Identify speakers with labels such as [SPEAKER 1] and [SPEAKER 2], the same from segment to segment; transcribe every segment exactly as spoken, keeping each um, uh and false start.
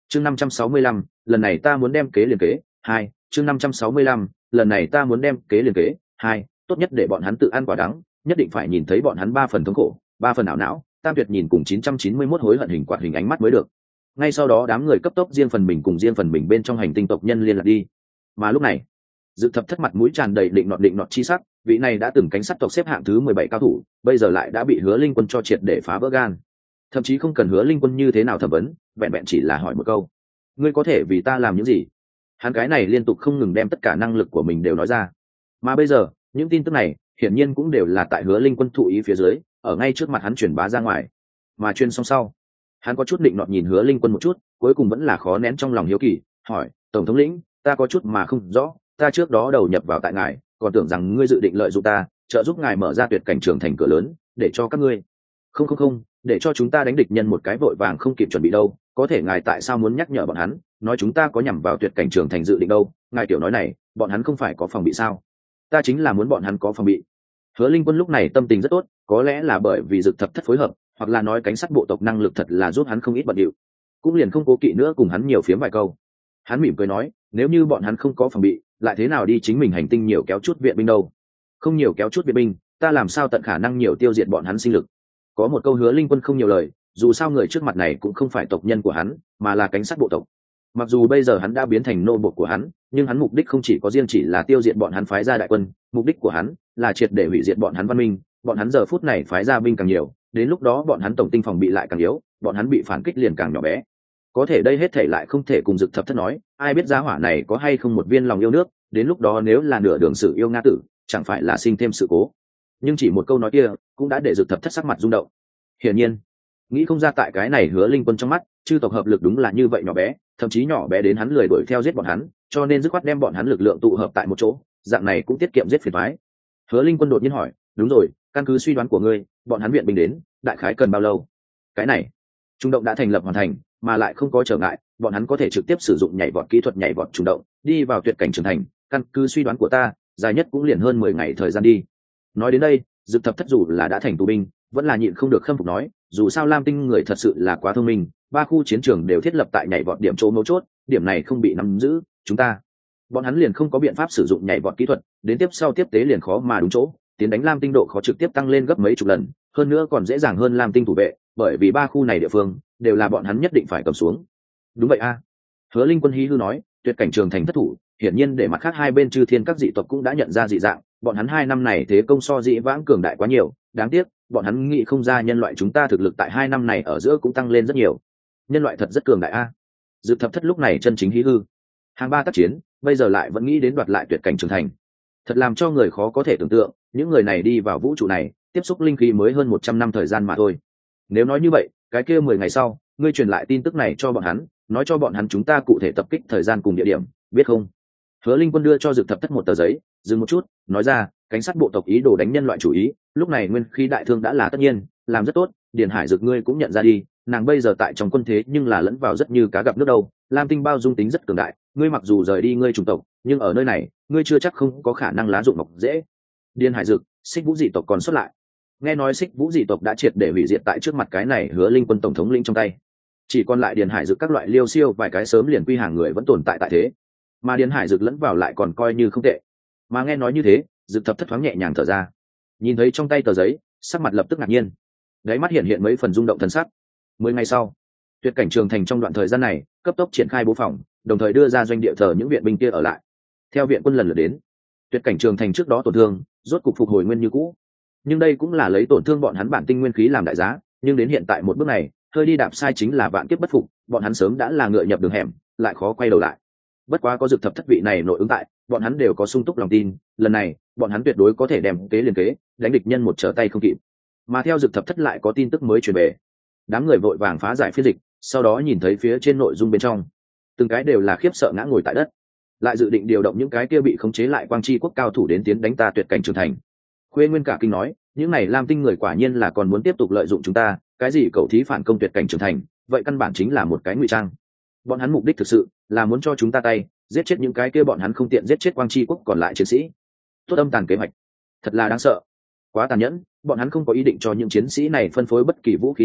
[SPEAKER 1] chương năm trăm sáu mươi lăm, lần này ta muốn đem kế liền kế hai chương năm trăm sáu mươi lăm, lần này ta muốn đem kế liền kế hai tốt nhất để bọn hắn tự ăn quả đắng, nhất định phải nhìn thấy bọn hắn ba phần thống khổ, ba phần ảo não, tam tuyệt nhìn cùng chín trăm chín mươi mốt hối hận hình quạt hình ánh mắt mới được. Ngay sau đó đám người cấp tốc riêng phần mình cùng riêng phần mình bên trong hành tinh tộc nhân liên lạc đi. Mà lúc này Dự Thập Thất mặt mũi tràn đầy định nọt định nọt chi sắc, vị này đã từng cánh sắt tộc xếp hạng thứ mười bảy cao thủ, bây giờ lại đã bị Hứa Linh Quân cho triệt để phá vỡ gan. Thậm chí không cần Hứa Linh Quân như thế nào thẩm vấn, vẹn vẹn chỉ là hỏi một câu: ngươi có thể vì ta làm những gì? Hắn cái này liên tục không ngừng đem tất cả năng lực của mình đều nói ra. Mà bây giờ những tin tức này hiển nhiên cũng đều là tại Hứa Linh Quân thụ ý phía dưới, ở ngay trước mặt hắn truyền bá ra ngoài. Mà truyền xong sau, hắn có chút định nọt nhìn Hứa Linh Quân một chút, cuối cùng vẫn là khó nén trong lòng hiếu kỳ, hỏi: tổng thống lĩnh, ta có chút mà không rõ, ta trước đó đầu nhập vào tại ngài, còn tưởng rằng ngươi dự định lợi dụng ta, trợ giúp ngài mở ra tuyệt cảnh trường thành cửa lớn, để cho các ngươi không không không để cho chúng ta đánh địch nhân một cái vội vàng không kịp chuẩn bị đâu. Có thể ngài tại sao muốn nhắc nhở bọn hắn, nói chúng ta có nhằm vào tuyệt cảnh trường thành dự định đâu? Ngài tiểu nói này, bọn hắn không phải có phòng bị sao? Ta chính là muốn bọn hắn có phòng bị. Hứa Linh Quân lúc này tâm tình rất tốt, có lẽ là bởi vì Dực Thập Thất phối hợp, hoặc là nói cánh sắt bộ tộc năng lực thật là giúp hắn không ít bận điệu, cũng liền không cố kỵ nữa cùng hắn nhiều phiếm vài câu. Hắn mỉm cười nói: nếu như bọn hắn không có phòng bị, lại thế nào đi chính mình hành tinh nhiều kéo chút viện binh đâu? Không nhiều kéo chút viện binh, ta làm sao tận khả năng nhiều tiêu diệt bọn hắn sinh lực? Có một câu Hứa Linh Quân không nhiều lời, dù sao người trước mặt này cũng không phải tộc nhân của hắn, mà là cánh sắt bộ tộc. Mặc dù bây giờ hắn đã biến thành nô bộc của hắn, nhưng hắn mục đích không chỉ có riêng chỉ là tiêu diệt bọn hắn phái ra đại quân, mục đích của hắn là triệt để hủy diệt bọn hắn văn minh. Bọn hắn giờ phút này phái ra binh càng nhiều, đến lúc đó bọn hắn tổng tinh phòng bị lại càng yếu, bọn hắn bị phản kích liền càng nhỏ bé. Có thể đây hết thể lại không thể cùng Dực Thập Thất nói, ai biết giá hỏa này có hay không một viên lòng yêu nước, đến lúc đó nếu là nửa đường sự yêu nga tử, chẳng phải là sinh thêm sự cố. Nhưng chỉ một câu nói kia cũng đã để Dực Thập Thất sắc mặt rung động. Hiển nhiên nghĩ không ra tại cái này Hứa Linh Quân trong mắt, chư tộc hợp lực đúng là như vậy nhỏ bé, thậm chí nhỏ bé đến hắn lười đuổi theo giết bọn hắn, cho nên dứt khoát đem bọn hắn lực lượng tụ hợp tại một chỗ, dạng này cũng tiết kiệm giết phiền toái. Hứa Linh Quân đột nhiên hỏi: đúng rồi, căn cứ suy đoán của ngươi, bọn hắn viện binh đến đại khái cần bao lâu? Cái này trung động đã thành lập hoàn thành, mà lại không có trở ngại, bọn hắn có thể trực tiếp sử dụng nhảy vọt kỹ thuật nhảy vọt trung động đi vào tuyệt cảnh trưởng thành, căn cứ suy đoán của ta, dài nhất cũng liền hơn mười ngày thời gian đi. Nói đến đây, Dực Thập Thất dù là đã thành tù binh, vẫn là nhịn không được khâm phục nói: dù sao Lam Tinh người thật sự là quá thông minh, ba khu chiến trường đều thiết lập tại nhảy vọt điểm chỗ mấu chốt, điểm này không bị nắm giữ, chúng ta bọn hắn liền không có biện pháp sử dụng nhảy vọt kỹ thuật, đến tiếp sau tiếp tế liền khó mà đúng chỗ, tiến đánh Lam Tinh độ khó trực tiếp tăng lên gấp mấy chục lần, hơn nữa còn dễ dàng hơn Lam Tinh thủ vệ, bởi vì ba khu này địa phương đều là bọn hắn nhất định phải cầm xuống. Đúng vậy a. Hứa Linh Quân hí hư nói: tuyệt cảnh trường thành thất thủ, hiển nhiên để mặt khác hai bên chư thiên các dị tộc cũng đã nhận ra dị dạng, bọn hắn hai năm này thế công so dị vãng cường đại quá nhiều, đáng tiếc bọn hắn nghĩ không ra nhân loại chúng ta thực lực tại hai năm này ở giữa cũng tăng lên rất nhiều. Nhân loại thật rất cường đại a. Dực Thập Thất lúc này chân chính hí hư. Hàng ba tác chiến, bây giờ lại vẫn nghĩ đến đoạt lại tuyệt cảnh trường thành, thật làm cho người khó có thể tưởng tượng, những người này đi vào vũ trụ này tiếp xúc linh khí mới hơn một trăm năm thời gian mà thôi. Nếu nói như vậy, cái kia mười ngày sau ngươi truyền lại tin tức này cho bọn hắn, nói cho bọn hắn chúng ta cụ thể tập kích thời gian cùng địa điểm, biết không? Hứa Linh Quân đưa cho Dực Thập Thất một tờ giấy, dừng một chút, nói ra: cánh sắt bộ tộc ý đồ đánh nhân loại chủ ý, lúc này nguyên khí đại thương đã là tất nhiên, làm rất tốt, Điền Hải Dực ngươi cũng nhận ra đi, nàng bây giờ tại trong quân thế nhưng là lẫn vào rất như cá gặp nước đâu. Lam Tinh bao dung tính rất cường đại, ngươi mặc dù rời đi ngươi chủng tộc, nhưng ở nơi này ngươi chưa chắc không có khả năng lá dụng mọc dễ. Điền Hải Dực, Xích Vũ dị tộc còn xuất lại. Nghe nói Xích Vũ dị tộc đã triệt để hủy diệt tại trước mặt cái này Hứa Linh Quân tổng thống lĩnh trong tay, chỉ còn lại Điền Hải Dực các loại liêu siêu vài cái sớm liền quy hàng người vẫn tồn tại tại thế, mà Điền Hải Dực lẫn vào lại còn coi như không tệ. Mà nghe nói như thế, Dực Thập Thất thoáng nhẹ nhàng thở ra, nhìn thấy trong tay tờ giấy, sắc mặt lập tức ngạc nhiên, đáy mắt hiện hiện mấy phần rung động thần sắc. Mười ngày sau, tuyệt cảnh trường thành trong đoạn thời gian này cấp tốc triển khai bố phòng, đồng thời đưa ra doanh địa thờ những viện binh kia ở lại. Theo viện quân lần lượt đến, tuyệt cảnh trường thành trước đó tổn thương rốt cục phục hồi nguyên như cũ, nhưng đây cũng là lấy tổn thương bọn hắn bản tinh nguyên khí làm đại giá. Nhưng đến hiện tại một bước này, hơi đi đạp sai chính là vạn kiếp bất phục, bọn hắn sớm đã là ngựa nhập đường hẻm, lại khó quay đầu lại. Bất quá có Dực Thập Thất vị này nội ứng tại, bọn hắn đều có sung túc lòng tin, lần này bọn hắn tuyệt đối có thể đem kế liền kế, đánh địch nhân một trở tay không kịp. Mà theo Dực Thập Thất lại có tin tức mới truyền về, đám người vội vàng phá giải phiên dịch, sau đó nhìn thấy phía trên nội dung bên trong, từng cái đều là khiếp sợ ngã ngồi tại đất, lại dự định điều động những cái kia bị khống chế lại quang chi quốc cao thủ đến tiến đánh ta tuyệt cảnh trường thành. Khuê Nguyên cả kinh nói: những này Lam Tinh người quả nhiên là còn muốn tiếp tục lợi dụng chúng ta, cái gì cầu thí phản công tuyệt cảnh trường thành, vậy căn bản chính là một cái ngụy trang. Bọn hắn mục đích thực sự là muốn cho chúng ta tay giết chết những cái kia bọn hắn không tiện giết chết quang chi quốc còn lại chiến sĩ. Tốt âm tàn kế hoạch, thật là đáng sợ, quá tàn nhẫn. Bọn hắn không có ý định cho những chiến sĩ này phân phối bất kỳ vũ khí nào,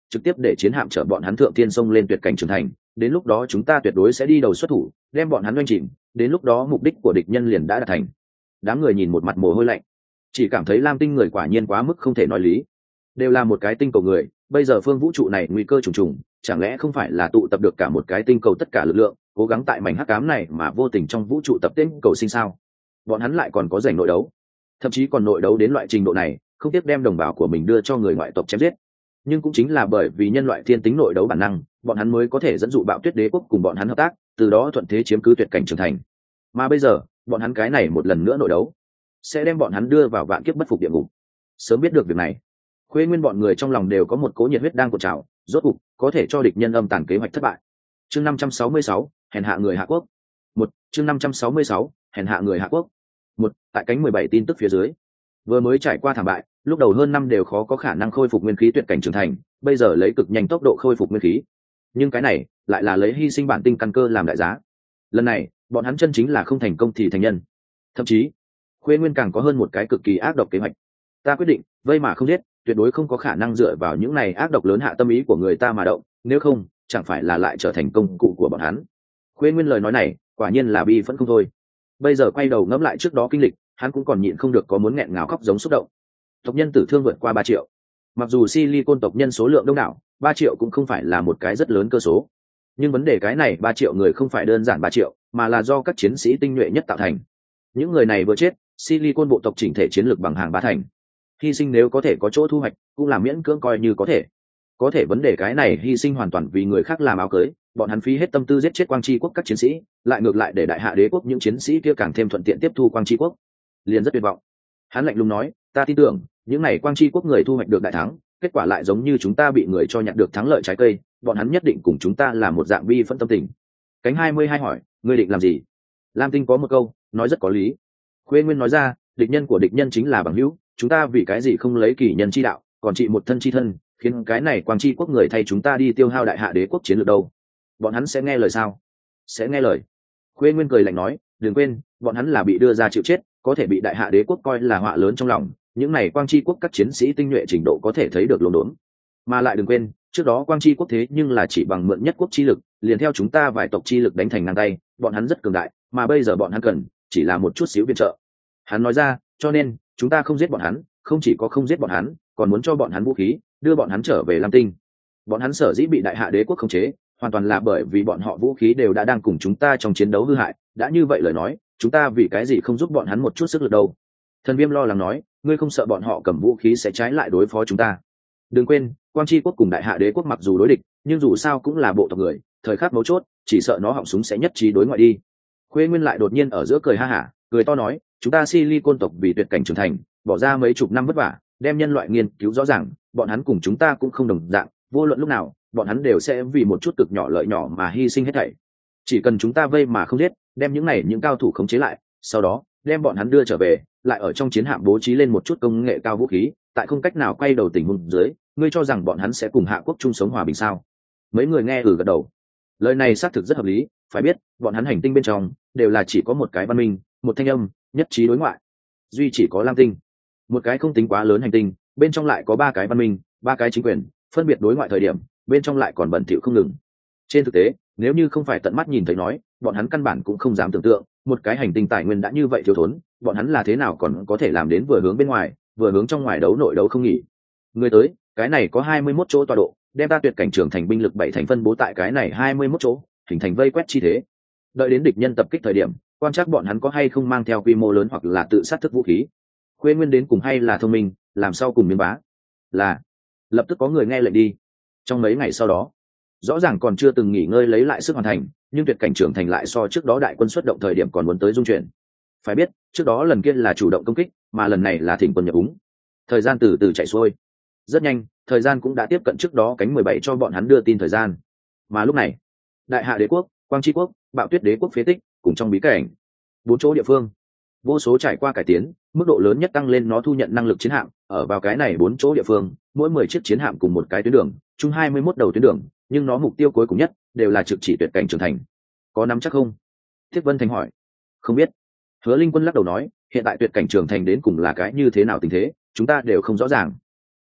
[SPEAKER 1] trực tiếp để chiến hạm chở bọn hắn thượng thiên sông lên tuyệt cảnh trưởng thành, đến lúc đó chúng ta tuyệt đối sẽ đi đầu xuất thủ, đem bọn hắn doanh chìm, đến lúc đó mục đích của địch nhân liền đã đạt thành. Đám người nhìn một mặt mồ hôi lạnh, chỉ cảm thấy lam tinh người quả nhiên quá mức không thể nói lý, đều là một cái tinh cầu người, bây giờ phương vũ trụ này nguy cơ trùng trùng, chẳng lẽ không phải là tụ tập được cả một cái tinh cầu tất cả lực lượng, cố gắng tại mảnh hắc ám này mà vô tình trong vũ trụ tập tên cầu sinh sao? Bọn hắn lại còn có giành nội đấu, thậm chí còn nội đấu đến loại trình độ này, không tiếc đem đồng bào của mình đưa cho người ngoại tộc chém giết. Nhưng cũng chính là bởi vì nhân loại thiên tính nội đấu bản năng, bọn hắn mới có thể dẫn dụ Bạo Tuyết Đế quốc cùng bọn hắn hợp tác, từ đó thuận thế chiếm cứ tuyệt cảnh trưởng thành. Mà bây giờ bọn hắn cái này một lần nữa nội đấu, sẽ đem bọn hắn đưa vào vạn kiếp bất phục địa ngục. Sớm biết được việc này, Khuê Nguyên bọn người trong lòng đều có một cỗ nhiệt huyết đang cuộn trào, rốt cục có thể cho địch nhân âm tàn kế hoạch thất bại. Chương năm trăm sáu mươi sáu, hèn hạ người hạ quốc. Một, chương năm trăm sáu mươi sáu, hèn hạ người hạ quốc. Một, tại cánh mười bảy tin tức phía dưới, vừa mới trải qua thảm bại, lúc đầu hơn năm đều khó có khả năng khôi phục nguyên khí tuyệt cảnh trưởng thành, bây giờ lấy cực nhanh tốc độ khôi phục nguyên khí. Nhưng cái này lại là lấy hy sinh bản tinh căn cơ làm đại giá. Lần này, bọn hắn chân chính là không thành công thì thành nhân. Thậm chí, Khuê Nguyên càng có hơn một cái cực kỳ ác độc kế hoạch. Ta quyết định, vây mà không giết, tuyệt đối không có khả năng dựa vào những này ác độc lớn hạ tâm ý của người ta mà động, nếu không, chẳng phải là lại trở thành công cụ của bọn hắn. Khuê Nguyên lời nói này, quả nhiên là bi phẫn không thôi. Bây giờ quay đầu ngẫm lại trước đó kinh lịch, hắn cũng còn nhịn không được có muốn nghẹn ngào khóc giống xúc động. Tộc nhân tử thương vượt qua ba triệu. Mặc dù Silicon tộc nhân số lượng đông đảo, ba triệu cũng không phải là một cái rất lớn cơ số. Nhưng vấn đề cái này ba triệu người không phải đơn giản ba triệu, mà là do các chiến sĩ tinh nhuệ nhất tạo thành. Những người này vừa chết, Silicon bộ tộc chỉnh thể chiến lược bằng hàng ba thành. Hy sinh nếu có thể có chỗ thu hoạch, cũng là miễn cưỡng coi như có thể. Có thể vấn đề cái này hy sinh hoàn toàn vì người khác làm áo cưới, bọn hắn phí hết tâm tư giết chết Quang Chi quốc các chiến sĩ, lại ngược lại để Đại Hạ Đế quốc những chiến sĩ kia càng thêm thuận tiện tiếp thu Quang Chi quốc. Liền rất tuyệt vọng. Hắn lạnh lùng nói, ta tin tưởng, những này Quang Chi quốc người thu hoạch được đại thắng, kết quả lại giống như chúng ta bị người cho nhặt được thắng lợi trái cây, bọn hắn nhất định cùng chúng ta là một dạng bi phẫn tâm tình. Cánh hai mươi hai hỏi, ngươi định làm gì? Lam Tinh có một câu, nói rất có lý. Khuê Nguyên nói ra, địch nhân của địch nhân chính là bằng hữu, chúng ta vì cái gì không lấy kỳ nhân chi đạo, còn trị một thân chi thân, khiến cái này Quang Chi quốc người thay chúng ta đi tiêu hao Đại Hạ Đế quốc chiến lược đâu? Bọn hắn sẽ nghe lời sao? Sẽ nghe lời. Khuê Nguyên cười lạnh nói, đừng quên, bọn hắn là bị đưa ra chịu chết, có thể bị Đại Hạ Đế quốc coi là họa lớn trong lòng, những này Quang Chi quốc các chiến sĩ tinh nhuệ trình độ có thể thấy được lồn đốn. Mà lại đừng quên, trước đó Quang Chi quốc thế nhưng là chỉ bằng mượn nhất quốc chi lực, liền theo chúng ta vài tộc chi lực đánh thành ngang tay, bọn hắn rất cường đại, mà bây giờ bọn hắn cần chỉ là một chút xíu viện trợ. Hắn nói ra, cho nên chúng ta không giết bọn hắn, không chỉ có không giết bọn hắn, còn muốn cho bọn hắn vũ khí, đưa bọn hắn trở về Lam Tinh. Bọn hắn sở dĩ bị Đại Hạ Đế quốc khống chế, hoàn toàn là bởi vì bọn họ vũ khí đều đã đang cùng chúng ta trong chiến đấu hư hại, đã như vậy lời nói, chúng ta vì cái gì không giúp bọn hắn một chút sức lực đâu? Thần Viêm lo lắng nói, ngươi không sợ bọn họ cầm vũ khí sẽ trái lại đối phó chúng ta? Đừng quên, Quang Chi quốc cùng Đại Hạ Đế quốc mặc dù đối địch, nhưng dù sao cũng là bộ tộc người, thời khắc mấu chốt, chỉ sợ nó họng súng sẽ nhất trí đối ngoại đi. Khuê Nguyên lại đột nhiên ở giữa cười ha hả, cười to nói, chúng ta Silicon tộc vì tuyệt cảnh trưởng thành, bỏ ra mấy chục năm vất vả, đem nhân loại nghiên cứu rõ ràng, bọn hắn cùng chúng ta cũng không đồng dạng, vô luận lúc nào, bọn hắn đều sẽ vì một chút cực nhỏ lợi nhỏ mà hy sinh hết thảy. Chỉ cần chúng ta vây mà không giết, đem những này những cao thủ khống chế lại, sau đó đem bọn hắn đưa trở về, lại ở trong chiến hạm bố trí lên một chút công nghệ cao vũ khí, tại không cách nào quay đầu tình huống dưới, ngươi cho rằng bọn hắn sẽ cùng Hạ quốc chung sống hòa bình sao? Mấy người nghe ừ gật đầu. Lời này xác thực rất hợp lý, phải biết, bọn hắn hành tinh bên trong đều là chỉ có một cái văn minh, một thanh âm, nhất trí đối ngoại. Duy chỉ có Lam Tinh, một cái không tính quá lớn hành tinh, bên trong lại có ba cái văn minh, ba cái chính quyền, phân biệt đối ngoại thời điểm, bên trong lại còn bẩn thỉu không ngừng. Trên thực tế, nếu như không phải tận mắt nhìn thấy nói, bọn hắn căn bản cũng không dám tưởng tượng, một cái hành tinh tài nguyên đã như vậy thiếu thốn, bọn hắn là thế nào còn có thể làm đến vừa hướng bên ngoài, vừa hướng trong ngoài đấu nội đấu không nghỉ. Người tới, cái này có hai mươi mốt chỗ tọa độ, đem ta tuyệt cảnh trưởng thành binh lực bảy thành phân bố tại cái này hai mươi mốt chỗ, hình thành vây quét chi thế. Đợi đến địch nhân tập kích thời điểm, quan trắc bọn hắn có hay không mang theo quy mô lớn hoặc là tự sát thức vũ khí. Khuê Nguyên đến cùng hay là thông minh, làm sao cùng miếng bá. Là, lập tức có người nghe lệnh đi. Trong mấy ngày sau đó, rõ ràng còn chưa từng nghỉ ngơi lấy lại sức hoàn thành, nhưng tuyệt cảnh trưởng thành lại so trước đó đại quân xuất động thời điểm còn muốn tới dung chuyển. Phải biết, trước đó lần kia là chủ động công kích, mà lần này là thỉnh quân nhập úng. Thời gian từ từ chạy xuôi. Rất nhanh, thời gian cũng đã tiếp cận trước đó cánh mười bảy cho bọn hắn đưa tin thời gian. Mà lúc này, Đại Hạ Đế quốc, Quang Chi quốc, Bạo Tuyết Đế quốc phế tích, cùng trong bí cảnh, bốn chỗ địa phương, vô số trải qua cải tiến, mức độ lớn nhất tăng lên nó thu nhận năng lực chiến hạm, ở vào cái này bốn chỗ địa phương, mỗi mười chiếc chiến hạm cùng một cái tuyến đường, chung hai mươi mốt đầu tuyến đường, nhưng nó mục tiêu cuối cùng nhất đều là trực chỉ tuyệt cảnh trưởng thành. Có nắm chắc không? Thiết Vân Thành hỏi. Không biết. Hứa Linh Quân lắc đầu nói, hiện tại tuyệt cảnh trưởng thành đến cùng là cái như thế nào tình thế, chúng ta đều không rõ ràng.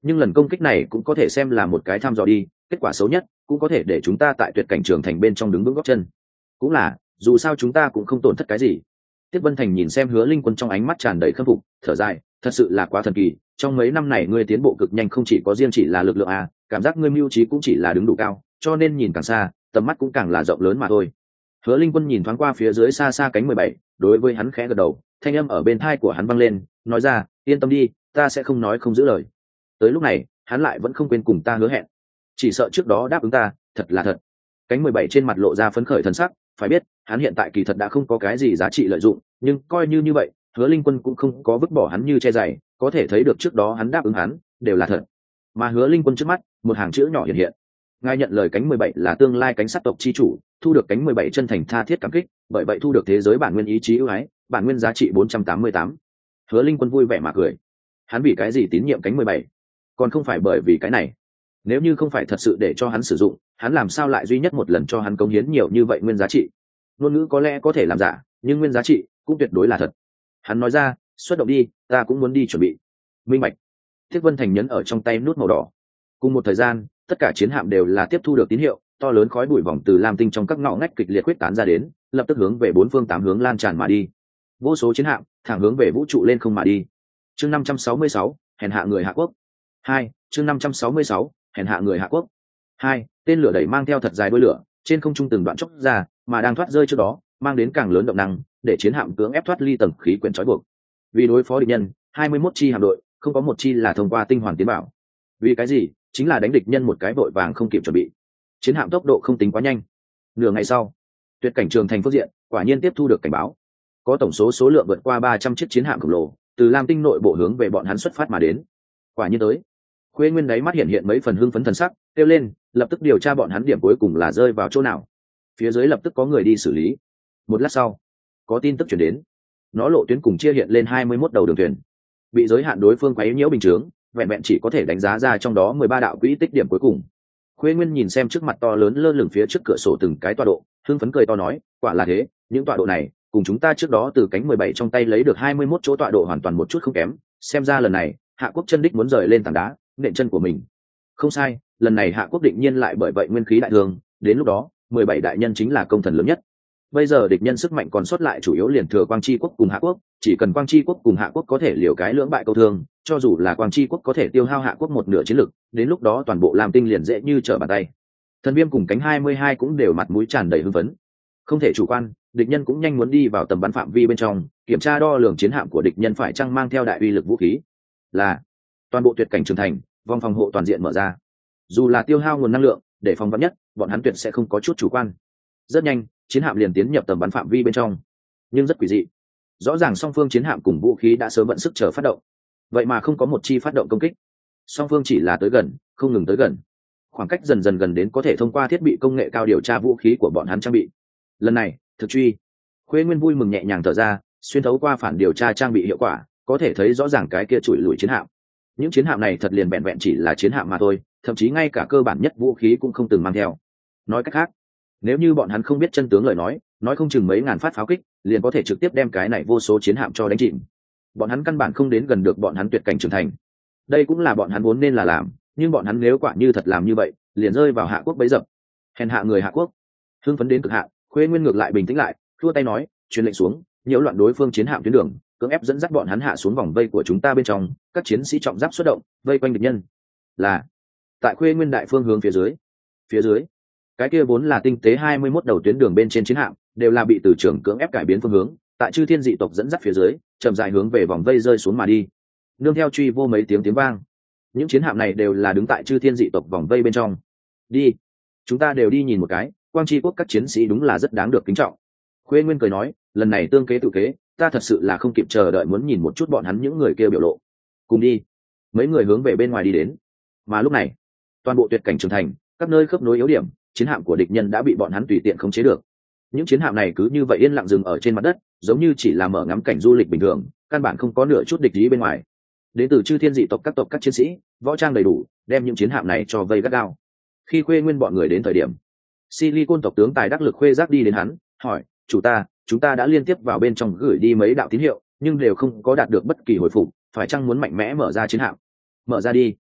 [SPEAKER 1] nhưng lần công kích này cũng có thể xem là một cái thăm dò đi, kết quả xấu nhất cũng có thể để chúng ta tại tuyệt cảnh trường thành bên trong đứng vững gót chân. Cũng là, dù sao chúng ta cũng không tổn thất cái gì. Tiết Vân Thành nhìn xem Hứa Linh Quân trong ánh mắt tràn đầy khâm phục, thở dài, thật sự là quá thần kỳ, trong mấy năm này ngươi tiến bộ cực nhanh, không chỉ có riêng chỉ là lực lượng à, cảm giác ngươi mưu trí cũng chỉ là đứng đủ cao, cho nên nhìn càng xa, tầm mắt cũng càng là rộng lớn mà thôi. Hứa Linh Quân nhìn thoáng qua phía dưới xa xa cánh mười bảy, đối với hắn khẽ gật đầu, thanh âm ở bên tai của hắn vang lên, nói ra, yên tâm đi, ta sẽ không nói không giữ lời. Tới lúc này, hắn lại vẫn không quên cùng ta hứa hẹn, chỉ sợ trước đó đáp ứng ta, thật là thật. Cánh mười bảy trên mặt lộ ra phấn khởi thần sắc, phải biết, hắn hiện tại kỳ thật đã không có cái gì giá trị lợi dụng, nhưng coi như như vậy, Hứa Linh Quân cũng không có vứt bỏ hắn như che giày, có thể thấy được trước đó hắn đáp ứng hắn đều là thật. Mà Hứa Linh Quân trước mắt, một hàng chữ nhỏ hiện hiện. Ngài nhận lời cánh mười bảy là tương lai cánh sát tộc chi chủ, thu được cánh mười bảy chân thành tha thiết cảm kích, bởi vậy thu được thế giới bản nguyên ý chí ưu ái, bản nguyên giá trị bốn trăm tám mươi tám. Hứa Linh Quân vui vẻ mà cười. Hắn vì cái gì tín nhiệm cánh mười bảy? Còn không phải bởi vì cái này. Nếu như không phải thật sự để cho hắn sử dụng, hắn làm sao lại duy nhất một lần cho hắn cống hiến nhiều như vậy nguyên giá trị? Ngôn ngữ có lẽ có thể làm giả, nhưng nguyên giá trị cũng tuyệt đối là thật. Hắn nói ra, xuất động đi, ta cũng muốn đi chuẩn bị. Minh bạch. Thiết Vân Thành nhấn ở trong tay nút màu đỏ. Cùng một thời gian, tất cả chiến hạm đều là tiếp thu được tín hiệu, to lớn khói bụi vòng từ lam tinh trong các ngõ ngách kịch liệt quyết tán ra đến, lập tức hướng về bốn phương tám hướng lan tràn mà đi. Vô số chiến hạm thẳng hướng về vũ trụ lên không mà đi. Chương năm trăm sáu mươi sáu, hèn hạ người hạ quốc. Hai, chương năm trăm sáu mươi sáu, hèn hạ người hạ quốc. Hai, tên lửa đẩy mang theo thật dài đuôi lửa, trên không trung từng đoạn chốc ra, mà đang thoát rơi trước đó, mang đến càng lớn động năng, để chiến hạm cưỡng ép thoát ly tầng khí quyển trói buộc. Vì đối phó địch nhân, hai mươi mốt chi hạm đội, không có một chi là thông qua tinh hoàn tiến bảo. Vì cái gì? Chính là đánh địch nhân một cái vội vàng không kịp chuẩn bị. Chiến hạm tốc độ không tính quá nhanh. Nửa ngày sau, tuyệt cảnh trường thành phước diện, quả nhiên tiếp thu được cảnh báo. Có tổng số số lượng vượt qua ba trăm chiếc chiến hạm khổng lồ, từ Lam Tinh nội bộ hướng về bọn hắn xuất phát mà đến. Quả nhiên tới. Khuê Nguyên đáy mắt hiện hiện mấy phần hưng phấn thần sắc, kêu lên, lập tức điều tra bọn hắn điểm cuối cùng là rơi vào chỗ nào. Phía dưới lập tức có người đi xử lý. Một lát sau, có tin tức chuyển đến. Nó lộ tuyến cùng chia hiện lên hai mươi mốt đầu đường thuyền. Bị giới hạn đối phương quấy nhiễu bình chướng, vẹn vẹn chỉ có thể đánh giá ra trong đó mười ba đạo quỹ tích điểm cuối cùng. Khuê Nguyên nhìn xem trước mặt to lớn lơ lửng phía trước cửa sổ từng cái tọa độ, hưng phấn cười to nói, quả là thế, những tọa độ này cùng chúng ta trước đó từ cánh mười bảy trong tay lấy được hai mươi mốt chỗ tọa độ hoàn toàn một chút không kém, xem ra lần này Hạ Quốc chân đích muốn rời lên tảng đá, nện chân của mình. Không sai, lần này Hạ Quốc định nhiên lại bởi vậy nguyên khí đại thương, đến lúc đó, mười bảy đại nhân chính là công thần lớn nhất. Bây giờ địch nhân sức mạnh còn sót lại chủ yếu liền thừa Quang Chi Quốc cùng Hạ Quốc, chỉ cần Quang Chi Quốc cùng Hạ Quốc có thể liều cái lưỡng bại câu thương, cho dù là Quang Chi Quốc có thể tiêu hao Hạ Quốc một nửa chiến lực, đến lúc đó toàn bộ Lam Tinh liền dễ như trở bàn tay. Thần Viêm cùng cánh hai mươi hai cũng đều mặt mũi tràn đầy hưng phấn. Không thể chủ quan, địch nhân cũng nhanh muốn đi vào tầm bắn phạm vi bên trong, kiểm tra đo lường chiến hạm của địch nhân phải chăng mang theo đại uy lực vũ khí. Là toàn bộ tuyệt cảnh trường thành, vòng phòng hộ toàn diện mở ra. Dù là tiêu hao nguồn năng lượng, để phòng vắn nhất, bọn hắn tuyệt sẽ không có chút chủ quan. Rất nhanh, chiến hạm liền tiến nhập tầm bắn phạm vi bên trong. Nhưng rất quỷ dị, rõ ràng song phương chiến hạm cùng vũ khí đã sớm vận sức chờ phát động, vậy mà không có một chi phát động công kích. Song phương chỉ là tới gần, không ngừng tới gần, khoảng cách dần dần gần đến có thể thông qua thiết bị công nghệ cao điều tra vũ khí của bọn hắn trang bị. Lần này thực truy. Khuê Nguyên vui mừng nhẹ nhàng thở ra, xuyên thấu qua phản điều tra trang bị hiệu quả, có thể thấy rõ ràng cái kia trụi lùi chiến hạm. Những chiến hạm này thật liền vẹn vẹn chỉ là chiến hạm mà thôi, thậm chí ngay cả cơ bản nhất vũ khí cũng không từng mang theo. Nói cách khác, nếu như bọn hắn không biết chân tướng lời nói, nói không chừng mấy ngàn phát pháo kích liền có thể trực tiếp đem cái này vô số chiến hạm cho đánh chìm. Bọn hắn căn bản không đến gần được bọn hắn tuyệt cảnh trưởng thành. Đây cũng là bọn hắn vốn nên là làm, nhưng bọn hắn nếu quả như thật làm như vậy, liền rơi vào Hạ Quốc bấy dập. Hèn hạ người Hạ Quốc. Hưng phấn đến cực hạn, Khuê Nguyên ngược lại bình tĩnh lại, thua tay nói, truyền lệnh xuống, nhiễu loạn đối phương chiến hạm tuyến đường, cưỡng ép dẫn dắt bọn hắn hạ xuống vòng vây của chúng ta bên trong, các chiến sĩ trọng giáp xuất động, vây quanh địch nhân. Là tại Khuê Nguyên đại phương hướng phía dưới. Phía dưới, cái kia vốn là tinh tế hai mươi mốt đầu tuyến đường bên trên chiến hạm, đều là bị từ trường cưỡng ép cải biến phương hướng, tại Chư Thiên dị tộc dẫn dắt phía dưới, chậm rãi hướng về vòng vây rơi xuống mà đi. Nương theo truy vô mấy tiếng tiếng vang, những chiến hạm này đều là đứng tại Chư Thiên dị tộc vòng vây bên trong. Đi, chúng ta đều đi nhìn một cái, Quang Chi Quốc các chiến sĩ đúng là rất đáng được kính trọng. Khuê Nguyên cười nói, lần này tương kế tự kế, ta thật sự là không kịp chờ đợi muốn nhìn một chút bọn hắn những người kia biểu lộ. Cùng đi. Mấy người hướng về bên ngoài đi đến. Mà lúc này, toàn bộ tuyệt cảnh trường thành, các nơi khớp nối yếu điểm, chiến hạm của địch nhân đã bị bọn hắn tùy tiện khống chế được. Những chiến hạm này cứ như vậy yên lặng dừng ở trên mặt đất, giống như chỉ là mở ngắm cảnh du lịch bình thường, căn bản không có nửa chút địch ý bên ngoài. Đến từ Chư Thiên dị tộc các tộc các chiến sĩ, võ trang đầy đủ, đem những chiến hạm này cho vây gắt gao. Khi Khuê Nguyên bọn người đến thời điểm, Silicon tộc tướng tài đắc lực Khuê Giác đi đến hắn, hỏi, chủ ta, chúng ta đã liên tiếp vào bên trong gửi đi mấy đạo tín hiệu, nhưng đều không có đạt được bất kỳ hồi phục, phải chăng muốn mạnh mẽ mở ra chiến hạm? Mở ra đi.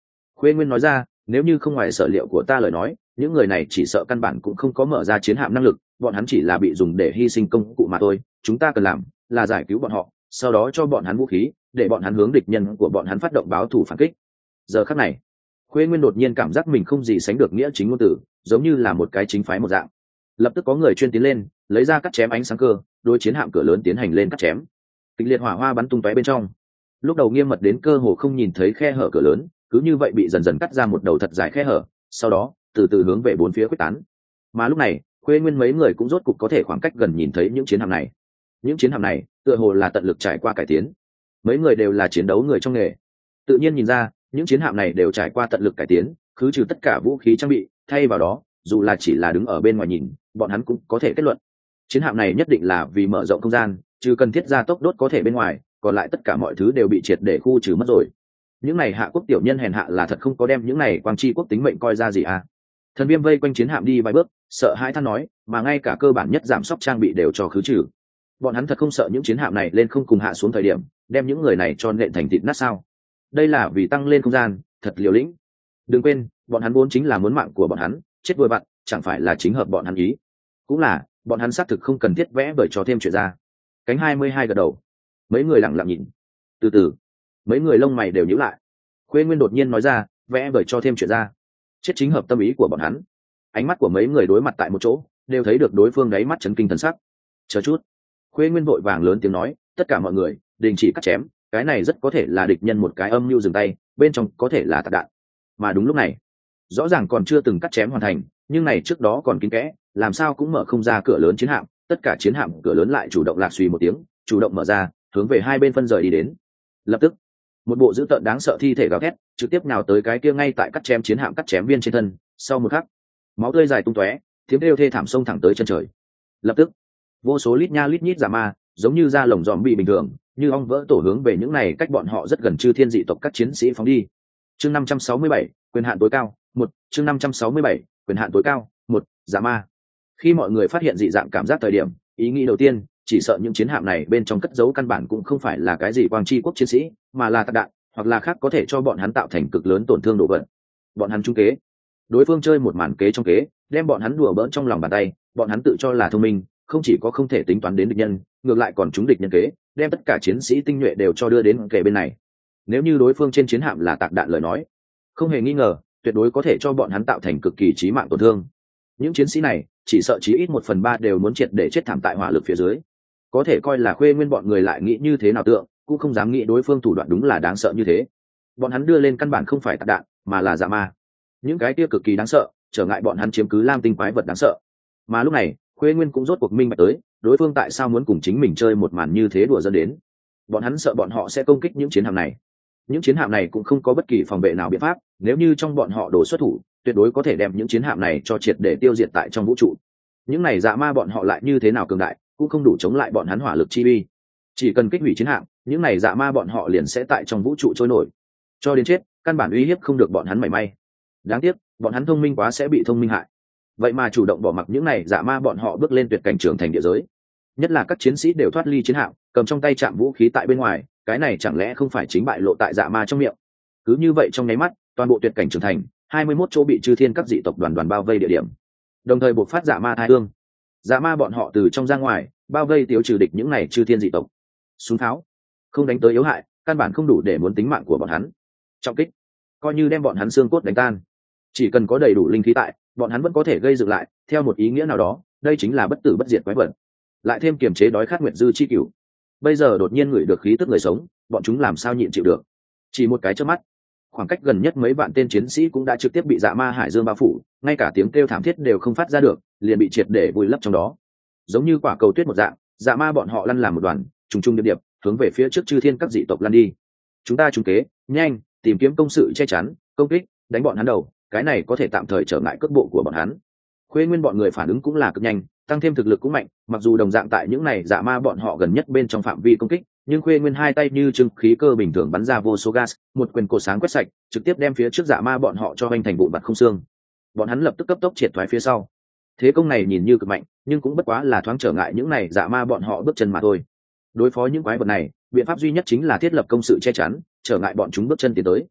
[SPEAKER 1] Khuê Nguyên nói ra, nếu như không ngoài sở liệu của ta lời nói, những người này chỉ sợ căn bản cũng không có mở ra chiến hạm năng lực, bọn hắn chỉ là bị dùng để hy sinh công cụ mà thôi. Chúng ta cần làm là giải cứu bọn họ, sau đó cho bọn hắn vũ khí, để bọn hắn hướng địch nhân của bọn hắn phát động báo thù phản kích. Giờ khắc này, Khuê Nguyên đột nhiên cảm giác mình không gì sánh được nghĩa chính ngôn tử, giống như là một cái chính phái một dạng. Lập tức có người chuyên tiến lên, lấy ra cắt chém ánh sáng cơ, đối chiến hạm cửa lớn tiến hành lên cắt chém. Kịch liệt hỏa hoa bắn tung tóe bên trong. Lúc đầu nghiêm mật đến cơ hồ không nhìn thấy khe hở cửa lớn, cứ như vậy bị dần dần cắt ra một đầu thật dài khe hở, sau đó từ từ hướng về bốn phía quyết tán. Mà lúc này, Khuê Nguyên mấy người cũng rốt cục có thể khoảng cách gần nhìn thấy những chiến hạm này. Những chiến hạm này, tựa hồ là tận lực trải qua cải tiến. Mấy người đều là chiến đấu người trong nghề, tự nhiên nhìn ra, những chiến hạm này đều trải qua tận lực cải tiến, khứ trừ tất cả vũ khí trang bị, thay vào đó, dù là chỉ là đứng ở bên ngoài nhìn, bọn hắn cũng có thể kết luận, chiến hạm này nhất định là vì mở rộng không gian, trừ cần thiết ra tốc đốt có thể bên ngoài, còn lại tất cả mọi thứ đều bị triệt để khu trừ mất rồi. Những này hạ quốc tiểu nhân hèn hạ là thật không có đem những này quang chi quốc tính mệnh coi ra gì à? Thần Viêm vây quanh chiến hạm đi vài bước, sợ hãi than nói, mà ngay cả cơ bản nhất giảm sốc trang bị đều cho khứ trừ. Bọn hắn thật không sợ những chiến hạm này lên không cùng hạ xuống thời điểm, đem những người này cho nện thành thịt nát sao? Đây là vì tăng lên không gian, thật liều lĩnh. Đừng quên, bọn hắn vốn chính là muốn mạng của bọn hắn, chết vừa vặn, chẳng phải là chính hợp bọn hắn ý. Cũng là, bọn hắn xác thực không cần thiết vẽ bởi cho thêm chuyện ra. Cánh hai mươi hai gật đầu. Mấy người lặng lặng nhìn. Từ từ, mấy người lông mày đều nhíu lại. Khuê Nguyên đột nhiên nói ra, vẽ bởi cho thêm chuyện ra. Chết chính hợp tâm ý của bọn hắn. Ánh mắt của mấy người đối mặt tại một chỗ, đều thấy được đối phương đáy mắt chấn kinh thần sắc. Chờ chút. Khuê Nguyên vội vàng lớn tiếng nói, tất cả mọi người, đình chỉ cắt chém, cái này rất có thể là địch nhân một cái âm mưu dừng tay, bên trong có thể là tạc đạn. Mà đúng lúc này, rõ ràng còn chưa từng cắt chém hoàn thành, nhưng này trước đó còn kín kẽ, làm sao cũng mở không ra cửa lớn chiến hạm, tất cả chiến hạm cửa lớn lại chủ động lạc suy một tiếng, chủ động mở ra, hướng về hai bên phân rời đi đến. Lập tức, một bộ dữ tợn đáng sợ thi thể gào thét, trực tiếp nào tới cái kia ngay tại cắt chém chiến hạm cắt chém viên trên thân, sau một khắc, máu tươi dài tung tóe, tiếng kêu thê thảm xông thẳng tới chân trời. Lập tức, vô số lít nha lít nhít giả ma, giống như da lồng giòm bị bình thường, như ong vỡ tổ hướng về những này cách bọn họ rất gần chư thiên dị tộc các chiến sĩ phóng đi. Chương năm trăm sáu mươi bảy, quyền hạn tối cao, một, chương năm trăm sáu mươi bảy, quyền hạn tối cao, một, giả ma. Khi mọi người phát hiện dị dạng cảm giác thời điểm, ý nghĩ đầu tiên, chỉ sợ những chiến hạm này bên trong cất giấu căn bản cũng không phải là cái gì quang chi quốc chiến sĩ, mà là tạc đạn, hoặc là khác có thể cho bọn hắn tạo thành cực lớn tổn thương đồ vật. Bọn hắn trung kế. Đối phương chơi một màn kế trong kế, đem bọn hắn đùa bỡn trong lòng bàn tay, bọn hắn tự cho là thông minh, không chỉ có không thể tính toán đến địch nhân, ngược lại còn trúng địch nhân kế, đem tất cả chiến sĩ tinh nhuệ đều cho đưa đến kề bên này. Nếu như đối phương trên chiến hạm là tạc đạn lời nói, không hề nghi ngờ, tuyệt đối có thể cho bọn hắn tạo thành cực kỳ chí mạng tổn thương. Những chiến sĩ này, chỉ sợ chí ít một phần ba đều muốn triệt để chết thảm tại hỏa lực phía dưới. Có thể coi là Khuê Nguyên bọn người lại nghĩ như thế nào tượng, cũng không dám nghĩ đối phương thủ đoạn đúng là đáng sợ như thế. Bọn hắn đưa lên căn bản không phải tạc đạn, mà là dạ ma. Những cái kia cực kỳ đáng sợ, trở ngại bọn hắn chiếm cứ lam tinh quái vật đáng sợ. Mà lúc này, Khuê Nguyên cũng rốt cuộc minh bạch tới, đối phương tại sao muốn cùng chính mình chơi một màn như thế đùa dẫn đến. Bọn hắn sợ bọn họ sẽ công kích những chiến hạm này. Những chiến hạm này cũng không có bất kỳ phòng vệ nào biện pháp, nếu như trong bọn họ đổ xuất thủ, tuyệt đối có thể đem những chiến hạm này cho triệt để tiêu diệt tại trong vũ trụ. Những này dạ ma bọn họ lại như thế nào cường đại, cũng không đủ chống lại bọn hắn hỏa lực chi uy. Chỉ cần kích hủy chiến hạm, những này dạ ma bọn họ liền sẽ tại trong vũ trụ trôi nổi, cho đến chết, căn bản uy hiếp không được bọn hắn mảy may. Đáng tiếc, bọn hắn thông minh quá sẽ bị thông minh hại. Vậy mà chủ động bỏ mặc những này dạ ma bọn họ bước lên tuyệt cảnh trưởng thành địa giới. Nhất là các chiến sĩ đều thoát ly chiến hạm, cầm trong tay chạm vũ khí tại bên ngoài, cái này chẳng lẽ không phải chính bại lộ tại dạ ma trong miệng. Cứ như vậy trong nháy mắt, toàn bộ tuyệt cảnh trưởng thành, hai mươi mốt chỗ bị chư thiên các dị tộc đoàn đoàn bao vây địa điểm, đồng thời buộc phát dạ ma thai hương. Dạ ma bọn họ từ trong ra ngoài bao vây tiêu trừ địch những này chư thiên dị tộc. Súng tháo không đánh tới yếu hại, căn bản không đủ để muốn tính mạng của bọn hắn. Trọng kích coi như đem bọn hắn xương cốt đánh tan, chỉ cần có đầy đủ linh khí tại, bọn hắn vẫn có thể gây dựng lại. Theo một ý nghĩa nào đó, đây chính là bất tử bất diệt quái vật. Lại thêm kiềm chế đói khát nguyệt dư chi cửu, bây giờ đột nhiên ngửi được khí tức người sống, bọn chúng làm sao nhịn chịu được. Chỉ một cái chớp mắt, khoảng cách gần nhất mấy vạn tên chiến sĩ cũng đã trực tiếp bị dạ ma hải dương bao phủ, ngay cả tiếng kêu thảm thiết đều không phát ra được, liền bị triệt để vùi lấp trong đó. Giống như quả cầu tuyết một dạng, dạ ma bọn họ lăn làm một đoàn, trùng trùng điệp điệp hướng về phía trước chư thiên các dị tộc lăn đi. Chúng ta trúng kế, nhanh tìm kiếm công sự che chắn, công kích, đánh bọn hắn đầu, cái này có thể tạm thời trở ngại cước bộ của bọn hắn. Khuê Nguyên bọn người phản ứng cũng là cực nhanh, tăng thêm thực lực cũng mạnh, mặc dù đồng dạng tại những này dạ ma bọn họ gần nhất bên trong phạm vi công kích, nhưng Khuê Nguyên hai tay như trưng khí cơ bình thường bắn ra vô số gas, một quyền cổ sáng quét sạch, trực tiếp đem phía trước dạ ma bọn họ cho hoành thành vụn vặt không xương. Bọn hắn lập tức cấp tốc triệt thoái phía sau. Thế công này nhìn như cực mạnh, nhưng cũng bất quá là thoáng trở ngại những này dạ ma bọn họ bước chân mà thôi. Đối phó những quái vật này, biện pháp duy nhất chính là thiết lập công sự che chắn, trở ngại bọn chúng bước chân tiến tới.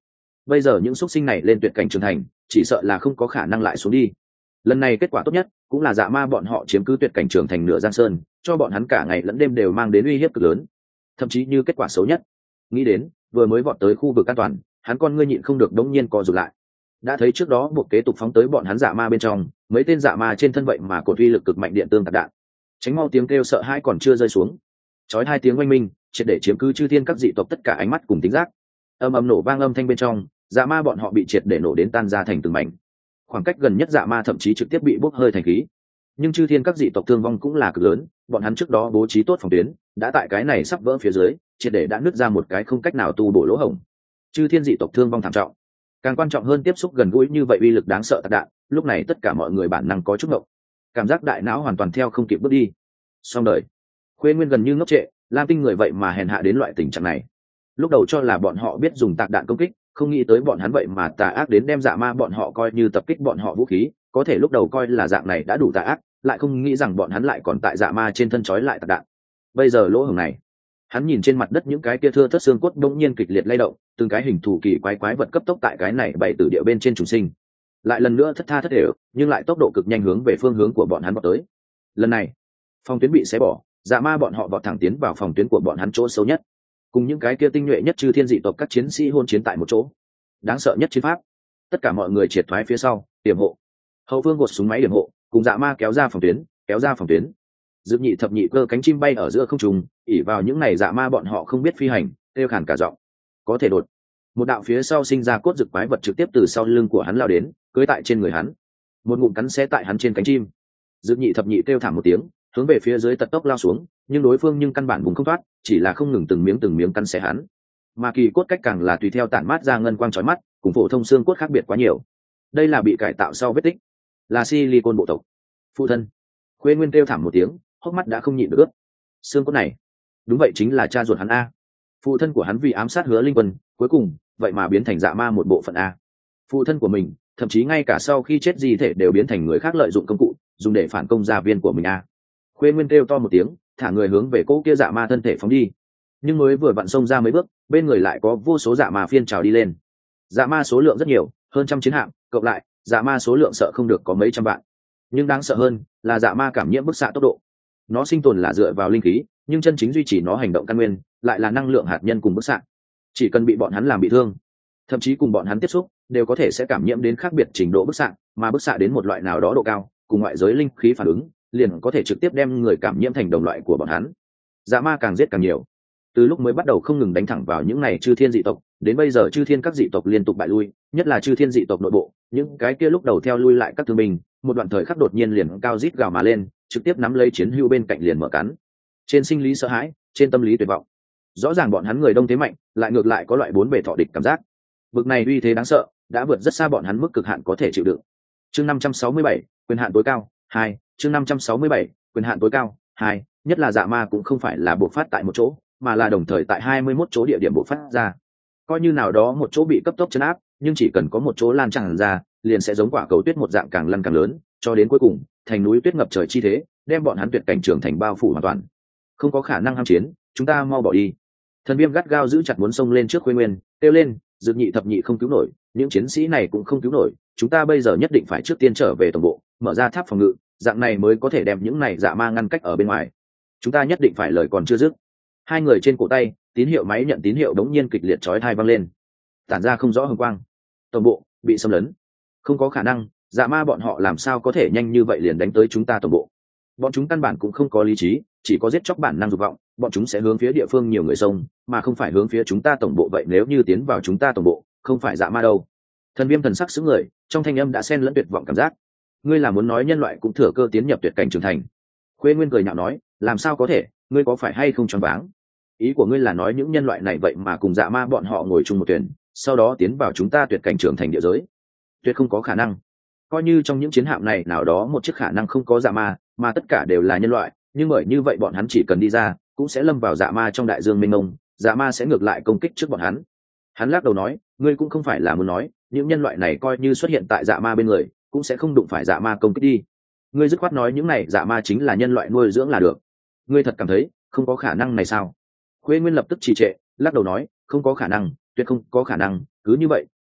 [SPEAKER 1] bây giờ những xuất sinh này lên tuyệt cảnh trưởng thành chỉ sợ là không có khả năng lại xuống đi. Lần này kết quả tốt nhất cũng là dạ ma bọn họ chiếm cứ tuyệt cảnh trưởng thành nửa giang sơn, cho bọn hắn cả ngày lẫn đêm đều mang đến uy hiếp cực lớn. Thậm chí như kết quả xấu nhất, nghĩ đến vừa mới vọt tới khu vực an toàn, hắn con ngươi nhịn không được đống nhiên co rụt lại. Đã thấy trước đó buộc kế tục phóng tới bọn hắn dạ ma bên trong, mấy tên dạ ma trên thân vậy mà cột uy lực cực mạnh điện tương tạc đạn. Tránh mau tiếng kêu sợ hãi còn chưa rơi xuống, chói hai tiếng oanh minh triệt để chiếm cứ chư thiên các dị tộc tất cả ánh mắt cùng tính giác. Âm âm nổ vang âm thanh bên trong, dạ ma bọn họ bị triệt để nổ đến tan ra thành từng mảnh. Khoảng cách gần nhất dạ ma thậm chí trực tiếp bị bốc hơi thành khí. Nhưng chư thiên các dị tộc thương vong cũng là cực lớn, bọn hắn trước đó bố trí tốt phòng tuyến, đã tại cái này sắp vỡ phía dưới, triệt để đã nứt ra một cái không cách nào tu bổ lỗ hổng. Chư thiên dị tộc thương vong thảm trọng. Càng quan trọng hơn, tiếp xúc gần gũi như vậy uy lực đáng sợ tạc đạn, lúc này tất cả mọi người bản năng có chút ngộng, cảm giác đại não hoàn toàn theo không kịp bước đi. Xong đời. Khuê Nguyên gần như ngốc trệ, Lam Tinh người vậy mà hèn hạ đến loại tình trạng này. Lúc đầu cho là bọn họ biết dùng tạc đạn công kích, không nghĩ tới bọn hắn vậy mà tà ác đến đem dạ ma bọn họ coi như tập kích bọn họ vũ khí, có thể lúc đầu coi là dạng này đã đủ tà ác, lại không nghĩ rằng bọn hắn lại còn tại dạ ma trên thân trói lại tạc đạn. Bây giờ lỗ hổng này, hắn nhìn trên mặt đất những cái kia thưa thớt xương cốt đông nhiên kịch liệt lay động, từng cái hình thù kỳ quái quái vật cấp tốc tại cái này bày tử địa bên trên trùng sinh, lại lần nữa thất tha thất đều, nhưng lại tốc độ cực nhanh hướng về phương hướng của bọn hắn vọt tới. Lần này phòng tuyến bị xé bỏ, dạ ma bọn họ vọt thẳng tiến vào phòng tuyến của bọn hắn chỗ sâu nhất, cùng những cái kia tinh nhuệ nhất chư thiên dị tộc các chiến sĩ hôn chiến tại một chỗ. Đáng sợ nhất chiến pháp, tất cả mọi người triệt thoái phía sau, điểm hộ. Hậu phương gột súng máy điểm hộ, cùng dạ ma kéo ra phòng tuyến, kéo ra phòng tuyến. Dự nhị thập nhị cơ cánh chim bay ở giữa không trung, ỉ vào những này dạ ma bọn họ không biết phi hành, kêu khản cả giọng. Có thể đột. Một đạo phía sau sinh ra cốt rực quái vật trực tiếp từ sau lưng của hắn lao đến, cưỡi tại trên người hắn, một ngụm cắn xé tại hắn trên cánh chim. Dự nhị thập nhị kêu thảm một tiếng, hướng về phía dưới tật tốc lao xuống, nhưng đối phương nhưng căn bản vùng không thoát, chỉ là không ngừng từng miếng từng miếng cắn xé hắn. Mà kỳ cốt cách càng là tùy theo tản mát ra ngân quang chói mắt, cùng phổ thông xương cốt khác biệt quá nhiều. Đây là bị cải tạo sau vết tích, là silicon bộ tộc. Phụ thân. Khuê Nguyên kêu thảm một tiếng, hốc mắt đã không nhịn được ướt. Xương cốt này, đúng vậy chính là cha ruột hắn a. Phụ thân của hắn vì ám sát Hứa Linh Quân, cuối cùng vậy mà biến thành dạ ma một bộ phận a. Phụ thân của mình, thậm chí ngay cả sau khi chết di thể đều biến thành người khác lợi dụng công cụ, dùng để phản công gia viên của mình a. Khuê Nguyên kêu to một tiếng, thả người hướng về cỗ kia dạ ma thân thể phóng đi. Nhưng mới vừa vặn xông ra mấy bước, bên người lại có vô số dạ ma phiên trào đi lên. Dạ ma số lượng rất nhiều, hơn trăm chiến hạm, cộng lại, dạ ma số lượng sợ không được có mấy trăm vạn. Nhưng đáng sợ hơn là dạ ma cảm nhiễm bức xạ tốc độ. Nó sinh tồn là dựa vào linh khí, nhưng chân chính duy trì nó hành động căn nguyên lại là năng lượng hạt nhân cùng bức xạ. Chỉ cần bị bọn hắn làm bị thương, thậm chí cùng bọn hắn tiếp xúc, đều có thể sẽ cảm nhiễm đến khác biệt trình độ bức xạ, mà bức xạ đến một loại nào đó độ cao, cùng ngoại giới linh khí phản ứng, liền có thể trực tiếp đem người cảm nhiễm thành đồng loại của bọn hắn. Dạ ma càng giết càng nhiều. Từ lúc mới bắt đầu không ngừng đánh thẳng vào những này chư thiên dị tộc, đến bây giờ chư thiên các dị tộc liên tục bại lui, nhất là chư thiên dị tộc nội bộ, những cái kia lúc đầu theo lui lại các thương binh, một đoạn thời khắc đột nhiên liền cao rít gào mà lên, trực tiếp nắm lấy chiến hữu bên cạnh liền mở cắn. Trên sinh lý sợ hãi, trên tâm lý tuyệt vọng. Rõ ràng bọn hắn người đông thế mạnh, lại ngược lại có loại bốn bề thọ địch cảm giác. Bực này uy thế đáng sợ, đã vượt rất xa bọn hắn mức cực hạn có thể chịu đựng. Chương năm trăm sáu mươi bảy, quyền hạn tối cao, hai. Chương năm trăm sáu mươi bảy, quyền hạn tối cao, hai. Nhất là dạ ma cũng không phải là bộc phát tại một chỗ, mà là đồng thời tại hai mươi mốt chỗ địa điểm bộc phát ra. Coi như nào đó một chỗ bị cấp tốc chấn áp, nhưng chỉ cần có một chỗ lan tràn ra, liền sẽ giống quả cầu tuyết một dạng càng lăn càng lớn, cho đến cuối cùng, thành núi tuyết ngập trời chi thế, đem bọn hắn tuyệt cảnh trưởng thành bao phủ hoàn toàn. Không có khả năng ham chiến, chúng ta mau bỏ đi. Thần Viêm gắt gao giữ chặt muốn xông lên trước Khuê Nguyên, kêu lên, Dược nhị thập nhị không cứu nổi, những chiến sĩ này cũng không cứu nổi, chúng ta bây giờ nhất định phải trước tiên trở về tổng bộ, mở ra tháp phòng ngự, dạng này mới có thể đem những này dạ ma ngăn cách ở bên ngoài. Chúng ta nhất định phải, lời còn chưa dứt, hai người trên cổ tay tín hiệu máy nhận tín hiệu đống nhiên kịch liệt chói tai vang lên, tản ra không rõ hồng quang. Tổng bộ bị xâm lấn. Không có khả năng, dạ ma bọn họ làm sao có thể nhanh như vậy liền đánh tới chúng ta tổng bộ. Bọn chúng căn bản cũng không có lý trí, chỉ có giết chóc bản năng dục vọng, bọn chúng sẽ hướng phía địa phương nhiều người sông, mà không phải hướng phía chúng ta tổng bộ. Vậy nếu như tiến vào chúng ta tổng bộ, không phải dạ ma đâu? Thần Viêm thần sắc sững người, trong thanh âm đã xen lẫn tuyệt vọng cảm giác. Ngươi là muốn nói nhân loại cũng thừa cơ tiến nhập tuyệt cảnh trưởng thành? Khuê Nguyên cười nhạo nói, làm sao có thể, ngươi có phải hay không choáng váng? Ý của ngươi là nói những nhân loại này vậy mà cùng dạ ma bọn họ ngồi chung một thuyền, sau đó tiến vào chúng ta tuyệt cảnh trưởng thành địa giới? Tuyệt không có khả năng. Coi như trong những chiến hạm này nào đó một chiếc khả năng không có dạ ma, mà tất cả đều là nhân loại, nhưng bởi như vậy bọn hắn chỉ cần đi ra, cũng sẽ lâm vào dạ ma trong đại dương mênh mông, dạ ma sẽ ngược lại công kích trước bọn hắn. Hắn lắc đầu nói, ngươi cũng không phải là muốn nói, những nhân loại này coi như xuất hiện tại dạ ma bên người, cũng sẽ không đụng phải dạ ma công kích đi. Ngươi dứt khoát nói những này dạ ma chính là nhân loại nuôi dưỡng là được. Ngươi thật cảm thấy không có khả năng này sao? Khuê Nguyên lập tức trì trệ, lắc đầu nói, không có khả năng, tuyệt không có khả năng, cứ như vậy,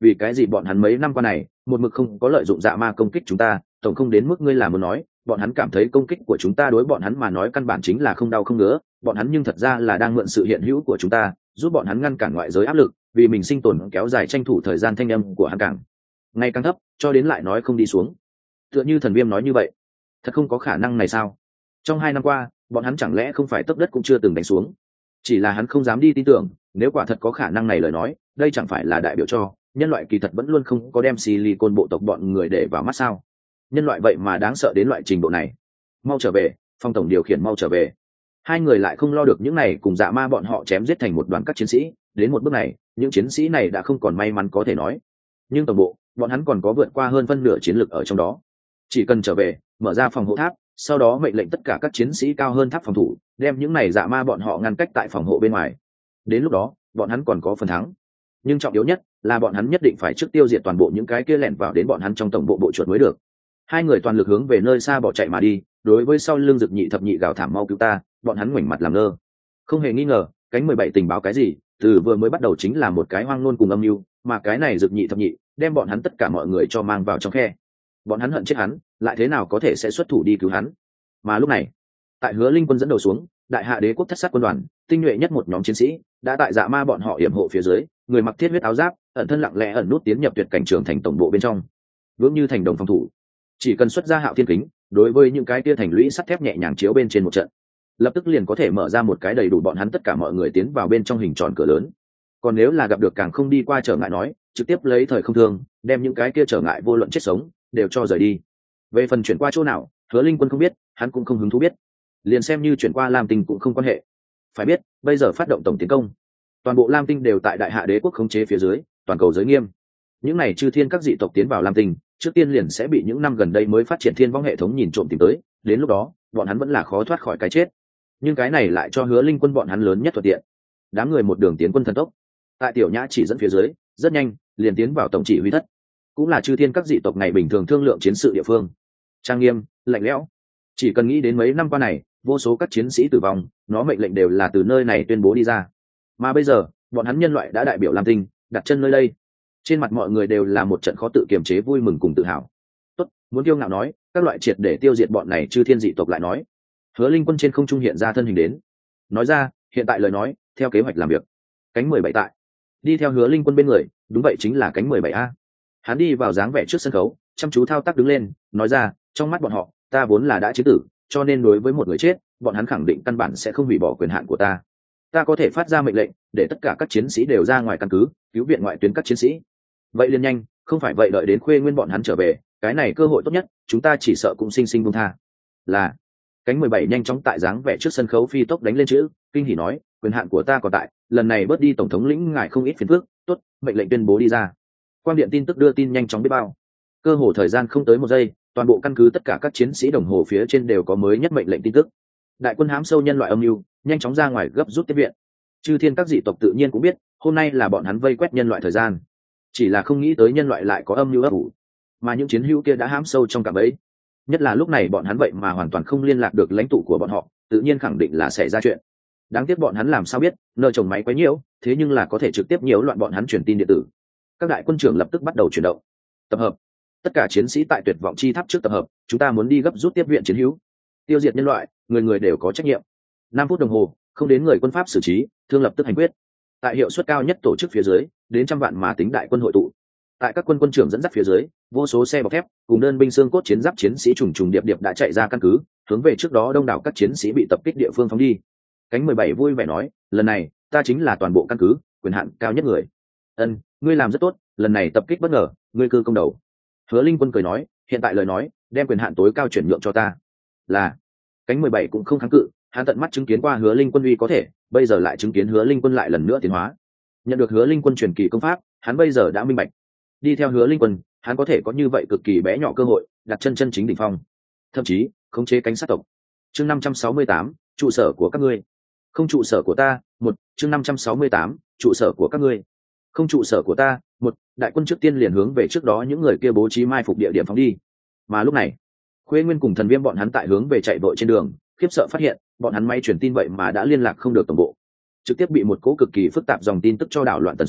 [SPEAKER 1] vì cái gì bọn hắn mấy năm qua này một mực không có lợi dụng dạ ma công kích chúng ta, tổng không đến mức ngươi là muốn nói bọn hắn cảm thấy công kích của chúng ta đối bọn hắn mà nói căn bản chính là không đau không ngứa, bọn hắn nhưng thật ra là đang mượn sự hiện hữu của chúng ta giúp bọn hắn ngăn cản ngoại giới áp lực, vì mình sinh tồn kéo dài tranh thủ thời gian. Thanh âm của hắn càng ngày càng thấp, cho đến lại nói không đi xuống, tựa như Thần Viêm nói như vậy. Thật không có khả năng này sao? Trong hai năm qua bọn hắn chẳng lẽ không phải tấc đất cũng chưa từng đánh xuống? Chỉ là hắn không dám đi tin tưởng, nếu quả thật có khả năng này lời nói, đây chẳng phải là đại biểu cho nhân loại kỳ thật vẫn luôn không có đem silicon bộ tộc bọn người để vào mắt sao? Nhân loại vậy mà đáng sợ đến loại trình độ này. Mau trở về, Phong tổng điều khiển mau trở về. Hai người lại không lo được những này cùng dạ ma bọn họ chém giết thành một đoàn các chiến sĩ, đến một bước này những chiến sĩ này đã không còn may mắn có thể nói, nhưng tổng bộ bọn hắn còn có vượt qua hơn phân nửa chiến lực ở trong đó. Chỉ cần trở về, mở ra phòng hộ tháp, sau đó mệnh lệnh tất cả các chiến sĩ cao hơn tháp phòng thủ, đem những này dạ ma bọn họ ngăn cách tại phòng hộ bên ngoài. Đến lúc đó bọn hắn còn có phần thắng. Nhưng trọng yếu nhất là bọn hắn nhất định phải trước tiêu diệt toàn bộ những cái kia lẻn vào đến bọn hắn trong tổng bộ bộ chuột mới được. Hai người toàn lực hướng về nơi xa bỏ chạy mà đi, đối với sau lưng Dực Nhị thập nhị gào thảm mau cứu ta, bọn hắn ngoảnh mặt làm ngơ. Không hề nghi ngờ, cánh mười bảy tình báo cái gì, từ vừa mới bắt đầu chính là một cái hoang ngôn cùng âm mưu, mà cái này Dực Nhị thập nhị đem bọn hắn tất cả mọi người cho mang vào trong khe. Bọn hắn hận chết hắn, lại thế nào có thể sẽ xuất thủ đi cứu hắn? Mà lúc này, tại Hứa Linh Quân dẫn đầu xuống, Đại Hạ Đế quốc thất sát quân đoàn, tinh nhuệ nhất một nhóm chiến sĩ, đã tại dạ ma bọn họ yểm hộ phía dưới, người mặc thiết huyết áo giáp, ẩn thân lặng lẽ ẩn nút tiến nhập tuyệt cảnh trường thành tổng bộ bên trong, vững như thành đồng phòng thủ. Chỉ cần xuất ra Hạo Thiên kính, đối với những cái kia thành lũy sắt thép nhẹ nhàng chiếu bên trên một trận, lập tức liền có thể mở ra một cái đầy đủ bọn hắn tất cả mọi người tiến vào bên trong hình tròn cửa lớn. Còn nếu là gặp được càng không đi qua trở ngại nói, trực tiếp lấy thời không thương, đem những cái kia trở ngại vô luận chết sống đều cho rời đi. Về phần chuyển qua chỗ nào, Hứa Linh Quân không biết, hắn cũng không hứng thú biết, liền xem như chuyển qua Lam Tinh cũng không quan hệ. Phải biết, bây giờ phát động tổng tiến công, toàn bộ Lam Tinh đều tại Đại Hạ Đế quốc khống chế phía dưới, toàn cầu giới nghiêm. Những này chư thiên các dị tộc tiến vào Lam Tinh, trước tiên liền sẽ bị những năm gần đây mới phát triển thiên vong hệ thống nhìn trộm tìm tới, đến lúc đó bọn hắn vẫn là khó thoát khỏi cái chết. Nhưng cái này lại cho Hứa Linh Quân bọn hắn lớn nhất thuận tiện. Đám người một đường tiến quân thần tốc, tại Tiểu Nhã chỉ dẫn phía dưới, rất nhanh liền tiến vào tổng chỉ huy thất, cũng là chư thiên các dị tộc ngày bình thường thương lượng chiến sự địa phương. Trang nghiêm, lạnh lẽo, chỉ cần nghĩ đến mấy năm qua này vô số các chiến sĩ tử vong, nó mệnh lệnh đều là từ nơi này tuyên bố đi ra. Mà bây giờ bọn hắn nhân loại đã đại biểu Lam Tinh đặt chân nơi đây, trên mặt mọi người đều là một trận khó tự kiềm chế vui mừng cùng tự hào. Tốt, muốn kiêu ngạo nói các loại triệt để tiêu diệt bọn này chư thiên dị tộc lại nói. Hứa Linh Quân trên không trung hiện ra thân hình đến, nói ra hiện tại lời nói theo kế hoạch làm việc. Cánh mười bảy tại đi theo Hứa Linh Quân bên người, đúng vậy chính là cánh mười bảy a. Hắn đi vào dáng vẻ trước sân khấu, chăm chú thao tác đứng lên, nói ra trong mắt bọn họ ta vốn là đã chiến tử, cho nên đối với một người chết bọn hắn khẳng định căn bản sẽ không hủy bỏ quyền hạn của ta. Ta có thể phát ra mệnh lệnh để tất cả các chiến sĩ đều ra ngoài căn cứ cứu viện ngoại tuyến các chiến sĩ. Vậy liền nhanh, không phải vậy đợi đến Khuê Nguyên bọn hắn trở về, cái này cơ hội tốt nhất, chúng ta chỉ sợ cũng sinh sinh buông tha. Là cánh mười bảy nhanh chóng tại dáng vẻ trước sân khấu phi tốc đánh lên chữ, kinh hỉ nói quyền hạn của ta còn tại, lần này bớt đi tổng thống lĩnh ngài không ít phiền phức. Tốt, mệnh lệnh tuyên bố đi ra. Quang điện tin tức đưa tin nhanh chóng biết bao, cơ hồ thời gian không tới một giây, toàn bộ căn cứ tất cả các chiến sĩ đồng hồ phía trên đều có mới nhất mệnh lệnh tin tức. Đại quân hám sâu nhân loại âm mưu, nhanh chóng ra ngoài gấp rút tiếp viện. Chư thiên các dị tộc tự nhiên cũng biết hôm nay là bọn hắn vây quét nhân loại thời gian, chỉ là không nghĩ tới nhân loại lại có âm mưu ấp ủ, mà những chiến hữu kia đã hám sâu trong cạm bẫy. Nhất là lúc này bọn hắn vậy mà hoàn toàn không liên lạc được lãnh tụ của bọn họ, tự nhiên khẳng định là xảy ra chuyện. Đáng tiếc bọn hắn làm sao biết nơi trồng máy quấy nhiễu, thế nhưng là có thể trực tiếp nhiễu loạn bọn hắn truyền tin điện tử. Các đại quân trưởng lập tức bắt đầu chuyển động, tập hợp tất cả chiến sĩ tại tuyệt vọng chi tháp trước tập hợp, chúng ta muốn đi gấp rút tiếp viện chiến hữu, tiêu diệt nhân loại, người người đều có trách nhiệm. Năm phút đồng hồ, không đến người quân pháp xử trí, thương lập tức hành quyết. Tại hiệu suất cao nhất tổ chức phía dưới, đến trăm vạn mà tính đại quân hội tụ. Tại các quân quân trưởng dẫn dắt phía dưới, vô số xe bọc thép cùng đơn binh xương cốt chiến giáp chiến sĩ trùng trùng điệp điệp đã chạy ra căn cứ, hướng về trước đó đông đảo các chiến sĩ bị tập kích địa phương phóng đi. Cánh mười bảy vui vẻ nói, lần này ta chính là toàn bộ căn cứ quyền hạn cao nhất người. Ân, ngươi làm rất tốt, lần này tập kích bất ngờ, ngươi cư công đầu. Hứa Linh Quân cười nói, hiện tại lời nói đem quyền hạn tối cao chuyển nhượng cho ta. Là cánh mười bảy cũng không kháng cự, hắn tận mắt chứng kiến qua Hứa Linh Quân uy có thể, bây giờ lại chứng kiến Hứa Linh Quân lại lần nữa tiến hóa. Nhận được Hứa Linh Quân truyền kỳ công pháp, hắn bây giờ đã minh bạch, đi theo Hứa Linh Quân hắn có thể có như vậy cực kỳ bé nhỏ cơ hội đặt chân chân chính đỉnh phong, thậm chí khống chế cánh sát tộc. Chương năm trăm sáu mươi tám, trụ sở của các ngươi. Không trụ sở của ta. Một chương năm trăm sáu mươi tám, trụ sở của các ngươi. Không trụ sở của ta. Một đại quân trước tiên liền hướng về trước đó những người kia bố trí mai phục địa điểm phóng đi. Mà lúc này Khuê Nguyên cùng Thần Viêm bọn hắn tại hướng về chạy vội trên đường, khiếp sợ phát hiện bọn hắn may truyền tin vậy mà đã liên lạc không được tổng bộ, trực tiếp bị một cỗ cực kỳ phức tạp dòng tin tức cho đảo loạn tần suất,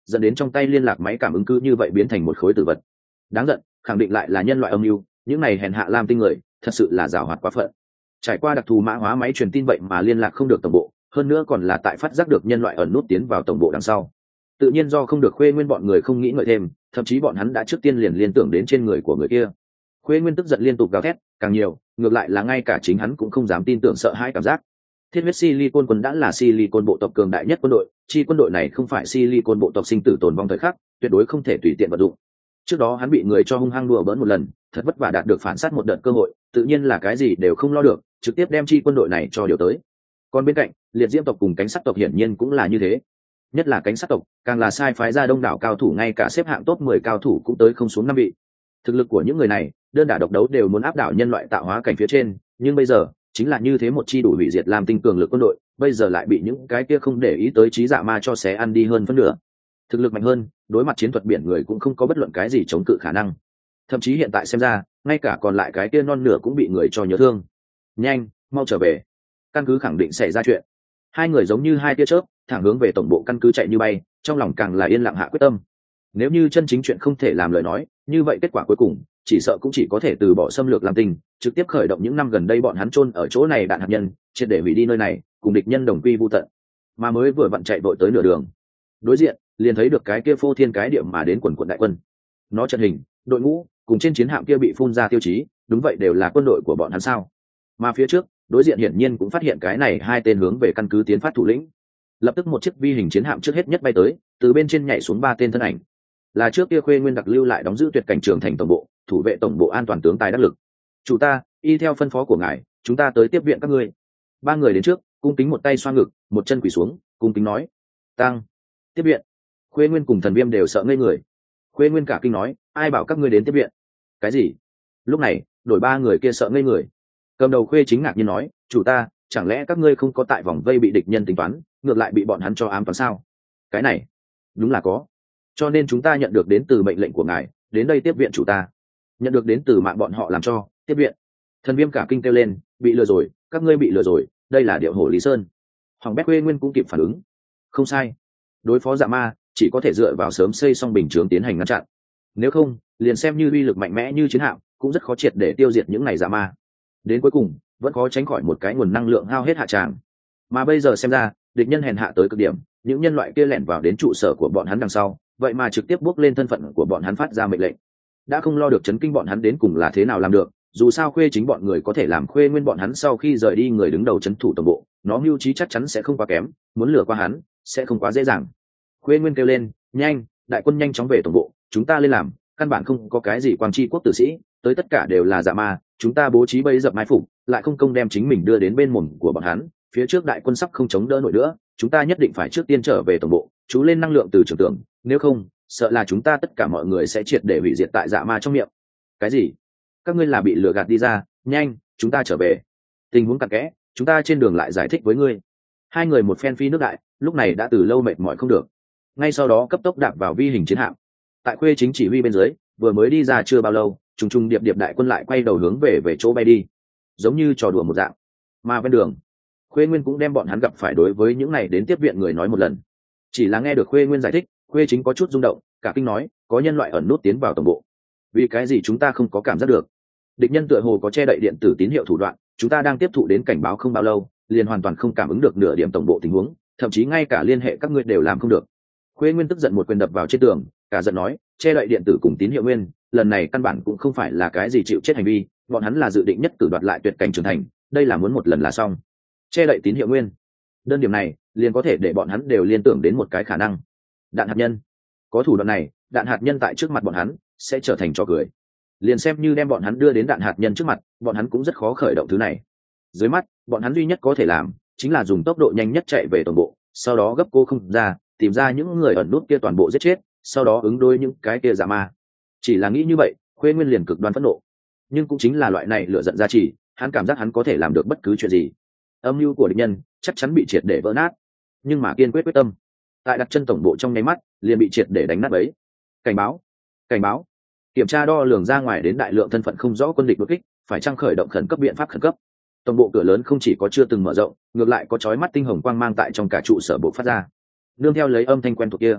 [SPEAKER 1] dẫn đến trong tay liên lạc máy cảm ứng cứ như vậy biến thành một khối tử vật. Đáng giận, khẳng định lại là nhân loại âm mưu, những này hèn hạ lam tinh người thật sự là giàu hoạt quá phận. Trải qua đặc thù mã hóa máy truyền tin vậy mà liên lạc không được tổng bộ, hơn nữa còn là tại phát giác được nhân loại ẩn nút tiến vào tổng bộ đằng sau. Tự nhiên do không được Khuê Nguyên bọn người không nghĩ ngợi thêm, thậm chí bọn hắn đã trước tiên liền liên tưởng đến trên người của người kia. Khuê Nguyên tức giận liên tục gào thét, càng nhiều, ngược lại là ngay cả chính hắn cũng không dám tin tưởng, sợ hãi cảm giác. Thiết huyết Silicon quân đã là Silicon bộ tộc cường đại nhất quân đội, chi quân đội này không phải Silicon bộ tộc sinh tử tồn vong thời khắc, tuyệt đối không thể tùy tiện vận dụng. Trước đó hắn bị người cho hung hăng đùa bỡn một lần, thật vất vả đạt được phản sát một đợt cơ hội, tự nhiên là cái gì đều không lo được, trực tiếp đem chi quân đội này cho điều tới. Còn bên cạnh, liệt diễm tộc cùng cánh sắt tộc hiển nhiên cũng là như thế. Nhất là cánh sắt tộc, càng là sai phái ra đông đảo cao thủ, ngay cả xếp hạng top mười cao thủ cũng tới không xuống năm vị. Thực lực của những người này, đơn đả độc đấu đều muốn áp đảo nhân loại tạo hóa cảnh phía trên, nhưng bây giờ, chính là như thế một chi đủ hủy diệt làm tinh cường lực quân đội, bây giờ lại bị những cái kia không để ý tới trí dạ ma cho xé ăn đi hơn phân nửa. Thực lực mạnh hơn, đối mặt chiến thuật biển người cũng không có bất luận cái gì chống cự khả năng. Thậm chí hiện tại xem ra, ngay cả còn lại cái kia non nửa cũng bị người cho nhớ thương. Nhanh, mau trở về. Căn cứ khẳng định xảy ra chuyện. Hai người giống như hai tia chớp, thẳng hướng về tổng bộ căn cứ chạy như bay, trong lòng càng là yên lặng hạ quyết tâm. Nếu như chân chính chuyện không thể làm lời nói, như vậy kết quả cuối cùng chỉ sợ cũng chỉ có thể từ bỏ xâm lược Lam Tinh, trực tiếp khởi động những năm gần đây bọn hắn chôn ở chỗ này đạn hạt nhân, triệt để hủy đi nơi này, cùng địch nhân đồng quy vu tận. Mà mới vừa vặn chạy vội tới nửa đường, đối diện liền thấy được cái kia phô thiên cái địa mà đến quần quần đại quân. Nó trận hình, đội ngũ, cùng trên chiến hạm kia bị phun ra tiêu chí, đúng vậy đều là quân đội của bọn hắn sao? Mà phía trước, đối diện hiển nhiên cũng phát hiện cái này hai tên hướng về căn cứ tiến phát thủ lĩnh. Lập tức một chiếc vi hình chiến hạm trước hết nhất bay tới, từ bên trên nhảy xuống ba tên thân ảnh. Là trước kia Khuê Nguyên đặc lưu lại đóng giữ tuyệt cảnh trường thành tổng bộ, thủ vệ tổng bộ an toàn tướng tài đắc lực. Chủ ta, y theo phân phó của ngài, chúng ta tới tiếp viện các ngươi. Ba người đến trước, cung kính một tay xoa ngực, một chân quỳ xuống, cung kính nói: "Tăng, tiếp viện." Khuê Nguyên cùng Thần Viêm đều sợ ngây người. Khuê Nguyên cả kinh nói: "Ai bảo các ngươi đến tiếp viện?" "Cái gì?" Lúc này, đổi ba người kia sợ ngây người. Cầm đầu Khuê chính ngạc nhiên nói: "Chủ ta, chẳng lẽ các ngươi không có tại vòng vây bị địch nhân tính toán, ngược lại bị bọn hắn cho ám toán sao?" "Cái này, đúng là có. Cho nên chúng ta nhận được đến từ mệnh lệnh của ngài, đến đây tiếp viện chủ ta." "Nhận được đến từ mạng bọn họ làm cho tiếp viện?" Thần Viêm cả kinh kêu lên: "Bị lừa rồi, các ngươi bị lừa rồi, đây là điệu hổ Lý Sơn." Hoàng Bét Khuê Nguyên cũng kịp phản ứng. Không sai, đối phó dạ ma chỉ có thể dựa vào sớm xây xong bình chướng tiến hành ngăn chặn, nếu không liền xem như uy lực mạnh mẽ như chiến hạm cũng rất khó triệt để tiêu diệt những ngày dạ ma, đến cuối cùng vẫn khó tránh khỏi một cái nguồn năng lượng hao hết hạ tràng. Mà bây giờ xem ra, địch nhân hèn hạ tới cực điểm, những nhân loại kia lẻn vào đến trụ sở của bọn hắn đằng sau, vậy mà trực tiếp bước lên thân phận của bọn hắn phát ra mệnh lệnh, đã không lo được chấn kinh bọn hắn đến cùng là thế nào làm được. Dù sao Khuê chính bọn người có thể làm Khuê Nguyên bọn hắn sau khi rời đi người đứng đầu chấn thủ tổng bộ, nó mưu trí chắc chắn sẽ không quá kém, muốn lừa qua hắn sẽ không quá dễ dàng. Khuê Nguyên kêu lên: "Nhanh, đại quân nhanh chóng về tổng bộ, chúng ta lên làm, căn bản không có cái gì quang tri quốc tử sĩ, tới tất cả đều là dạ ma, chúng ta bố trí bẫy dập mai phục, lại không công đem chính mình đưa đến bên mồm của bọn hắn, phía trước đại quân sắp không chống đỡ nổi nữa, chúng ta nhất định phải trước tiên trở về tổng bộ, chú lên năng lượng từ trưởng tưởng, nếu không, sợ là chúng ta tất cả mọi người sẽ triệt để hủy diệt tại dạ ma trong miệng." "Cái gì? Các ngươi là bị lừa gạt đi ra, nhanh, chúng ta trở về. Tình huống cặn kẽ, chúng ta trên đường lại giải thích với ngươi." Hai người một phen phi nước đại, lúc này đã từ lâu mệt mỏi không được. Ngay sau đó cấp tốc đạp vào vi hình chiến hạm. Tại Khuê chính chỉ huy bên dưới, vừa mới đi ra chưa bao lâu, trùng trùng điệp điệp đại quân lại quay đầu hướng về về chỗ bay đi, giống như trò đùa một dạng. Mà bên đường, Khuê Nguyên cũng đem bọn hắn gặp phải đối với những này đến tiếp viện người nói một lần. Chỉ là nghe được Khuê Nguyên giải thích, Khuê chính có chút rung động, cả kinh nói: "Có nhân loại ẩn nút tiến vào tổng bộ, vì cái gì chúng ta không có cảm giác được? Địch nhân tựa hồ có che đậy điện tử tín hiệu thủ đoạn, chúng ta đang tiếp thụ đến cảnh báo không bao lâu, liền hoàn toàn không cảm ứng được nửa điểm tổng bộ tình huống, thậm chí ngay cả liên hệ các ngươi đều làm không được." Khuê Nguyên tức giận một quyền đập vào trên tường, cả giận nói: "Che đậy điện tử cùng tín hiệu nguyên, lần này căn bản cũng không phải là cái gì chịu chết hành vi, bọn hắn là dự định nhất cử đoạt lại tuyệt cảnh trưởng thành, đây là muốn một lần là xong. Che đậy tín hiệu nguyên, đơn điểm này liền có thể để bọn hắn đều liên tưởng đến một cái khả năng, đạn hạt nhân. Có thủ đoạn này, đạn hạt nhân tại trước mặt bọn hắn sẽ trở thành trò cười. Liền xem như đem bọn hắn đưa đến đạn hạt nhân trước mặt, bọn hắn cũng rất khó khởi động thứ này. Dưới mắt, bọn hắn duy nhất có thể làm chính là dùng tốc độ nhanh nhất chạy về tổng bộ, sau đó gấp cô không ra, tìm ra những người ẩn nút kia toàn bộ giết chết, sau đó ứng đối những cái kia giả ma." Chỉ là nghĩ như vậy, Khuê Nguyên liền cực đoan phẫn nộ. Nhưng cũng chính là loại này lửa giận ra chỉ, hắn cảm giác hắn có thể làm được bất cứ chuyện gì. Âm mưu của địch nhân chắc chắn bị triệt để vỡ nát, nhưng mà kiên quyết quyết tâm, tại đặt chân tổng bộ trong nháy mắt, liền bị triệt để đánh nát bấy. Cảnh báo, cảnh báo, kiểm tra đo lường ra ngoài đến đại lượng thân phận không rõ quân địch đột kích, phải trang khởi động khẩn cấp biện pháp khẩn cấp. Tổng bộ cửa lớn không chỉ có chưa từng mở rộng, ngược lại có chói mắt tinh hồng quang mang tại trong cả trụ sở bộ phát ra. Nương theo lấy âm thanh quen thuộc kia,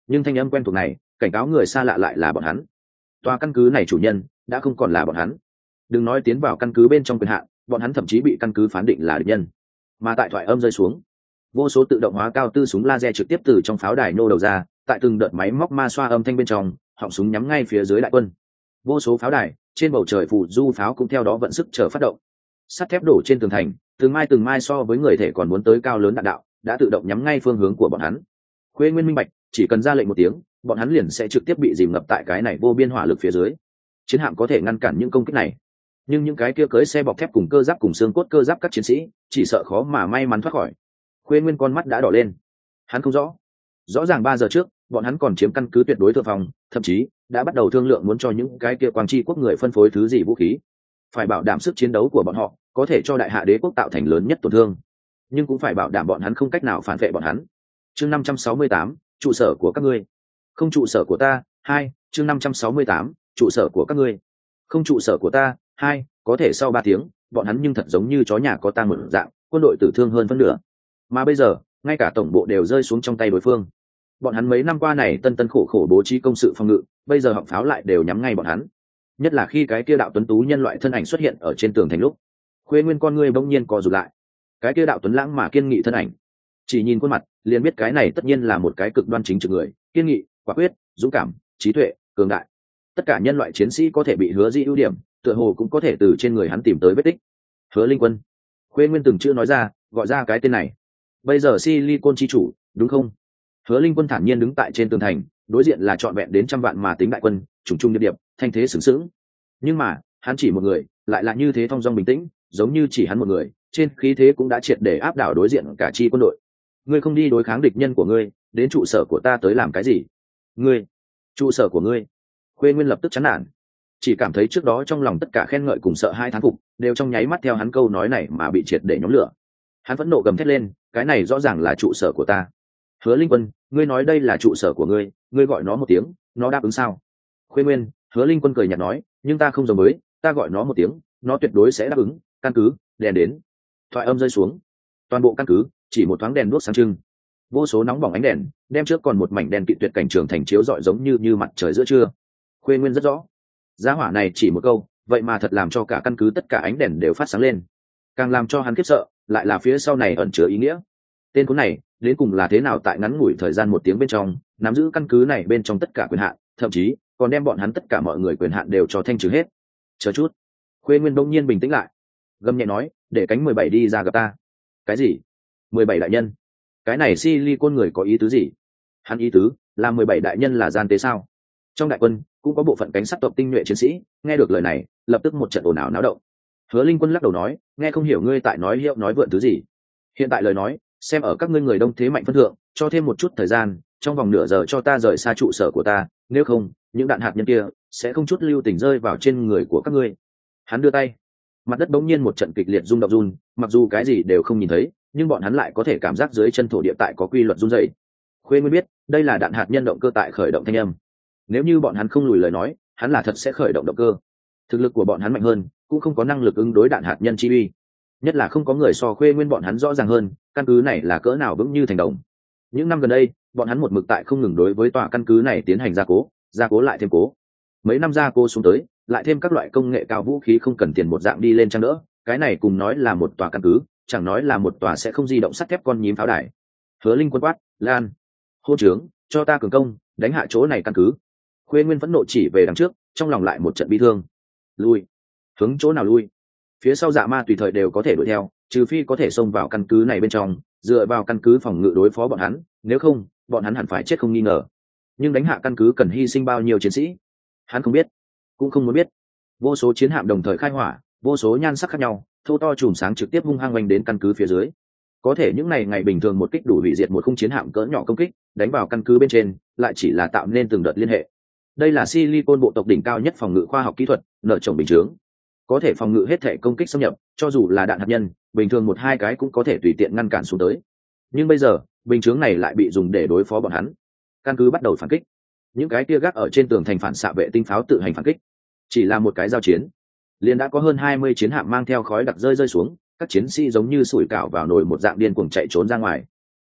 [SPEAKER 1] nhưng thanh âm quen thuộc này cảnh cáo người xa lạ lại là bọn hắn. Tòa căn cứ này chủ nhân đã không còn là bọn hắn. Đừng nói tiến vào căn cứ bên trong quyền hạn, bọn hắn thậm chí bị căn cứ phán định là địch nhân. Mà tại thoại âm rơi xuống, vô số tự động hóa cao tư súng laser trực tiếp từ trong pháo đài nô đầu ra, tại từng đợt máy móc ma xoa âm thanh bên trong, họng súng nhắm ngay phía dưới đại quân. Vô số pháo đài trên bầu trời phù du pháo cũng theo đó vận sức chờ phát động. Sắt thép đổ trên tường thành, từng mai từng mai so với người thể còn muốn tới cao lớn đạn đạo, đã tự động nhắm ngay phương hướng của bọn hắn. Khuê Nguyên minh bạch, chỉ cần ra lệnh một tiếng, bọn hắn liền sẽ trực tiếp bị dìm ngập tại cái này vô biên hỏa lực phía dưới. Chiến hạm có thể ngăn cản những công kích này, nhưng những cái kia cưới xe bọc thép cùng cơ giáp cùng xương cốt cơ giáp các chiến sĩ chỉ sợ khó mà may mắn thoát khỏi. Khuê Nguyên con mắt đã đỏ lên. Hắn không rõ, rõ ràng ba giờ trước bọn hắn còn chiếm căn cứ tuyệt đối thượng phòng, thậm chí đã bắt đầu thương lượng muốn cho những cái kia quang tri quốc người phân phối thứ gì vũ khí, phải bảo đảm sức chiến đấu của bọn họ có thể cho đại hạ đế quốc tạo thành lớn nhất tổn thương, nhưng cũng phải bảo đảm bọn hắn không cách nào phản vệ bọn hắn. Chương năm trăm sáu mươi tám, trụ sở của các ngươi. Không trụ sở của ta. Hai. Chương năm trăm sáu mươi tám, trụ sở của các ngươi. Không trụ sở của ta. Hai. Có thể sau ba tiếng, bọn hắn nhưng thật giống như chó nhà có tang một dạng, quân đội tử thương hơn phân nửa. Mà bây giờ, ngay cả tổng bộ đều rơi xuống trong tay đối phương. Bọn hắn mấy năm qua này tân tân khổ khổ bố trí công sự phòng ngự, bây giờ họng pháo lại đều nhắm ngay bọn hắn. Nhất là khi cái kia đạo tuấn tú nhân loại thân ảnh xuất hiện ở trên tường thành lúc, Khuê Nguyên con ngươi bỗng nhiên co rụt lại. Cái kia đạo tuấn lãng mà kiên nghị thân ảnh, chỉ nhìn khuôn mặt liền biết cái này tất nhiên là một cái cực đoan chính trực người, kiên nghị, quả quyết, dũng cảm, trí tuệ, cường đại. Tất cả nhân loại chiến sĩ có thể bị Hứa Di ưu điểm, tựa hồ cũng có thể từ trên người hắn tìm tới vết tích. Hứa Linh Quân. Khuê Nguyên từng chữ nói ra, gọi ra cái tên này. Bây giờ Silicon chi chủ, đúng không? Hứa Linh Quân thản nhiên đứng tại trên tường thành, đối diện là trọn vẹn đến trăm vạn mà tính đại quân, trùng trùng điệp điệp, thanh thế sướng sướng. Nhưng mà, hắn chỉ một người, lại là như thế thong dong bình tĩnh, giống như chỉ hắn một người, trên khí thế cũng đã triệt để áp đảo đối diện cả chi quân đội. Ngươi không đi đối kháng địch nhân của ngươi, đến trụ sở của ta tới làm cái gì? Ngươi, trụ sở của ngươi. Khuê Nguyên lập tức chán nản, chỉ cảm thấy trước đó trong lòng tất cả khen ngợi cùng sợ hai thán phục, đều trong nháy mắt theo hắn câu nói này mà bị triệt để nhóm lửa. Hắn phẫn nộ gầm thét lên, cái này rõ ràng là trụ sở của ta. Hứa Linh Quân, ngươi nói đây là trụ sở của ngươi, ngươi gọi nó một tiếng, nó đáp ứng sao? Khuê Nguyên. Hứa Linh Quân cười nhạt nói, nhưng ta không giống với, ta gọi nó một tiếng, nó tuyệt đối sẽ đáp ứng. Căn cứ, đèn đến. Thoại âm rơi xuống, toàn bộ căn cứ chỉ một thoáng đèn đuốc sáng trưng, vô số nóng bỏng ánh đèn đem trước còn một mảnh đèn kịt tuyệt cảnh trường thành chiếu rọi giống như như mặt trời giữa trưa. Khuê Nguyên rất rõ, giá hỏa này chỉ một câu, vậy mà thật làm cho cả căn cứ tất cả ánh đèn đều phát sáng lên. Càng làm cho hắn khiếp sợ, lại là phía sau này ẩn chứa ý nghĩa. Tên cuốn này đến cùng là thế nào tại ngắn ngủi thời gian một tiếng bên trong nắm giữ căn cứ này bên trong tất cả quyền hạn, thậm chí còn đem bọn hắn tất cả mọi người quyền hạn đều cho thanh trừ hết. Chờ chút. Khuê Nguyên đông nhiên bình tĩnh lại, gầm nhẹ nói, để cánh mười bảy đi ra gặp ta. Cái gì? Mười bảy đại nhân? Cái này Silicon người có ý tứ gì? Hắn ý tứ là mười bảy đại nhân là gian tế sao? Trong đại quân cũng có bộ phận cánh sát tộc tinh nhuệ chiến sĩ, nghe được lời này lập tức một trận ồn ào náo động. Hứa Linh Quân lắc đầu nói, nghe không hiểu ngươi tại nói hiệu nói vượn thứ gì. Hiện tại lời nói, xem ở các ngươi người đông thế mạnh phân thượng, cho thêm một chút thời gian, trong vòng nửa giờ cho ta rời xa trụ sở của ta, nếu không những đạn hạt nhân kia sẽ không chút lưu tình rơi vào trên người của các ngươi. Hắn đưa tay, mặt đất bỗng nhiên một trận kịch liệt rung động run, mặc dù cái gì đều không nhìn thấy, nhưng bọn hắn lại có thể cảm giác dưới chân thổ địa tại có quy luật run rẩy. Khuê Nguyên biết, đây là đạn hạt nhân động cơ tại khởi động thanh âm. Nếu như bọn hắn không lùi lời nói, hắn là thật sẽ khởi động động cơ. Thực lực của bọn hắn mạnh hơn, cũng không có năng lực ứng đối đạn hạt nhân chi uy. Nhất là không có người so Khuê Nguyên bọn hắn rõ ràng hơn, căn cứ này là cỡ nào vững như thành đồng. Những năm gần đây, bọn hắn một mực tại không ngừng đối với tòa căn cứ này tiến hành gia cố, gia cố lại thêm cố. Mấy năm gia cố xuống tới, lại thêm các loại công nghệ cao vũ khí không cần tiền một dạng đi lên chăng nữa, cái này cùng nói là một tòa căn cứ, chẳng nói là một tòa sẽ không di động sắt thép con nhím pháo đài. Hứa Linh Quân quát, Lan, hô trướng, cho ta cường công, đánh hạ chỗ này căn cứ. Khuê Nguyên phẫn nộ chỉ về đằng trước, trong lòng lại một trận bi thương. Lui, hướng chỗ nào lui? Phía sau Dạ Ma tùy thời đều có thể đuổi theo, trừ phi có thể xông vào căn cứ này bên trong, dựa vào căn cứ phòng ngự đối phó bọn hắn, nếu không bọn hắn hẳn phải chết không nghi ngờ. Nhưng đánh hạ căn cứ cần hy sinh bao nhiêu chiến sĩ, hắn không biết, cũng không muốn biết. Vô số chiến hạm đồng thời khai hỏa, vô số nhan sắc khác nhau, thô to chùm sáng trực tiếp hung hăng oanh đến căn cứ phía dưới. Có thể những ngày ngày bình thường một kích đủ hủy diệt một khung chiến hạm cỡ nhỏ công kích, đánh vào căn cứ bên trên lại chỉ là tạo nên từng đợt liên hệ. Đây là Silicon bộ tộc đỉnh cao nhất phòng ngự khoa học kỹ thuật, nợ chồng bình chướng, có thể phòng ngự hết thể công kích xâm nhập, cho dù là đạn hạt nhân bình thường một hai cái cũng có thể tùy tiện ngăn cản xuống tới. Nhưng bây giờ bình chướng này lại bị dùng để đối phó bọn hắn. Căn cứ bắt đầu phản kích, những cái tia gác ở trên tường thành phản xạ vệ tinh pháo tự hành phản kích. Chỉ là một cái giao chiến, liền đã có hơn hai mươi chiến hạm mang theo khói đặc rơi rơi xuống, các chiến sĩ giống như sủi cảo vào nồi một dạng điên cuồng chạy trốn ra ngoài.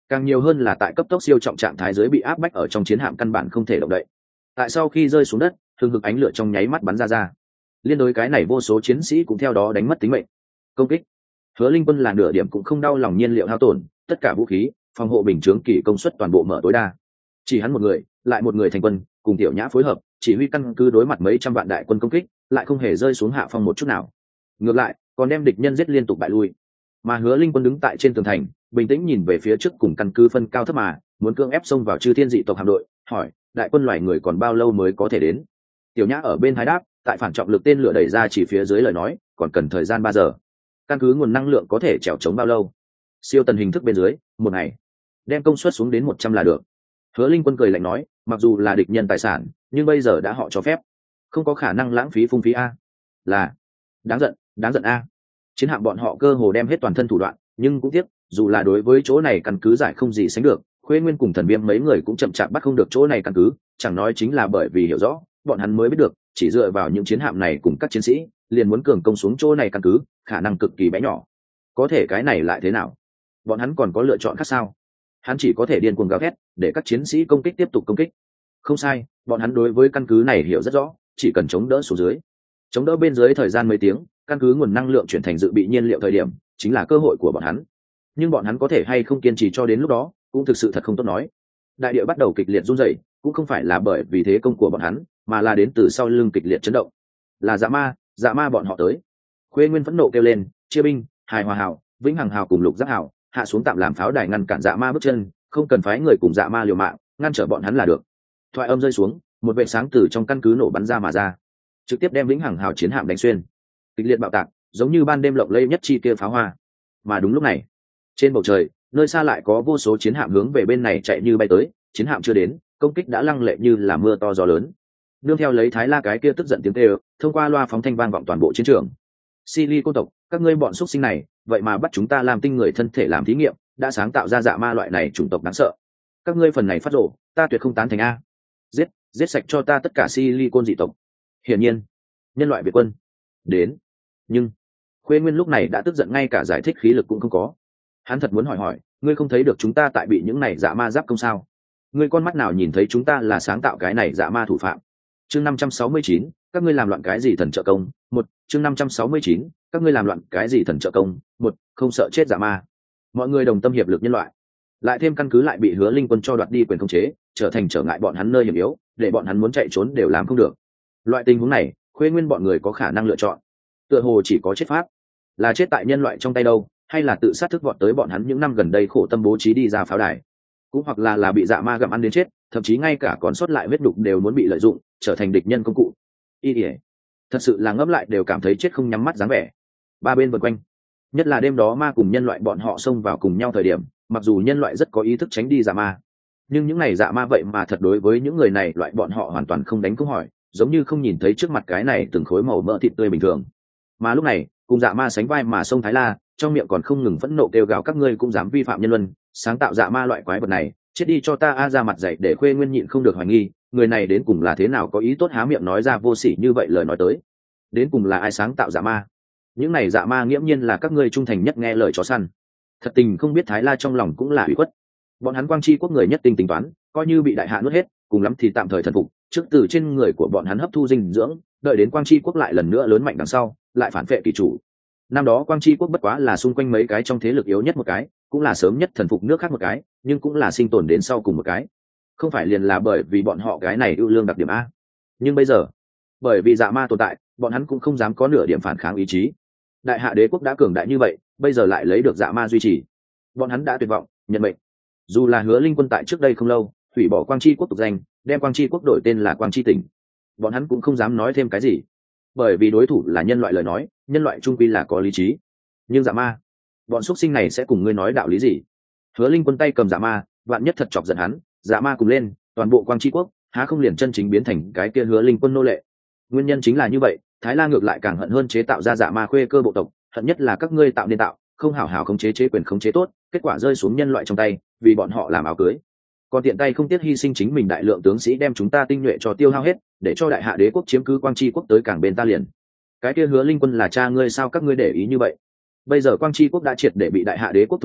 [SPEAKER 1] càng nhiều hơn là tại cấp tốc siêu trọng trạng thái dưới bị áp bách ở trong chiến hạm căn bản không thể động đậy. Tại sau khi rơi xuống đất, thường hực ánh lửa trong nháy mắt bắn ra ra, liên đối cái này vô số chiến sĩ cũng theo đó đánh mất tính mệnh. Công kích. Hứa Linh Quân là nửa điểm cũng không đau lòng nhiên liệu hao tổn, tất cả vũ khí, phòng hộ bình chướng kỳ công suất toàn bộ mở tối đa. Chỉ hắn một người, lại một người thành quân, cùng Tiểu Nhã phối hợp, chỉ huy căn cứ đối mặt mấy trăm vạn đại quân công kích, lại không hề rơi xuống hạ phong một chút nào. Ngược lại, còn đem địch nhân giết liên tục bại lui. Mà Hứa Linh Quân đứng tại trên tường thành, bình tĩnh nhìn về phía trước cùng căn cứ phân cao thấp mà, muốn cưỡng ép xông vào Chư Thiên dị tộc hạm đội, hỏi, đại quân loài người còn bao lâu mới có thể đến? Tiểu Nhã ở bên hái đáp, tại phản trọng lực tên lửa đẩy ra chỉ phía dưới lời nói, còn cần thời gian ba giờ. Căn cứ nguồn năng lượng có thể trèo chống bao lâu? Siêu tần hình thức bên dưới, một ngày. Đem công suất xuống đến một trăm là được. Hứa Linh Quân cười lạnh nói, mặc dù là địch nhân tài sản, nhưng bây giờ đã họ cho phép, không có khả năng lãng phí phung phí a. Là, đáng giận, đáng giận a. Chiến hạm bọn họ cơ hồ đem hết toàn thân thủ đoạn, nhưng cũng tiếc, dù là đối với chỗ này căn cứ giải không gì sánh được, Khuê Nguyên cùng Thần Viêm mấy người cũng chậm chạp bắt không được chỗ này căn cứ, chẳng nói chính là bởi vì hiểu rõ, bọn hắn mới biết được, chỉ dựa vào những chiến hạm này cùng các chiến sĩ, liền muốn cường công xuống chỗ này căn cứ, khả năng cực kỳ bé nhỏ. Có thể cái này lại thế nào? Bọn hắn còn có lựa chọn khác sao? Hắn chỉ có thể điên cuồng gào thét, để các chiến sĩ công kích tiếp tục công kích. Không sai, bọn hắn đối với căn cứ này hiểu rất rõ, chỉ cần chống đỡ xuống dưới. Chống đỡ bên dưới thời gian mấy tiếng, căn cứ nguồn năng lượng chuyển thành dự bị nhiên liệu thời điểm, chính là cơ hội của bọn hắn. Nhưng bọn hắn có thể hay không kiên trì cho đến lúc đó, cũng thực sự thật không tốt nói. Đại địa bắt đầu kịch liệt run rẩy, cũng không phải là bởi vì thế công của bọn hắn, mà là đến từ sau lưng kịch liệt chấn động. Là dạ ma, dạ ma bọn họ tới. Khuê Nguyên phẫn nộ kêu lên, chia binh, hài hòa hảo, vĩnh hằng hào cùng lục giác hào, hạ xuống tạm làm pháo đài ngăn cản dạ ma bước chân, không cần phái người cùng dạ ma liều mạng, ngăn trở bọn hắn là được. Thoại âm rơi xuống, một vệ sáng từ trong căn cứ nổ bắn ra mà ra, trực tiếp đem vĩnh hằng hào chiến hạm đánh xuyên. Kịch liệt bạo tạc, giống như ban đêm lộng lẫy nhất chi kia pháo hoa. Mà đúng lúc này, trên bầu trời, nơi xa lại có vô số chiến hạm hướng về bên này chạy như bay tới, chiến hạm chưa đến, công kích đã lăng lệ như là mưa to gió lớn. Nương theo lấy Thái La cái kia tức giận tiếng kêu, thông qua loa phóng thanh vang vọng toàn bộ chiến trường. Silicon tộc, các ngươi bọn xuất sinh này, vậy mà bắt chúng ta làm tinh người thân thể làm thí nghiệm, đã sáng tạo ra dạ ma loại này chủng tộc đáng sợ. Các ngươi phần này phát rồ, ta tuyệt không tán thành a. Giết, giết sạch cho ta tất cả Silicon dị tộc. Hiển nhiên, nhân loại Việt quân đến. Nhưng Khuê Nguyên lúc này đã tức giận ngay cả giải thích khí lực cũng không có. Hắn thật muốn hỏi hỏi, ngươi không thấy được chúng ta tại bị những này dạ ma giáp công sao? Ngươi con mắt nào nhìn thấy chúng ta là sáng tạo cái này dạ ma thủ phạm? Chương năm trăm sáu mươi chín, các ngươi làm loạn cái gì thần trợ công? Một, chương năm trăm sáu mươi chín, các ngươi làm loạn cái gì thần trợ công? Một, không sợ chết dạ ma. Mọi người đồng tâm hiệp lực nhân loại, lại thêm căn cứ lại bị Hứa Linh Quân cho đoạt đi quyền khống chế, trở thành trở ngại bọn hắn nơi hiểm yếu, để bọn hắn muốn chạy trốn đều làm không được. Loại tình huống này, Khuê Nguyên bọn người có khả năng lựa chọn, tựa hồ chỉ có chết pháp, là chết tại nhân loại trong tay đâu, hay là tự sát thức vọt tới bọn hắn những năm gần đây khổ tâm bố trí đi ra pháo đài, cũng hoặc là là bị dạ ma gặm ăn đến chết, thậm chí ngay cả còn sót lại huyết đục đều muốn bị lợi dụng, trở thành địch nhân công cụ. Y ỉa, thật sự là ngẫm lại đều cảm thấy chết không nhắm mắt dáng vẻ. Ba bên vần quanh, nhất là đêm đó ma cùng nhân loại bọn họ xông vào cùng nhau thời điểm, mặc dù nhân loại rất có ý thức tránh đi dạ ma, nhưng những này dạ ma vậy mà thật đối với những người này loại bọn họ hoàn toàn không đánh câu hỏi, giống như không nhìn thấy trước mặt cái này từng khối màu mỡ thịt tươi bình thường. Mà lúc này, cùng dạ ma sánh vai mà sông Thái La, trong miệng còn không ngừng phẫn nộ kêu gào các ngươi cũng dám vi phạm nhân luân, sáng tạo dạ ma loại quái vật này, chết đi cho ta a. Ra mặt dạy để Khuê Nguyên nhịn không được hoài nghi, người này đến cùng là thế nào có ý tốt há miệng nói ra vô sỉ như vậy lời nói tới. Đến cùng là ai sáng tạo dạ ma? Những này dạ ma nghiễm nhiên là các ngươi trung thành nhất nghe lời chó săn. Thật tình không biết Thái La trong lòng cũng là ủy khuất. Bọn hắn Quang Chi quốc người nhất tinh tính toán, coi như bị đại hạ nuốt hết, cùng lắm thì tạm thời thần phục, trước từ trên người của bọn hắn hấp thu dinh dưỡng, đợi đến Quang Chi quốc lại lần nữa lớn mạnh đằng sau, lại phản vệ kỳ chủ. Năm đó Quang Chi quốc bất quá là xung quanh mấy cái trong thế lực yếu nhất một cái, cũng là sớm nhất thần phục nước khác một cái, nhưng cũng là sinh tồn đến sau cùng một cái. Không phải liền là bởi vì bọn họ cái này ưu lương đặc điểm a. Nhưng bây giờ, bởi vì dạ ma tồn tại, bọn hắn cũng không dám có nửa điểm phản kháng ý chí. Đại hạ đế quốc đã cường đại như vậy, bây giờ lại lấy được dạ ma duy trì, bọn hắn đã tuyệt vọng, nhận mệnh. Dù là Hứa Linh Quân tại trước đây không lâu hủy bỏ Quang Chi quốc tục danh, đem Quang Chi quốc đổi tên là Quang Chi tỉnh, bọn hắn cũng không dám nói thêm cái gì, bởi vì đối thủ là nhân loại lời nói, nhân loại trung quy là có lý trí. Nhưng dạ ma, bọn xuất sinh này sẽ cùng ngươi nói đạo lý gì? Hứa Linh Quân tay cầm dạ ma, vạn nhất thật chọc giận hắn, dạ ma cùng lên, toàn bộ Quang Chi quốc há không liền chân chính biến thành cái kia Hứa Linh Quân nô lệ? Nguyên nhân chính là như vậy, Thái La ngược lại càng hận hơn chế tạo ra dạ ma khuê cơ bộ tộc, hận nhất là các ngươi tạo nên tạo, không hảo hảo khống chế chế quyền khống chế tốt, kết quả rơi xuống nhân loại trong tay, vì bọn họ làm áo cưới. Còn tiện tay không tiếc hy sinh chính mình đại lượng tướng sĩ đem chúng ta tinh nhuệ cho tiêu hao hết, để cho đại hạ đế quốc chiếm cứ Quang Chi quốc tới cảng bên ta liền. Cái kia Hứa Linh Quân là cha ngươi sao các ngươi để ý như vậy? Bây giờ Quang Chi quốc đã triệt để bị đại hạ đế quốc thôn phệ,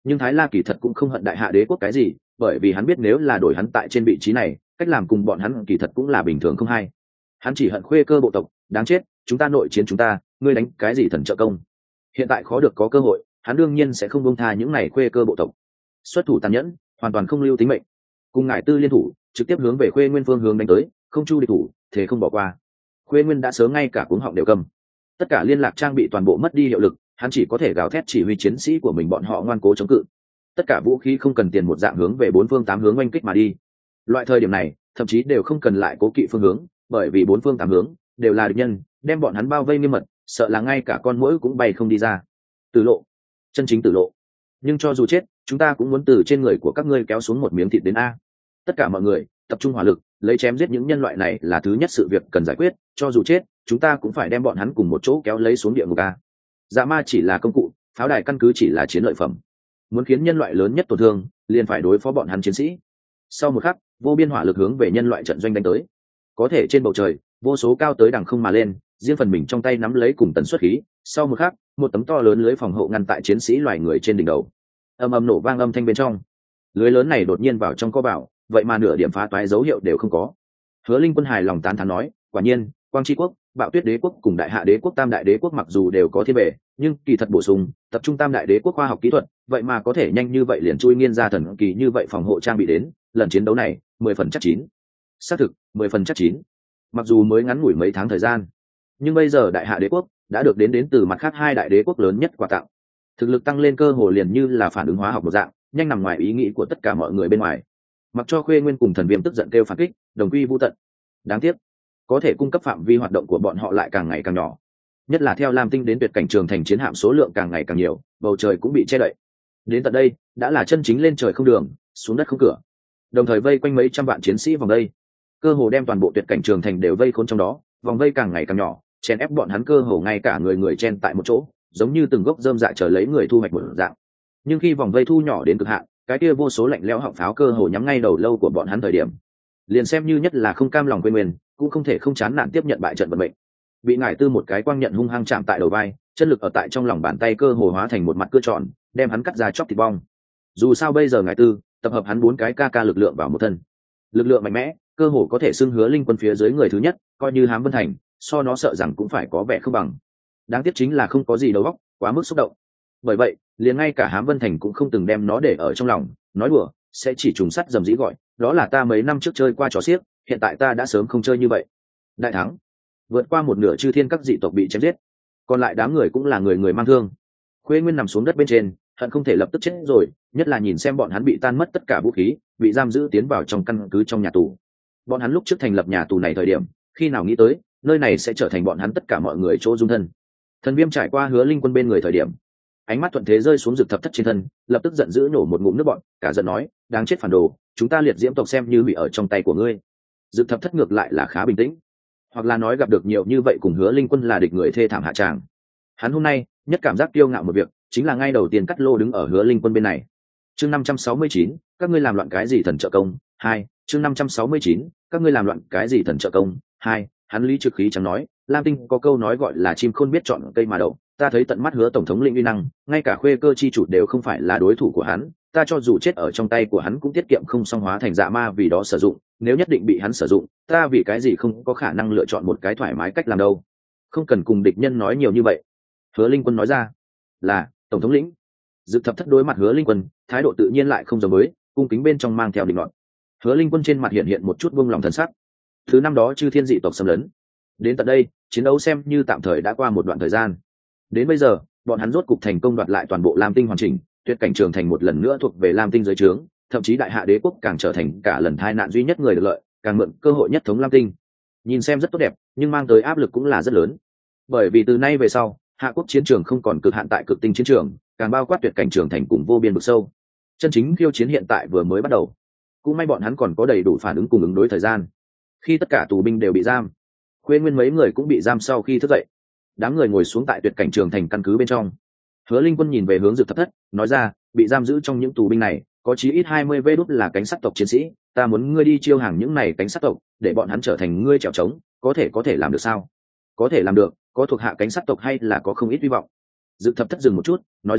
[SPEAKER 1] nhưng Thái La kỳ thật cũng không hận đại hạ đế quốc cái gì, bởi vì hắn biết nếu là đổi hắn tại trên vị trí này, cách làm cùng bọn hắn kỳ thật cũng là bình thường không hay. Hắn chỉ hận Khuê Cơ bộ tộc, đáng chết, chúng ta nội chiến chúng ta, ngươi đánh cái gì thần trợ công? Hiện tại khó được có cơ hội, hắn đương nhiên sẽ không buông tha những này Khuê Cơ bộ tộc. Xuất thủ tàn nhẫn, hoàn toàn không lưu tính mệnh. Cùng ngải tư liên thủ, trực tiếp hướng về Khuê Nguyên phương hướng đánh tới, không chu địch thủ, thế không bỏ qua. Khuê Nguyên đã sớm ngay cả cuống họng đều cầm. Tất cả liên lạc trang bị toàn bộ mất đi hiệu lực, hắn chỉ có thể gào thét chỉ huy chiến sĩ của mình bọn họ ngoan cố chống cự. Tất cả vũ khí không cần tiền một dạng hướng về bốn phương tám hướng oanh kích mà đi. Loại thời điểm này, thậm chí đều không cần lại cố kỵ phương hướng, bởi vì bốn phương tám hướng đều là địch nhân, đem bọn hắn bao vây nghiêm mật, sợ là ngay cả con muỗi cũng bay không đi ra. Tử lộ, chân chính tử lộ. Nhưng cho dù chết, chúng ta cũng muốn từ trên người của các ngươi kéo xuống một miếng thịt đến a. Tất cả mọi người tập trung hỏa lực, lấy chém giết những nhân loại này là thứ nhất sự việc cần giải quyết, cho dù chết, chúng ta cũng phải đem bọn hắn cùng một chỗ kéo lấy xuống địa ngục a. Dạ ma chỉ là công cụ, pháo đài căn cứ chỉ là chiến lợi phẩm. Muốn khiến nhân loại lớn nhất tổn thương, liền phải đối phó bọn hắn chiến sĩ. Sau một khắc, vô biên hỏa lực hướng về nhân loại trận doanh đánh tới. Có thể trên bầu trời, vô số cao tới đằng không mà lên, riêng phần mình trong tay nắm lấy cùng tần suất khí. Sau một khắc, một tấm to lớn lưới phòng hộ ngăn tại chiến sĩ loài người trên đỉnh đầu. Ầm ầm nổ vang âm thanh bên trong, lưới lớn này đột nhiên vào trong co vào, vậy mà nửa điểm phá toái dấu hiệu đều không có. Hứa Linh Quân hài lòng tán thán nói, quả nhiên, Quang Tri Quốc, Bạo Tuyết Đế Quốc cùng Đại Hạ Đế Quốc, Tam Đại Đế Quốc mặc dù đều có thiên bề, nhưng kỳ thật bổ sung, tập trung Tam Đại Đế Quốc khoa học kỹ thuật, vậy mà có thể nhanh như vậy liền chui nghiên ra thần kỳ như vậy phòng hộ trang bị đến, lần chiến đấu này, mười phần chắc chín. Xác thực, mười phần chắc chín. Mặc dù mới ngắn ngủi mấy tháng thời gian, nhưng bây giờ Đại Hạ Đế Quốc đã được đến đến từ mặt khác hai đại đế quốc lớn nhất quà tặng. Thực lực tăng lên cơ hồ liền như là phản ứng hóa học một dạng, nhanh nằm ngoài ý nghĩ của tất cả mọi người bên ngoài. Mặc cho Khuê Nguyên cùng Thần Viêm tức giận kêu phản kích, đồng quy vu tận. Đáng tiếc, có thể cung cấp phạm vi hoạt động của bọn họ lại càng ngày càng nhỏ, nhất là theo Lam Tinh đến tuyệt cảnh trường thành chiến hạm số lượng càng ngày càng nhiều, bầu trời cũng bị che đậy. Đến tận đây đã là chân chính lên trời không đường, xuống đất không cửa, đồng thời vây quanh mấy trăm vạn chiến sĩ vòng đây, cơ hồ đem toàn bộ tuyệt cảnh trường thành đều vây khốn trong đó. Vòng vây càng ngày càng nhỏ, chen ép bọn hắn cơ hồ ngay cả người người chen tại một chỗ, giống như từng gốc rơm dạ chờ lấy người thu hoạch một dạng. Nhưng khi vòng vây thu nhỏ đến cực hạn, cái kia vô số lạnh lẽo họng pháo cơ hồ nhắm ngay đầu lâu của bọn hắn thời điểm, liền xem như nhất là không cam lòng quên nguyên, cũng không thể không chán nản tiếp nhận bại trận vận mệnh. Bị ngải tư một cái quang nhận hung hăng chạm tại đầu vai, chân lực ở tại trong lòng bàn tay cơ hồ hóa thành một mặt cưa tròn, đem hắn cắt ra chóc thịt bong. Dù sao bây giờ ngải tư tập hợp hắn bốn cái ca ca lực lượng vào một thân, lực lượng mạnh mẽ, cơ hồ có thể xưng Hứa Linh Quân phía dưới người thứ nhất, coi như Hám Vân Thành, so nó sợ rằng cũng phải có vẻ không bằng. Đáng tiếc chính là không có gì đầu óc, quá mức xúc động. Bởi vậy, liền ngay cả Hám Vân Thành cũng không từng đem nó để ở trong lòng, nói đùa, sẽ chỉ trùng sắt dầm dĩ gọi, đó là ta mấy năm trước chơi qua trò xiếc, hiện tại ta đã sớm không chơi như vậy. Đại thắng, vượt qua một nửa chư thiên các dị tộc bị chém giết, còn lại đám người cũng là người người mang thương. Khuê Nguyên nằm xuống đất bên trên, hận không thể lập tức chết rồi, nhất là nhìn xem bọn hắn bị tan mất tất cả vũ khí, bị giam giữ tiến vào trong căn cứ trong nhà tù. Bọn hắn lúc trước thành lập nhà tù này thời điểm, khi nào nghĩ tới nơi này sẽ trở thành bọn hắn tất cả mọi người chỗ dung thân. Thần Viêm trải qua Hứa Linh Quân bên người thời điểm, ánh mắt thuận thế rơi xuống Dực Thập Thất trên thân, lập tức giận dữ nổ một ngụm nước bọn, cả giận nói, đáng chết phản đồ, chúng ta liệt diễm tộc xem như bị ở trong tay của ngươi. Dực Thập Thất ngược lại là khá bình tĩnh, hoặc là nói gặp được nhiều như vậy cùng Hứa Linh Quân là địch người thê thảm hạ tràng. Hắn hôm nay nhất cảm giác kiêu ngạo một việc, chính là ngay đầu tiên cắt lô đứng ở Hứa Linh Quân bên này. Chương năm trăm sáu mươi chín, các ngươi làm loạn cái gì thần trợ công? Hai, chương năm trăm sáu mươi chín, các ngươi làm loạn cái gì thần trợ công? Hai, hắn lý trực khí chẳng nói, Lam Tinh có câu nói gọi là chim khôn biết chọn cây mà đậu, ta thấy tận mắt Hứa tổng thống lĩnh uy năng, ngay cả Khuê Cơ chi chủ đều không phải là đối thủ của hắn, ta cho dù chết ở trong tay của hắn cũng tiết kiệm không song hóa thành dạ ma vì đó sử dụng, nếu nhất định bị hắn sử dụng, ta vì cái gì không có khả năng lựa chọn một cái thoải mái cách làm đâu. Không cần cùng địch nhân nói nhiều như vậy. Hứa Linh Quân nói ra, là tổng thống lĩnh. Dực Thập Thất đối mặt Hứa Linh Quân, thái độ tự nhiên lại không giống với, cung kính bên trong mang theo định luận. Hứa Linh Quân trên mặt hiện hiện một chút buông lòng thần sắc. Thứ năm đó chư thiên dị tộc xâm lấn, đến tận đây chiến đấu xem như tạm thời đã qua một đoạn thời gian. Đến bây giờ bọn hắn rốt cục thành công đoạt lại toàn bộ Lam Tinh hoàn chỉnh, tuyệt cảnh trường thành một lần nữa thuộc về Lam Tinh dưới trướng, thậm chí Đại Hạ Đế quốc càng trở thành cả lần tai nạn duy nhất người được lợi, càng mượn cơ hội nhất thống Lam Tinh. Nhìn xem rất tốt đẹp, nhưng mang tới áp lực cũng là rất lớn, bởi vì từ nay về sau Hạ quốc chiến trường không còn cực hạn tại cực tinh chiến trường, càng bao quát tuyệt cảnh trường thành cùng vô biên vực sâu. Chân chính khiêu chiến hiện tại vừa mới bắt đầu, cũng may bọn hắn còn có đầy đủ phản ứng cùng ứng đối thời gian. Khi tất cả tù binh đều bị giam, Khuê Nguyên mấy người cũng bị giam sau khi thức dậy, đám người ngồi xuống tại tuyệt cảnh trường thành căn cứ bên trong. Hứa Linh Quân nhìn về hướng Dực Thập Thất, nói ra, bị giam giữ trong những tù binh này có chí ít hai mươi vê đút là cánh sắt tộc chiến sĩ, ta muốn ngươi đi chiêu hàng những này cánh sắt tộc, để bọn hắn trở thành ngươi chèo trống, có thể có thể làm được sao? Có thể làm được, có thuộc hạ cánh sắt tộc hay là có không ít hy vọng. Dực Thập Thất dừng một chút, nói ra,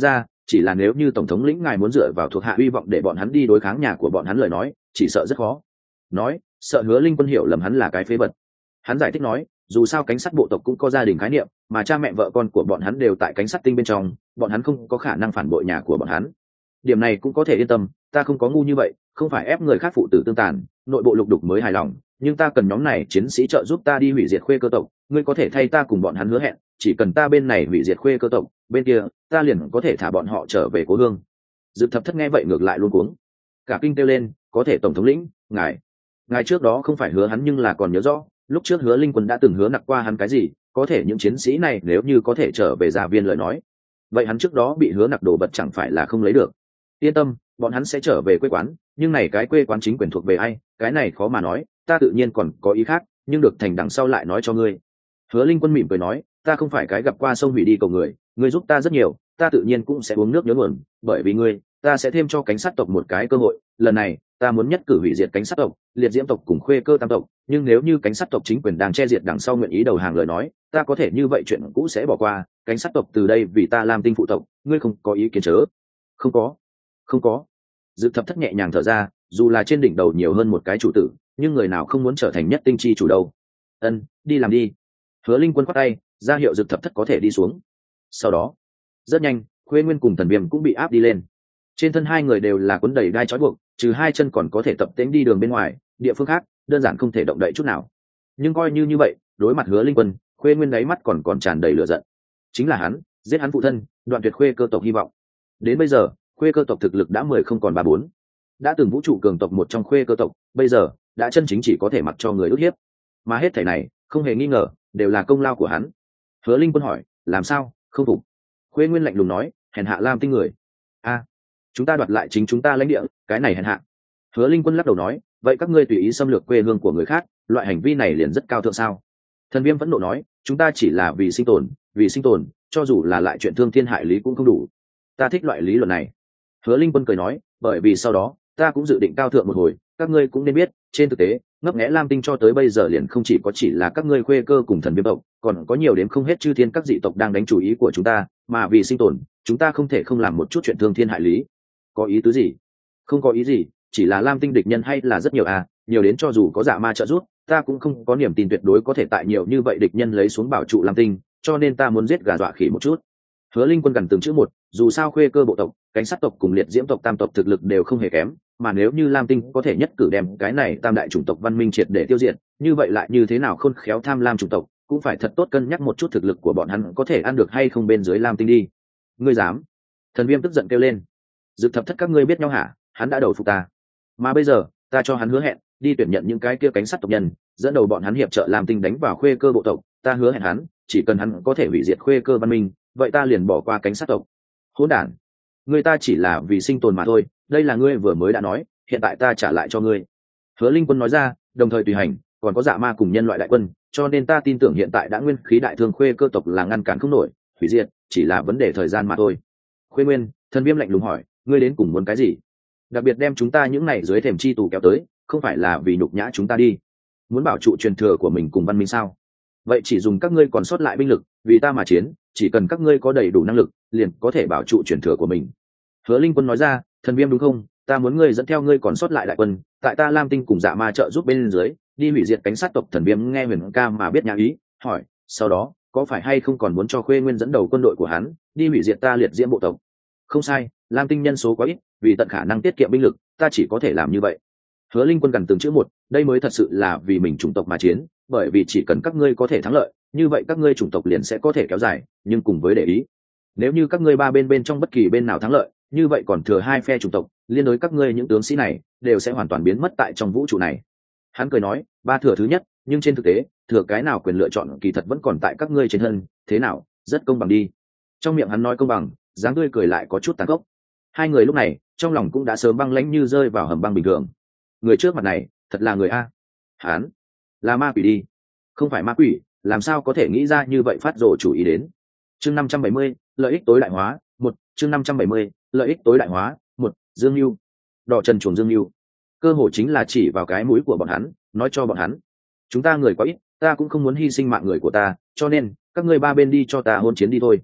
[SPEAKER 1] chỉ là nếu như tổng thống lĩnh ngài muốn dựa vào thuộc hạ hy vọng để bọn hắn đi đối kháng nhà của bọn hắn lời nói chỉ sợ rất khó. Nói sợ Hứa Linh Quân hiểu lầm hắn là cái phế vật. Hắn giải thích nói, dù sao cảnh sát bộ tộc cũng có gia đình khái niệm, mà cha mẹ vợ con của bọn hắn đều tại cảnh sát tinh bên trong, bọn hắn không có khả năng phản bội nhà của bọn hắn. Điểm này cũng có thể yên tâm, ta không có ngu như vậy, không phải ép người khác phụ tử tương tàn, nội bộ lục đục mới hài lòng, nhưng ta cần nhóm này chiến sĩ trợ giúp ta đi hủy diệt Khuê cơ tộc, ngươi có thể thay ta cùng bọn hắn hứa hẹn, chỉ cần ta bên này hủy diệt Khuê cơ tộc, bên kia ta liền có thể thả bọn họ trở về cố hương. Dực Thập Thất nghe vậy ngược lại luôn cuống, cả kinh kêu lên, có thể tổng thống lĩnh, ngài, ngài trước đó không phải hứa hắn nhưng là còn nhớ rõ, lúc trước Hứa Linh Quân đã từng hứa nặc qua hắn cái gì, có thể những chiến sĩ này nếu như có thể trở về gia viên lời nói, vậy hắn trước đó bị hứa nặc đồ vật chẳng phải là không lấy được. Yên tâm, bọn hắn sẽ trở về quê quán, nhưng này cái quê quán chính quyền thuộc về ai, cái này khó mà nói, ta tự nhiên còn có ý khác, nhưng được thành đằng sau lại nói cho ngươi. Hứa Linh Quân mỉm cười nói, ta không phải cái gặp qua sông hủy đi cầu người, ngươi giúp ta rất nhiều, ta tự nhiên cũng sẽ uống nước nhớ nguồn, bởi vì ngươi, ta sẽ thêm cho cảnh sát tộc một cái cơ hội, lần này ta muốn nhất cử hủy diệt cảnh sát tộc, liệt diễm tộc cùng Khuê cơ tam tộc, nhưng nếu như cảnh sát tộc chính quyền đang che diệt đằng sau nguyện ý đầu hàng lời nói, ta có thể như vậy chuyện cũ sẽ bỏ qua, cảnh sát tộc từ đây vì ta làm tinh phụ tộc, ngươi không có ý kiến chớ? Không có, không có. Dực Thập Thất nhẹ nhàng thở ra, dù là trên đỉnh đầu nhiều hơn một cái chủ tử, nhưng người nào không muốn trở thành nhất tinh chi chủ đâu. Ân, đi làm đi. Hứa Linh Quân khoát tay, ra hiệu Dực Thập Thất có thể đi xuống. Sau đó, rất nhanh, Khuê Nguyên cùng Thần Viêm cũng bị áp đi lên. Trên thân hai người đều là cuốn đầy gai trói buộc, trừ hai chân còn có thể tập tễnh đi đường bên ngoài, địa phương khác đơn giản không thể động đậy chút nào. Nhưng coi như như vậy, đối mặt Hứa Linh Quân, Khuê Nguyên đáy mắt còn còn tràn đầy lửa giận. Chính là hắn, giết hắn phụ thân, đoạn tuyệt Khuê cơ tộc hy vọng. Đến bây giờ, Khuê cơ tộc thực lực đã mười không còn ba bốn, đã từng vũ trụ cường tộc một trong Khuê cơ tộc, bây giờ đã chân chính chỉ có thể mặc cho người ức hiếp. Mà hết thảy này, không hề nghi ngờ, đều là công lao của hắn. Hứa Linh Quân hỏi, làm sao, không phục? Khuê Nguyên lạnh lùng nói, hèn hạ Lam Tinh người. A, chúng ta đoạt lại chính chúng ta lãnh địa, cái này hèn hạ. Hứa Linh Quân lắc đầu nói, vậy các ngươi tùy ý xâm lược quê hương của người khác, loại hành vi này liền rất cao thượng sao? Thần Viêm vẫn nộ nói, chúng ta chỉ là vì sinh tồn, vì sinh tồn, cho dù là lại chuyện thương thiên hại lý cũng không đủ. Ta thích loại lý luận này. Hứa Linh Quân cười nói, bởi vì sau đó ta cũng dự định cao thượng một hồi, các ngươi cũng nên biết, trên thực tế ngấp nghé Lam Tinh cho tới bây giờ liền không chỉ có chỉ là các ngươi Khuê cơ cùng Thần Viêm tộc, còn có nhiều đến không hết chư thiên các dị tộc đang đánh chủ ý của chúng ta, mà vì sinh tồn chúng ta không thể không làm một chút chuyện thương thiên hại lý. Có ý tứ gì? Không có ý gì, chỉ là Lam Tinh địch nhân hay là rất nhiều à, nhiều đến cho dù có Dạ Ma trợ giúp, ta cũng không có niềm tin tuyệt đối có thể tại nhiều như vậy địch nhân lấy xuống bảo trụ Lam Tinh, cho nên ta muốn giết gà dọa khỉ một chút. Hứa Linh Quân gần từng chữ một, dù sao Khuê cơ bộ tộc, cảnh sát tộc cùng liệt diễm tộc tam tộc thực lực đều không hề kém, mà nếu như Lam Tinh có thể nhất cử đem cái này tam đại chủng tộc văn minh triệt để tiêu diệt, như vậy lại như thế nào khôn khéo tham lam chủng tộc, cũng phải thật tốt cân nhắc một chút thực lực của bọn hắn có thể ăn được hay không bên dưới Lam Tinh đi. Ngươi dám? Thần Viêm tức giận kêu lên. Dực Thập Thất các ngươi biết nhau hả? Hắn đã đầu phục ta, mà bây giờ ta cho hắn hứa hẹn, đi tuyển nhận những cái kia cảnh sát tộc nhân, dẫn đầu bọn hắn hiệp trợ Lam Tinh đánh vào Khuê cơ bộ tộc. Ta hứa hẹn hắn, chỉ cần hắn có thể hủy diệt Khuê cơ văn minh, vậy ta liền bỏ qua cảnh sát tộc. Hỗn đản, người ta chỉ là vì sinh tồn mà thôi, đây là ngươi vừa mới đã nói, hiện tại ta trả lại cho ngươi. Hứa Linh Quân nói ra, đồng thời tùy hành, còn có Dạ Ma cùng nhân loại đại quân, cho nên ta tin tưởng hiện tại đã nguyên khí đại thương Khuê cơ tộc là ngăn cản không nổi, hủy diệt chỉ là vấn đề thời gian mà thôi. Khuê Nguyên, Thần Viêm lạnh lùng hỏi, ngươi đến cùng muốn cái gì? Đặc biệt đem chúng ta những này dưới thềm chi tù kéo tới, không phải là vì nhục nhã chúng ta đi? Muốn bảo trụ truyền thừa của mình cùng văn minh sao? Vậy chỉ dùng các ngươi còn sót lại binh lực, vì ta mà chiến, chỉ cần các ngươi có đầy đủ năng lực, liền có thể bảo trụ truyền thừa của mình. Hứa Linh Quân nói ra, Thần Viêm đúng không? Ta muốn ngươi dẫn theo ngươi còn sót lại đại quân, tại ta Lam Tinh cùng Dạ Ma trợ giúp bên dưới, đi hủy diệt cảnh sát tộc. Thần Viêm nghe Huyền Ca mà biết nhã ý, hỏi, sau đó có phải hay không còn muốn cho Khuê Nguyên dẫn đầu quân đội của hắn đi hủy diệt ta liệt diễm bộ tộc? Không sai, Lam Tinh nhân số quá ít, vì tận khả năng tiết kiệm binh lực, ta chỉ có thể làm như vậy. Hứa Linh Quân gần từng chữ một, đây mới thật sự là vì mình chủng tộc mà chiến, bởi vì chỉ cần các ngươi có thể thắng lợi, như vậy các ngươi chủng tộc liền sẽ có thể kéo dài, nhưng cùng với để ý, nếu như các ngươi ba bên bên trong bất kỳ bên nào thắng lợi, như vậy còn thừa hai phe chủng tộc, liên đối các ngươi những tướng sĩ này đều sẽ hoàn toàn biến mất tại trong vũ trụ này. Hắn cười nói, ba thừa thứ nhất, nhưng trên thực tế, thừa cái nào quyền lựa chọn kỳ thật vẫn còn tại các ngươi trên thân, thế nào, rất công bằng đi. Trong miệng hắn nói công bằng, dáng tươi cười lại có chút tàn khốc. Hai người lúc này trong lòng cũng đã sớm băng lãnh như rơi vào hầm băng bình thường. Người trước mặt này thật là người a? Hắn là ma quỷ đi? Không phải ma quỷ, làm sao có thể nghĩ ra như vậy phát rồ chủ ý đến. Chương năm trăm bảy mươi, lợi ích tối đại hóa một. Chương năm trăm bảy mươi, lợi ích tối đại hóa một. Dương Nưu, đỏ trần chuồng Dương Nưu, cơ hồ chính là chỉ vào cái mũi của bọn hắn, nói cho bọn hắn, chúng ta người quá ít, ta cũng không muốn hy sinh mạng người của ta, cho nên các ngươi ba bên đi cho ta hôn chiến đi thôi.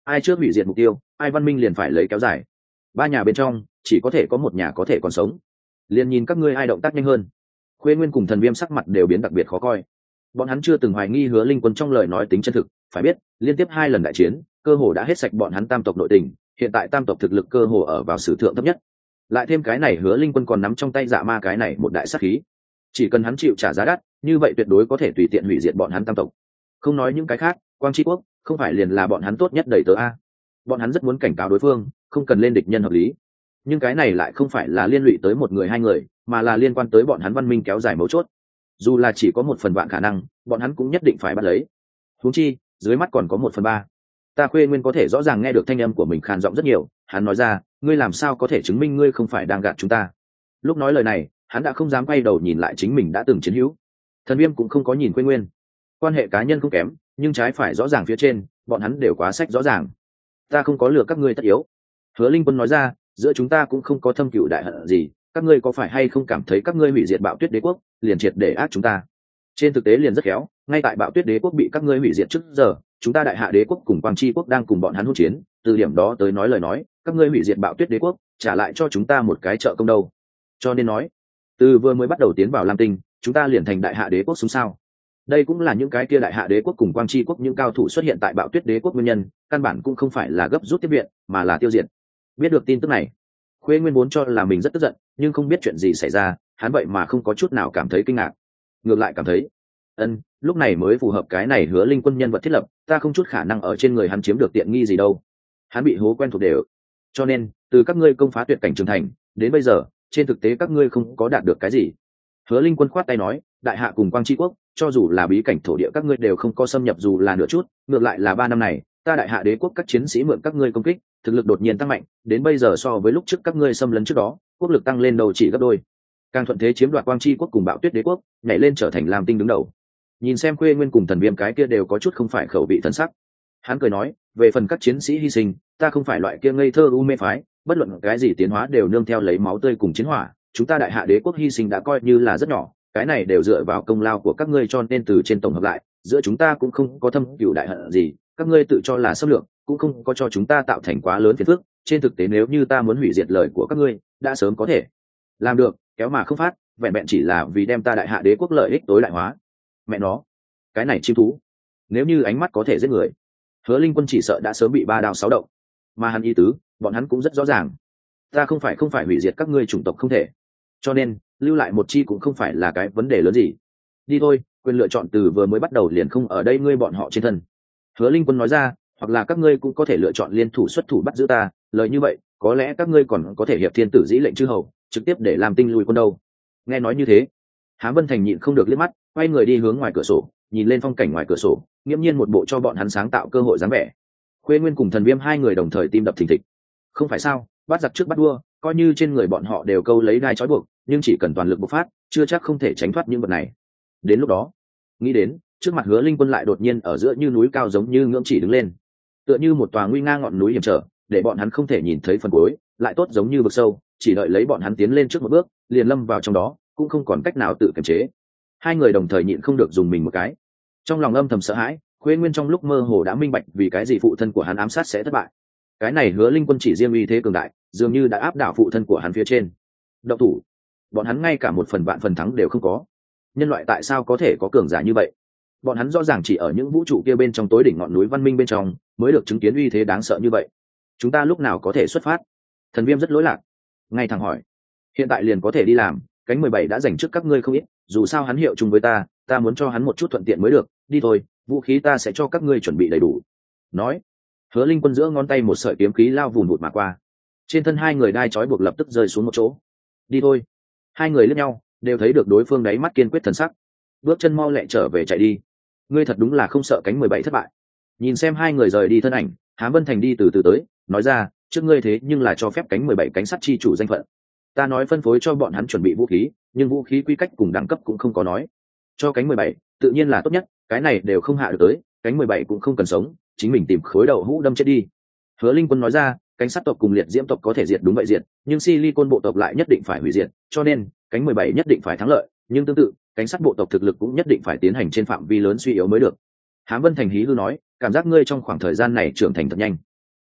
[SPEAKER 1] ai trước hủy diệt mục tiêu ai văn minh liền phải lấy kéo dài. Ba nhà bên trong chỉ có thể có một nhà có thể còn sống, liền nhìn các ngươi ai động tác nhanh hơn. Khuê Nguyên cùng Thần Viêm sắc mặt đều biến đặc biệt khó coi. Bọn hắn chưa từng hoài nghi Hứa Linh Quân trong lời nói tính chân thực, phải biết liên tiếp hai lần đại chiến cơ hồ đã hết sạch bọn hắn tam tộc nội tình, hiện tại tam tộc thực lực cơ hồ ở vào sử thượng thấp nhất, lại thêm cái này Hứa Linh Quân còn nắm trong tay Dạ Ma cái này một đại sát khí, chỉ cần hắn chịu trả giá đắt như vậy tuyệt đối có thể tùy tiện hủy diệt bọn hắn tam tộc. Không nói những cái khác, Quang Chi Quốc không phải liền là bọn hắn tốt nhất đầy tớ a. Bọn hắn rất muốn cảnh cáo đối phương không cần lên địch nhân hợp lý, nhưng cái này lại không phải là liên lụy tới một người hai người, mà là liên quan tới bọn hắn văn minh kéo dài mấu chốt. Dù là chỉ có một phần vạn khả năng, bọn hắn cũng nhất định phải bắt lấy. Huống chi dưới mắt còn có một phần ba. Ta Khuê Nguyên có thể rõ ràng nghe được thanh âm của mình khàn giọng rất nhiều, hắn nói ra, ngươi làm sao có thể chứng minh ngươi không phải đang gạt chúng ta? Lúc nói lời này, hắn đã không dám quay đầu nhìn lại chính mình đã từng chiến hữu. Thần Viêm cũng không có nhìn Khuê Nguyên, quan hệ cá nhân không kém, nhưng trái phải rõ ràng phía trên, bọn hắn đều quá sách rõ ràng. Ta không có lừa các ngươi tất yếu. Hứa Linh Quân nói ra, giữa chúng ta cũng không có thâm cừu đại hận gì, các ngươi có phải hay không cảm thấy các ngươi hủy diệt Bạo Tuyết Đế quốc liền triệt để ác chúng ta? Trên thực tế liền rất khéo, ngay tại Bạo Tuyết Đế quốc bị các ngươi hủy diệt trước giờ, chúng ta Đại Hạ Đế quốc cùng Quang Chi quốc đang cùng bọn hắn hỗn chiến, từ điểm đó tới nói lời nói, các ngươi hủy diệt Bạo Tuyết Đế quốc, trả lại cho chúng ta một cái trợ công đâu. Cho nên nói, từ vừa mới bắt đầu tiến vào Lam Tinh, chúng ta liền thành Đại Hạ Đế quốc xuống sao? Đây cũng là những cái kia Đại Hạ Đế quốc cùng Quang Chi quốc những cao thủ xuất hiện tại Bạo Tuyết Đế quốc nguyên nhân, căn bản cũng không phải là gấp rút tiếp viện, mà là tiêu diệt. Biết được tin tức này, Khuê Nguyên vốn cho là mình rất tức giận, nhưng không biết chuyện gì xảy ra, hắn vậy mà không có chút nào cảm thấy kinh ngạc, ngược lại cảm thấy ân lúc này mới phù hợp cái này Hứa Linh Quân nhân vật thiết lập, ta không chút khả năng ở trên người hắn chiếm được tiện nghi gì đâu. Hắn bị hố quen thuộc đều, cho nên từ các ngươi công phá tuyệt cảnh trưởng thành đến bây giờ, trên thực tế các ngươi không có đạt được cái gì. Hứa Linh Quân khoát tay nói, Đại Hạ cùng Quang Chi quốc, cho dù là bí cảnh thổ địa các ngươi đều không có xâm nhập dù là nửa chút, ngược lại là ba năm này, ta Đại Hạ Đế quốc các chiến sĩ mượn các ngươi công kích, thực lực đột nhiên tăng mạnh, đến bây giờ so với lúc trước các ngươi xâm lấn trước đó, quốc lực tăng lên đầu chỉ gấp đôi, càng thuận thế chiếm đoạt Quang Chi quốc cùng Bạo Tuyết Đế quốc, nhảy lên trở thành Lam Tinh đứng đầu. Nhìn xem Khuê Nguyên cùng Thần Viêm cái kia đều có chút không phải khẩu vị thần sắc, hắn cười nói, về phần các chiến sĩ hy sinh, ta không phải loại kia ngây thơ u mê phái, bất luận cái gì tiến hóa đều nương theo lấy máu tươi cùng chiến hỏa, chúng ta Đại Hạ Đế quốc hy sinh đã coi như là rất nhỏ, cái này đều dựa vào công lao của các ngươi, cho nên từ trên tổng hợp lại, giữa chúng ta cũng không có thâm cửu đại hận gì, các ngươi tự cho là xâm lược, cũng không có cho chúng ta tạo thành quá lớn phiền phức, trên thực tế nếu như ta muốn hủy diệt lời của các ngươi, đã sớm có thể làm được, kéo mà không phát, vẹn vẹn chỉ là vì đem ta Đại Hạ Đế quốc lợi ích tối đại hóa. Mẹ nó, cái này chim thú, nếu như ánh mắt có thể giết người, Hứa Linh Quân chỉ sợ đã sớm bị ba đao sáu động, mà hắn ý tứ, bọn hắn cũng rất rõ ràng, ta không phải không phải hủy diệt các ngươi chủng tộc không thể, cho nên lưu lại một chi cũng không phải là cái vấn đề lớn gì. Đi thôi, quyền lựa chọn từ vừa mới bắt đầu liền không ở đây ngươi bọn họ trên thân. Hứa Linh Quân nói ra, hoặc là các ngươi cũng có thể lựa chọn liên thủ xuất thủ bắt giữ ta, lời như vậy có lẽ các ngươi còn có thể hiệp thiên tử dĩ lệnh chư hầu, trực tiếp để làm tinh lùi quân đâu. Nghe nói như thế, Hám Vân Thành nhịn không được liếc mắt, quay người đi hướng ngoài cửa sổ, nhìn lên phong cảnh ngoài cửa sổ, nghiễm nhiên một bộ cho bọn hắn sáng tạo cơ hội dáng vẻ. Khuê Nguyên cùng Thần Viêm hai người đồng thời tim đập thình thịch. Không phải sao, bắt giặc trước bắt đua, coi như trên người bọn họ đều câu lấy đai trói buộc, nhưng chỉ cần toàn lực bộc phát, chưa chắc không thể tránh thoát những vật này. Đến lúc đó, nghĩ đến, trước mặt Hứa Linh Quân lại đột nhiên ở giữa như núi cao giống như ngưỡng chỉ đứng lên, tựa như một tòa nguy nga ngọn núi hiểm trở, để bọn hắn không thể nhìn thấy phần cuối, lại tốt giống như vực sâu, chỉ đợi lấy bọn hắn tiến lên trước một bước, liền lâm vào trong đó, cũng không còn cách nào tự kiềm chế. Hai người đồng thời nhịn không được dùng mình một cái, trong lòng âm thầm sợ hãi. Khuê Nguyên trong lúc mơ hồ đã minh bạch vì cái gì phụ thân của hắn ám sát sẽ thất bại. Cái này Hứa Linh Quân chỉ riêng uy thế cường đại, dường như đã áp đảo phụ thân của hắn phía trên. Động thủ, bọn hắn ngay cả một phần vạn phần thắng đều không có. Nhân loại tại sao có thể có cường giả như vậy? Bọn hắn rõ ràng chỉ ở những vũ trụ kia bên trong tối đỉnh ngọn núi văn minh bên trong mới được chứng kiến uy thế đáng sợ như vậy. Chúng ta lúc nào có thể xuất phát? Thần Viêm rất lỗi lạc, ngay thẳng hỏi. Hiện tại liền có thể đi làm, cánh mười bảy đã dành trước các ngươi không ít, dù sao hắn hiệu chung với ta, ta muốn cho hắn một chút thuận tiện mới được. Đi thôi, vũ khí ta sẽ cho các ngươi chuẩn bị đầy đủ. Nói, Hứa Linh Quân giữa ngón tay một sợi kiếm khí lao vùn vụt mà qua, trên thân hai người đai trói buộc lập tức rơi xuống một chỗ. Đi thôi. Hai người liếc nhau, đều thấy được đối phương đáy mắt kiên quyết thần sắc, bước chân mau lẹ trở về chạy đi. Ngươi thật đúng là không sợ cánh mười bảy thất bại. Nhìn xem hai người rời đi thân ảnh, Hám Vân Thành đi từ từ tới, nói ra, trước ngươi thế nhưng là cho phép cánh mười bảy cánh sắt chi chủ danh phận. Ta nói phân phối cho bọn hắn chuẩn bị vũ khí, nhưng vũ khí quy cách cùng đẳng cấp cũng không có nói. Cho cánh mười bảy, tự nhiên là tốt nhất, cái này đều không hạ được tới, cánh mười bảy cũng không cần sống, chính mình tìm khối đậu hũ đâm chết đi. Hứa Linh Quân nói ra, cánh sắt tộc cùng liệt diễm tộc có thể diệt đúng vậy diệt, nhưng silicon bộ tộc lại nhất định phải hủy diệt, cho nên cánh mười bảy nhất định phải thắng lợi, nhưng tương tự, cánh sắt bộ tộc thực lực cũng nhất định phải tiến hành trên phạm vi lớn suy yếu mới được. Hám Vân Thành hí hư nói, cảm giác ngươi trong khoảng thời gian này trưởng thành thật nhanh.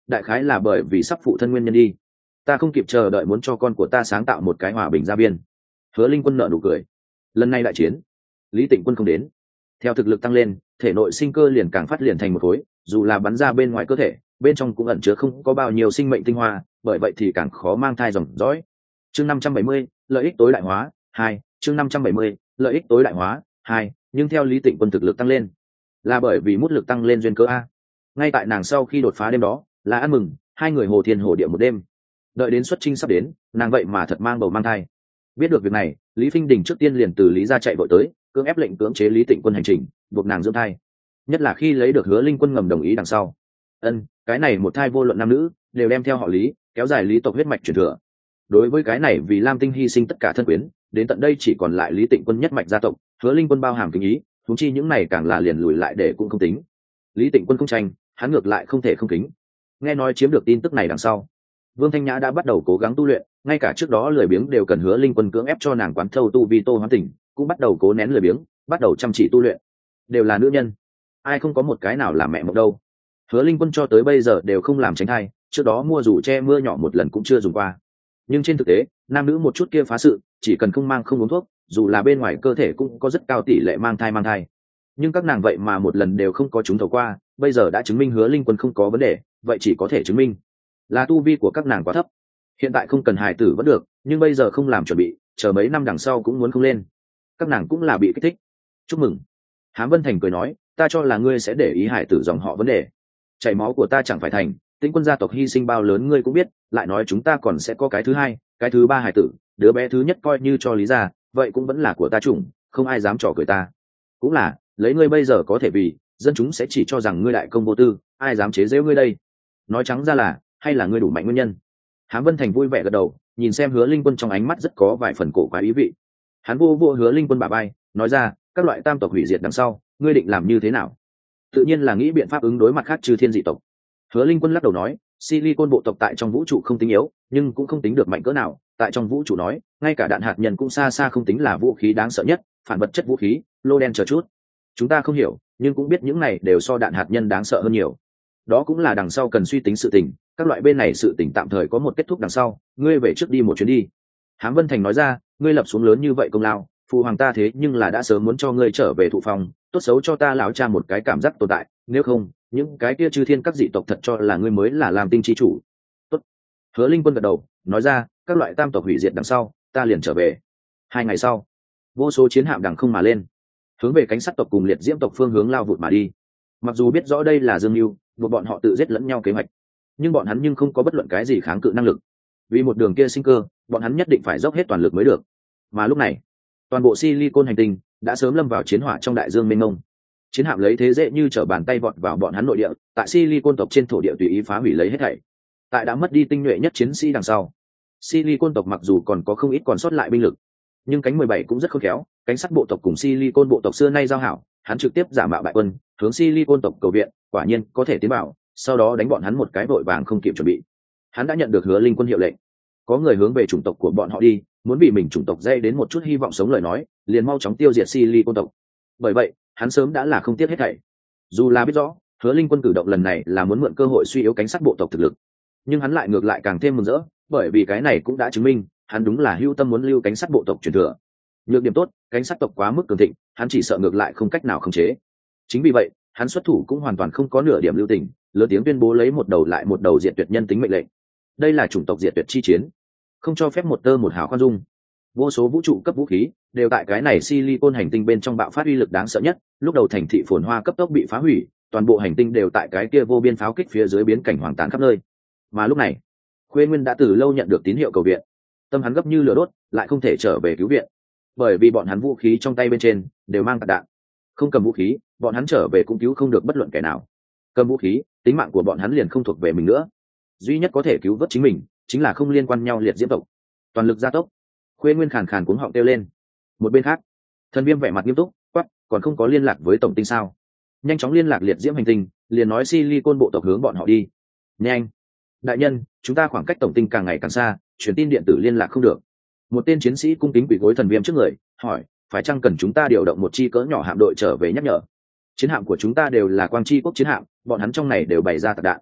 [SPEAKER 1] đại khái là bởi vì sắp phụ thân nguyên nhân đi. Ta không kịp chờ đợi muốn cho con của ta sáng tạo một cái hòa bình gia viên. Hứa Linh Quân nở nụ cười. Lần này đại chiến, Lý Tịnh Quân không đến. Theo thực lực tăng lên, thể nội sinh cơ liền càng phát liền thành một khối, dù là bắn ra bên ngoài cơ thể, bên trong cũng ẩn chứa không có bao nhiêu sinh mệnh tinh hoa, bởi vậy thì càng khó mang thai dòng dõi. Chương năm trăm bảy mươi, lợi ích tối đại hóa hai. Chương năm trăm bảy mươi, lợi ích tối đại hóa hai. Nhưng theo Lý Tịnh Quân thực lực tăng lên, là bởi vì mút lực tăng lên duyên cơ a. Ngay tại nàng sau khi đột phá đêm đó, là ăn mừng, hai người hồ thiên hồ địa một đêm. Đợi đến xuất trinh sắp đến, nàng vậy mà thật mang bầu mang thai. Biết được việc này, Lý Phinh Đình trước tiên liền từ Lý gia chạy vội tới, cưỡng ép lệnh cưỡng chế Lý Tịnh Quân hành trình, buộc nàng dưỡng thai. Nhất là khi lấy được Hứa Linh Quân ngầm đồng ý đằng sau. Ân, cái này một thai vô luận nam nữ, đều đem theo họ Lý, kéo dài Lý tộc huyết mạch truyền thừa. Đối với cái này vì Lam Tinh hy sinh tất cả thân quyến, đến tận đây chỉ còn lại Lý Tịnh Quân nhất mạch gia tộc, Hứa Linh Quân bao hàm kính ý, huống chi những này càng là liền lùi lại để cũng không tính. Lý Tịnh Quân không tranh, hắn ngược lại không thể không kính. Nghe nói chiếm được tin tức này đằng sau, Vương Thanh Nhã đã bắt đầu cố gắng tu luyện, ngay cả trước đó lười biếng đều cần Hứa Linh Quân cưỡng ép cho nàng quán thâu tu vi tô hoán tỉnh, cũng bắt đầu cố nén lười biếng, bắt đầu chăm chỉ tu luyện. Đều là nữ nhân, ai không có một cái nào là mẹ mộng đâu. Hứa Linh Quân cho tới bây giờ đều không làm tránh thai, trước đó mua dù che mưa nhỏ một lần cũng chưa dùng qua. Nhưng trên thực tế, nam nữ một chút kia phá sự, chỉ cần không mang không uống thuốc, dù là bên ngoài cơ thể cũng có rất cao tỷ lệ mang thai mang thai. Nhưng các nàng vậy mà một lần đều không có trúng thầu qua, bây giờ đã chứng minh Hứa Linh Quân không có vấn đề, vậy chỉ có thể chứng minh là tu vi của các nàng quá thấp. Hiện tại không cần hài tử vẫn được, nhưng bây giờ không làm chuẩn bị, chờ mấy năm đằng sau cũng muốn không lên. Các nàng cũng là bị kích thích. Chúc mừng. Hám Vân Thành cười nói, ta cho là ngươi sẽ để ý hài tử dòng họ vấn đề. Chảy máu của ta chẳng phải thành, Tĩnh Quân gia tộc hy sinh bao lớn ngươi cũng biết, lại nói chúng ta còn sẽ có cái thứ hai, cái thứ ba hài tử, đứa bé thứ nhất coi như cho Lý gia, vậy cũng vẫn là của ta chủng, không ai dám trò cười ta. Cũng là, lấy ngươi bây giờ có thể vì, dân chúng sẽ chỉ cho rằng ngươi đại công vô tư, ai dám chế giễu ngươi đây? Nói trắng ra là, hay là ngươi đủ mạnh nguyên nhân? Hám Vân Thành vui vẻ gật đầu, nhìn xem Hứa Linh Quân trong ánh mắt rất có vài phần cổ quái ý vị. Hắn vô vô Hứa Linh Quân bả vai, nói ra, các loại tam tộc hủy diệt đằng sau, ngươi định làm như thế nào? Tự nhiên là nghĩ biện pháp ứng đối mặt khác trừ thiên dị tộc. Hứa Linh Quân lắc đầu nói, Silicon bộ tộc tại trong vũ trụ không tính yếu, nhưng cũng không tính được mạnh cỡ nào. Tại trong vũ trụ nói, ngay cả đạn hạt nhân cũng xa xa không tính là vũ khí đáng sợ nhất, phản vật chất vũ khí, lô đen chờ chút. Chúng ta không hiểu, nhưng cũng biết những này đều so đạn hạt nhân đáng sợ hơn nhiều. Đó cũng là đằng sau cần suy tính sự tình, các loại bên này sự tình tạm thời có một kết thúc đằng sau, ngươi về trước đi một chuyến đi. Hám Vân Thành nói ra, ngươi lập xuống lớn như vậy công lao, phụ hoàng ta thế nhưng là đã sớm muốn cho ngươi trở về thụ phòng, tốt xấu cho ta lão cha một cái cảm giác tồn tại, nếu không, những cái kia chư thiên các dị tộc thật cho là ngươi mới là làm tinh chi chủ. Tốt. Hứa Linh Quân gật đầu, nói ra, các loại tam tộc hủy diệt đằng sau, ta liền trở về. Hai ngày sau, vô số chiến hạm đằng không mà lên, hướng về cánh sắt tộc cùng liệt diễm tộc phương hướng lao vụt mà đi. Mặc dù biết rõ đây là dương mưu, buộc bọn họ tự giết lẫn nhau kế hoạch, nhưng bọn hắn nhưng không có bất luận cái gì kháng cự năng lực. Vì một đường kia sinh cơ, bọn hắn nhất định phải dốc hết toàn lực mới được. Mà lúc này, toàn bộ Silicon hành tinh đã sớm lâm vào chiến hỏa trong đại dương mênh mông. Chiến hạm lấy thế dễ như trở bàn tay vọt vào bọn hắn nội địa, tại Silicon tộc trên thổ địa tùy ý phá hủy lấy hết thảy. Tại đã mất đi tinh nhuệ nhất chiến sĩ đằng sau, Silicon tộc mặc dù còn có không ít còn sót lại binh lực, nhưng cánh mười bảy cũng rất khôn khéo, cánh sắt bộ tộc cùng Silicon bộ tộc xưa nay giao hảo, hắn trực tiếp giả mạo bại quân, hướng Silicon tộc cầu viện, quả nhiên có thể tiến vào, sau đó đánh bọn hắn một cái vội vàng không kịp chuẩn bị. Hắn đã nhận được Hứa Linh Quân hiệu lệnh, có người hướng về chủng tộc của bọn họ đi, muốn bị mình chủng tộc dây đến một chút hy vọng sống lời nói, liền mau chóng tiêu diệt Silicon tộc. Bởi vậy, hắn sớm đã là không tiếc hết thảy. Dù là biết rõ, Hứa Linh Quân cử động lần này là muốn mượn cơ hội suy yếu cánh sắt bộ tộc thực lực, nhưng hắn lại ngược lại càng thêm mừng rỡ, bởi vì cái này cũng đã chứng minh, hắn đúng là hữu tâm muốn lưu cánh sắt bộ tộc truyền thừa. Nhược điểm tốt, cánh sắt tộc quá mức cường thịnh, hắn chỉ sợ ngược lại không cách nào khống chế. Chính vì vậy, hắn xuất thủ cũng hoàn toàn không có nửa điểm lưu tình, lớn tiếng tuyên bố lấy một đầu lại một đầu diệt tuyệt nhân tính mệnh lệnh. Đây là chủng tộc diệt tuyệt chi chiến, không cho phép một tơ một hào khoan dung. Vô số vũ trụ cấp vũ khí đều tại cái này Silicon hành tinh bên trong bạo phát uy lực đáng sợ nhất, lúc đầu thành thị phồn hoa cấp tốc bị phá hủy, toàn bộ hành tinh đều tại cái kia vô biên pháo kích phía dưới biến cảnh hoang tàn khắp nơi. Mà lúc này, Khuê Nguyên đã từ lâu nhận được tín hiệu cầu viện, tâm hắn gấp như lửa đốt, lại không thể trở về cứu viện, bởi vì bọn hắn vũ khí trong tay bên trên đều mang tạc đạn, không cầm vũ khí, bọn hắn trở về cũng cứu không được bất luận kẻ nào. Cầm vũ khí, tính mạng của bọn hắn liền không thuộc về mình nữa. Duy nhất có thể cứu vớt chính mình, chính là không liên quan nhau liệt diễm tộc. Toàn lực gia tốc. Khuê Nguyên khàn khàn cuống họng kêu lên. Một bên khác, Thần Viêm vẻ mặt nghiêm túc, quắc, còn không có liên lạc với tổng tinh sao? Nhanh chóng liên lạc liệt diễm hành tinh, liền nói Silicon bộ tộc hướng bọn họ đi. Nhanh. Đại nhân, chúng ta khoảng cách tổng tinh càng ngày càng xa, truyền tin điện tử liên lạc không được. Một tên chiến sĩ cung kính quỳ gối Thần Viêm trước người, hỏi, phải chăng cần chúng ta điều động một chi cỡ nhỏ hạm đội trở về nhắc nhở? Chiến hạm của chúng ta đều là quang chi quốc chiến hạm, bọn hắn trong này đều bày ra tạc đạn.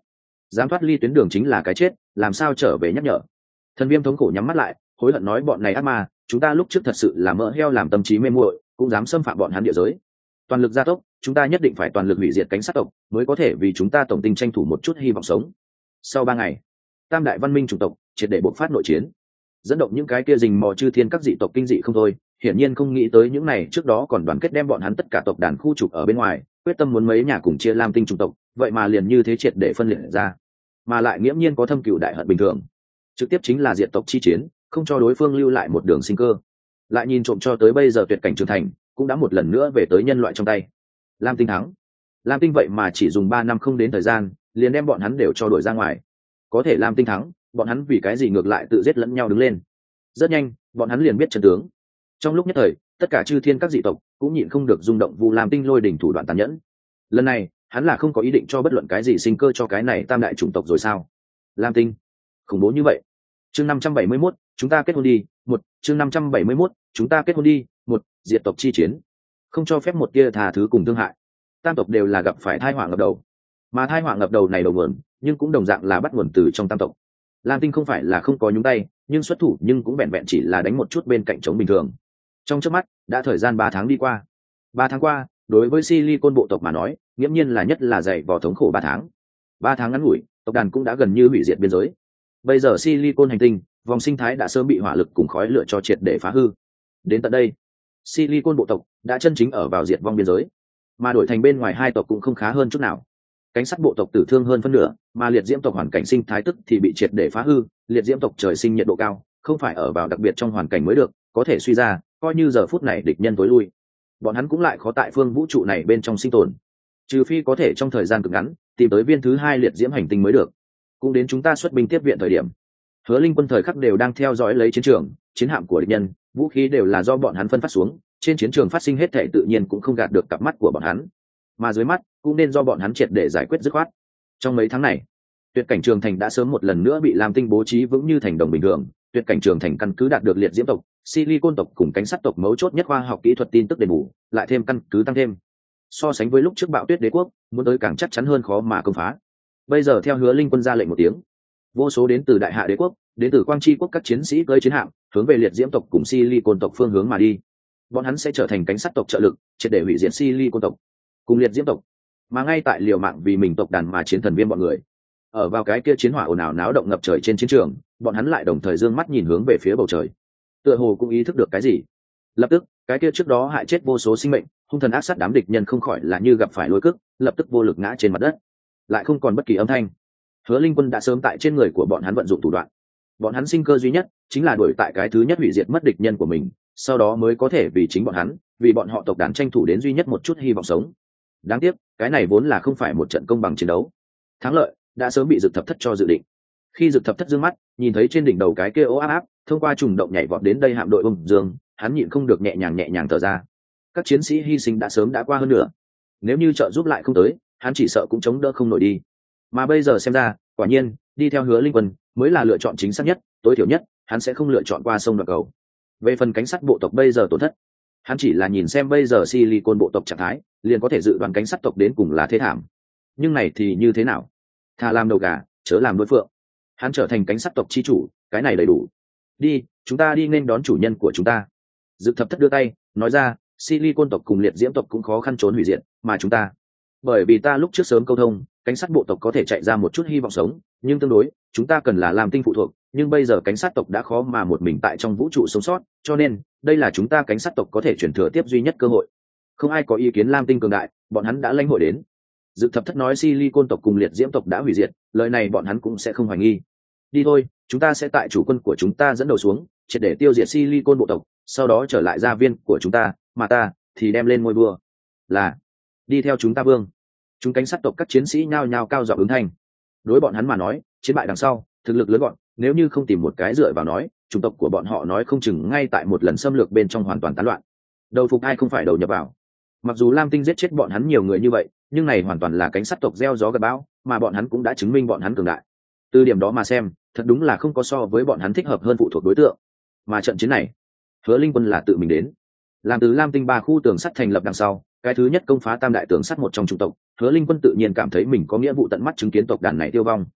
[SPEAKER 1] dám thoát ly tuyến đường chính là cái chết, làm sao trở về nhắc nhở. Thần Viêm thống khổ nhắm mắt lại, hối hận nói bọn này ác ma, chúng ta lúc trước thật sự là mỡ heo làm tâm trí mê muội, cũng dám xâm phạm bọn hắn địa giới. Toàn lực gia tốc, chúng ta nhất định phải toàn lực hủy diệt cánh sát tộc, mới có thể vì chúng ta tổng tinh tranh thủ một chút hy vọng sống. Sau ba ngày, tam đại văn minh chủng tộc triệt để bộc phát nội chiến, dẫn động những cái kia rình mò chư thiên các dị tộc kinh dị không thôi, hiển nhiên không nghĩ tới những này trước đó còn đoàn kết đem bọn hắn tất cả tộc đàn khu trục ở bên ngoài, quyết tâm muốn mấy nhà cùng chia Lam Tinh chủng tộc, vậy mà liền như thế triệt để phân liệt ra, mà lại nghiễm nhiên có thâm cừu đại hận bình thường, trực tiếp chính là diệt tộc chi chiến, không cho đối phương lưu lại một đường sinh cơ. Lại nhìn trộm cho tới bây giờ tuyệt cảnh trưởng thành, cũng đã một lần nữa về tới nhân loại trong tay. Lam Tinh thắng. Lam Tinh vậy mà chỉ dùng ba năm không đến thời gian, liền đem bọn hắn đều cho đuổi ra ngoài. Có thể Lam Tinh thắng, bọn hắn vì cái gì ngược lại tự giết lẫn nhau đứng lên. Rất nhanh, bọn hắn liền biết chân tướng. Trong lúc nhất thời, tất cả chư thiên các dị tộc cũng nhịn không được rung động Vu Lam Tinh lôi đỉnh thủ đoạn tàn nhẫn. Lần này, hắn là không có ý định cho bất luận cái gì sinh cơ cho cái này tam đại chủng tộc rồi sao? Lam Tinh, khủng bố như vậy. Chương năm trăm bảy mươi mốt, chúng ta kết hôn đi. Một, chương năm trăm bảy mươi mốt, chúng ta kết hôn đi. Một, diệt tộc chi chiến. Không cho phép một tia tha thứ cùng thương hại. Tam tộc đều là gặp phải tai họa ngập đầu. Mà tai họa ngập đầu này đầu nguồn, nhưng cũng đồng dạng là bắt nguồn từ trong tam tộc. Lam Tinh không phải là không có nhúng tay, nhưng xuất thủ nhưng cũng vẹn vẹn chỉ là đánh một chút bên cạnh chống bình thường. Trong chớp mắt, đã thời gian ba tháng đi qua. Ba tháng qua, đối với Silicon bộ tộc mà nói, nghiễm nhiên là nhất là dày vò thống khổ ba tháng. Ba tháng ngắn ngủi, tộc đàn cũng đã gần như hủy diệt biên giới. Bây giờ Silicon hành tinh, vòng sinh thái đã sớm bị hỏa lực cùng khói lửa cho triệt để phá hư. Đến tận đây, Silicon bộ tộc đã chân chính ở vào diệt vong biên giới, mà đổi thành bên ngoài hai tộc cũng không khá hơn chút nào. Cánh sắt bộ tộc tử thương hơn phân nửa, mà liệt diễm tộc hoàn cảnh sinh thái tức thì bị triệt để phá hư. Liệt diễm tộc trời sinh nhiệt độ cao, không phải ở vào đặc biệt trong hoàn cảnh mới được, có thể suy ra, coi như giờ phút này địch nhân tối lui, bọn hắn cũng lại khó tại phương vũ trụ này bên trong sinh tồn, trừ phi có thể trong thời gian cực ngắn tìm tới viên thứ hai liệt diễm hành tinh mới được. Cũng đến chúng ta xuất binh tiếp viện thời điểm, Hứa Linh quân thời khắc đều đang theo dõi lấy chiến trường, chiến hạm của địch nhân, vũ khí đều là do bọn hắn phân phát xuống, trên chiến trường phát sinh hết thảy tự nhiên cũng không gạt được cặp mắt của bọn hắn, mà dưới mắt cũng nên do bọn hắn triệt để giải quyết dứt khoát. Trong mấy tháng này, tuyệt cảnh trường thành đã sớm một lần nữa bị Lam Tinh bố trí vững như thành đồng bình thường. Tuyệt cảnh trường thành căn cứ đạt được liệt diễm tộc, Silicon tộc cùng cánh sắt tộc mấu chốt nhất khoa học kỹ thuật tin tức đền bù, lại thêm căn cứ tăng thêm. So sánh với lúc trước Bạo Tuyết Đế quốc, muốn tới càng chắc chắn hơn khó mà công phá. Bây giờ theo Hứa Linh quân ra lệnh một tiếng, vô số đến từ Đại Hạ Đế quốc, đến từ Quang Chi quốc các chiến sĩ cưỡi chiến hạm, hướng về liệt diễm tộc cùng Silicon tộc phương hướng mà đi. Bọn hắn sẽ trở thành cánh sắt tộc trợ lực, triệt để hủy diệt Silicon tộc cùng liệt diễm tộc. Mà ngay tại liều mạng vì mình tộc đàn mà chiến thần Viêm bọn người, ở vào cái kia chiến hỏa ồn ào náo động ngập trời trên chiến trường, bọn hắn lại đồng thời dương mắt nhìn hướng về phía bầu trời, tựa hồ cũng ý thức được cái gì. Lập tức, cái kia trước đó hại chết vô số sinh mệnh, hung thần ác sát đám địch nhân không khỏi là như gặp phải lôi cức, lập tức vô lực ngã trên mặt đất, lại không còn bất kỳ âm thanh. Hứa Linh quân đã sớm tại trên người của bọn hắn vận dụng thủ đoạn. Bọn hắn sinh cơ duy nhất chính là đuổi tại cái thứ nhất hủy diệt mất địch nhân của mình, sau đó mới có thể vì chính bọn hắn, vì bọn họ tộc đàn tranh thủ đến duy nhất một chút hy vọng sống. Đáng tiếc, cái này vốn là không phải một trận công bằng chiến đấu. Thắng lợi đã sớm bị Dực Thập Thất cho dự định. Khi Dực Thập Thất dương mắt nhìn thấy trên đỉnh đầu cái kia ố áp áp thông qua trùng động nhảy vọt đến đây hạm đội bông dương, hắn nhịn không được nhẹ nhàng nhẹ nhàng thở ra. Các chiến sĩ hy sinh đã sớm đã qua hơn nữa, nếu như trợ giúp lại không tới, hắn chỉ sợ cũng chống đỡ không nổi đi. Mà bây giờ xem ra, quả nhiên đi theo Hứa Linh quân mới là lựa chọn chính xác nhất, tối thiểu nhất hắn sẽ không lựa chọn qua sông đoạn cầu. Về phần cánh sắt bộ tộc bây giờ tổn thất, hắn chỉ là nhìn xem bây giờ Silicon bộ tộc trạng thái, liền có thể dự đoán cánh sắt tộc đến cùng là thế thảm. Nhưng này thì như thế nào? Thà làm đầu gà, chớ làm đuôi phượng. Hắn trở thành cánh sắt tộc chi chủ, cái này đầy đủ. Đi, chúng ta đi nên đón chủ nhân của chúng ta. Dực Thập Thất đưa tay nói ra, Silicon tộc cùng liệt diễm tộc cũng khó khăn trốn hủy diệt, mà chúng ta, bởi vì ta lúc trước sớm câu thông, cánh sắt bộ tộc có thể chạy ra một chút hy vọng sống, nhưng tương đối, chúng ta cần là Lam Tinh phụ thuộc, nhưng bây giờ cánh sắt tộc đã khó mà một mình tại trong vũ trụ sống sót, cho nên đây là chúng ta cánh sắt tộc có thể chuyển thừa tiếp duy nhất cơ hội. Không ai có ý kiến Lam Tinh cường đại, bọn hắn đã lãnh hội đến. Dực Thập Thất nói Silicon tộc cùng liệt diễm tộc đã hủy diệt, lời này bọn hắn cũng sẽ không hoài nghi. Đi thôi, chúng ta sẽ tại chủ quân của chúng ta dẫn đầu xuống, triệt để tiêu diệt Silicon bộ tộc, sau đó trở lại gia viên của chúng ta, mà ta thì đem lên ngôi vua. Là, đi theo chúng ta vương. Chúng cánh sắt tộc các chiến sĩ nhao nhao cao giọng ứng thanh. Đối bọn hắn mà nói, chiến bại đằng sau, thực lực lớn gọn, nếu như không tìm một cái dựa vào nói, chủng tộc của bọn họ nói không chừng ngay tại một lần xâm lược bên trong hoàn toàn tán loạn. Đầu phục ai không phải đầu nhập vào. Mặc dù Lam Tinh giết chết bọn hắn nhiều người như vậy, nhưng này hoàn toàn là cánh sắt tộc gieo gió gặt bão, mà bọn hắn cũng đã chứng minh bọn hắn cường đại. Từ điểm đó mà xem, thật đúng là không có so với bọn hắn thích hợp hơn phụ thuộc đối tượng. Mà trận chiến này, Hứa Linh quân là tự mình đến. Làm từ Lam Tinh ba khu tường sắt thành lập đằng sau, cái thứ nhất công phá tam đại tường sắt một trong chủng tộc, Hứa Linh quân tự nhiên cảm thấy mình có nghĩa vụ tận mắt chứng kiến tộc đàn này tiêu vong.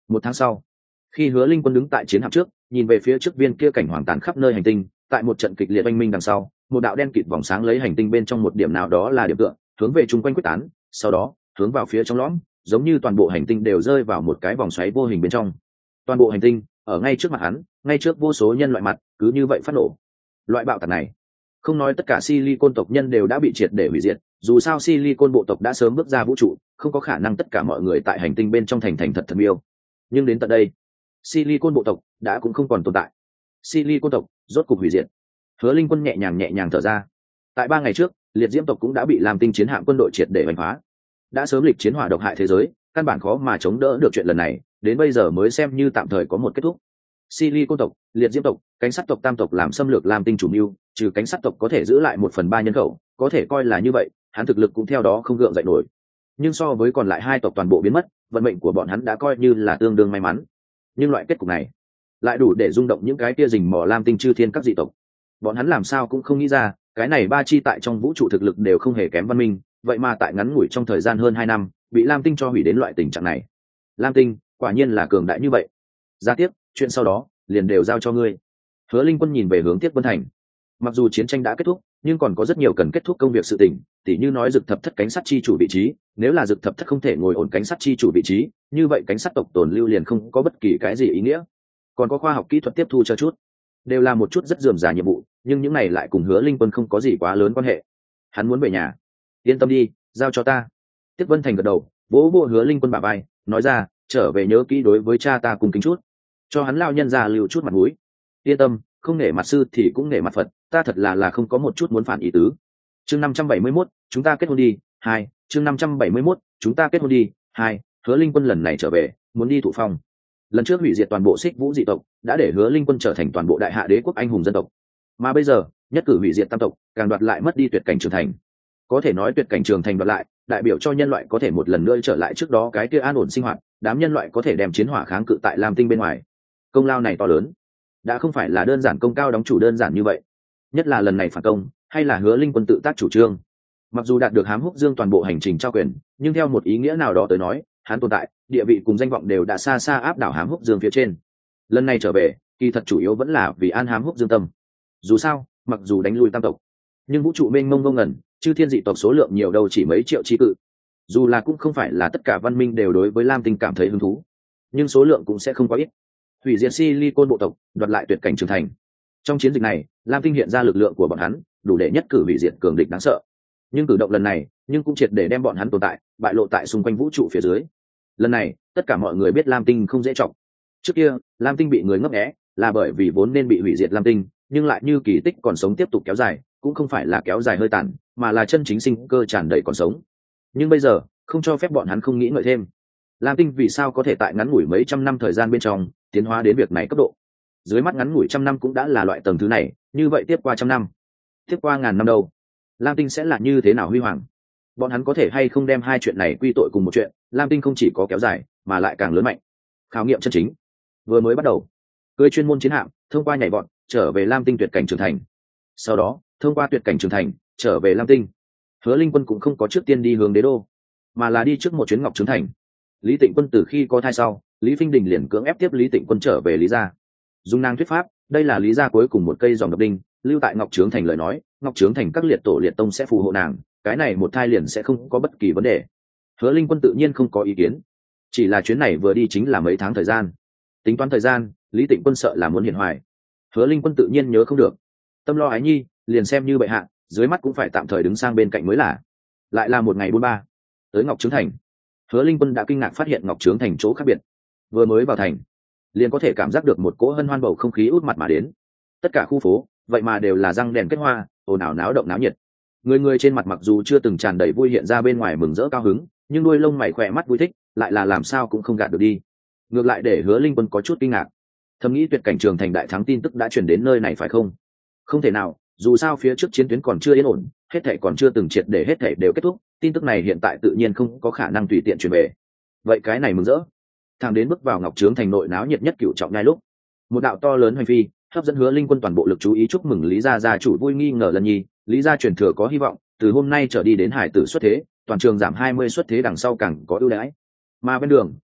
[SPEAKER 1] Một tháng sau, khi Hứa Linh Quân đứng tại chiến hạm trước, nhìn về phía trước viên kia cảnh hoàng tàn khắp nơi hành tinh, tại một trận kịch liệt oanh minh đằng sau, một đạo đen kịt vòng sáng lấy hành tinh bên trong một điểm nào đó là điểm tựa, hướng về chung quanh quyết tán, sau đó hướng vào phía trong lõm, giống như toàn bộ hành tinh đều rơi vào một cái vòng xoáy vô hình bên trong. Toàn bộ hành tinh ở ngay trước mặt hắn, ngay trước vô số nhân loại mặt, cứ như vậy phát nổ. Loại bạo tạc này, không nói tất cả Silicon tộc nhân đều đã bị triệt để hủy diệt, dù sao Silicon bộ tộc đã sớm bước ra vũ trụ, không có khả năng tất cả mọi người tại hành tinh bên trong thành thành thật thật yêu. Nhưng đến tận đây, Silicon bộ tộc đã cũng không còn tồn tại. Silicon tộc rốt cục hủy diệt. Hứa Linh Quân nhẹ nhàng nhẹ nhàng thở ra. Tại ba ngày trước, liệt diễm tộc cũng đã bị làm tinh chiến hạm quân đội triệt để đánh phá. Đã sớm lịch chiến hỏa độc hại thế giới, căn bản khó mà chống đỡ được chuyện lần này, đến bây giờ mới xem như tạm thời có một kết thúc. Silicon tộc, liệt diễm tộc, cánh sắt tộc tam tộc làm xâm lược làm tinh chủ mưu, trừ cánh sắt tộc có thể giữ lại một phần ba nhân khẩu, có thể coi là như vậy, hắn thực lực cũng theo đó không gượng dậy nổi. Nhưng so với còn lại hai tộc toàn bộ biến mất, vận mệnh của bọn hắn đã coi như là tương đương may mắn. Nhưng loại kết cục này lại đủ để rung động những cái kia rình mò lam tinh chư thiên các dị tộc. Bọn hắn làm sao cũng không nghĩ ra, cái này ba chi tại trong vũ trụ thực lực đều không hề kém văn minh, vậy mà tại ngắn ngủi trong thời gian hơn hai năm, bị lam tinh cho hủy đến loại tình trạng này. Lam tinh quả nhiên là cường đại như vậy. Ra tiếp, chuyện sau đó liền đều giao cho ngươi. Hứa Linh Quân nhìn về hướng Tiết Vân Thành. Mặc dù chiến tranh đã kết thúc, nhưng còn có rất nhiều cần kết thúc công việc sự tình, tỉ như nói Dực Thập Thất cánh sắt chi chủ vị trí, nếu là Dực Thập Thất không thể ngồi ổn cánh sắt chi chủ vị trí, như vậy cánh sắt tộc tồn lưu liền không có bất kỳ cái gì ý nghĩa. Còn có khoa học kỹ thuật tiếp thu cho chút, đều là một chút rất rườm rà nhiệm vụ, nhưng những này lại cùng Hứa Linh Quân không có gì quá lớn quan hệ. Hắn muốn về nhà. Yên tâm đi, giao cho ta. Tiết Vân Thành gật đầu, vỗ vỗ Hứa Linh Quân bả vai, nói ra, trở về nhớ kỹ đối với cha ta cùng kính chút, cho hắn lao nhân ra lưu chút mặt mũi. Yên tâm, không nể mặt sư thì cũng nể mặt Phật, ta thật là là không có một chút muốn phản ý tứ. Chương năm trăm bảy mươi mốt, chúng ta kết hôn đi. Hai, chương năm trăm bảy mươi mốt, chúng ta kết hôn đi. Hai, Hứa Linh Quân lần này trở về, muốn đi thụ phong. Lần trước hủy diệt toàn bộ Xích Vũ dị tộc, đã để Hứa Linh Quân trở thành toàn bộ đại hạ đế quốc anh hùng dân tộc. Mà bây giờ, nhất cử hủy diệt tam tộc, càng đoạt lại mất đi tuyệt cảnh trường thành. Có thể nói tuyệt cảnh trường thành đoạt lại, đại biểu cho nhân loại có thể một lần nữa trở lại trước đó cái kia an ổn sinh hoạt, đám nhân loại có thể đem chiến hỏa kháng cự tại Lam Tinh bên ngoài. Công lao này to lớn, đã không phải là đơn giản công cao đóng chủ đơn giản như vậy. Nhất là lần này phản công, hay là Hứa Linh Quân tự tác chủ trương. Mặc dù đạt được Hám Húc Dương toàn bộ hành trình trao quyền, nhưng theo một ý nghĩa nào đó tới nói, hắn tồn tại, địa vị cùng danh vọng đều đã xa xa áp đảo Hám Húc Dương phía trên. Lần này trở về, kỳ thật chủ yếu vẫn là vì an Hám Húc Dương tâm. Dù sao, mặc dù đánh lui tam tộc, nhưng vũ trụ mênh mông ngông ngẩn, chư thiên dị tộc số lượng nhiều đâu chỉ mấy triệu chi cự. Dù là cũng không phải là tất cả văn minh đều đối với Lam Tinh cảm thấy hứng thú, nhưng số lượng cũng sẽ không quá ít. Hủy diệt Silicon bộ tộc, đoạt lại tuyệt cảnh trưởng thành. Trong chiến dịch này, Lam Tinh hiện ra lực lượng của bọn hắn, đủ để nhất cử hủy diệt cường địch đáng sợ. Nhưng cử động lần này, nhưng cũng triệt để đem bọn hắn tồn tại, bại lộ tại xung quanh vũ trụ phía dưới. Lần này, tất cả mọi người biết Lam Tinh không dễ trọng. Trước kia, Lam Tinh bị người ngấp nghé, là bởi vì vốn nên bị hủy diệt Lam Tinh, nhưng lại như kỳ tích còn sống tiếp tục kéo dài, cũng không phải là kéo dài hơi tàn, mà là chân chính sinh cơ tràn đầy còn sống. Nhưng bây giờ, không cho phép bọn hắn không nghĩ ngợi thêm. Lam Tinh vì sao có thể tại ngắn ngủi mấy trăm năm thời gian bên trong tiến hóa đến việc này cấp độ? Dưới mắt ngắn ngủi trăm năm cũng đã là loại tầng thứ này, như vậy tiếp qua trăm năm, tiếp qua ngàn năm đâu? Lam Tinh sẽ là như thế nào huy hoàng? Bọn hắn có thể hay không đem hai chuyện này quy tội cùng một chuyện? Lam Tinh không chỉ có kéo dài, mà lại càng lớn mạnh. Khảo nghiệm chân chính vừa mới bắt đầu. Cưới chuyên môn chiến hạm, thông qua nhảy vọt, trở về Lam Tinh tuyệt cảnh trưởng thành. Sau đó, thông qua tuyệt cảnh trưởng thành, trở về Lam Tinh. Hứa Linh Quân cũng không có trước tiên đi hướng đế đô, mà là đi trước một chuyến Ngọc Trướng Thành. Lý Tịnh Quân từ khi có thai sau, Lý Phinh Đình liền cưỡng ép tiếp Lý Tịnh Quân trở về Lý gia. Dung nàng thuyết pháp, đây là Lý gia cuối cùng một cây dòng độc đinh, lưu tại Ngọc Trướng Thành lời nói, Ngọc Trướng Thành các liệt tổ liệt tông sẽ phù hộ nàng, cái này một thai liền sẽ không có bất kỳ vấn đề. Hứa Linh Quân tự nhiên không có ý kiến, chỉ là chuyến này vừa đi chính là mấy tháng thời gian. Tính toán thời gian, Lý Tịnh Quân sợ là muốn hiển hoài. Hứa Linh Quân tự nhiên nhớ không được, tâm lo ái nhi, liền xem như bệ hạ, dưới mắt cũng phải tạm thời đứng sang bên cạnh mới là. Lại là một ngày buôn ba, tới Ngọc Trướng Thành. Hứa Linh Quân đã kinh ngạc phát hiện Ngọc Trướng Thành chỗ khác biệt. Vừa mới vào thành, liền có thể cảm giác được một cỗ hân hoan bầu không khí út mặt mà đến. Tất cả khu phố, vậy mà đều là răng đèn kết hoa, ồn ào náo động náo nhiệt. Người người trên mặt mặc dù chưa từng tràn đầy vui hiện ra bên ngoài mừng rỡ cao hứng, nhưng đuôi lông mày khỏe mắt vui thích, lại là làm sao cũng không gạt được đi. Ngược lại để Hứa Linh Quân có chút kinh ngạc. Thầm nghĩ tuyệt cảnh trường thành đại thắng tin tức đã truyền đến nơi này phải không? Không thể nào, dù sao phía trước chiến tuyến còn chưa yên ổn, hết thảy còn chưa từng triệt để hết thảy đều kết thúc, tin tức này hiện tại tự nhiên không có khả năng tùy tiện truyền về. Vậy cái này mừng rỡ. Thằng đến bước vào Ngọc Trướng Thành nội náo nhiệt nhất cửu trọng nhai lúc, một đạo to lớn hoành phi, hấp dẫn Hứa Linh Quân toàn bộ lực chú ý chúc mừng Lý gia gia chủ vui nghi ngờ lần nhi, Lý gia truyền thừa có hy vọng, từ hôm nay trở đi đến hải tử xuất thế, toàn trường giảm hai mươi xuất thế đằng sau càng có ưu đãi. Mà bên đường,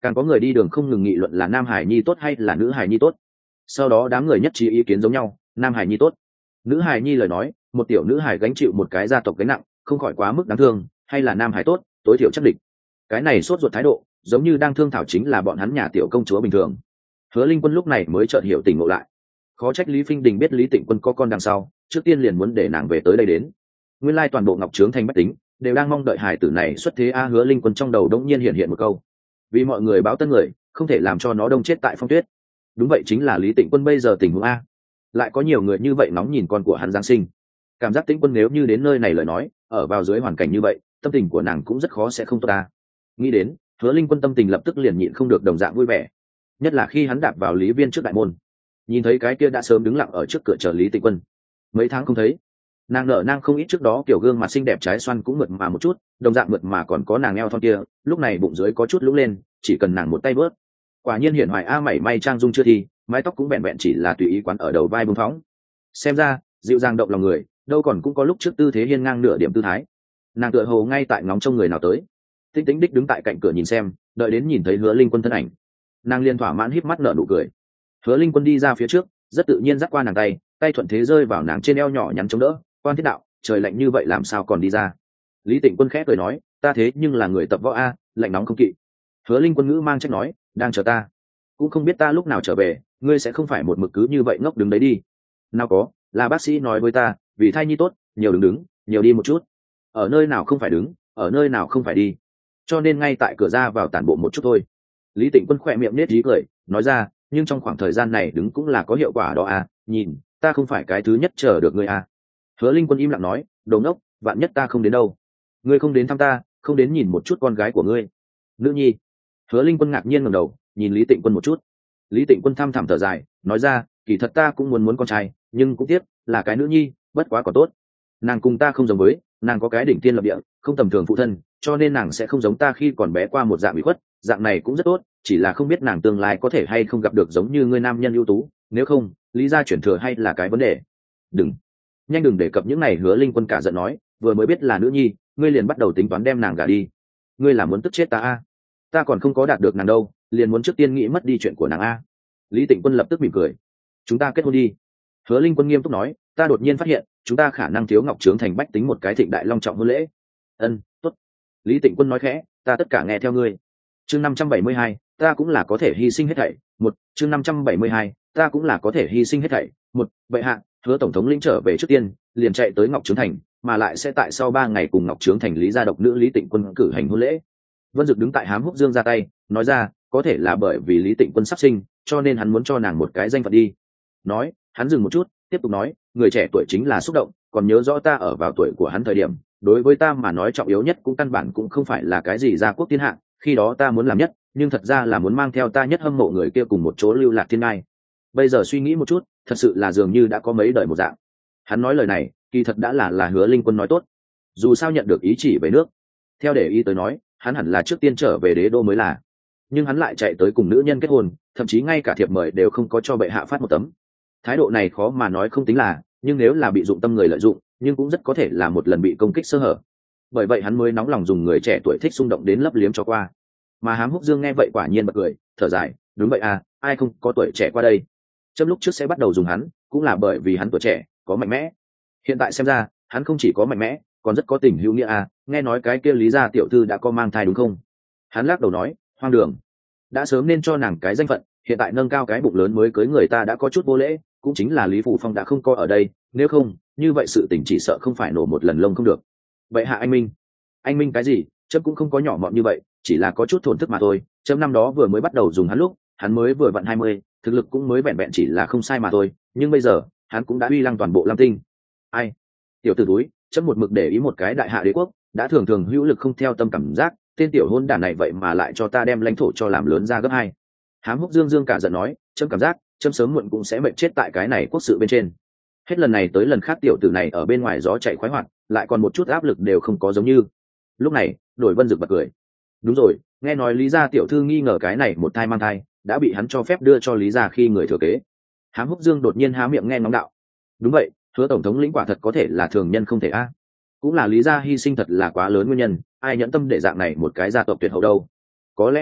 [SPEAKER 1] càng có người đi đường không ngừng nghị luận là nam hải nhi tốt hay là nữ hải nhi tốt. Sau đó đám người nhất trí ý kiến giống nhau, nam hải nhi tốt. Nữ hải nhi lời nói, một tiểu nữ hải gánh chịu một cái gia tộc gánh nặng, không khỏi quá mức đáng thương, hay là nam hải tốt, tối thiểu chắc địch. Cái này sốt ruột thái độ, giống như đang thương thảo chính là bọn hắn nhà tiểu công chúa bình thường. Hứa Linh Quân lúc này mới chợt hiểu tỉnh ngộ lại. Khó trách Lý Phinh Đình biết Lý Tịnh Quân có con đằng sau, trước tiên liền muốn để nàng về tới đây đến. Nguyên lai toàn bộ Ngọc Trướng thành bách tính đều đang mong đợi hài tử này xuất thế a. Hứa Linh Quân trong đầu đống nhiên hiện hiện một câu: vì mọi người báo tân người, không thể làm cho nó đông chết tại phong tuyết. Đúng vậy, chính là Lý Tịnh Quân bây giờ tình huống a. Lại có nhiều người như vậy nóng nhìn con của hắn giáng sinh. Cảm giác Tĩnh Quân nếu như đến nơi này lời nói, ở vào dưới hoàn cảnh như vậy, tâm tình của nàng cũng rất khó sẽ không tốt ta. Nghĩ đến, Hứa Linh Quân tâm tình lập tức liền nhịn không được đồng dạng vui vẻ. Nhất là khi hắn đạp vào Lý Viên trước đại môn, nhìn thấy cái kia đã sớm đứng lặng ở trước cửa chờ Lý Tịnh Quân. Mấy tháng không thấy, nàng nở nang không ít, trước đó kiểu gương mặt xinh đẹp trái xoan cũng mượt mà một chút, đồng dạng mượt mà còn có nàng eo thon kia, lúc này bụng dưới có chút lũng lên, chỉ cần nàng một tay vớt. Quả nhiên hiển hoài a, mảy may trang dung chưa thi, mái tóc cũng vẹn vẹn chỉ là tùy ý quán ở đầu vai bông phóng. Xem ra dịu dàng động lòng người, đâu còn cũng có lúc trước tư thế hiên ngang nửa điểm tư thái. Nàng tựa hồ ngay tại ngóng trông người nào tới. Tinh Tĩnh đích đứng tại cạnh cửa nhìn xem, đợi đến nhìn thấy Hứa Linh Quân thân ảnh, nàng liền thỏa mãn híp mắt nở nụ cười. Hứa Linh Quân đi ra phía trước, rất tự nhiên dắt qua nàng tay, tay thuận thế rơi vào nàng trên eo nhỏ nhắn chống đỡ. Quan Thiết Đạo, trời lạnh như vậy làm sao còn đi ra? Lý Tịnh Quân khẽ cười nói, ta thế nhưng là người tập võ a, lạnh nóng không kỵ. Hứa Linh Quân ngữ mang trách nói, đang chờ ta, cũng không biết ta lúc nào trở về, ngươi sẽ không phải một mực cứ như vậy ngốc đứng đấy đi. Nào có, là bác sĩ nói với ta, vì thai nhi tốt, nhiều đứng đứng, nhiều đi một chút. Ở nơi nào không phải đứng, ở nơi nào không phải đi, cho nên ngay tại cửa ra vào tản bộ một chút thôi. Lý Tịnh Quân khỏe miệng nết dí cười, nói ra, nhưng trong khoảng thời gian này đứng cũng là có hiệu quả đó à, nhìn, ta không phải cái thứ nhất chờ được ngươi à. Hứa Linh Quân im lặng nói, đồ ngốc, vạn nhất ta không đến đâu. Ngươi không đến thăm ta, không đến nhìn một chút con gái của ngươi. Nữ nhi. Hứa Linh Quân ngạc nhiên ngẩng đầu, nhìn Lý Tịnh Quân một chút. Lý Tịnh Quân thăm thẳm thở dài, nói ra, kỳ thật ta cũng muốn muốn con trai, nhưng cũng tiếc là cái nữ nhi, bất quá còn tốt. Nàng cùng ta không giống với, nàng có cái đỉnh tiên lập địa, không tầm thường phụ thân, cho nên nàng sẽ không giống ta khi còn bé qua một dạng bị khuất, dạng này cũng rất tốt, chỉ là không biết nàng tương lai có thể hay không gặp được giống như ngươi nam nhân ưu tú, nếu không, lý gia chuyển thừa hay là cái vấn đề. Đừng, nhanh đừng đề cập những này. Hứa Linh Quân cả giận nói, vừa mới biết là nữ nhi, ngươi liền bắt đầu tính toán đem nàng gả đi. Ngươi là muốn tức chết ta a? Ta còn không có đạt được nàng đâu, liền muốn trước tiên nghĩ mất đi chuyện của nàng a. Lý Tịnh Quân lập tức mỉm cười, chúng ta kết hôn đi. Hứa Linh Quân nghiêm túc nói, ta đột nhiên phát hiện chúng ta khả năng thiếu Ngọc Trướng thành bách tính một cái thịnh đại long trọng hôn lễ. Ân, tốt. Lý Tịnh Quân nói khẽ, ta tất cả nghe theo ngươi. Chương năm trăm bảy mươi hai, ta cũng là có thể hy sinh hết thảy. Một, chương năm trăm bảy mươi hai, ta cũng là có thể hy sinh hết thảy. Một, vậy hạ, Hứa tổng thống lĩnh trở về trước tiên, liền chạy tới Ngọc Trướng thành, mà lại sẽ tại sau ba ngày cùng Ngọc Trướng thành lý gia độc nữ Lý Tịnh Quân cử hành hôn lễ. Vân Dực đứng tại Hám Húc Dương ra tay, nói ra, có thể là bởi vì Lý Tịnh Quân sắp sinh, cho nên hắn muốn cho nàng một cái danh phận đi. Nói, hắn dừng một chút, tiếp tục nói, người trẻ tuổi chính là xúc động, còn nhớ rõ ta ở vào tuổi của hắn thời điểm, đối với ta mà nói trọng yếu nhất cũng căn bản cũng không phải là cái gì gia quốc thiên hạ, khi đó ta muốn làm nhất, nhưng thật ra là muốn mang theo ta nhất hâm mộ người kia cùng một chỗ lưu lạc thiên ngai. Bây giờ suy nghĩ một chút, thật sự là dường như đã có mấy đời một dạng. Hắn nói lời này, kỳ thật đã là là Hứa Linh Quân nói tốt. Dù sao nhận được ý chỉ về nước, theo để ý tới nói, hắn hẳn là trước tiên trở về đế đô mới là. Nhưng hắn lại chạy tới cùng nữ nhân kết hôn, thậm chí ngay cả thiệp mời đều không có cho bệ hạ phát một tấm. Thái độ này khó mà nói không tính là, nhưng nếu là bị dụng tâm người lợi dụng, nhưng cũng rất có thể là một lần bị công kích sơ hở. Bởi vậy hắn mới nóng lòng dùng người trẻ tuổi thích xung động đến lấp liếm cho qua. Mà Hám Húc Dương nghe vậy quả nhiên bật cười, thở dài, đúng vậy à, ai không có tuổi trẻ qua đây. Trong lúc trước sẽ bắt đầu dùng hắn, cũng là bởi vì hắn tuổi trẻ, có mạnh mẽ. Hiện tại xem ra, hắn không chỉ có mạnh mẽ, còn rất có tình hữu nghĩa à, nghe nói cái kia Lý gia tiểu thư đã có mang thai đúng không? Hắn lắc đầu nói, hoang đường. Đã sớm nên cho nàng cái danh phận, hiện tại nâng cao cái bụng lớn mới cưới người ta đã có chút vô lễ, cũng chính là Lý Phủ Phong đã không coi ở đây, nếu không, như vậy sự tình chỉ sợ không phải nổ một lần lông không được. Vậy hạ anh Minh, anh Minh cái gì, chấm cũng không có nhỏ mọn như vậy, chỉ là có chút thổn thức mà thôi, chấm năm đó vừa mới bắt đầu dùng hắn lúc, hắn mới vừa vặn hai mươi, thực lực cũng mới vẹn vẹn chỉ là không sai mà thôi, nhưng bây giờ, hắn cũng đã uy lăng toàn bộ Lam Tinh. Ai? Tiểu tử túi, chấm một mực để ý một cái đại hạ đế quốc, đã thường thường hữu lực không theo tâm cảm giác, tên tiểu hôn đản này vậy mà lại cho ta đem lãnh thổ cho làm lớn ra gấp hai. Hám Húc Dương Dương cả giận nói, chấm cảm giác, chấm sớm muộn cũng sẽ mệt chết tại cái này quốc sự bên trên. Hết lần này tới lần khác tiểu tử này ở bên ngoài gió chạy khoái hoạt, lại còn một chút áp lực đều không có giống như. Lúc này, Đổi Vân Dực bật cười. Đúng rồi, nghe nói Lý gia tiểu thư nghi ngờ cái này một thai mang thai, đã bị hắn cho phép đưa cho Lý gia khi người thừa kế. Hám Húc Dương đột nhiên há miệng nghe ngóng đạo. Đúng vậy, Hứa tổng thống lĩnh quả thật có thể là thường nhân không thể a. Cũng là Lý gia hy sinh thật là quá lớn nguyên nhân, ai nhẫn tâm để dạng này một cái gia tộc tuyệt hậu đâu. Có lẽ cứng nhắc,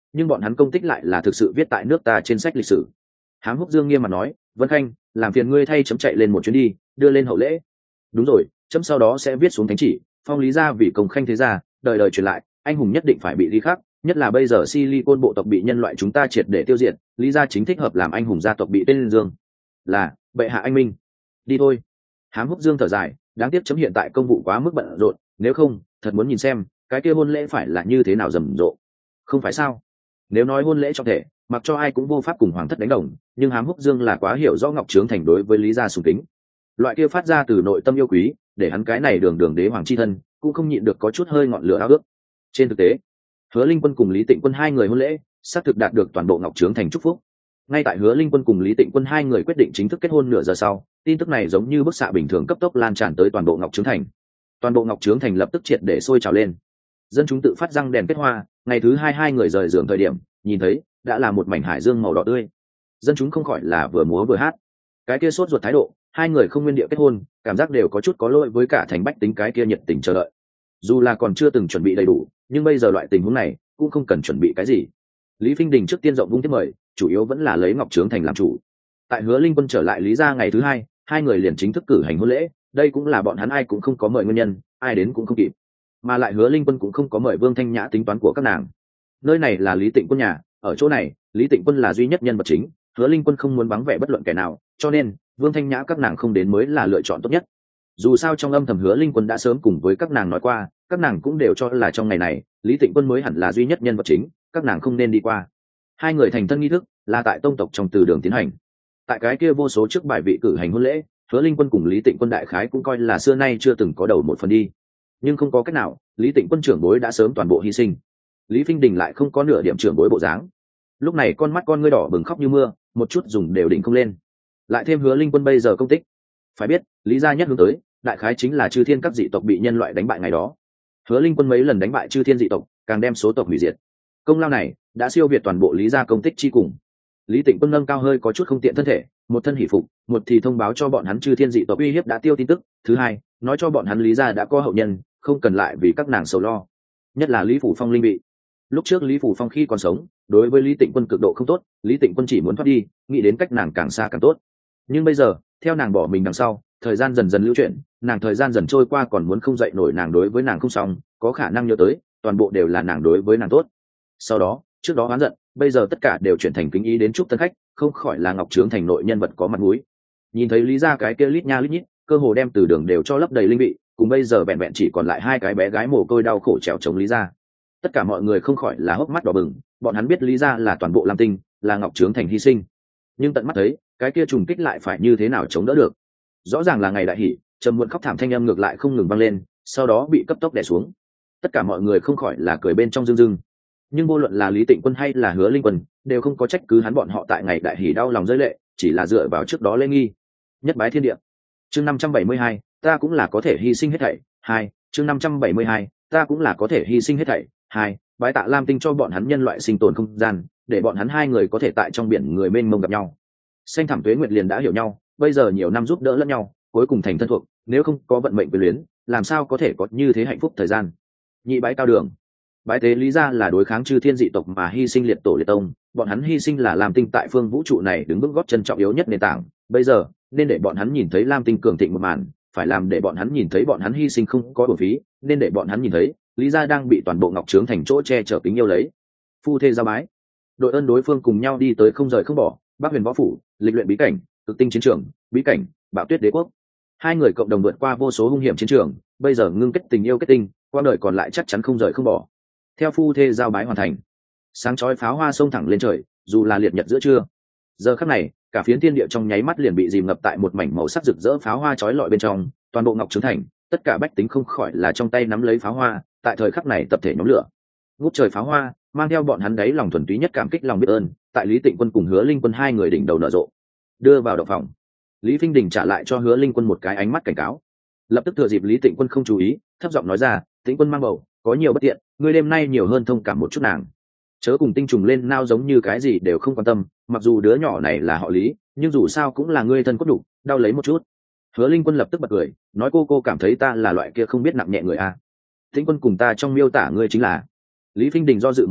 [SPEAKER 1] nhưng bọn hắn công tích lại là thực sự viết tại nước ta trên sách lịch sử. Hám Húc Dương nghiêm mặt nói, Vân Khanh, làm phiền ngươi thay chấm chạy lên một chuyến đi, đưa lên hậu lễ. Đúng rồi, chấm sau đó sẽ viết xuống thánh chỉ, phong lý gia vì công khanh thế gia, đời đời truyền lại, anh hùng nhất định phải bị ghi khắc, nhất là bây giờ Silicon bộ tộc bị nhân loại chúng ta triệt để tiêu diệt, lý gia chính thích hợp làm anh hùng gia tộc bị tên dương. Là, bệ hạ anh minh. Đi thôi. Hám Húc Dương thở dài, đáng tiếc chấm hiện tại công vụ quá mức bận rộn, nếu không, thật muốn nhìn xem, cái kia hôn lễ phải là như thế nào rầm rộ. Không phải sao? Nếu nói hôn lễ trọng thể, mặc cho ai cũng vô pháp cùng hoàng thất đánh đồng, nhưng Hám Húc Dương là quá hiểu rõ Ngọc Trướng Thành đối với lý gia sùng kính. Loại kia phát ra từ nội tâm yêu quý, để hắn cái này đường đường đế hoàng chi thân, cũng không nhịn được có chút hơi ngọn lửa ao ước. Trên thực tế, Hứa Linh Quân cùng Lý Tịnh Quân hai người hôn lễ, xác thực đạt được toàn bộ Ngọc Trướng Thành chúc phúc. Ngay tại Hứa Linh Quân cùng Lý Tịnh Quân hai người quyết định chính thức kết hôn nửa giờ sau, tin tức này giống như bức xạ bình thường cấp tốc lan tràn tới toàn bộ Ngọc Trướng Thành. Toàn bộ Ngọc Trướng Thành lập tức triệt để sôi trào lên. Dân chúng tự phát răng đèn kết hoa, ngày thứ hai hai người rời giường thời điểm, nhìn thấy đã là một mảnh hải dương màu đỏ tươi. Dân chúng không khỏi là vừa múa vừa hát. Cái kia sốt ruột thái độ, hai người không nguyên địa kết hôn, cảm giác đều có chút có lỗi với cả thành bách tính cái kia nhiệt tình chờ đợi. Dù là còn chưa từng chuẩn bị đầy đủ, nhưng bây giờ loại tình huống này cũng không cần chuẩn bị cái gì. Lý Phinh Đình trước tiên rộng vung tiếp mời, chủ yếu vẫn là lấy Ngọc Trướng Thành làm chủ. Tại Hứa Linh Quân trở lại Lý gia ngày thứ hai, hai người liền chính thức cử hành hôn lễ, đây cũng là bọn hắn ai cũng không có mời nguyên nhân, ai đến cũng không kịp. Mà lại Hứa Linh Quân cũng không có mời Vương Thanh Nhã tính toán của các nàng. Nơi này là Lý Tịnh Quân nhà, ở chỗ này, Lý Tịnh Quân là duy nhất nhân vật chính, Hứa Linh Quân không muốn vắng vẻ bất luận kẻ nào, cho nên Vương Thanh Nhã các nàng không đến mới là lựa chọn tốt nhất. Dù sao trong âm thầm Hứa Linh Quân đã sớm cùng với các nàng nói qua, các nàng cũng đều cho là trong ngày này, Lý Tịnh Quân mới hẳn là duy nhất nhân vật chính, các nàng không nên đi qua. Hai người thành thân nghi thức là tại tông tộc trong từ đường tiến hành. Tại cái kia vô số trước bài vị cử hành hôn lễ, Hứa Linh Quân cùng Lý Tịnh Quân đại khái cũng coi là xưa nay chưa từng có đầu một phần đi. Nhưng không có cách nào, Lý Tịnh Quân trưởng bối đã sớm toàn bộ hy sinh. Lý Phinh Đình lại không có nửa điểm trưởng bối bộ dáng. Lúc này con mắt con ngươi đỏ bừng khóc như mưa, một chút dùng đều đỉnh không lên. Lại thêm Hứa Linh Quân bây giờ công tích, phải biết, Lý gia nhất hướng tới, đại khái chính là Chư Thiên các dị tộc bị nhân loại đánh bại ngày đó. Hứa Linh Quân mấy lần đánh bại Chư Thiên dị tộc, càng đem số tộc hủy diệt. Công lao này đã siêu việt toàn bộ Lý gia công tích chi cùng. Lý Tịnh Quân nâng cao hơi có chút không tiện thân thể, một thân hỷ phục, một thì thông báo cho bọn hắn Chư Thiên dị tộc uy hiếp đã tiêu tin tức, thứ hai, nói cho bọn hắn Lý gia đã có hậu nhân, không cần lại vì các nàng sầu lo. Nhất là Lý Phủ Phong linh bị. Lúc trước Lý Phủ Phong khi còn sống, đối với Lý Tịnh Quân cực độ không tốt, Lý Tịnh Quân chỉ muốn thoát đi, nghĩ đến cách nàng càng xa càng tốt. Nhưng bây giờ, theo nàng bỏ mình đằng sau, thời gian dần dần lưu chuyển, nàng thời gian dần trôi qua còn muốn không dậy nổi nàng đối với nàng không xong, có khả năng nhớ tới, toàn bộ đều là nàng đối với nàng tốt. Sau đó, trước đó oán giận, bây giờ tất cả đều chuyển thành kính ý đến chúc tân khách, không khỏi là Ngọc Trướng Thành nội nhân vật có mặt mũi. Nhìn thấy Lý gia cái kia lít nha lít nhít, cơ hồ đem từ đường đều cho lấp đầy linh vị, cùng bây giờ vẹn vẹn chỉ còn lại hai cái bé gái mồ côi đau khổ trèo chống Lý gia. Tất cả mọi người không khỏi là hốc mắt đỏ bừng, bọn hắn biết Lý gia là toàn bộ Lam Tinh, là Ngọc Trướng Thành hy sinh, nhưng tận mắt thấy, cái kia trùng kích lại phải như thế nào chống đỡ được. Rõ ràng là ngày đại hỷ, trầm muộn khóc thảm thanh âm ngược lại không ngừng vang lên, sau đó bị cấp tốc đè xuống. Tất cả mọi người không khỏi là cười bên trong rưng rưng. Nhưng vô luận là Lý Tịnh Quân hay là Hứa Linh Quân, đều không có trách cứ hắn bọn họ tại ngày đại hỷ đau lòng rơi lệ, chỉ là dựa vào trước đó lễ nghi. Nhất bái thiên địa. Chương năm trăm bảy mươi hai, ta cũng là có thể hy sinh hết thảy. Hai, chương năm trăm bảy mươi hai, ta cũng là có thể hy sinh hết thảy. Hai, bái tạ Lam Tinh cho bọn hắn nhân loại sinh tồn không gian, để bọn hắn hai người có thể tại trong biển người mênh mông gặp nhau. Xanh Thẳm Tuế Nguyệt liền đã hiểu nhau, bây giờ nhiều năm giúp đỡ lẫn nhau, cuối cùng thành thân thuộc, nếu không có vận mệnh quyền luyến, làm sao có thể có như thế hạnh phúc thời gian. Nhị bái cao đường. Bái tế Lý gia là đối kháng Chư Thiên dị tộc mà hy sinh liệt tổ liệt tông, bọn hắn hy sinh là Lam Tinh tại phương vũ trụ này đứng bước gót chân trọng yếu nhất nền tảng, bây giờ nên để bọn hắn nhìn thấy Lam Tinh cường thịnh một màn, phải làm để bọn hắn nhìn thấy bọn hắn hy sinh không có uổng phí, nên để bọn hắn nhìn thấy Lý gia đang bị toàn bộ Ngọc Trướng Thành chỗ che chở kính yêu lấy. Phu thê giao bái. Đội ơn đối phương cùng nhau đi tới không rời không bỏ, Bắc Huyền võ phủ, lịch luyện bí cảnh, cực tinh chiến trường, bí cảnh, Bạo Tuyết đế quốc. Hai người cộng đồng vượt qua vô số hung hiểm chiến trường, bây giờ ngưng kết tình yêu kết tinh, qua đời còn lại chắc chắn không rời không bỏ. Theo phu thê giao bái hoàn thành, sáng chói pháo hoa xông thẳng lên trời, dù là liệt nhật giữa trưa. Giờ khắc này, cả phiến thiên địa trong nháy mắt liền bị dìm ngập tại một mảnh màu sắc rực rỡ pháo hoa chói lọi bên trong, toàn bộ Ngọc Trướng Thành, tất cả bách tính không khỏi là trong tay nắm lấy pháo hoa, tại thời khắc này tập thể nhóm lửa. Ngút trời pháo hoa, mang theo bọn hắn đấy lòng thuần túy nhất cảm kích lòng biết ơn, tại Lý Tịnh Quân cùng Hứa Linh Quân hai người đỉnh đầu nở rộ. Đưa vào động phòng, Lý Phinh Đình trả lại cho Hứa Linh Quân một cái ánh mắt cảnh cáo. Lập tức thừa dịp Lý Tịnh Quân không chú ý, thấp giọng nói ra, Tịnh Quân mang bầu, có nhiều bất tiện, ngươi đêm nay nhiều hơn thông cảm một chút nàng, chớ cùng tinh trùng lên nao giống như cái gì đều không quan tâm, mặc dù đứa nhỏ này là họ Lý, nhưng dù sao cũng là ngươi thân cốt đủ, đau lấy một chút. Hứa Linh Quân lập tức bật cười, nói cô cô cảm thấy ta là loại kia không biết nặng nhẹ người a. Tĩnh Quân cùng ta trong miêu tả ngươi chính là. Lý Phinh Đình do dự một hồi,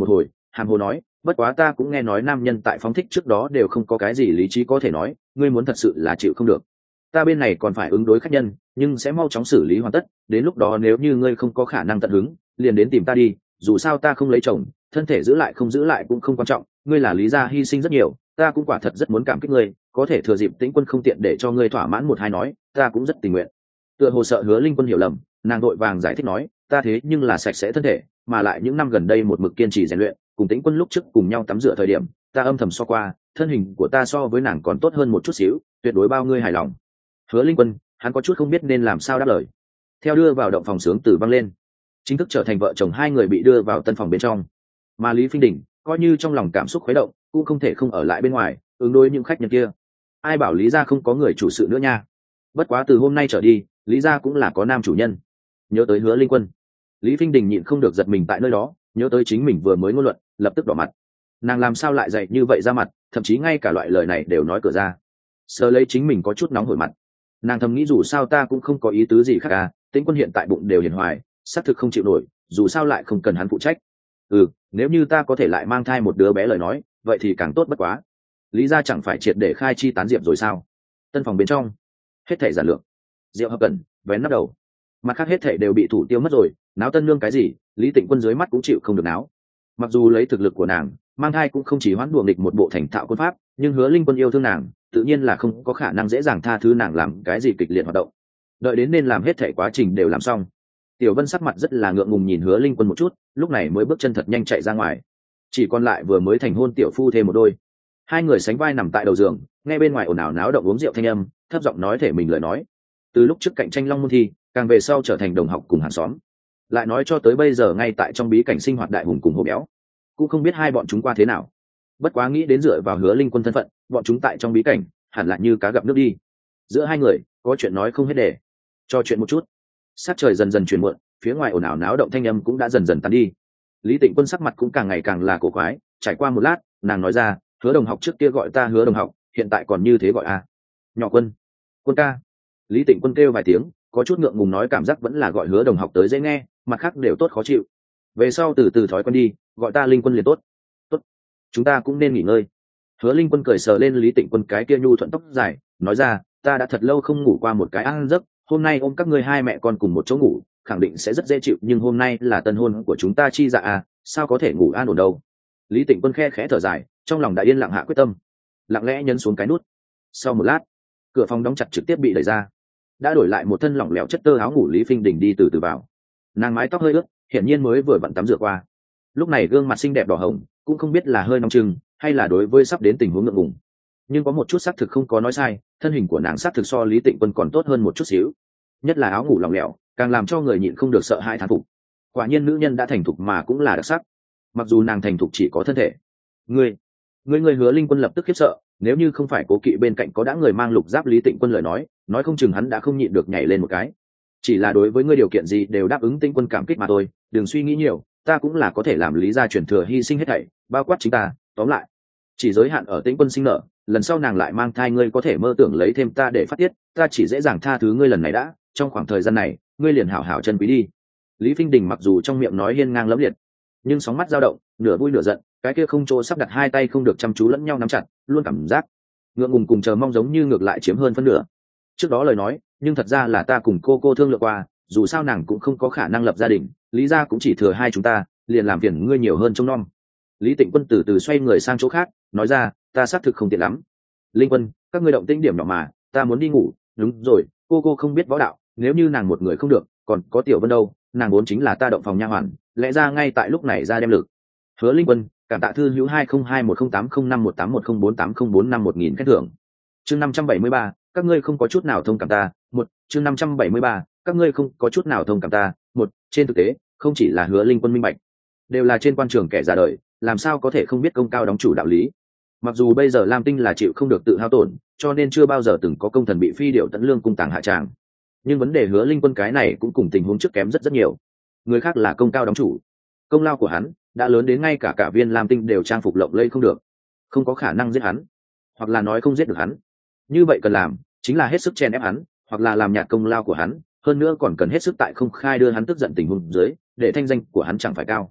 [SPEAKER 1] hàm hồ nói, bất quá ta cũng nghe nói nam nhân tại phóng thích trước đó đều không có cái gì lý trí có thể nói, ngươi muốn thật sự là chịu không được, ta bên này còn phải ứng đối khách nhân, nhưng sẽ mau chóng xử lý hoàn tất, đến lúc đó nếu như ngươi không có khả năng tận hứng, liền đến tìm ta đi, dù sao ta không lấy chồng, thân thể giữ lại không giữ lại cũng không quan trọng, ngươi là lý gia hy sinh rất nhiều, ta cũng quả thật rất muốn cảm kích ngươi, có thể thừa dịp Tĩnh Quân không tiện để cho ngươi thỏa mãn một hai nói, ta cũng rất tình nguyện. Tựa hồ sợ Hứa Linh Quân hiểu lầm, nàng đội vàng giải thích nói, ta thế nhưng là sạch sẽ thân thể, mà lại những năm gần đây một mực kiên trì rèn luyện, cùng Tĩnh Quân lúc trước cùng nhau tắm rửa thời điểm, ta âm thầm so qua, thân hình của ta so với nàng còn tốt hơn một chút xíu, tuyệt đối bao ngươi hài lòng. Hứa Linh Quân, hắn có chút không biết nên làm sao đáp lời. Theo đưa vào động phòng sướng từ vang lên, chính thức trở thành vợ chồng hai người bị đưa vào tân phòng bên trong. Mà Lý Phinh Đình coi như trong lòng cảm xúc khuấy động, cũng không thể không ở lại bên ngoài ứng đối những khách nhân kia. Ai bảo Lý gia không có người chủ sự nữa nha. Bất quá từ hôm nay trở đi, Lý gia cũng là có nam chủ nhân. Nhớ tới Hứa Linh Quân, Lý Phinh Đình nhịn không được giật mình tại nơi đó, nhớ tới chính mình vừa mới ngôn luận, lập tức đỏ mặt. Nàng làm sao lại dậy như vậy ra mặt, thậm chí ngay cả loại lời này đều nói cửa ra. Sờ lấy chính mình có chút nóng hổi mặt. Nàng thầm nghĩ dù sao ta cũng không có ý tứ gì khác à, Tĩnh Quân hiện tại bụng đều hiền hoài, xác thực không chịu nổi, dù sao lại không cần hắn phụ trách. Ừ, nếu như ta có thể lại mang thai một đứa bé lời nói, vậy thì càng tốt bất quá. Lý gia chẳng phải triệt để khai chi tán diệp rồi sao? Tân phòng bên trong, hết thảy giản lược, rượu hấp cẩn, vén nắp đầu, mặt khác hết thảy đều bị thủ tiêu mất rồi, náo tân nương cái gì, Lý Tịnh Quân dưới mắt cũng chịu không được náo. Mặc dù lấy thực lực của nàng, mang thai cũng không chỉ hoãn đuổi nghịch một bộ thành thạo quân pháp, nhưng Hứa Linh Quân yêu thương nàng, tự nhiên là không có khả năng dễ dàng tha thứ nàng làm cái gì kịch liệt hoạt động. Đợi đến nên làm hết thảy quá trình đều làm xong, Tiểu Vân sắc mặt rất là ngượng ngùng nhìn Hứa Linh Quân một chút, lúc này mới bước chân thật nhanh chạy ra ngoài. Chỉ còn lại vừa mới thành hôn tiểu phu thêm một đôi. Hai người sánh vai nằm tại đầu giường, nghe bên ngoài ồn ào náo động uống rượu thanh âm, thấp giọng nói thể mình lời nói. Từ lúc trước cạnh tranh Long Môn thi, càng về sau trở thành đồng học cùng hàng xóm. Lại nói cho tới bây giờ ngay tại trong bí cảnh sinh hoạt đại hùng cùng Hồ Béo, cũng không biết hai bọn chúng qua thế nào. Bất quá nghĩ đến dựa vào Hứa Linh Quân thân phận, bọn chúng tại trong bí cảnh hẳn là như cá gặp nước đi. Giữa hai người có chuyện nói không hết để cho chuyện một chút. Sát trời dần dần chuyển muộn, phía ngoài ồn ào náo động thanh âm cũng đã dần dần tán đi. Lý Tịnh Quân sắc mặt cũng càng ngày càng là cổ quái, trải qua một lát, nàng nói ra, Hứa đồng học trước kia gọi ta Hứa đồng học, hiện tại còn như thế gọi à? Nhỏ Quân, Quân ca. Lý Tịnh Quân kêu vài tiếng, có chút ngượng ngùng nói cảm giác vẫn là gọi Hứa đồng học tới dễ nghe, mặt khác đều tốt khó chịu. Về sau từ từ thói quen đi, gọi ta Linh Quân liền tốt. Tốt, chúng ta cũng nên nghỉ ngơi. Hứa Linh Quân cười sờ lên Lý Tịnh Quân cái kia nhu thuận tóc dài, nói ra, ta đã thật lâu không ngủ qua một cái ăn giấc, hôm nay ôm các ngươi hai mẹ con cùng một chỗ ngủ, khẳng định sẽ rất dễ chịu, nhưng hôm nay là tân hôn của chúng ta chi dạ à, sao có thể ngủ an ổn đâu. Lý Tịnh Quân khe khẽ thở dài, trong lòng đã yên lặng hạ quyết tâm, lặng lẽ nhấn xuống cái nút. Sau một lát, cửa phòng đóng chặt trực tiếp bị đẩy ra, đã đổi lại một thân lỏng lẻo chất tơ áo ngủ Lý Phinh Đình đi từ từ vào. Nàng mái tóc hơi ướt, hiển nhiên mới vừa vặn tắm rửa qua, lúc này gương mặt xinh đẹp đỏ hồng, cũng không biết là hơi nóng chừng hay là đối với sắp đến tình huống ngượng ngùng, nhưng có một chút xác thực không có nói sai, thân hình của nàng xác thực so Lý Tịnh Quân còn tốt hơn một chút xíu, nhất là áo ngủ lỏng lẻo càng làm cho người nhịn không được sợ hãi thán phục. Quả nhiên nữ nhân đã thành thục mà cũng là đặc sắc, mặc dù nàng thành thục chỉ có thân thể. Ngươi, ngươi người Hứa Linh Quân lập tức khiếp sợ, nếu như không phải cố kỵ bên cạnh có đã người mang lục giáp Lý Tịnh Quân lời nói, nói không chừng hắn đã không nhịn được nhảy lên một cái. Chỉ là đối với ngươi điều kiện gì đều đáp ứng Tịnh Quân cảm kích mà thôi, đừng suy nghĩ nhiều, ta cũng là có thể làm Lý gia truyền thừa hy sinh hết thảy, bao quát chính ta, tóm lại, chỉ giới hạn ở Tịnh Quân sinh nở, lần sau nàng lại mang thai ngươi có thể mơ tưởng lấy thêm ta để phát tiết, ta chỉ dễ dàng tha thứ ngươi lần này đã, trong khoảng thời gian này, ngươi liền hảo hảo chân quý đi. Lý Phinh Đình mặc dù trong miệng nói hiên ngang lẫm liệt, nhưng sóng mắt dao động, nửa vui nửa giận, cái kia không chỗ sắp đặt hai tay không được chăm chú lẫn nhau nắm chặt, luôn cảm giác ngượng ngùng cùng chờ mong giống như ngược lại chiếm hơn phân nửa. Trước đó lời nói, nhưng thật ra là ta cùng cô cô thương lượng qua, dù sao nàng cũng không có khả năng lập gia đình, Lý gia cũng chỉ thừa hai chúng ta, liền làm phiền ngươi nhiều hơn trông nom. Lý Tịnh Quân từ từ xoay người sang chỗ khác, nói ra, ta xác thực không tiện lắm. Linh Quân, các ngươi động tĩnh điểm nhỏ mà, ta muốn đi ngủ. Đúng rồi, cô cô không biết võ đạo, nếu như nàng một người không được, còn có Tiểu Vân đâu, nàng vốn chính là ta động phòng nha hoàn, lẽ ra ngay tại lúc này ra đem lực. Hứa Linh Quân, cảm tạ thư hữu hai không hai một không tám không năm một tám một không bốn tám không bốn năm một nghìn khen thưởng. Chương năm trăm bảy mươi ba, các ngươi không có chút nào thông cảm ta. Một, chương năm trăm bảy mươi ba, các ngươi không có chút nào thông cảm ta. Một, trên thực tế, không chỉ là Hứa Linh Quân minh bạch, đều là trên quan trường kẻ già đời, làm sao có thể không biết công cao đóng chủ đạo lý. Mặc dù bây giờ Lam Tinh là chịu không được tự hao tổn, cho nên chưa bao giờ từng có công thần bị phi điệu tận lương cung tàng hạ tràng, nhưng vấn đề Hứa Linh Quân cái này cũng cùng tình huống trước kém rất rất nhiều. Người khác là công cao đóng chủ, công lao của hắn đã lớn đến ngay cả cả viên Lam Tinh đều trang phục lộng lẫy không được, không có khả năng giết hắn, hoặc là nói không giết được hắn. Như vậy cần làm chính là hết sức chen ép hắn, hoặc là làm nhạt công lao của hắn, hơn nữa còn cần hết sức tại không khai đưa hắn tức giận tình huống dưới, để thanh danh của hắn chẳng phải cao.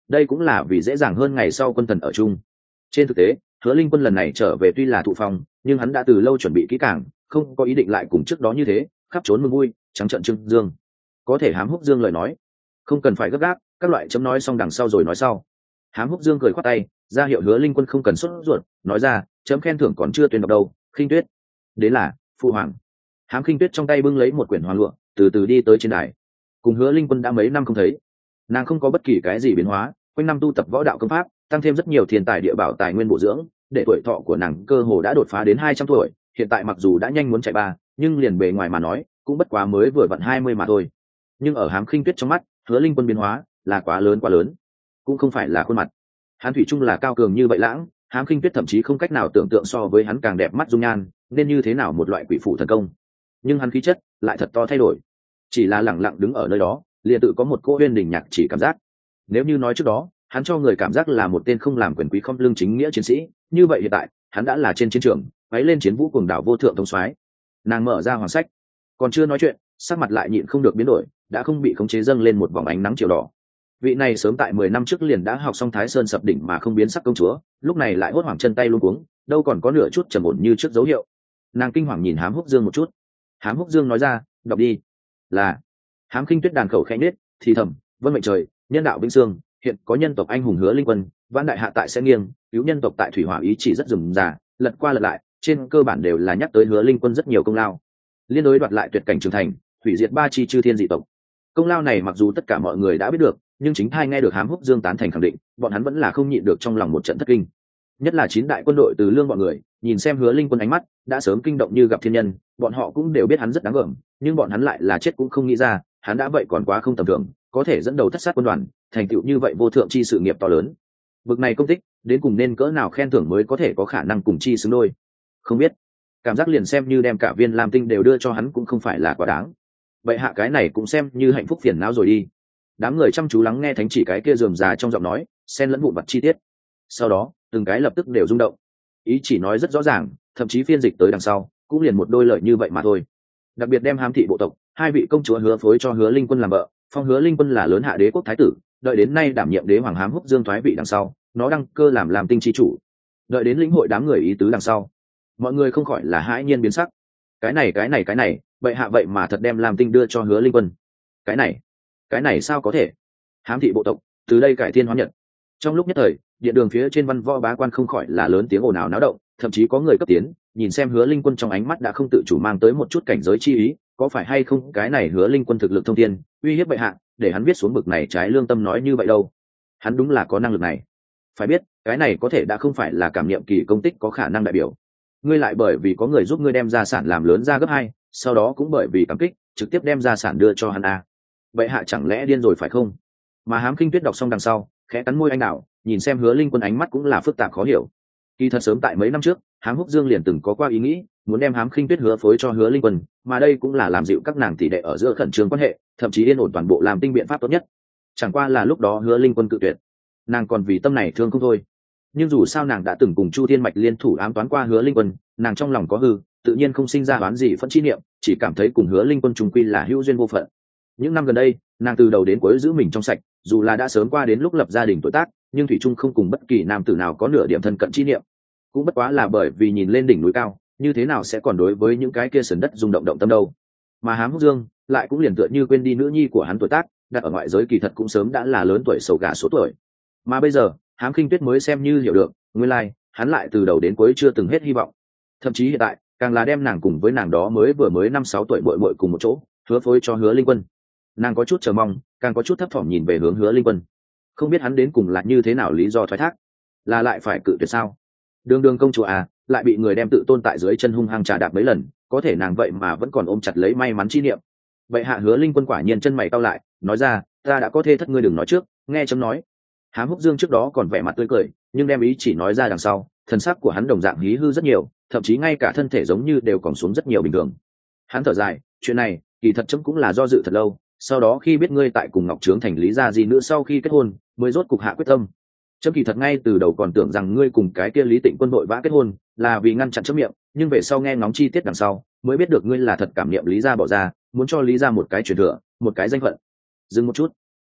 [SPEAKER 1] đây cũng là vì dễ dàng hơn ngày sau quân thần ở chung. Trên thực tế, Hứa Linh Quân lần này trở về tuy là thụ phong, nhưng hắn đã từ lâu chuẩn bị kỹ càng, không có ý định lại cùng trước đó như thế khắp trốn mừng vui trắng trợn trưng dương. Có thể Hám Húc Dương lời nói không cần phải gấp gáp, các loại chấm nói xong đằng sau rồi nói sau. Hám Húc Dương cười khoát tay ra hiệu Hứa Linh Quân không cần sốt ruột, nói ra chấm khen thưởng còn chưa tuyên đọc đâu. Khinh Tuyết đến là phụ hoàng. Hám Khinh Tuyết trong tay bưng lấy một quyển hoàng lụa, từ từ đi tới trên đài. Cùng Hứa Linh Quân đã mấy năm không thấy, nàng không có bất kỳ cái gì biến hóa, quanh năm tu tập võ đạo công pháp, tăng thêm rất nhiều thiên tài địa bảo tài nguyên bổ dưỡng, để tuổi thọ của nàng cơ hồ đã đột phá đến hai trăm tuổi. Hiện tại mặc dù đã nhanh muốn chạy ba, nhưng liền bề ngoài mà nói cũng bất quá mới vừa vặn hai mươi mà thôi. Nhưng ở Hám Khinh Tuyết trong mắt, Hứa Linh Quân biến hóa là quá lớn quá lớn, cũng không phải là khuôn mặt. Hắn thủy chung là cao cường như vậy lãng, Hám Khinh Tuyết thậm chí không cách nào tưởng tượng so với hắn càng đẹp mắt dung nhan nên như thế nào một loại quỷ phụ thần công. Nhưng hắn khí chất lại thật to thay đổi, chỉ là lẳng lặng đứng ở nơi đó liền tự có một cô uyên đình nhạc chỉ cảm giác. Nếu như nói trước đó hắn cho người cảm giác là một tên không làm quyền quý không lương chính nghĩa chiến sĩ, như vậy hiện tại hắn đã là trên chiến trường váy lên chiến vũ cuồng đảo vô thượng thống soái. Nàng mở ra hoàng sách, còn chưa nói chuyện sắc mặt lại nhịn không được biến đổi, đã không bị khống chế dâng lên một vòng ánh nắng chiều đỏ. Vị này sớm tại mười năm trước liền đã học xong Thái Sơn sập đỉnh mà không biến sắc công chúa, lúc này lại hốt hoảng chân tay luống cuống, đâu còn có nửa chút trầm ổn như trước dấu hiệu. Nàng kinh hoàng nhìn Hám Húc Dương một chút. Hám Húc Dương nói ra, đọc đi. Là. Hám Khinh Tuyết đàn khẩu khẽ nết thì thầm, vân mệnh trời, nhân đạo vĩnh sương, hiện có nhân tộc anh hùng Hứa Linh Quân, vãn đại hạ tại sẽ nghiêng, cứu nhân tộc tại thủy hỏa ý chỉ rất rườm rà, lật qua lật lại trên cơ bản đều là nhắc tới Hứa Linh Quân rất nhiều công lao, liên đối đoạt lại tuyệt cảnh trưởng thành, hủy diệt ba chi chư thiên dị tộc. Công lao này mặc dù tất cả mọi người đã biết được, nhưng chính thai nghe được Hám Húc Dương tán thành khẳng định, bọn hắn vẫn là không nhịn được trong lòng một trận thất kinh. Nhất là chín đại quân đội từ lương bọn người nhìn xem Hứa Linh Quân ánh mắt đã sớm kinh động như gặp thiên nhân, bọn họ cũng đều biết hắn rất đáng gờm, nhưng bọn hắn lại là chết cũng không nghĩ ra hắn đã vậy còn quá không tầm thường, có thể dẫn đầu thất sát quân đoàn thành tựu như vậy vô thượng chi sự nghiệp to lớn. Bực này công tích đến cùng nên cỡ nào khen thưởng mới có thể có khả năng cùng chi xứng đôi, không biết. Cảm giác liền xem như đem cả viên lam tinh đều đưa cho hắn cũng không phải là quá đáng. Vậy hạ cái này cũng xem như hạnh phúc phiền não rồi đi. Đám người chăm chú lắng nghe thánh chỉ cái kia rườm rà trong giọng nói xen lẫn vụn vặt chi tiết, sau đó từng cái lập tức đều rung động. Ý chỉ nói rất rõ ràng, thậm chí phiên dịch tới đằng sau cũng liền một đôi lời như vậy mà thôi. Đặc biệt đem Hám thị bộ tộc hai vị công chúa hứa phối cho Hứa Linh Quân làm vợ, phong Hứa Linh Quân là lớn hạ đế quốc thái tử, đợi đến nay đảm nhiệm đế hoàng Hám Húc Dương thoái vị đằng sau nó đăng cơ làm làm tinh chi chủ. Đợi đến lĩnh hội đám người ý tứ đằng sau, mọi người không khỏi là hãi nhiên biến sắc. Cái này cái này cái này vậy hạ vậy mà thật đem làm tinh đưa cho Hứa Linh Quân. Cái này cái này sao có thể? Hám thị bộ tộc từ đây cải thiên hóa nhật. Trong lúc nhất thời điện đường phía trên văn võ bá quan không khỏi là lớn tiếng ồn ào náo động, thậm chí có người cấp tiến nhìn xem Hứa Linh Quân trong ánh mắt đã không tự chủ mang tới một chút cảnh giới chi ý, có phải hay không cái này Hứa Linh Quân thực lực thông thiên uy hiếp bệ hạ, để hắn viết xuống bực này trái lương tâm nói như vậy đâu. Hắn đúng là có năng lực này. Phải biết cái này có thể đã không phải là cảm nghiệm kỳ công tích có khả năng đại biểu. Ngươi lại bởi vì có người giúp ngươi đem gia sản làm lớn ra gấp hai, sau đó cũng bởi vì cảm kích trực tiếp đem gia sản đưa cho hắn à. Bệ hạ chẳng lẽ điên rồi phải không? Mà Hám Khinh Tuyết đọc xong đằng sau khẽ cắn môi anh đạo, nhìn xem Hứa Linh Quân ánh mắt cũng là phức tạp khó hiểu. Kỳ thật sớm tại mấy năm trước Hám Húc Dương liền từng có qua ý nghĩ muốn đem Hám Khinh Tuyết hứa phối cho Hứa Linh Quân, mà đây cũng là làm dịu các nàng tỷ đệ ở giữa khẩn trương quan hệ, thậm chí yên ổn toàn bộ làm tinh biện pháp tốt nhất. Chẳng qua là lúc đó Hứa Linh Quân cự tuyệt, nàng còn vì tâm này thương không thôi. Nhưng dù sao nàng đã từng cùng Chu Thiên Mạch liên thủ ám toán qua Hứa Linh Quân, nàng trong lòng có hư, tự nhiên không sinh ra đoán gì phẫn chi niệm, chỉ cảm thấy cùng Hứa Linh Quân trùng quy là hữu duyên vô phận. Những năm gần đây nàng từ đầu đến cuối giữ mình trong sạch, dù là đã sớm qua đến lúc lập gia đình tuổi tác, nhưng thủy trung không cùng bất kỳ nam tử nào có nửa điểm thân cận chi niệm. Cũng bất quá là bởi vì nhìn lên đỉnh núi cao, như thế nào sẽ còn đối với những cái kia sườn đất rung động động tâm đâu. Mà Hám Húc Dương lại cũng liền tựa như quên đi nữ nhi của hắn tuổi tác, đặt ở ngoại giới kỳ thật cũng sớm đã là lớn tuổi sầu gà số tuổi. Mà bây giờ Hám Khinh Tuyết mới xem như hiểu được, nguyên lai like, hắn lại từ đầu đến cuối chưa từng hết hy vọng. Thậm chí hiện tại càng là đem nàng cùng với nàng đó mới vừa mới năm sáu tuổi muội muội cùng một chỗ hứa phối cho Hứa Linh Quân. Nàng có chút chờ mong, càng có chút thấp thỏm nhìn về hướng Hứa Linh Quân, không biết hắn đến cùng là như thế nào lý do thoái thác, là lại phải cự tuyệt sao? Đường đường công chúa à, lại bị người đem tự tôn tại dưới chân hung hăng trà đạp mấy lần, có thể nàng vậy mà vẫn còn ôm chặt lấy may mắn chi niệm. Vậy hạ Hứa Linh Quân quả nhiên chân mày cau lại, nói ra, ta đã có thê thất, ngươi đừng nói trước, nghe chấm nói. Hám Húc Dương trước đó còn vẻ mặt tươi cười, nhưng đem ý chỉ nói ra đằng sau, thần sắc của hắn đồng dạng hí hư rất nhiều, thậm chí ngay cả thân thể giống như đều còn xuống rất nhiều bình thường. Hắn thở dài, chuyện này kỳ thật chấm cũng là do dự thật lâu, sau đó khi biết ngươi tại cùng Ngọc Trướng thành Lý gia gì nữa sau khi kết hôn mới rốt cục hạ quyết tâm. Chấm kỳ thật ngay từ đầu còn tưởng rằng ngươi cùng cái kia Lý Tịnh Quân đội vã kết hôn là vì ngăn chặn chấm miệng, nhưng về sau nghe ngóng chi tiết đằng sau mới biết được ngươi là thật cảm niệm Lý gia bỏ ra, muốn cho Lý gia một cái truyền thừa, một cái danh phận. Dừng một chút,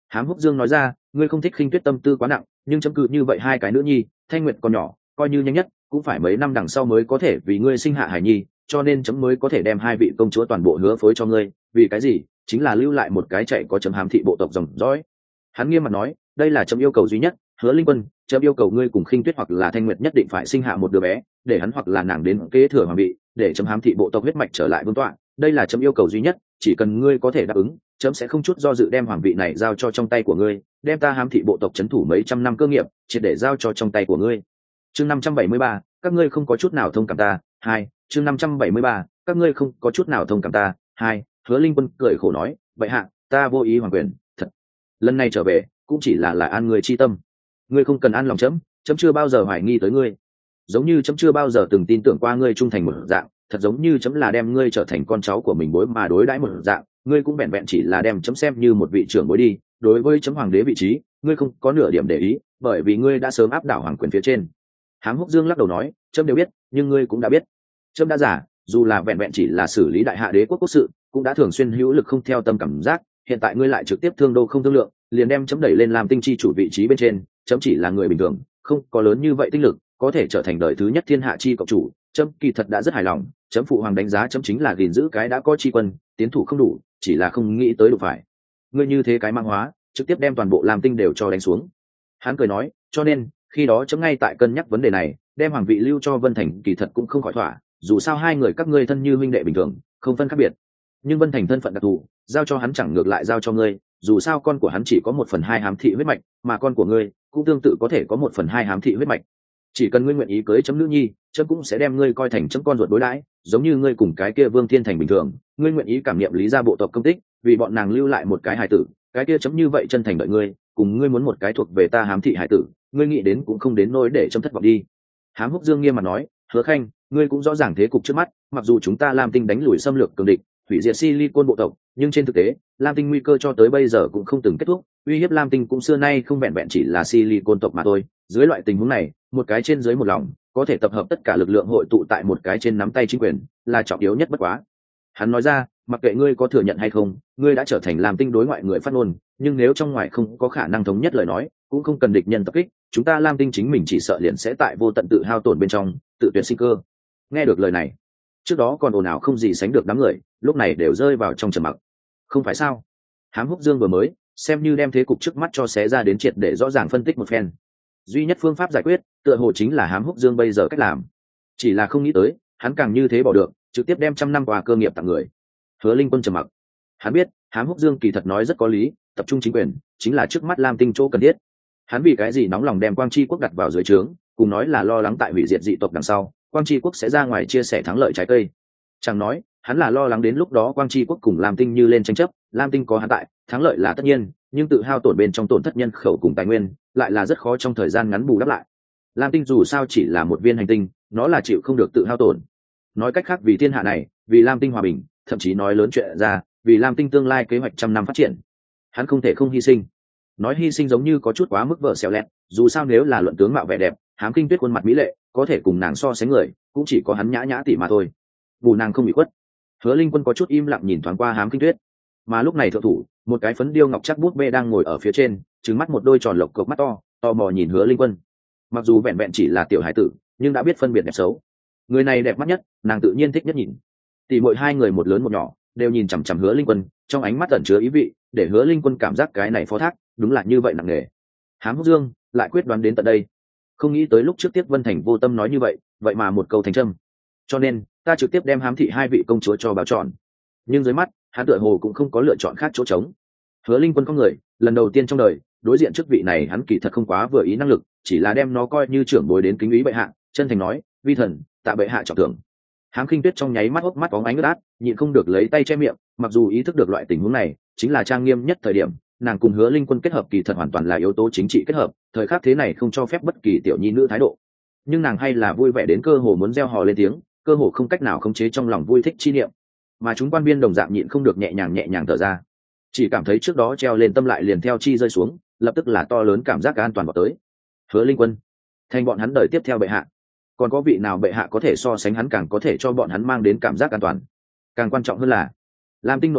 [SPEAKER 1] Hám Húc Dương nói ra, ngươi không thích Khinh Tuyết tâm tư quá nặng, nhưng chấm cự như vậy hai cái nữ nhi, Thanh Nguyệt còn nhỏ, coi như nhanh nhất cũng phải mấy năm đằng sau mới có thể vì ngươi sinh hạ hải nhi, cho nên chấm mới có thể đem hai vị công chúa toàn bộ hứa phối cho ngươi. Vì cái gì? Chính là lưu lại một cái chạy có chấm hám thị bộ tộc dòng dõi. Hắn nghiêm mặt nói, đây là chấm yêu cầu duy nhất. Hứa Linh Quân, chấm yêu cầu ngươi cùng Khinh Tuyết hoặc là Thanh Nguyệt nhất định phải sinh hạ một đứa bé, để hắn hoặc là nàng đến kế thừa hoàng vị, để chấm hám thị bộ tộc huyết mạch trở lại vương tọa. Đây là chấm yêu cầu duy nhất, chỉ cần ngươi có thể đáp ứng, chấm sẽ không chút do dự đem hoàng vị này giao cho trong tay của ngươi, đem ta hám thị bộ tộc trấn thủ mấy trăm năm cơ nghiệp triệt để giao cho trong tay của ngươi. Chương năm trăm bảy mươi ba, các ngươi không có chút nào thông cảm ta. Hai, chương năm trăm bảy mươi ba, các ngươi không có chút nào thông cảm ta. Hai, Hứa Linh Quân cười khổ nói, vậy hạ, ta vô ý hoàng quyền, thật. Lần này trở về, cũng chỉ là là an người chi tâm. Ngươi không cần an lòng chấm, chấm chưa bao giờ hoài nghi tới ngươi. Giống như chấm chưa bao giờ từng tin tưởng qua ngươi trung thành một dạng, thật giống như chấm là đem ngươi trở thành con cháu của mình bối mà đối đãi một dạng, ngươi cũng vẹn vẹn chỉ là đem chấm xem như một vị trưởng bối đi. Đối với chấm hoàng đế vị trí, ngươi không có nửa điểm để ý, bởi vì ngươi đã sớm áp đảo hoàng quyền phía trên. Hám Húc Dương lắc đầu nói, chấm đều biết, nhưng ngươi cũng đã biết. Chấm đã giả, dù là vẹn vẹn chỉ là xử lý đại hạ đế quốc quốc sự, cũng đã thường xuyên hữu lực không theo tâm cảm giác. Hiện tại ngươi lại trực tiếp thương đô không thương lượng, liền đem chấm đẩy lên làm tinh chi chủ vị trí bên trên. Chấm chỉ là người bình thường, không có lớn như vậy tinh lực, có thể trở thành đời thứ nhất thiên hạ chi cộng chủ. Chấm kỳ thật đã rất hài lòng. Chấm phụ hoàng đánh giá chấm chính là gìn giữ cái đã có chi quân, tiến thủ không đủ, chỉ là không nghĩ tới đủ phải. Ngươi như thế cái mang hóa, trực tiếp đem toàn bộ làm tinh đều cho đánh xuống. Hắn cười nói, cho nên khi đó chấm ngay tại cân nhắc vấn đề này, đem hoàng vị lưu cho Vân Thành kỳ thật cũng không khỏi thỏa, dù sao hai người các ngươi thân như huynh đệ bình thường, không phân khác biệt. Nhưng Vân Thành thân phận đặc thù, giao cho hắn chẳng ngược lại giao cho ngươi, dù sao con của hắn chỉ có một phần hai hám thị huyết mạch, mà con của ngươi cũng tương tự có thể có một phần hai hám thị huyết mạch. Chỉ cần ngươi nguyện ý cưới chấm nữ nhi, chấm cũng sẽ đem ngươi coi thành chấm con ruột đối đãi, giống như ngươi cùng cái kia Vương Thiên Thành bình thường, ngươi nguyện ý cảm nghiệm lý gia bộ tộc công tích, vì bọn nàng lưu lại một cái hài tử, cái kia chấm như vậy chân thành đợi ngươi, cùng ngươi muốn một cái thuộc về ta hám thị hài tử, ngươi nghĩ đến cũng không đến nỗi để chấm thất vọng đi. Hám Húc Dương nghiêm mặt nói, Hứa Khanh, ngươi cũng rõ ràng thế cục trước mắt, mặc dù chúng ta Lam Tinh đánh lùi xâm lược cường địch, hủy diệt Silicon bộ tộc, nhưng trên thực tế, Lam Tinh nguy cơ cho tới bây giờ cũng không từng kết thúc, uy hiếp Lam Tinh cũng xưa nay không vẹn vẹn chỉ là Silicon tộc mà thôi. Dưới loại tình huống này, một cái trên dưới một lòng, có thể tập hợp tất cả lực lượng hội tụ tại một cái trên nắm tay chính quyền, là trọng yếu nhất bất quá. Hắn nói ra, mặc kệ ngươi có thừa nhận hay không, ngươi đã trở thành Lam Tinh đối ngoại người phát ngôn, nhưng nếu trong ngoài không có khả năng thống nhất lời nói, cũng không cần địch nhân tập kích, chúng ta Lam Tinh chính mình chỉ sợ liền sẽ tại vô tận tự hao tổn bên trong, tự tuyệt sinh cơ. Nghe được lời này, trước đó còn ồn ào không gì sánh được đám người, lúc này đều rơi vào trong trầm mặc. Không phải sao? Hám Húc Dương vừa mới xem như đem thế cục trước mắt cho xé ra đến triệt để rõ ràng phân tích một phen. Duy nhất phương pháp giải quyết, tựa hồ chính là Hám Húc Dương bây giờ cách làm. Chỉ là không nghĩ tới, hắn càng như thế bỏ được, trực tiếp đem trăm năm quà cơ nghiệp tặng người. Hứa Linh Quân trầm mặc. Hắn biết, Hám Húc Dương kỳ thật nói rất có lý, tập trung chính quyền chính là trước mắt Lam Tinh chỗ cần thiết. Hắn vì cái gì nóng lòng đem Quang Chi quốc đặt vào dưới trướng, cùng nói là lo lắng tại hủy diệt dị tộc đằng sau, Quang Chi quốc sẽ ra ngoài chia sẻ thắng lợi trái cây. Chẳng nói, hắn là lo lắng đến lúc đó Quang Chi quốc cùng Lam Tinh như lên tranh chấp, Lam Tinh có hắn tại, thắng lợi là tất nhiên, nhưng tự hao tổn bên trong tổn thất nhân khẩu cùng tài nguyên, lại là rất khó trong thời gian ngắn bù đắp lại. Lam Tinh dù sao chỉ là một viên hành tinh, nó là chịu không được tự hao tổn. Nói cách khác, vì thiên hạ này, vì Lam Tinh hòa bình, thậm chí nói lớn chuyện ra, vì Lam Tinh tương lai kế hoạch trăm năm phát triển, hắn không thể không hy sinh. Nói hy sinh giống như có chút quá mức vợ xẻo lẹt, dù sao nếu là luận tướng mạo vẻ đẹp, Hám Kinh Tuyết khuôn mặt mỹ lệ, có thể cùng nàng so sánh người, cũng chỉ có hắn nhã nhã tỷ mà thôi. Bù nàng không bị khuất. Hứa Linh Quân có chút im lặng nhìn thoáng qua Hám Kinh Tuyết, mà lúc này thượng thủ, một cái phấn điêu ngọc chắc bút bê đang ngồi ở phía trên, trừng mắt một đôi tròn lộc cộc mắt to, tò mò nhìn Hứa Linh Quân. Mặc dù vẹn vẹn chỉ là tiểu hải tử, nhưng đã biết phân biệt đẹp xấu. Người này đẹp mắt nhất, nàng tự nhiên thích nhất nhìn. Tỷ muội hai người một lớn một nhỏ, đều nhìn chằm chằm Hứa Linh Quân, trong ánh mắt ẩn chứa ý vị, để Hứa Linh Quân cảm giác cái này phó thác, đúng là như vậy nặng nề. Hám Húc Dương lại quyết đoán đến tận đây, không nghĩ tới lúc trước Tiết Vân Thành vô tâm nói như vậy, vậy mà một câu thành trâm. Cho nên, ta trực tiếp đem Hám thị hai vị công chúa cho báo chọn. Nhưng dưới mắt, hắn tựa hồ cũng không có lựa chọn khác chỗ trống. Hứa Linh Quân có người, lần đầu tiên trong đời, đối diện trước vị này hắn kỳ thật không quá vừa ý năng lực, chỉ là đem nó coi như trưởng bối đến kính ý bệ hạ, chân thành nói, vi thần, tạ bệ hạ trọng thưởng. Hám Kinh Tuyết trong nháy mắt hốc mắt bóng ánh ướt át, nhịn không được lấy tay che miệng, mặc dù ý thức được loại tình huống này chính là trang nghiêm nhất thời điểm, nàng cùng Hứa Linh Quân kết hợp kỳ thật hoàn toàn là yếu tố chính trị kết hợp, thời khắc thế này không cho phép bất kỳ tiểu nhi nữ thái độ. Nhưng nàng hay là vui vẻ đến cơ hồ muốn reo hò lên tiếng, cơ hồ không cách nào khống chế trong lòng vui thích chi niệm. Mà chúng quan viên đồng dạng nhịn không được nhẹ nhàng nhẹ nhàng thở ra, chỉ cảm thấy trước đó treo lên tâm lại liền theo chi rơi xuống, lập tức là to lớn cảm giác an toàn vào tới. Hứa Linh Quân, thành bọn hắn đời tiếp theo bệ hạ, còn có vị nào bệ hạ có thể so sánh hắn càng có thể cho bọn hắn mang đến cảm giác an toàn. Càng quan trọng hơn là Lam Tinh nội bộ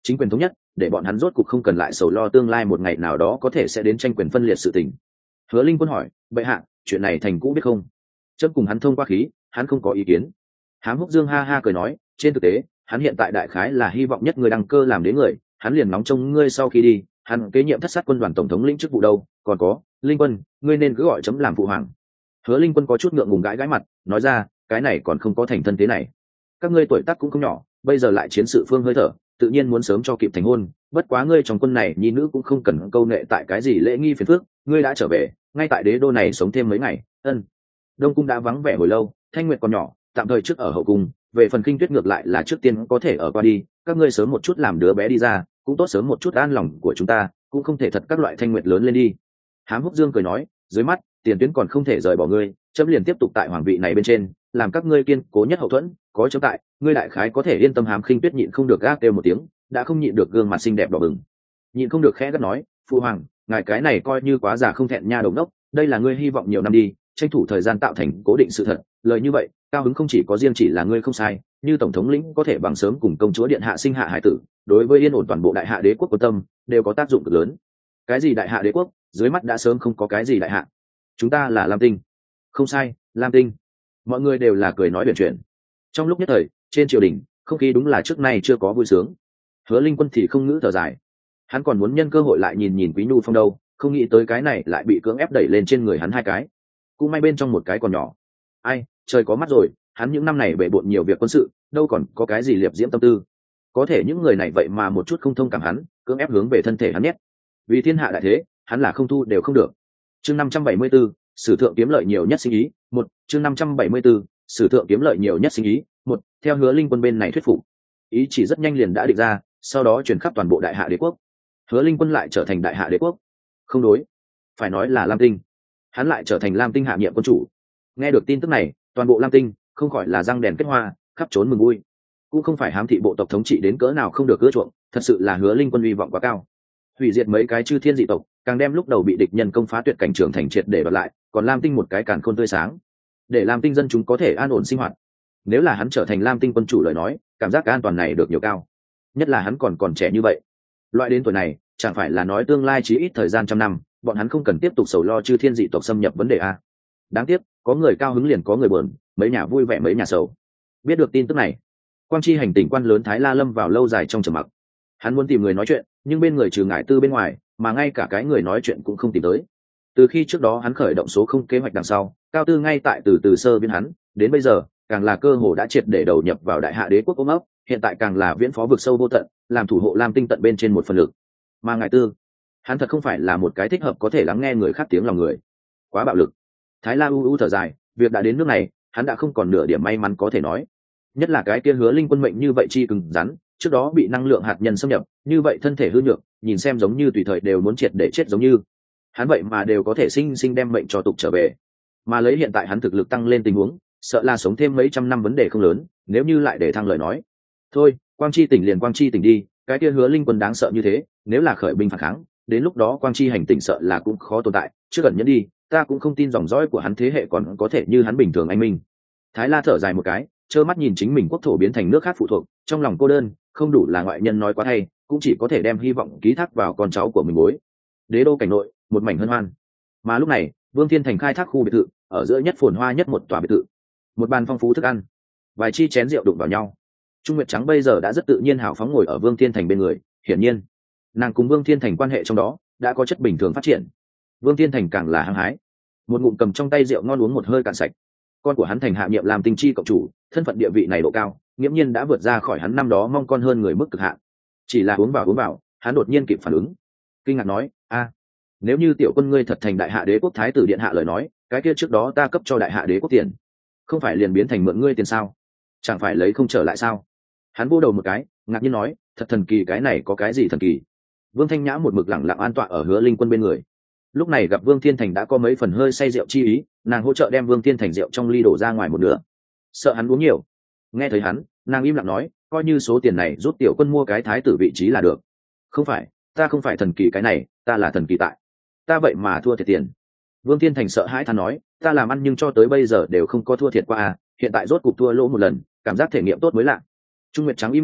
[SPEAKER 1] chính quyền thống nhất, để bọn hắn rốt cuộc không cần lại sầu lo tương lai một ngày nào đó có thể sẽ đến tranh quyền phân liệt sự tình. Hứa Linh Quân hỏi, bệ hạ, chuyện này thành cũ biết không? Chấm cùng hắn thông qua khí, hắn không có ý kiến. Hám Húc Dương ha ha cười nói, trên thực tế hắn hiện tại đại khái là hy vọng nhất người đăng cơ làm đến người, hắn liền nóng trông ngươi sau khi đi, hắn kế nhiệm thất sát quân đoàn tổng thống lĩnh chức vụ đâu. Còn có, Linh Quân, ngươi nên cứ gọi chấm làm phụ hoàng. Hứa Linh Quân có chút ngượng ngùng gãi gãi mặt, nói ra, cái này còn không có thành thân thế này. Các ngươi tuổi tác cũng không nhỏ, bây giờ lại chiến sự phương hơi thở, tự nhiên muốn sớm cho kịp thành hôn. Bất quá ngươi trong quân này nhi nữ cũng không cần câu nệ tại cái gì lễ nghi phiền phức, ngươi đã trở về, ngay tại đế đô này sống thêm mấy ngày. Ân. Đông cung đã vắng vẻ hồi lâu, Thanh Nguyệt còn nhỏ, tạm thời trước ở hậu cung, về phần Khinh Tuyết ngược lại là trước tiên có thể ở qua đi, các ngươi sớm một chút làm đứa bé đi ra, cũng tốt sớm một chút an lòng của chúng ta, cũng không thể thật các loại Thanh Nguyệt lớn lên đi. Hám Húc Dương cười nói, dưới mắt tiền tuyến còn không thể rời bỏ ngươi, chấm liền tiếp tục tại hoàng vị này bên trên, làm các ngươi kiên cố nhất hậu thuẫn, có chấm tại, ngươi đại khái có thể yên tâm. Hám Khinh Tuyết nhịn không được gác kêu một tiếng, đã không nhịn được gương mặt xinh đẹp đỏ bừng, nhịn không được khẽ gắt nói, phụ hoàng, ngài cái này coi như quá già không thẹn nha đầu đốc, đây là ngươi hy vọng nhiều năm đi, tranh thủ thời gian tạo thành cố định sự thật. Lời như vậy cao hứng không chỉ có riêng chỉ là ngươi không sai, như tổng thống lĩnh có thể bằng sớm cùng công chúa điện hạ sinh hạ hải tử, đối với yên ổn toàn bộ đại hạ đế quốc quan tâm đều có tác dụng cực lớn. Cái gì đại hạ đế quốc, dưới mắt đã sớm không có cái gì đại hạ, chúng ta là Lam Tinh. Không sai, Lam Tinh. Mọi người đều là cười nói biển chuyện. Trong lúc nhất thời trên triều đình không khí đúng là trước nay chưa có vui sướng. Hứa Linh Quân thì không ngữ thở dài, hắn còn muốn nhân cơ hội lại nhìn nhìn Quý Nhu Phong đâu, không nghĩ tới cái này lại bị cưỡng ép đẩy lên trên người hắn hai cái, cũng may bên trong một cái còn nhỏ. Ai, trời có mắt rồi, hắn những năm này bể bộn nhiều việc quân sự, đâu còn có cái gì liệp diễm tâm tư. Có thể những người này vậy mà một chút không thông cảm hắn, cưỡng ép hướng về thân thể hắn nhét. Vì thiên hạ đại thế, hắn là không thu đều không được. Chương năm trăm bảy mươi 574, sử thượng kiếm lợi nhiều nhất sinh ý, một, chương năm trăm bảy mươi 574, sử thượng kiếm lợi nhiều nhất sinh ý, một, theo Hứa Linh Quân bên này thuyết phục. Ý chỉ rất nhanh liền đã định ra, sau đó truyền khắp toàn bộ đại hạ đế quốc. Hứa Linh Quân lại trở thành đại hạ đế quốc. Không đối, phải nói là Lam Tinh. Hắn lại trở thành Lam Tinh hạ nhiệm quân chủ. Nghe được tin tức này, toàn bộ Lam Tinh không khỏi là răng đèn kết hoa, khắp trốn mừng vui. Cũng không phải Hám thị bộ tộc thống trị đến cỡ nào không được ưa chuộng, thật sự là Hứa Linh Quân uy vọng quá cao, hủy diệt mấy cái chư thiên dị tộc, càng đem lúc đầu bị địch nhân công phá tuyệt cảnh trưởng thành triệt để đoạt lại, còn Lam Tinh một cái càn khôn tươi sáng, để Lam Tinh dân chúng có thể an ổn sinh hoạt. Nếu là hắn trở thành Lam Tinh quân chủ lời nói, cảm giác an toàn này được nhiều cao, nhất là hắn còn còn trẻ như vậy, loại đến tuổi này chẳng phải là nói tương lai chí ít thời gian trăm năm bọn hắn không cần tiếp tục sầu lo chư thiên dị tộc xâm nhập vấn đề a. Đáng tiếc có người cao hứng liền có người buồn, mấy nhà vui vẻ mấy nhà sầu. Biết được tin tức này, Quang Chi hành tỉnh quan lớn Thái La lâm vào lâu dài trong trầm mặc. Hắn muốn tìm người nói chuyện, nhưng bên người trừ ngải tư bên ngoài, mà ngay cả cái người nói chuyện cũng không tìm tới. Từ khi trước đó hắn khởi động số không kế hoạch đằng sau, cao tư ngay tại từ từ sơ biến hắn, đến bây giờ càng là cơ hồ đã triệt để đầu nhập vào đại hạ đế quốc ôm ấp, hiện tại càng là viễn phó vực sâu vô tận, làm thủ hộ Lam Tinh tận bên trên một phần lực. Mà ngải tư, hắn thật không phải là một cái thích hợp có thể lắng nghe người khác tiếng lòng người, quá bạo lực. Thái La u u thở dài, việc đã đến nước này, hắn đã không còn nửa điểm may mắn có thể nói. Nhất là cái kia Hứa Linh Quân mệnh như vậy chi cứng rắn, trước đó bị năng lượng hạt nhân xâm nhập, như vậy thân thể hư nhược, nhìn xem giống như tùy thời đều muốn triệt để chết giống như. Hắn vậy mà đều có thể sinh sinh đem mệnh cho tục trở về. Mà lấy hiện tại hắn thực lực tăng lên tình huống, sợ là sống thêm mấy trăm năm vấn đề không lớn, nếu như lại để thăng lời nói. Thôi, Quang Chi tỉnh liền Quang Chi tỉnh đi, cái kia Hứa Linh Quân đáng sợ như thế, nếu là khởi binh phản kháng, đến lúc đó Quang Chi hành tỉnh sợ là cũng khó tồn tại, chưa cần nhẫn đi, ta cũng không tin dòng dõi của hắn thế hệ còn có thể như hắn bình thường anh minh. Thái La thở dài một cái, trơ mắt nhìn chính mình quốc thổ biến thành nước khác phụ thuộc, trong lòng cô đơn, không đủ là ngoại nhân nói quá hay, cũng chỉ có thể đem hy vọng ký thác vào con cháu của mình bối. Đế đô cảnh nội, một mảnh hân hoan. Mà lúc này, Vương Thiên Thành khai thác khu biệt thự, ở giữa nhất phồn hoa nhất một tòa biệt thự. Một bàn phong phú thức ăn, vài chi chén rượu đụng vào nhau. Trung Nguyệt Trắng bây giờ đã rất tự nhiên hào phóng ngồi ở Vương Thiên Thành bên người, hiển nhiên, nàng cùng Vương Thiên Thành quan hệ trong đó đã có chất bình thường phát triển. Vương Thiên Thành càng là hăng hái, một ngụm cầm trong tay rượu ngon uống một hơi cạn sạch. Con của hắn thành hạ nhiệm làm Tinh chi cộng chủ, thân phận địa vị này độ cao, nghiễm nhiên đã vượt ra khỏi hắn năm đó mong con hơn người mức cực hạn. Chỉ là uống vào uống vào, hắn đột nhiên kịp phản ứng, kinh ngạc nói: "A, nếu như tiểu quân ngươi thật thành đại hạ đế quốc thái tử điện hạ lời nói, cái kia trước đó ta cấp cho đại hạ đế quốc tiền, không phải liền biến thành mượn ngươi tiền sao? Chẳng phải lấy không trở lại sao?" Hắn vô đầu một cái, ngạc nhiên nói: "Thật thần kỳ, cái này có cái gì thần kỳ?" Vương Thanh Nhã một mực lẳng lặng an tọa ở Hứa Linh Quân bên người. Lúc này gặp Vương Thiên Thành đã có mấy phần hơi say rượu chi ý, nàng hỗ trợ đem Vương Thiên Thành rượu trong ly đổ ra ngoài một nửa, sợ hắn uống nhiều. Nghe thấy hắn, nàng im lặng nói: "Coi như số tiền này giúp tiểu quân mua cái thái tử vị trí là được." "Không phải, ta không phải thần kỳ cái này, ta là thần kỳ tại, ta vậy mà thua thiệt tiền." Vương Thiên Thành sợ hãi than nói: "Ta làm ăn nhưng cho tới bây giờ đều không có thua thiệt qua à, hiện tại rốt cục thua lỗ một lần, cảm giác thể nghiệm tốt mới lạ." Trung Nguyệt Trắng im lặng nói: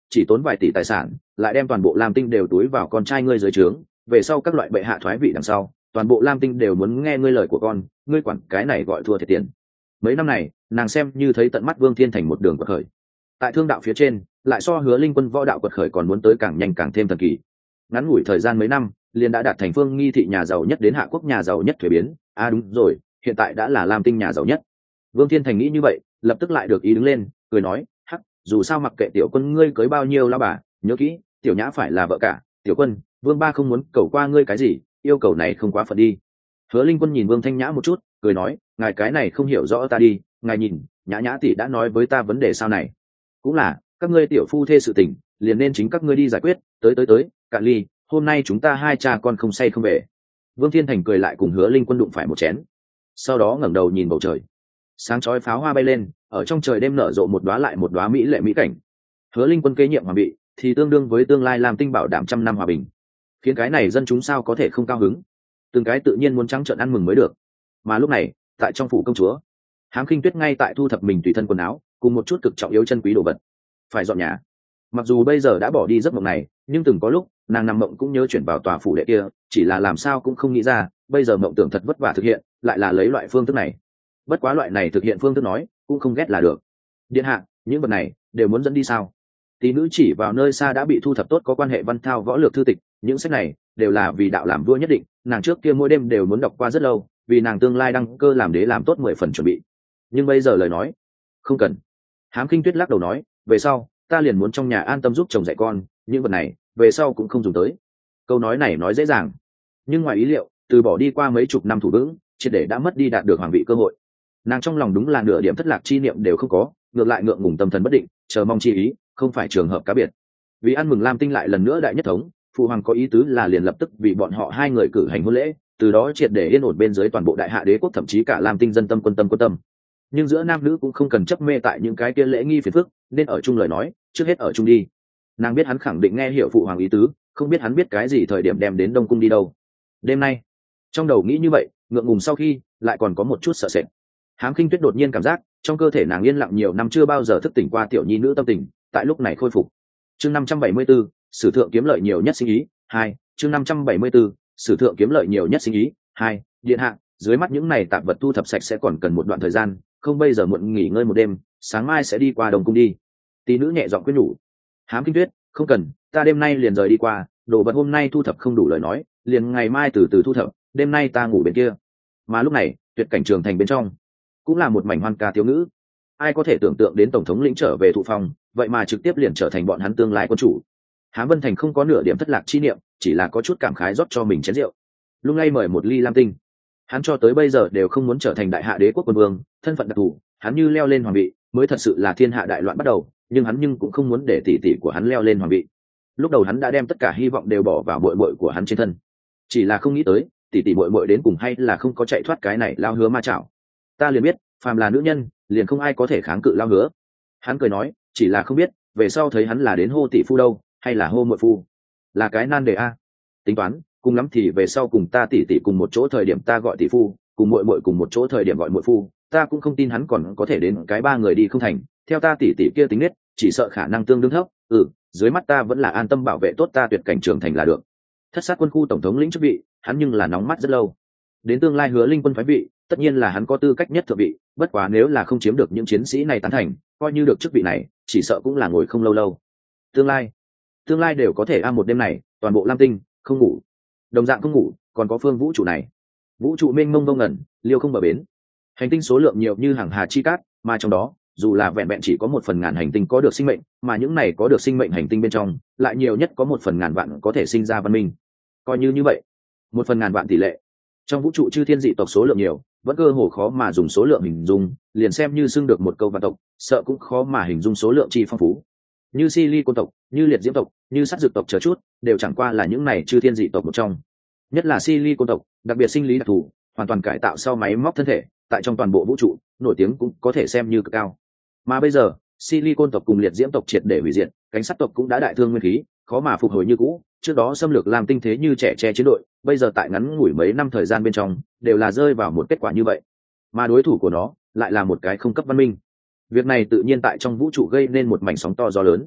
[SPEAKER 1] chỉ tốn vài tỷ tài sản lại đem toàn bộ lam tinh đều túi vào con trai ngươi dưới trướng, về sau các loại bệ hạ thoái vị đằng sau toàn bộ lam tinh đều muốn nghe ngươi lời của con, ngươi quản cái này gọi thua thiệt tiền. Mấy năm này nàng xem như thấy tận mắt Vương Thiên Thành một đường quật khởi, tại thương đạo phía trên lại so Hứa Linh Quân võ đạo quật khởi còn muốn tới càng nhanh càng thêm thần kỳ. Ngắn ngủi thời gian mấy năm liền đã đạt thành Phương Nghi thị nhà giàu nhất đến Hạ Quốc nhà giàu nhất thuế biến. À đúng rồi, hiện tại đã là lam tinh nhà giàu nhất. Vương Thiên Thành nghĩ như vậy lập tức lại được ý đứng lên cười nói, hắc, dù sao mặc kệ tiểu quân ngươi cưới bao nhiêu lao bà, nhớ kỹ tiểu nhã phải là vợ cả. Tiểu quân, Vương ba không muốn cầu qua ngươi cái gì, yêu cầu này không quá phận đi. Hứa Linh Quân nhìn Vương Thanh Nhã một chút cười nói, ngài cái này không hiểu rõ ta đi, ngài nhìn nhã nhã tỷ đã nói với ta vấn đề sao này, cũng là các ngươi tiểu phu thê sự tình liền nên chính các ngươi đi giải quyết. Tới tới tới, cạn ly, hôm nay chúng ta hai cha con không say không về. Vương Thiên Thành cười lại cùng Hứa Linh Quân đụng phải một chén, sau đó ngẩng đầu nhìn bầu trời, sáng chói pháo hoa bay lên, ở trong trời đêm nở rộ một đóa lại một đóa mỹ lệ mỹ cảnh. Hứa Linh Quân kế nhiệm hoàng vị thì tương đương với tương lai làm tinh bảo đảm trăm năm hòa bình, khiến cái này dân chúng sao có thể không cao hứng, từng cái tự nhiên muốn trắng trợn ăn mừng mới được. Mà lúc này tại trong phủ công chúa, Hám Khinh Tuyết ngay tại thu thập mình tùy thân quần áo cùng một chút cực trọng yếu chân quý đồ vật, phải dọn nhà. Mặc dù bây giờ đã bỏ đi giấc mộng này, nhưng từng có lúc nàng nằm mộng cũng nhớ chuyển vào tòa phủ đệ kia, chỉ là làm sao cũng không nghĩ ra bây giờ mộng tưởng thật vất vả thực hiện lại là lấy loại phương thức này. Bất quá loại này thực hiện phương thức nói cũng không ghét là được. Điện hạ, những vật này đều muốn dẫn đi sao? Tỷ nữ chỉ vào nơi xa đã bị thu thập tốt có quan hệ văn thao võ lược thư tịch, những sách này đều là vì đạo làm vua nhất định, nàng trước kia mỗi đêm đều muốn đọc qua rất lâu, vì nàng tương lai đăng cơ làm đế làm tốt mười phần chuẩn bị. Nhưng bây giờ lời nói không cần. Hám Khinh Tuyết lắc đầu nói, về sau ta liền muốn trong nhà an tâm giúp chồng dạy con, những vật này về sau cũng không dùng tới. Câu nói này nói dễ dàng, nhưng ngoài ý liệu từ bỏ đi qua mấy chục năm thủ vững, triệt để đã mất đi đạt được hoàng vị cơ hội. Nàng trong lòng đúng là nửa điểm thất lạc chi niệm đều không có, ngược lại ngượng ngùng tâm thần bất định, chờ mong chi ý, không phải trường hợp cá biệt. Vì ăn mừng lam tinh lại lần nữa đại nhất thống, phụ hoàng có ý tứ là liền lập tức vì bọn họ hai người cử hành hôn lễ, từ đó triệt để yên ổn bên dưới toàn bộ đại hạ đế quốc, thậm chí cả lam tinh dân tâm quân tâm quân tâm. Nhưng giữa nam nữ cũng không cần chấp mê tại những cái kia lễ nghi phiền phức, nên ở chung lời nói trước hết ở chung đi. Nàng biết hắn khẳng định nghe hiểu phụ hoàng ý tứ, không biết hắn biết cái gì thời điểm đem đến đông cung đi đâu. Đêm nay trong đầu nghĩ như vậy, ngượng ngùng sau khi lại còn có một chút sợ sệt. Hám Khinh Tuyết đột nhiên cảm giác trong cơ thể nàng yên lặng nhiều năm chưa bao giờ thức tỉnh qua tiểu nhi nữ tâm tình tại lúc này khôi phục. Chương năm trăm bảy mươi 74, sử thượng kiếm lợi nhiều nhất sinh ý hai. Chương năm trăm bảy mươi 74, sử thượng kiếm lợi nhiều nhất sinh ý hai. Điện hạ, dưới mắt những này tạp vật thu thập sạch sẽ còn cần một đoạn thời gian, không bây giờ muộn nghỉ ngơi một đêm, sáng mai sẽ đi qua đồng cung đi. Tỷ nữ nhẹ giọng khuyên nhủ. Hám Kinh Tuyết, không cần, ta đêm nay liền rời đi qua, đồ vật hôm nay thu thập không đủ lời nói, liền ngày mai từ từ thu thập, đêm nay ta ngủ bên kia. Mà lúc này, tuyệt cảnh trường thành bên trong cũng là một mảnh hoan ca thiếu ngữ. Ai có thể tưởng tượng đến tổng thống lĩnh trở về thụ phòng, vậy mà trực tiếp liền trở thành bọn hắn tương lai quân chủ. Hám Vân Thành không có nửa điểm thất lạc chi niệm, chỉ là có chút cảm khái rót cho mình chén rượu. Lúc này mời một ly lam tinh. Hắn cho tới bây giờ đều không muốn trở thành đại hạ đế quốc quân vương, thân phận đặc thù, hắn như leo lên hoàng vị, mới thật sự là thiên hạ đại loạn bắt đầu, nhưng hắn nhưng cũng không muốn để tỷ tỷ của hắn leo lên hoàng vị. Lúc đầu hắn đã đem tất cả hy vọng đều bỏ vào muội muội của hắn trên thân, chỉ là không nghĩ tới, tỷ tỷ muội muội đến cùng hay là không có chạy thoát cái này lao hứa ma chảo. Ta liền biết, phàm là nữ nhân, liền không ai có thể kháng cự lao hứa. Hắn cười nói, chỉ là không biết, về sau thấy hắn là đến hô tỷ phu đâu, hay là hô muội phu. Là cái nan đề a. Tính toán, cùng lắm thì về sau cùng ta tỷ tỷ cùng một chỗ thời điểm ta gọi tỷ phu, cùng muội muội cùng một chỗ thời điểm gọi muội phu, ta cũng không tin hắn còn có thể đến cái ba người đi không thành. Theo ta tỷ tỷ kia tính nết, chỉ sợ khả năng tương đương thấp. Ừ, dưới mắt ta vẫn là an tâm bảo vệ tốt ta tuyệt cảnh trưởng thành là được. Thất sát quân khu tổng thống lĩnh chức vị, hắn nhưng là nóng mắt rất lâu. Đến tương lai Hứa Linh quân phái vị, tất nhiên là hắn có tư cách nhất thượng vị, bất quá nếu là không chiếm được những chiến sĩ này tán thành, coi như được chức vị này, chỉ sợ cũng là ngồi không lâu lâu. Tương lai, tương lai đều có thể a một đêm này, toàn bộ Lam Tinh không ngủ. Đồng dạng không ngủ, còn có phương vũ trụ này. Vũ trụ mênh mông vô ngần, liêu không bờ bến. Hành tinh số lượng nhiều như hàng hà chi cát, mà trong đó, dù là vẹn vẹn chỉ có một phần ngàn hành tinh có được sinh mệnh, mà những này có được sinh mệnh hành tinh bên trong, lại nhiều nhất có một phần ngàn vạn có thể sinh ra văn minh. Coi như như vậy, một phần ngàn vạn tỷ lệ. Trong vũ trụ chư thiên dị tộc số lượng nhiều, vẫn cơ hồ khó mà dùng số lượng hình dung, liền xem như xưng được một câu vạn tộc, sợ cũng khó mà hình dung số lượng chi phong phú. Như Silicon tộc, như liệt diễm tộc, như sắt dược tộc chờ chút, đều chẳng qua là những này chư thiên dị tộc một trong. Nhất là Silicon tộc, đặc biệt sinh lý đặc thù, hoàn toàn cải tạo sau máy móc thân thể, tại trong toàn bộ vũ trụ, nổi tiếng cũng có thể xem như cực cao. Mà bây giờ, Silicon tộc cùng liệt diễm tộc triệt để hủy diệt, cánh sắt tộc cũng đã đại thương nguyên khí, khó mà phục hồi như cũ. Trước đó xâm lược làm tinh thế như trẻ che chiến đội, bây giờ tại ngắn ngủi mấy năm thời gian bên trong, đều là rơi vào một kết quả như vậy. Mà đối thủ của nó lại là một cái không cấp văn minh. Việc này tự nhiên tại trong vũ trụ gây nên một mảnh sóng to gió lớn.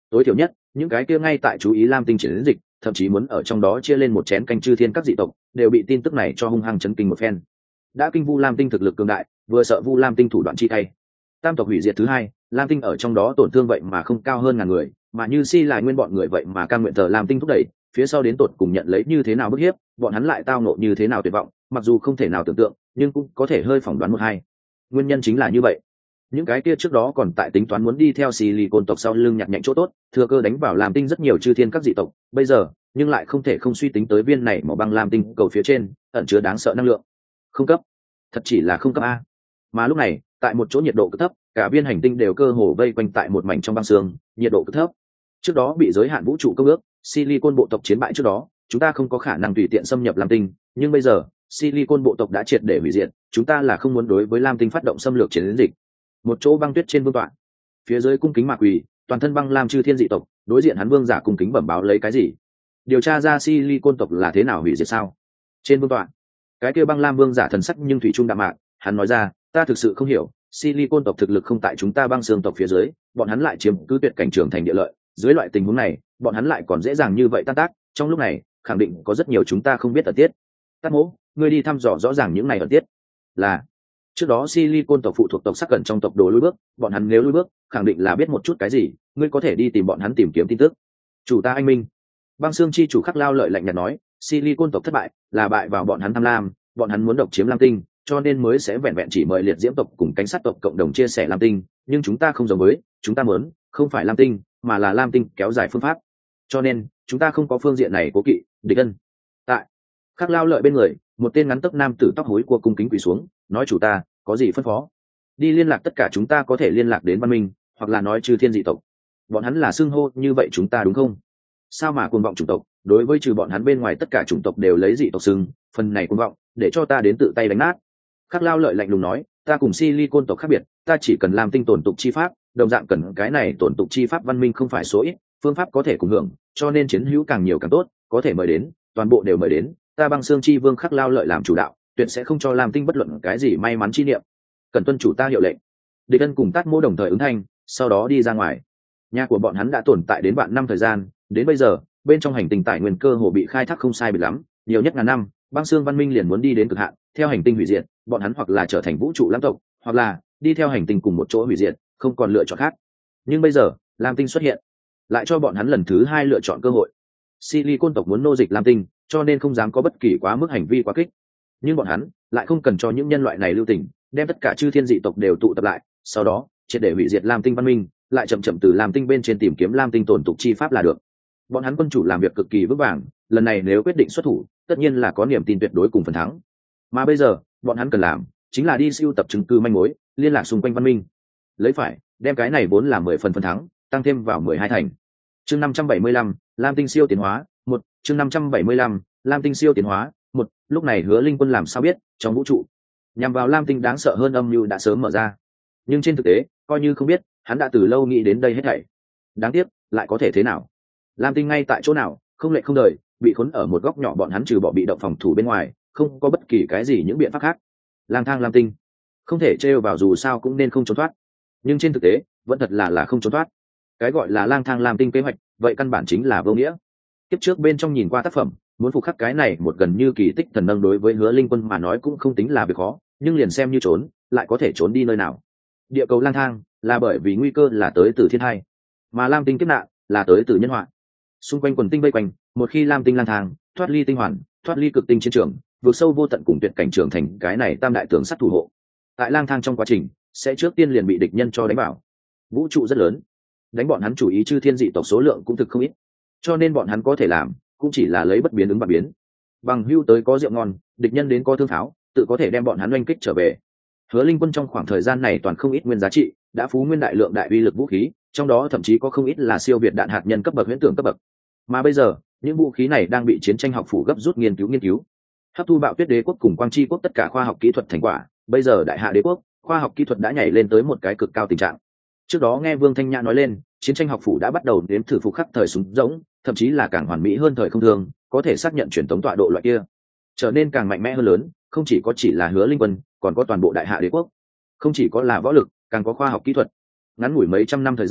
[SPEAKER 1] tối thiểu nhất những cái kia ngay tại chú ý lam tinh chiến dịch, thậm chí muốn ở trong đó chia lên một chén canh chư thiên các dị tộc, đều bị tin tức này cho hung hăng chấn kinh một phen. Đã kinh vu lam tinh thực lực cường đại, vừa sợ vu lam tinh thủ đoạn chi tay. Tam tộc hủy diệt thứ hai, lam tinh ở trong đó tổn thương vậy mà không cao hơn ngàn người, mà như si lại nguyên bọn người vậy mà cam nguyện thờ lam tinh thúc đẩy, phía sau đến tột cùng nhận lấy như thế nào bức hiếp, bọn hắn lại tao nộ như thế nào tuyệt vọng, mặc dù không thể nào tưởng tượng, nhưng cũng có thể hơi phỏng đoán một hai. Nguyên nhân chính là như vậy. Những cái kia trước đó còn tại tính toán muốn đi theo Silicon tộc sau lưng nhặt nhạnh chỗ tốt, thừa cơ đánh vào lam tinh rất nhiều chư thiên các dị tộc, bây giờ, nhưng lại không thể không suy tính tới viên này màu băng lam tinh cầu phía trên, ẩn chứa đáng sợ năng lượng. Không cấp, thật chỉ là không cấp a. Mà lúc này, tại một chỗ nhiệt độ cực thấp, cả viên hành tinh đều cơ hồ vây quanh tại một mảnh trong băng sương, nhiệt độ cực thấp. Trước đó bị giới hạn vũ trụ công ước, Silicon bộ tộc chiến bại trước đó, chúng ta không có khả năng tùy tiện xâm nhập lam tinh, nhưng bây giờ, Silicon bộ tộc đã triệt để hủy diệt, chúng ta là không muốn đối với lam tinh phát động xâm lược chiến dịch. Một chỗ băng tuyết trên vương tọa, phía dưới cung kính mạc quỳ, toàn thân băng lam chư thiên dị tộc, đối diện hắn vương giả cung kính bẩm báo lấy cái gì? Điều tra ra Silicon tộc là thế nào hủy diệt sao? Trên vương tọa, cái kia băng lam vương giả thần sắc nhưng thủy trung đạm mạc, hắn nói ra, ta thực sự không hiểu, Silicon tộc thực lực không tại chúng ta băng xương tộc phía dưới, bọn hắn lại chiếm cứ tuyệt cảnh trường thành địa lợi, dưới loại tình huống này, bọn hắn lại còn dễ dàng như vậy tan tác, trong lúc này, khẳng định có rất nhiều chúng ta không biết ẩn tiết. Tát Mỗ, ngươi đi thăm dò rõ ràng những này ẩn tiết. Là trước đó Silicon tộc phụ thuộc tộc sắc gần trong tộc đồ lui bước, bọn hắn nếu lui bước, khẳng định là biết một chút cái gì, ngươi có thể đi tìm bọn hắn tìm kiếm tin tức. Chủ ta anh minh. Băng xương chi chủ Khắc Lao lợi lạnh nhạt nói, Silicon tộc thất bại, là bại vào bọn hắn tham lam, bọn hắn muốn độc chiếm lam tinh, cho nên mới sẽ vẹn vẹn chỉ mời liệt diễm tộc cùng cánh sát tộc cộng đồng chia sẻ lam tinh, nhưng chúng ta không giống với, chúng ta muốn, không phải lam tinh, mà là lam tinh kéo dài phương pháp. Cho nên, chúng ta không có phương diện này cố kỵ, địch ân. Tại Khắc Lao lợi bên người, một tên ngắn tóc nam tử tóc hối của cung kính quỳ xuống, nói chủ ta, có gì phân phó? Đi liên lạc tất cả chúng ta có thể liên lạc đến văn minh, hoặc là nói trừ thiên dị tộc. Bọn hắn là xưng hô như vậy chúng ta đúng không? Sao mà cuồng vọng chủng tộc, đối với trừ bọn hắn bên ngoài tất cả chủng tộc đều lấy dị tộc xưng, phần này cuồng vọng, để cho ta đến tự tay đánh nát. Khắc Lao lợi lạnh lùng nói, ta cùng Silicon tộc khác biệt, ta chỉ cần làm tinh tổn tục chi pháp, đồng dạng cần cái này tổn tục chi pháp văn minh không phải số ít, phương pháp có thể cùng hưởng, cho nên chiến hữu càng nhiều càng tốt, có thể mời đến, toàn bộ đều mời đến, ta băng xương chi vương Khắc Lao lợi làm chủ đạo, tuyệt sẽ không cho làm tinh bất luận cái gì may mắn chi niệm. Cần tuân chủ ta hiệu lệnh. Địch Ân cùng Tát Mỗ đồng thời ứng thanh, sau đó đi ra ngoài. Nhà của bọn hắn đã tồn tại đến vạn năm thời gian, đến bây giờ, bên trong hành tinh tài nguyên cơ hồ bị khai thác không sai biệt lắm, nhiều nhất ngàn năm, băng xương văn minh liền muốn đi đến cực hạn, theo hành tinh hủy diệt, bọn hắn hoặc là trở thành vũ trụ lãng tộc, hoặc là đi theo hành tinh cùng một chỗ hủy diệt, không còn lựa chọn khác. Nhưng bây giờ, Lam tinh xuất hiện, lại cho bọn hắn lần thứ hai lựa chọn cơ hội. Silicon tộc muốn nô dịch Lam tinh, cho nên không dám có bất kỳ quá mức hành vi quá kích. Nhưng bọn hắn lại không cần cho những nhân loại này lưu tình, đem tất cả chư thiên dị tộc đều tụ tập lại, sau đó triệt để hủy diệt Lam tinh văn minh, lại chậm chậm từ Lam tinh bên trên tìm kiếm Lam tinh tổn tục chi pháp là được. Bọn hắn quân chủ làm việc cực kỳ vững vàng, lần này nếu quyết định xuất thủ, tất nhiên là có niềm tin tuyệt đối cùng phần thắng. Mà bây giờ, bọn hắn cần làm chính là đi sưu tập chứng cứ manh mối, liên lạc xung quanh văn minh, lấy phải đem cái này vốn là mười phần phần thắng, tăng thêm vào mười hai thành. Chương năm trăm bảy mươi lăm, Lam tinh siêu tiến hóa, một, chương năm trăm bảy mươi lăm, Lam tinh siêu tiến hóa, một, lúc này Hứa Linh Quân làm sao biết, trong vũ trụ, nhằm vào Lam tinh đáng sợ hơn âm mưu đã sớm mở ra. Nhưng trên thực tế, coi như không biết, hắn đã từ lâu nghĩ đến đây hết thảy. Đáng tiếc, lại có thể thế nào? Lam tinh ngay tại chỗ nào, không lệ không đời, bị khốn ở một góc nhỏ, bọn hắn trừ bỏ bị động phòng thủ bên ngoài, không có bất kỳ cái gì những biện pháp khác. Lang thang Lam tinh, không thể trêu vào, dù sao cũng nên không trốn thoát. Nhưng trên thực tế, vẫn thật là là không trốn thoát. Cái gọi là lang thang Lam tinh kế hoạch, vậy căn bản chính là vô nghĩa. Kiếp trước bên trong nhìn qua tác phẩm, muốn phục khắc cái này một gần như kỳ tích thần nâng đối với Hứa Linh Quân mà nói cũng không tính là việc khó, nhưng liền xem như trốn, lại có thể trốn đi nơi nào? Địa cầu lang thang là bởi vì nguy cơ là tới từ thiên hai, mà Lam tinh kiếp nạn là tới từ nhân họa. Xung quanh quần tinh vây quanh, một khi Lam tinh lang thang thoát ly tinh hoàn, thoát ly cực tinh chiến trường, vượt sâu vô tận cùng tuyệt cảnh trường thành cái này tam đại tường sắt thủ hộ. Tại lang thang trong quá trình, sẽ trước tiên liền bị địch nhân cho đánh vào. Vũ trụ rất lớn, đánh bọn hắn chủ ý chư thiên dị tộc số lượng cũng thực không ít, cho nên bọn hắn có thể làm cũng chỉ là lấy bất biến ứng bất biến. Bằng hưu tới có rượu ngon, địch nhân đến có thương pháo, tự có thể đem bọn hắn oanh kích trở về. Hứa Linh Quân trong khoảng thời gian này toàn không ít nguyên giá trị, đã phú nguyên đại lượng đại uy lực vũ khí, trong đó thậm chí có không ít là siêu việt đạn hạt nhân cấp bậc, huyễn tưởng cấp bậc. Mà bây giờ, những vũ khí này đang bị chiến tranh học phủ gấp rút nghiên cứu nghiên cứu, hấp thu Bạo Tuyết Đế quốc cùng Quang Chi quốc tất cả khoa học kỹ thuật thành quả. Bây giờ Đại Hạ Đế quốc khoa học kỹ thuật đã nhảy lên tới một cái cực cao tình trạng. Trước đó nghe Vương Thanh Nhã nói lên, chiến tranh học phủ đã bắt đầu nếm thử phục khắc thời súng rỗng, thậm chí là càng hoàn mỹ hơn thời không thương, có thể xác nhận truyền tống tọa độ loại kia, trở nên càng mạnh mẽ hơn lớn. Không chỉ có chỉ là Hứa Linh Quân, còn có toàn bộ Đại Hạ Đế quốc. Không chỉ có là võ lực, càng có khoa học kỹ thuật. Ngắn ngủi mấy trăm năm thời gian,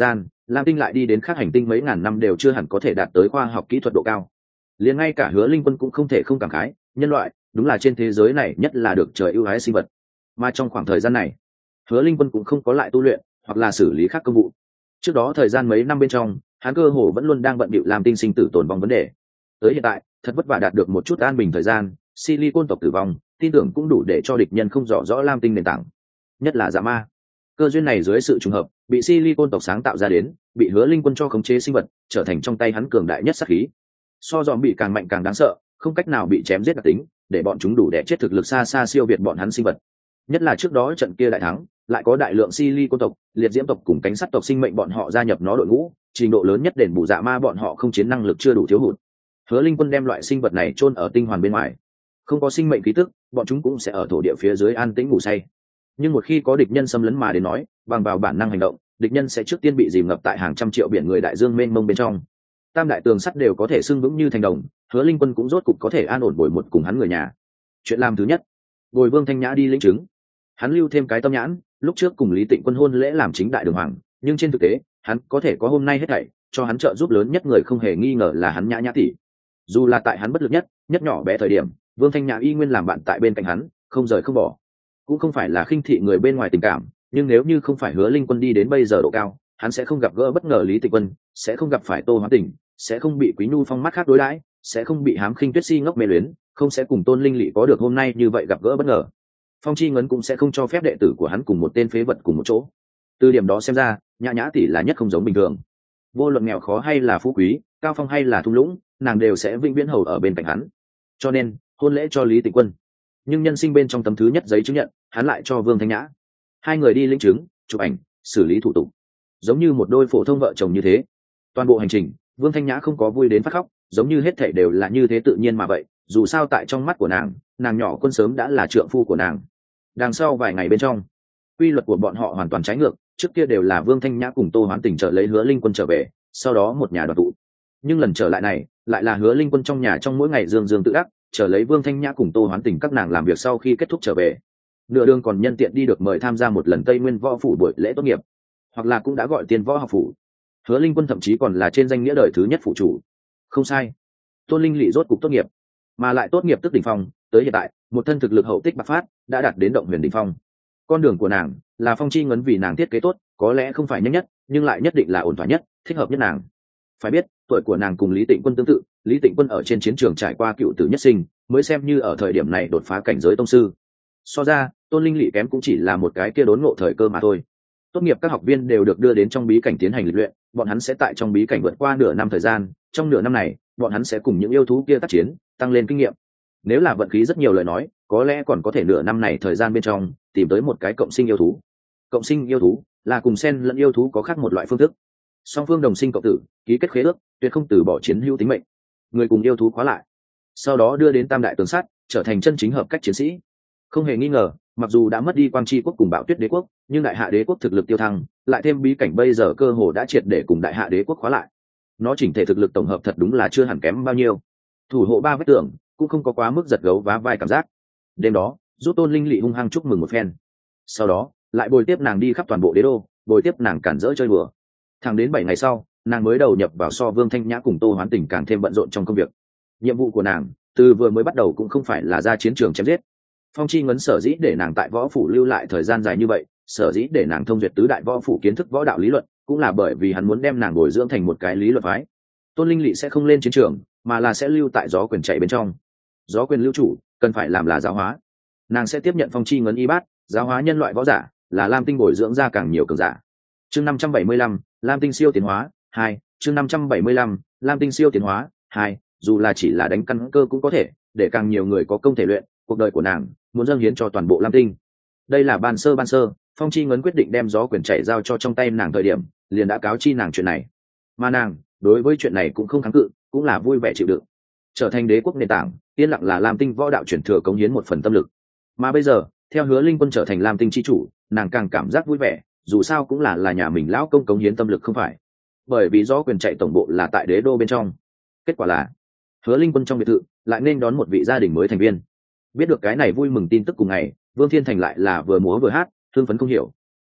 [SPEAKER 1] lam tinh lại đi đến khác hành tinh mấy ngàn năm đều chưa hẳn có thể đạt tới khoa học kỹ thuật độ cao. Liền ngay cả Hứa Linh Quân cũng không thể không cảm khái, nhân loại đúng là trên thế giới này nhất là được trời ưu ái sinh vật. Mà trong khoảng thời gian này, Hứa Linh Quân cũng không có lại tu luyện hoặc là xử lý khác công vụ. Trước đó thời gian mấy năm bên trong, hắn cơ hồ vẫn luôn đang bận bịu làm tinh sinh tử tồn vong vấn đề. Tới hiện tại, thật vất vả đạt được một chút an bình thời gian, Silicon tộc tử vong, tin tưởng cũng đủ để cho địch nhân không rõ rõ lam tinh nền tảng, nhất là Dạ Ma. Cơ duyên này dưới sự trùng hợp, bị Silicon tộc sáng tạo ra đến, bị Hứa Linh Quân cho khống chế sinh vật, trở thành trong tay hắn cường đại nhất sát khí. So dòm bị càng mạnh càng đáng sợ, không cách nào bị chém giết đặc tính, để bọn chúng đủ để chết thực lực xa xa siêu việt bọn hắn sinh vật. Nhất là trước đó trận kia đại thắng, lại có đại lượng Silicon tộc, liệt diễm tộc cùng cánh sắt tộc sinh mệnh bọn họ gia nhập nó đội ngũ, trình độ lớn nhất đền bù Dạ Ma bọn họ không chiến năng lực chưa đủ thiếu hụt. Hứa Linh Quân đem loại sinh vật này chôn ở tinh hoàn bên ngoài, không có sinh mệnh khí tức, bọn chúng cũng sẽ ở thổ địa phía dưới an tĩnh ngủ say. Nhưng một khi có địch nhân xâm lấn mà đến nói, bằng vào bản năng hành động, địch nhân sẽ trước tiên bị dìm ngập tại hàng trăm triệu biển người đại dương mênh mông bên trong. Tam đại tường sắt đều có thể xưng vững như thành đồng, Hứa Linh Quân cũng rốt cục có thể an ổn bồi một cùng hắn người nhà. Chuyện làm thứ nhất, bồi Vương Thanh Nhã đi lĩnh chứng. Hắn lưu thêm cái tâm nhãn, lúc trước cùng Lý Tịnh Quân hôn lễ làm chính đại đường hoàng, nhưng trên thực tế, hắn có thể có hôm nay hết thảy, cho hắn trợ giúp lớn nhất người không hề nghi ngờ là hắn Nhã Nhã tỷ. Dù là tại hắn bất lực nhất, nhất nhỏ bé thời điểm, Vương Thanh Nhã y nguyên làm bạn tại bên cạnh hắn, không rời không bỏ. Cũng không phải là khinh thị người bên ngoài tình cảm, nhưng nếu như không phải Hứa Linh Quân đi đến bây giờ độ cao, hắn sẽ không gặp gỡ bất ngờ Lý Tịnh Quân, sẽ không gặp phải Tô Hoán Tình, sẽ không bị Quý Nhu Phong mắt khác đối đãi, sẽ không bị Hám Khinh Tuyết Si ngốc mê luyến, không sẽ cùng Tôn Linh Lị có được hôm nay như vậy gặp gỡ bất ngờ. Phong Chi Ngấn cũng sẽ không cho phép đệ tử của hắn cùng một tên phế vật cùng một chỗ. Từ điểm đó xem ra, Nhã Nhã tỷ là nhất không giống bình thường. Vô luận nghèo khó hay là phú quý, cao phong hay là thung lũng, nàng đều sẽ vĩnh viễn hầu ở bên cạnh hắn. Cho nên, hôn lễ cho Lý Tịnh Quân, nhưng nhân sinh bên trong tấm thứ nhất giấy chứng nhận, hắn lại cho Vương Thanh Nhã. Hai người đi lĩnh chứng, chụp ảnh, xử lý thủ tục, giống như một đôi phổ thông vợ chồng như thế. Toàn bộ hành trình, Vương Thanh Nhã không có vui đến phát khóc, giống như hết thảy đều là như thế tự nhiên mà vậy. Dù sao tại trong mắt của nàng, nàng nhỏ Quân sớm đã là trượng phu của nàng. Đằng sau vài ngày bên trong, quy luật của bọn họ hoàn toàn trái ngược. Trước kia đều là Vương Thanh Nhã cùng Tô Hoán Tình trợ lấy Hứa Linh Quân trở về, sau đó một nhà đoàn tụ. Nhưng lần trở lại này, lại là Hứa Linh Quân trong nhà trong mỗi ngày dương dương tự đắc, chờ lấy Vương Thanh Nhã cùng Tô Hoán Tình các nàng làm việc sau khi kết thúc trở về. Nửa đường còn nhân tiện đi được mời tham gia một lần Tây Nguyên Võ phủ buổi lễ tốt nghiệp, hoặc là cũng đã gọi tiền võ học phủ. Hứa Linh Quân thậm chí còn là trên danh nghĩa đời thứ nhất phụ chủ. Không sai, Tôn Linh Lị rốt cục tốt nghiệp, mà lại tốt nghiệp tức đỉnh phong, tới hiện tại, một thân thực lực hậu tích bạc phát, đã đạt đến động huyền đỉnh phong. Con đường của nàng là Phong Chi Ngấn vì nàng thiết kế tốt, có lẽ không phải nhanh nhất, nhưng lại nhất định là ổn thỏa nhất, thích hợp nhất nàng. Phải biết, tuổi của nàng cùng Lý Tịnh Quân tương tự, Lý Tịnh Quân ở trên chiến trường trải qua cựu tử nhất sinh, mới xem như ở thời điểm này đột phá cảnh giới tông sư. So ra, Tôn Linh Lị kém cũng chỉ là một cái kia đốn ngộ thời cơ mà thôi. Tốt nghiệp các học viên đều được đưa đến trong bí cảnh tiến hành lịch luyện, bọn hắn sẽ tại trong bí cảnh vượt qua nửa năm thời gian, trong nửa năm này, bọn hắn sẽ cùng những yêu thú kia tác chiến, tăng lên kinh nghiệm. Nếu là vận khí rất nhiều lời nói, có lẽ còn có thể nửa năm này thời gian bên trong tìm tới một cái cộng sinh yêu thú. Cộng sinh yêu thú là cùng xen lẫn yêu thú có khác một loại phương thức. Song phương đồng sinh cộng tử, ký kết khế ước, tuyệt không từ bỏ chiến hữu tính mệnh. Người cùng yêu thú khóa lại, sau đó đưa đến Tam đại tường sắt, trở thành chân chính hợp cách chiến sĩ. Không hề nghi ngờ, mặc dù đã mất đi Quang Chi quốc cùng Bạo Tuyết đế quốc, nhưng Đại Hạ đế quốc thực lực tiêu thăng, lại thêm bí cảnh bây giờ cơ hồ đã triệt để cùng Đại Hạ đế quốc khóa lại. Nó chỉnh thể thực lực tổng hợp thật đúng là chưa hẳn kém bao nhiêu. Thủ hộ ba vách tường cũng không có quá mức giật gấu vá vai cảm giác. Đêm đó, giúp Tôn Linh Lị hung hăng chúc mừng một phen. Sau đó, lại bồi tiếp nàng đi khắp toàn bộ đế đô, bồi tiếp nàng cản rỡ chơi bừa. Thẳng đến bảy ngày sau, nàng mới đầu nhập vào so Vương Thanh Nhã cùng Tô Hoán Tình càng thêm bận rộn trong công việc. Nhiệm vụ của nàng, từ vừa mới bắt đầu cũng không phải là ra chiến trường chém giết. Phong Chi Ngấn sở dĩ để nàng tại võ phủ lưu lại thời gian dài như vậy, sở dĩ để nàng thông duyệt tứ đại võ phủ kiến thức võ đạo lý luận, cũng là bởi vì hắn muốn đem nàng bồi dưỡng thành một cái lý luận phái. Tôn Linh Lị sẽ không lên chiến trường, mà là sẽ lưu tại gió quyền chạy bên trong. Gió quyền lưu chủ, cần phải làm là giáo hóa. Nàng sẽ tiếp nhận Phong Chi Ngấn y bát, giáo hóa nhân loại võ giả, là Lam Tinh bồi dưỡng ra càng nhiều cường giả. Chương năm trăm bảy mươi lăm, Lam Tinh siêu tiến hóa hai. Chương năm trăm bảy mươi lăm, Lam Tinh siêu tiến hóa hai. Dù là chỉ là đánh căn cơ cũng có thể, để càng nhiều người có công thể luyện, cuộc đời của nàng muốn dâng hiến cho toàn bộ Lam Tinh. Đây là ban sơ ban sơ, Phong Chi Ngấn quyết định đem gió quyền chạy giao cho trong tay nàng thời điểm, liền đã cáo chi nàng chuyện này. Mà nàng, đối với chuyện này cũng không kháng cự, cũng là vui vẻ chịu đựng. Trở thành đế quốc nền tảng, yên lặng là Lam Tinh võ đạo truyền thừa cống hiến một phần tâm lực. Mà bây giờ, theo Hứa Linh Quân trở thành Lam Tinh chi chủ, nàng càng cảm giác vui vẻ, dù sao cũng là là nhà mình lão công cống hiến tâm lực không phải. Bởi vì gió quyền chạy tổng bộ là tại đế đô bên trong. Kết quả là, Hứa Linh Quân trong biệt thự lại nên đón một vị gia đình mới thành viên. Biết được cái này vui mừng tin tức cùng ngày, Vương Thiên Thành lại là vừa múa vừa hát, thương phấn không hiểu.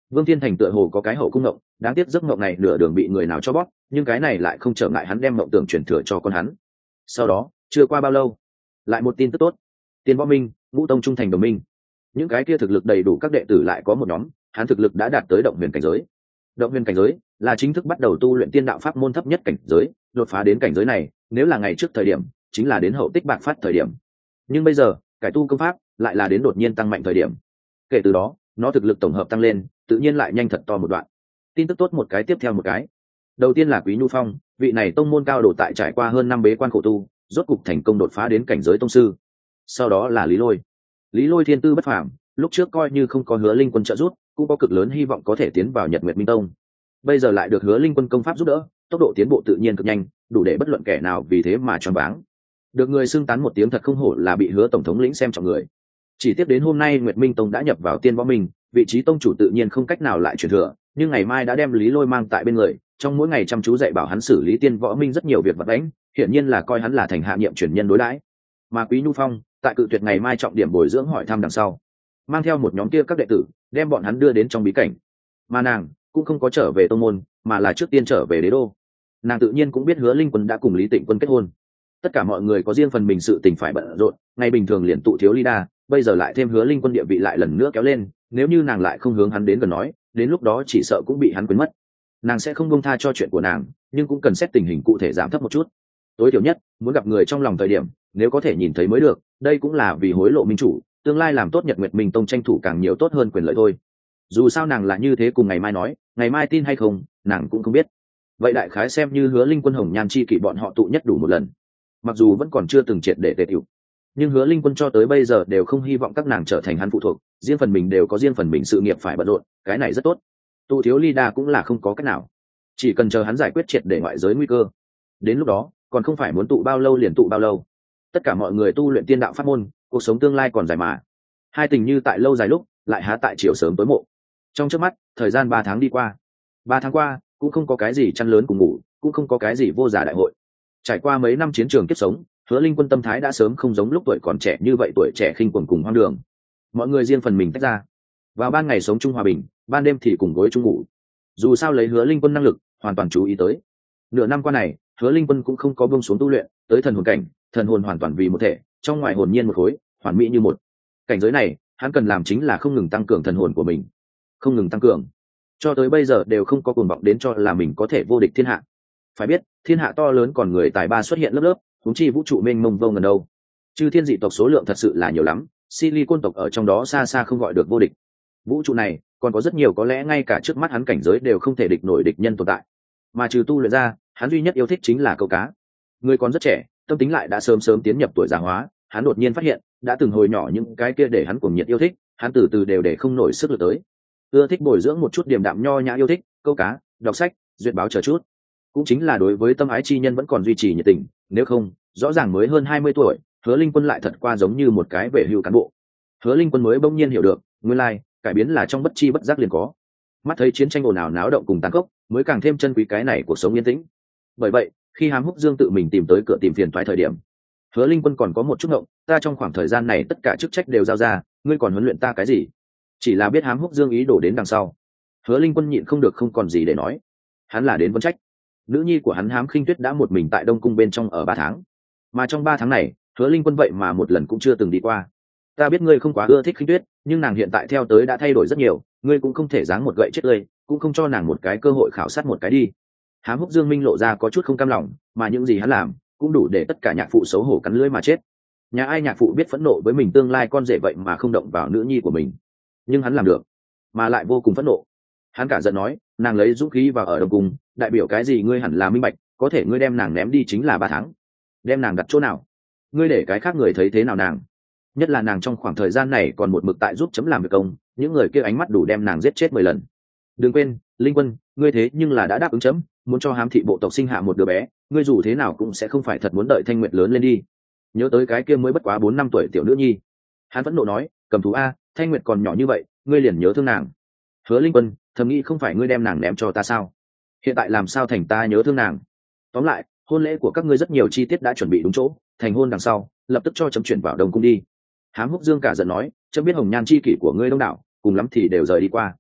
[SPEAKER 1] Vương Thiên Thành tựa hồ có cái hậu cung ngộng, đáng tiếc giấc ngộng này nửa đường bị người nào cho bóp, nhưng cái này lại không trở ngại hắn đem ngộng tưởng truyền thừa cho con hắn. Sau đó, chưa qua bao lâu, lại một tin tức tốt. Tiên Võ Minh, Ngũ Tông trung thành đồng minh. Những cái kia thực lực đầy đủ các đệ tử lại có một nhóm, hắn thực lực đã đạt tới động huyền cảnh giới. Động huyền cảnh giới là chính thức bắt đầu tu luyện tiên đạo pháp môn thấp nhất cảnh giới, đột phá đến cảnh giới này, nếu là ngày trước thời điểm, chính là đến hậu tích bạc phát thời điểm. Nhưng bây giờ, cải tu công pháp lại là đến đột nhiên tăng mạnh thời điểm. Kể từ đó, nó thực lực tổng hợp tăng lên, tự nhiên lại nhanh thật to một đoạn. Tin tức tốt một cái tiếp theo một cái. Đầu tiên là Quý Nhu Phong, vị này tông môn cao độ tại trải qua hơn năm bế quan khổ tu, rốt cục thành công đột phá đến cảnh giới tông sư. Sau đó là Lý Lôi. Lý Lôi thiên tư bất phàm, lúc trước coi như không có Hứa Linh Quân trợ giúp, cũng có cực lớn hy vọng có thể tiến vào Nhật Nguyệt Minh Tông. Bây giờ lại được Hứa Linh Quân công pháp giúp đỡ, tốc độ tiến bộ tự nhiên cực nhanh, đủ để bất luận kẻ nào vì thế mà choáng váng. Được người xưng tán một tiếng thật không hổ là bị Hứa tổng thống lĩnh xem trọng người. Chỉ tiếp đến hôm nay Nguyệt Minh Tông đã nhập vào Tiên Võ Minh, vị trí tông chủ tự nhiên không cách nào lại truyền thừa, nhưng ngày mai đã đem Lý Lôi mang tại bên người, trong mỗi ngày chăm chú dạy bảo hắn xử lý Tiên Võ Minh rất nhiều việc vặt vãnh, hiển nhiên là coi hắn là thành hạ nhiệm truyền nhân đối đãi. Mà Quý Nhu Phong, tại cự tuyệt ngày mai trọng điểm bồi dưỡng hỏi thăm đằng sau, mang theo một nhóm kia các đệ tử, đem bọn hắn đưa đến trong bí cảnh. Mà nàng cũng không có trở về tông môn, mà là trước tiên trở về đế đô. Nàng tự nhiên cũng biết Hứa Linh Quân đã cùng Lý Tịnh Quân kết hôn. Tất cả mọi người có riêng phần mình sự tình phải bận rộn, ngày bình thường liền tụ thiếu ly đa, bây giờ lại thêm Hứa Linh Quân địa vị lại lần nữa kéo lên, nếu như nàng lại không hướng hắn đến gần nói, đến lúc đó chỉ sợ cũng bị hắn quên mất. Nàng sẽ không buông tha cho chuyện của nàng, nhưng cũng cần xét tình hình cụ thể giảm thấp một chút. Tối thiểu nhất, muốn gặp người trong lòng thời điểm, nếu có thể nhìn thấy mới được, đây cũng là vì hối lộ minh chủ, tương lai làm tốt Nhật Nguyệt Minh Tông tranh thủ càng nhiều tốt hơn quyền lợi thôi. Dù sao nàng là như thế, cùng ngày mai nói, ngày mai tin hay không, nàng cũng không biết. Vậy đại khái xem như Hứa Linh Quân Hồng Nhan chi kỷ bọn họ tụ nhất đủ một lần. Mặc dù vẫn còn chưa từng triệt để tề tiểu, nhưng Hứa Linh Quân cho tới bây giờ đều không hy vọng các nàng trở thành hắn phụ thuộc, riêng phần mình đều có riêng phần mình sự nghiệp phải bận rộn, cái này rất tốt. Tụ thiếu ly đa cũng là không có cách nào, chỉ cần chờ hắn giải quyết triệt để ngoại giới nguy cơ, đến lúc đó còn không phải muốn tụ bao lâu liền tụ bao lâu. Tất cả mọi người tu luyện tiên đạo pháp môn, cuộc sống tương lai còn dài mà. Hai tình như tại lâu dài lúc, lại há tại chiều sớm tối mộ. Trong chớp mắt, thời gian ba tháng đi qua. Ba tháng qua, cũng không có cái gì chăn lớn cùng ngủ, cũng không có cái gì vô giả đại hội. Trải qua mấy năm chiến trường kiếp sống, Hứa Linh Quân tâm thái đã sớm không giống lúc tuổi còn trẻ như vậy, tuổi trẻ khinh cuồng cùng hoang đường. Mọi người riêng phần mình tách ra, vào ban ngày sống chung hòa bình, ban đêm thì cùng gối chung ngủ. Dù sao lấy Hứa Linh Quân năng lực, hoàn toàn chú ý tới. Nửa năm qua này, Hứa Linh Quân cũng không có buông xuống tu luyện, tới thần hồn cảnh, thần hồn hoàn toàn vì một thể, trong ngoài hồn nhiên một khối, hoàn mỹ như một. Cảnh giới này, hắn cần làm chính là không ngừng tăng cường thần hồn của mình, không ngừng tăng cường. Cho tới bây giờ đều không có cuồng vọng đến cho là mình có thể vô địch thiên hạ. Phải biết, thiên hạ to lớn còn người tài ba xuất hiện lớp lớp, huống chi vũ trụ mênh mông vô ngần đâu. Chư thiên dị tộc số lượng thật sự là nhiều lắm, Silicon tộc ở trong đó xa xa không gọi được vô địch. Vũ trụ này còn có rất nhiều có lẽ ngay cả trước mắt hắn cảnh giới đều không thể địch nổi địch nhân tồn tại. Mà trừ tu luyện ra, hắn duy nhất yêu thích chính là câu cá. Người còn rất trẻ, tâm tính lại đã sớm sớm tiến nhập tuổi già hóa, hắn đột nhiên phát hiện, đã từng hồi nhỏ những cái kia để hắn cuồng nhiệt yêu thích, hắn từ từ đều để không nổi sức lực tới. Ưa thích bồi dưỡng một chút điềm đạm nho nhã yêu thích, câu cá, đọc sách, duyệt báo chờ chút. Cũng chính là đối với tâm ái chi nhân vẫn còn duy trì nhiệt tình, nếu không, rõ ràng mới hơn hai mươi tuổi, Hứa Linh Quân lại thật qua giống như một cái về hưu cán bộ. Hứa Linh Quân mới bỗng nhiên hiểu được, nguyên lai, cải biến là trong bất chi bất giác liền có. Mắt thấy chiến tranh ồn ào náo động cùng tàn khốc, mới càng thêm chân quý cái này cuộc sống yên tĩnh. Bởi vậy, khi Hám Húc Dương tự mình tìm tới cửa tìm phiền toái thời điểm, Hứa Linh Quân còn có một chút ngộng, ta trong khoảng thời gian này tất cả chức trách đều giao ra, ngươi còn huấn luyện ta cái gì? Chỉ là biết Hám Húc Dương ý đổ đến đằng sau, Hứa Linh Quân nhịn không được không còn gì để nói. Hắn là đến vấn trách. Nữ nhi của hắn Hám Khinh Tuyết đã một mình tại Đông Cung bên trong ở ba tháng, mà trong ba tháng này, Hứa Linh Quân vậy mà một lần cũng chưa từng đi qua. Ta biết ngươi không quá ưa thích Khinh Tuyết, nhưng nàng hiện tại theo tới đã thay đổi rất nhiều, ngươi cũng không thể giáng một gậy chết tươi, cũng không cho nàng một cái cơ hội khảo sát một cái đi. Hám Húc Dương minh lộ ra có chút không cam lòng, mà những gì hắn làm cũng đủ để tất cả nhạc phụ xấu hổ cắn lưỡi mà chết. Nhà ai nhạc phụ biết phẫn nộ với mình tương lai con rể vậy mà không động vào nữ nhi của mình, nhưng hắn làm được, mà lại vô cùng phẫn nộ. Hắn cả giận nói, nàng lấy dũng khí vào ở Đông Cung, đại biểu cái gì ngươi hẳn là minh bạch, có thể ngươi đem nàng ném đi chính là ba tháng. Đem nàng đặt chỗ nào? Ngươi để cái khác người thấy thế nào nàng? Nhất là nàng trong khoảng thời gian này còn một mực tại giúp chấm làm việc công, những người kia ánh mắt đủ đem nàng giết chết mười lần. Đừng quên, Linh Quân, ngươi thế nhưng là đã đáp ứng chấm, muốn cho Hám thị bộ tộc sinh hạ một đứa bé, ngươi dù thế nào cũng sẽ không phải thật muốn đợi Thanh Nguyệt lớn lên đi. Nhớ tới cái kia mới bất quá bốn năm tuổi tiểu nữ nhi. Hắn vẫn nộ nói, cầm thú a, Thanh Nguyệt còn nhỏ như vậy, ngươi liền nhớ thương nàng. Hứa Linh Quân, thầm nghĩ không phải ngươi đem nàng ném cho ta sao? Hiện tại làm sao thành ta nhớ thương nàng? Tóm lại, hôn lễ của các ngươi rất nhiều chi tiết đã chuẩn bị đúng chỗ, thành hôn đằng sau, lập tức cho chấm chuyển vào Đông Cung đi. Hám Húc Dương cả giận nói, chấm biết hồng nhan chi kỷ của ngươi đông đảo, cùng lắm thì đều rời đi qua.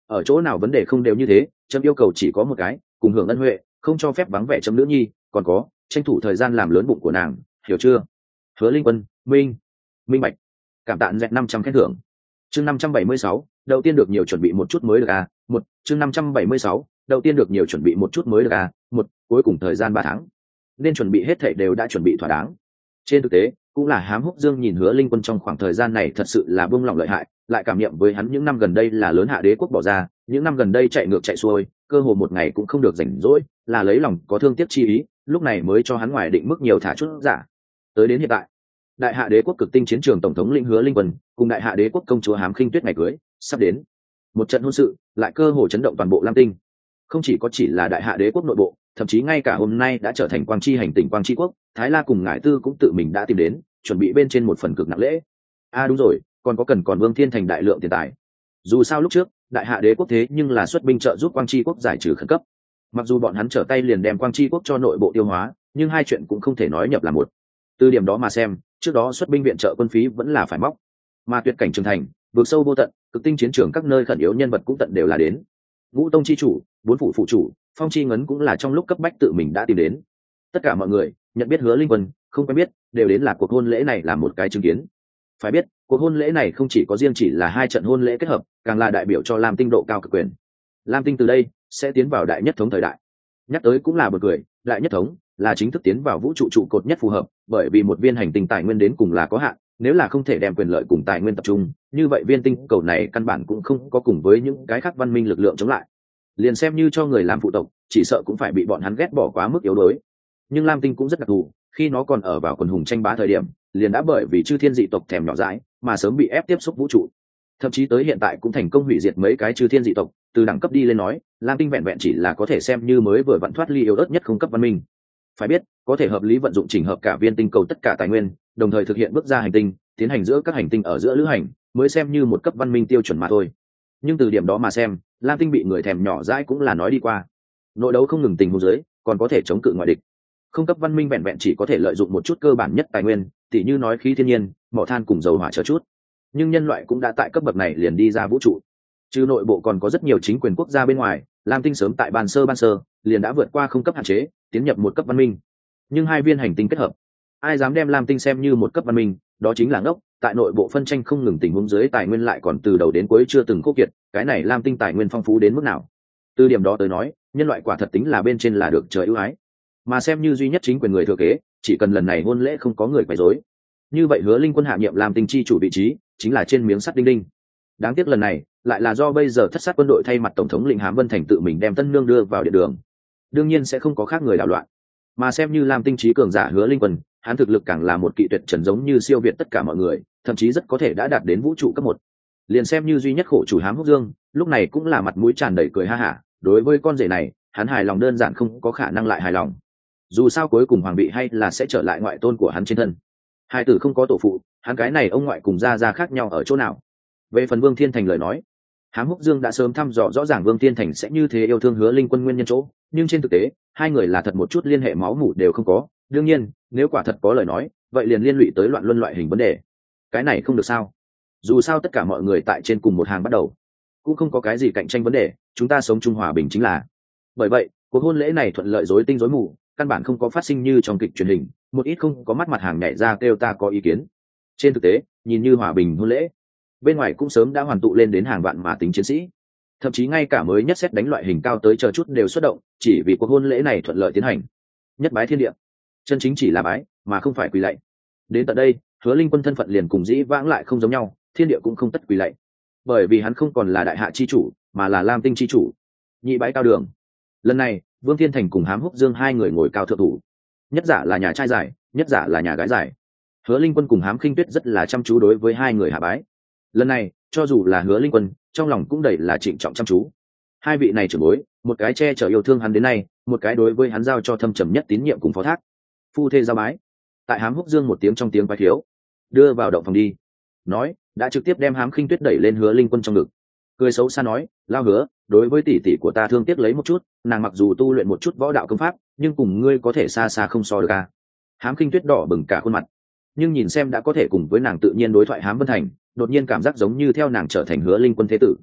[SPEAKER 1] ở chỗ nào vấn đề không đều như thế, chấm yêu cầu chỉ có một cái, cùng hưởng ân huệ, không cho phép vắng vẻ chấm nữ nhi, còn có tranh thủ thời gian làm lớn bụng của nàng, hiểu chưa? Hứa Linh Quân, minh minh bạch. Cảm tạ dẹt năm trăm khen thưởng. Chương năm trăm bảy mươi sáu, đầu tiên được nhiều chuẩn bị một chút mới được à? Một, chương năm trăm bảy mươi sáu, đầu tiên được nhiều chuẩn bị một chút mới được à? Một, cuối cùng thời gian ba tháng, nên chuẩn bị hết thảy đều đã chuẩn bị thỏa đáng. Trên thực tế, cũng là Hám Húc Dương nhìn Hứa Linh Quân trong khoảng thời gian này thật sự là buông lỏng lợi hại, lại cảm nghiệm với hắn những năm gần đây là lớn hạ đế quốc bỏ ra, những năm gần đây chạy ngược chạy xuôi, cơ hồ một ngày cũng không được rảnh rỗi, là lấy lòng có thương tiếc chi ý, lúc này mới cho hắn ngoài định mức nhiều thả chút giả. Tới đến hiện tại, đại hạ đế quốc cực tinh chiến trường tổng thống lĩnh Hứa Linh Quân cùng đại hạ đế quốc công chúa Hám Khinh Tuyết ngày cưới sắp đến, một trận hôn sự lại cơ hồ chấn động toàn bộ Lam Tinh. Không chỉ có chỉ là đại hạ đế quốc nội bộ, thậm chí ngay cả hôm nay đã trở thành quang chi hành tỉnh quang chi quốc, Thái La cùng Ngải Tư cũng tự mình đã tìm đến, chuẩn bị bên trên một phần cực nặng lễ. À đúng rồi, còn có cần còn Vương Thiên Thành đại lượng tiền tài. Dù sao lúc trước, đại hạ đế quốc thế nhưng là xuất binh trợ giúp quang chi quốc giải trừ khẩn cấp. Mặc dù bọn hắn trở tay liền đem quang chi quốc cho nội bộ tiêu hóa, nhưng hai chuyện cũng không thể nói nhập là một. Từ điểm đó mà xem, trước đó xuất binh viện trợ quân phí vẫn là phải móc. Mà tuyệt cảnh trường thành, vượt sâu vô tận, cực tinh chiến trường các nơi khẩn yếu nhân vật cũng tận đều là đến. Ngũ tông chi chủ, bốn phủ phụ chủ, Phong Chi Ngấn cũng là trong lúc cấp bách tự mình đã tìm đến. Tất cả mọi người nhận biết Hứa Linh Quân, không quen biết, đều đến là cuộc hôn lễ này là một cái chứng kiến. Phải biết, cuộc hôn lễ này không chỉ có riêng chỉ là hai trận hôn lễ kết hợp, càng là đại biểu cho Lam Tinh độ cao cực quyền. Lam Tinh từ đây sẽ tiến vào đại nhất thống thời đại. Nhắc tới cũng là bật cười, đại nhất thống là chính thức tiến vào vũ trụ trụ cột nhất phù hợp, bởi vì một viên hành tinh tài nguyên đến cùng là có hạn, nếu là không thể đem quyền lợi cùng tài nguyên tập trung, như vậy viên tinh cầu này căn bản cũng không có cùng với những cái khác văn minh lực lượng chống lại. Liền xem như cho người làm phụ tộc, chỉ sợ cũng phải bị bọn hắn ghét bỏ quá mức yếu đuối. Nhưng Lam Tinh cũng rất đặc thù, khi nó còn ở vào quần hùng tranh bá thời điểm, liền đã bởi vì chư thiên dị tộc thèm nhỏ dãi, mà sớm bị ép tiếp xúc vũ trụ. Thậm chí tới hiện tại cũng thành công hủy diệt mấy cái chư thiên dị tộc, từ đẳng cấp đi lên nói, Lam Tinh vẹn vẹn chỉ là có thể xem như mới vừa vặn thoát ly yếu ớt nhất không cấp văn minh. Phải biết, có thể hợp lý vận dụng chỉnh hợp cả viên tinh cầu tất cả tài nguyên, đồng thời thực hiện bước ra hành tinh, tiến hành giữa các hành tinh ở giữa lữ hành, mới xem như một cấp văn minh tiêu chuẩn mà thôi. Nhưng từ điểm đó mà xem, Lam Tinh bị người thèm nhỏ dãi cũng là nói đi qua. Nội đấu không ngừng tình huống dưới, còn có thể chống cự ngoại địch. Không cấp văn minh vẹn vẹn chỉ có thể lợi dụng một chút cơ bản nhất tài nguyên, tỉ như nói khí thiên nhiên, mỏ than cùng dầu hỏa chờ chút. Nhưng nhân loại cũng đã tại cấp bậc này liền đi ra vũ trụ. Trừ nội bộ còn có rất nhiều chính quyền quốc gia bên ngoài, Lam Tinh sớm tại ban sơ ban sơ liền đã vượt qua không cấp hạn chế, tiến nhập một cấp văn minh. Nhưng hai viên hành tinh kết hợp, ai dám đem Lam Tinh xem như một cấp văn minh, đó chính là ngốc. Tại nội bộ phân tranh không ngừng tình huống dưới, tài nguyên lại còn từ đầu đến cuối chưa từng khô kiệt, cái này Lam Tinh tài nguyên phong phú đến mức nào? Từ điểm đó tới nói, nhân loại quả thật tính là bên trên là được trời ưu ái. Mà xem như duy nhất chính quyền người thừa kế, chỉ cần lần này hôn lễ không có người quấy rối, như vậy Hứa Linh Quân hạ nhiệm Lam Tinh chi chủ vị trí, chính là trên miếng sắt đinh đinh. Đáng tiếc lần này lại là do bây giờ thất sát quân đội thay mặt tổng thống lĩnh Hám Vân Thành tự mình đem Tân Nương đưa vào điện đường. Đương nhiên sẽ không có khác người đảo loạn, mà xem như Lam Tinh trí cường giả Hứa Linh Quân, hắn thực lực càng là một kỵ tuyệt trần, giống như siêu việt tất cả mọi người, thậm chí rất có thể đã đạt đến vũ trụ cấp một. Liền xem như duy nhất khổ chủ Hám Húc Dương, lúc này cũng là mặt mũi tràn đầy cười ha hả. Đối với con rể này, hắn hài lòng đơn giản không có khả năng lại hài lòng. Dù sao cuối cùng hoàng vị hay là sẽ trở lại ngoại tôn của hắn trên thân. Hai tử không có tổ phụ, hắn cái này ông ngoại cùng gia gia khác nhau ở chỗ nào? Về phần Vương Thiên Thành lời nói, Hám Húc Dương đã sớm thăm dò rõ ràng Vương Thiên Thành sẽ như thế yêu thương Hứa Linh Quân nguyên nhân chỗ, nhưng trên thực tế, hai người là thật một chút liên hệ máu mủ đều không có. Đương nhiên, nếu quả thật có lời nói, vậy liền liên lụy tới loạn luân loại hình vấn đề. Cái này không được sao? Dù sao tất cả mọi người tại trên cùng một hàng bắt đầu, cũng không có cái gì cạnh tranh vấn đề, chúng ta sống chung hòa bình chính là. Bởi vậy, cuộc hôn lễ này thuận lợi rối tinh rối mù, căn bản không có phát sinh như trong kịch truyền hình, một ít không có mắt mặt hàng nhảy ra kêu ta có ý kiến. Trên thực tế, nhìn như hòa bình hôn lễ, bên ngoài cũng sớm đã hoàn tụ lên đến hàng vạn mà tính chiến sĩ, thậm chí ngay cả mới nhất xét đánh loại hình cao tới chờ chút đều xuất động, chỉ vì cuộc hôn lễ này thuận lợi tiến hành. Nhất bái thiên địa, chân chính chỉ là bái, mà không phải quỳ lạy. Đến tận đây, Hứa Linh Quân thân phận liền cùng dĩ vãng lại không giống nhau, thiên địa cũng không tất quỳ lạy, bởi vì hắn không còn là đại hạ chi chủ, mà là Lam Tinh chi chủ. Nhị bái cao đường, lần này Vương Thiên Thành cùng Hám Húc Dương hai người ngồi cao thượng thủ, nhất giả là nhà trai giải, nhất giả là nhà gái giải. Hứa Linh Quân cùng Hám Khinh Tuyết rất là chăm chú đối với hai người hạ bái. Lần này cho dù là Hứa Linh Quân, trong lòng cũng đầy là trịnh trọng chăm chú. Hai vị này trưởng bối, một cái che chở yêu thương hắn đến nay, một cái đối với hắn giao cho thâm trầm nhất tín nhiệm cùng phó thác. Phu thê giao bái. Tại Hám Húc Dương một tiếng trong tiếng quái thiếu, đưa vào động phòng đi, nói đã trực tiếp đem Hám Khinh Tuyết đẩy lên Hứa Linh Quân trong ngực, cười xấu xa nói, lao Hứa, đối với tỷ tỷ của ta thương tiếc lấy một chút, nàng mặc dù tu luyện một chút võ đạo công pháp, nhưng cùng ngươi có thể xa xa không so được à. Hám Khinh Tuyết đỏ bừng cả khuôn mặt, nhưng nhìn xem đã có thể cùng với nàng tự nhiên đối thoại Hám Vân Thành, đột nhiên cảm giác giống như theo nàng trở thành Hứa Linh Quân thế tử.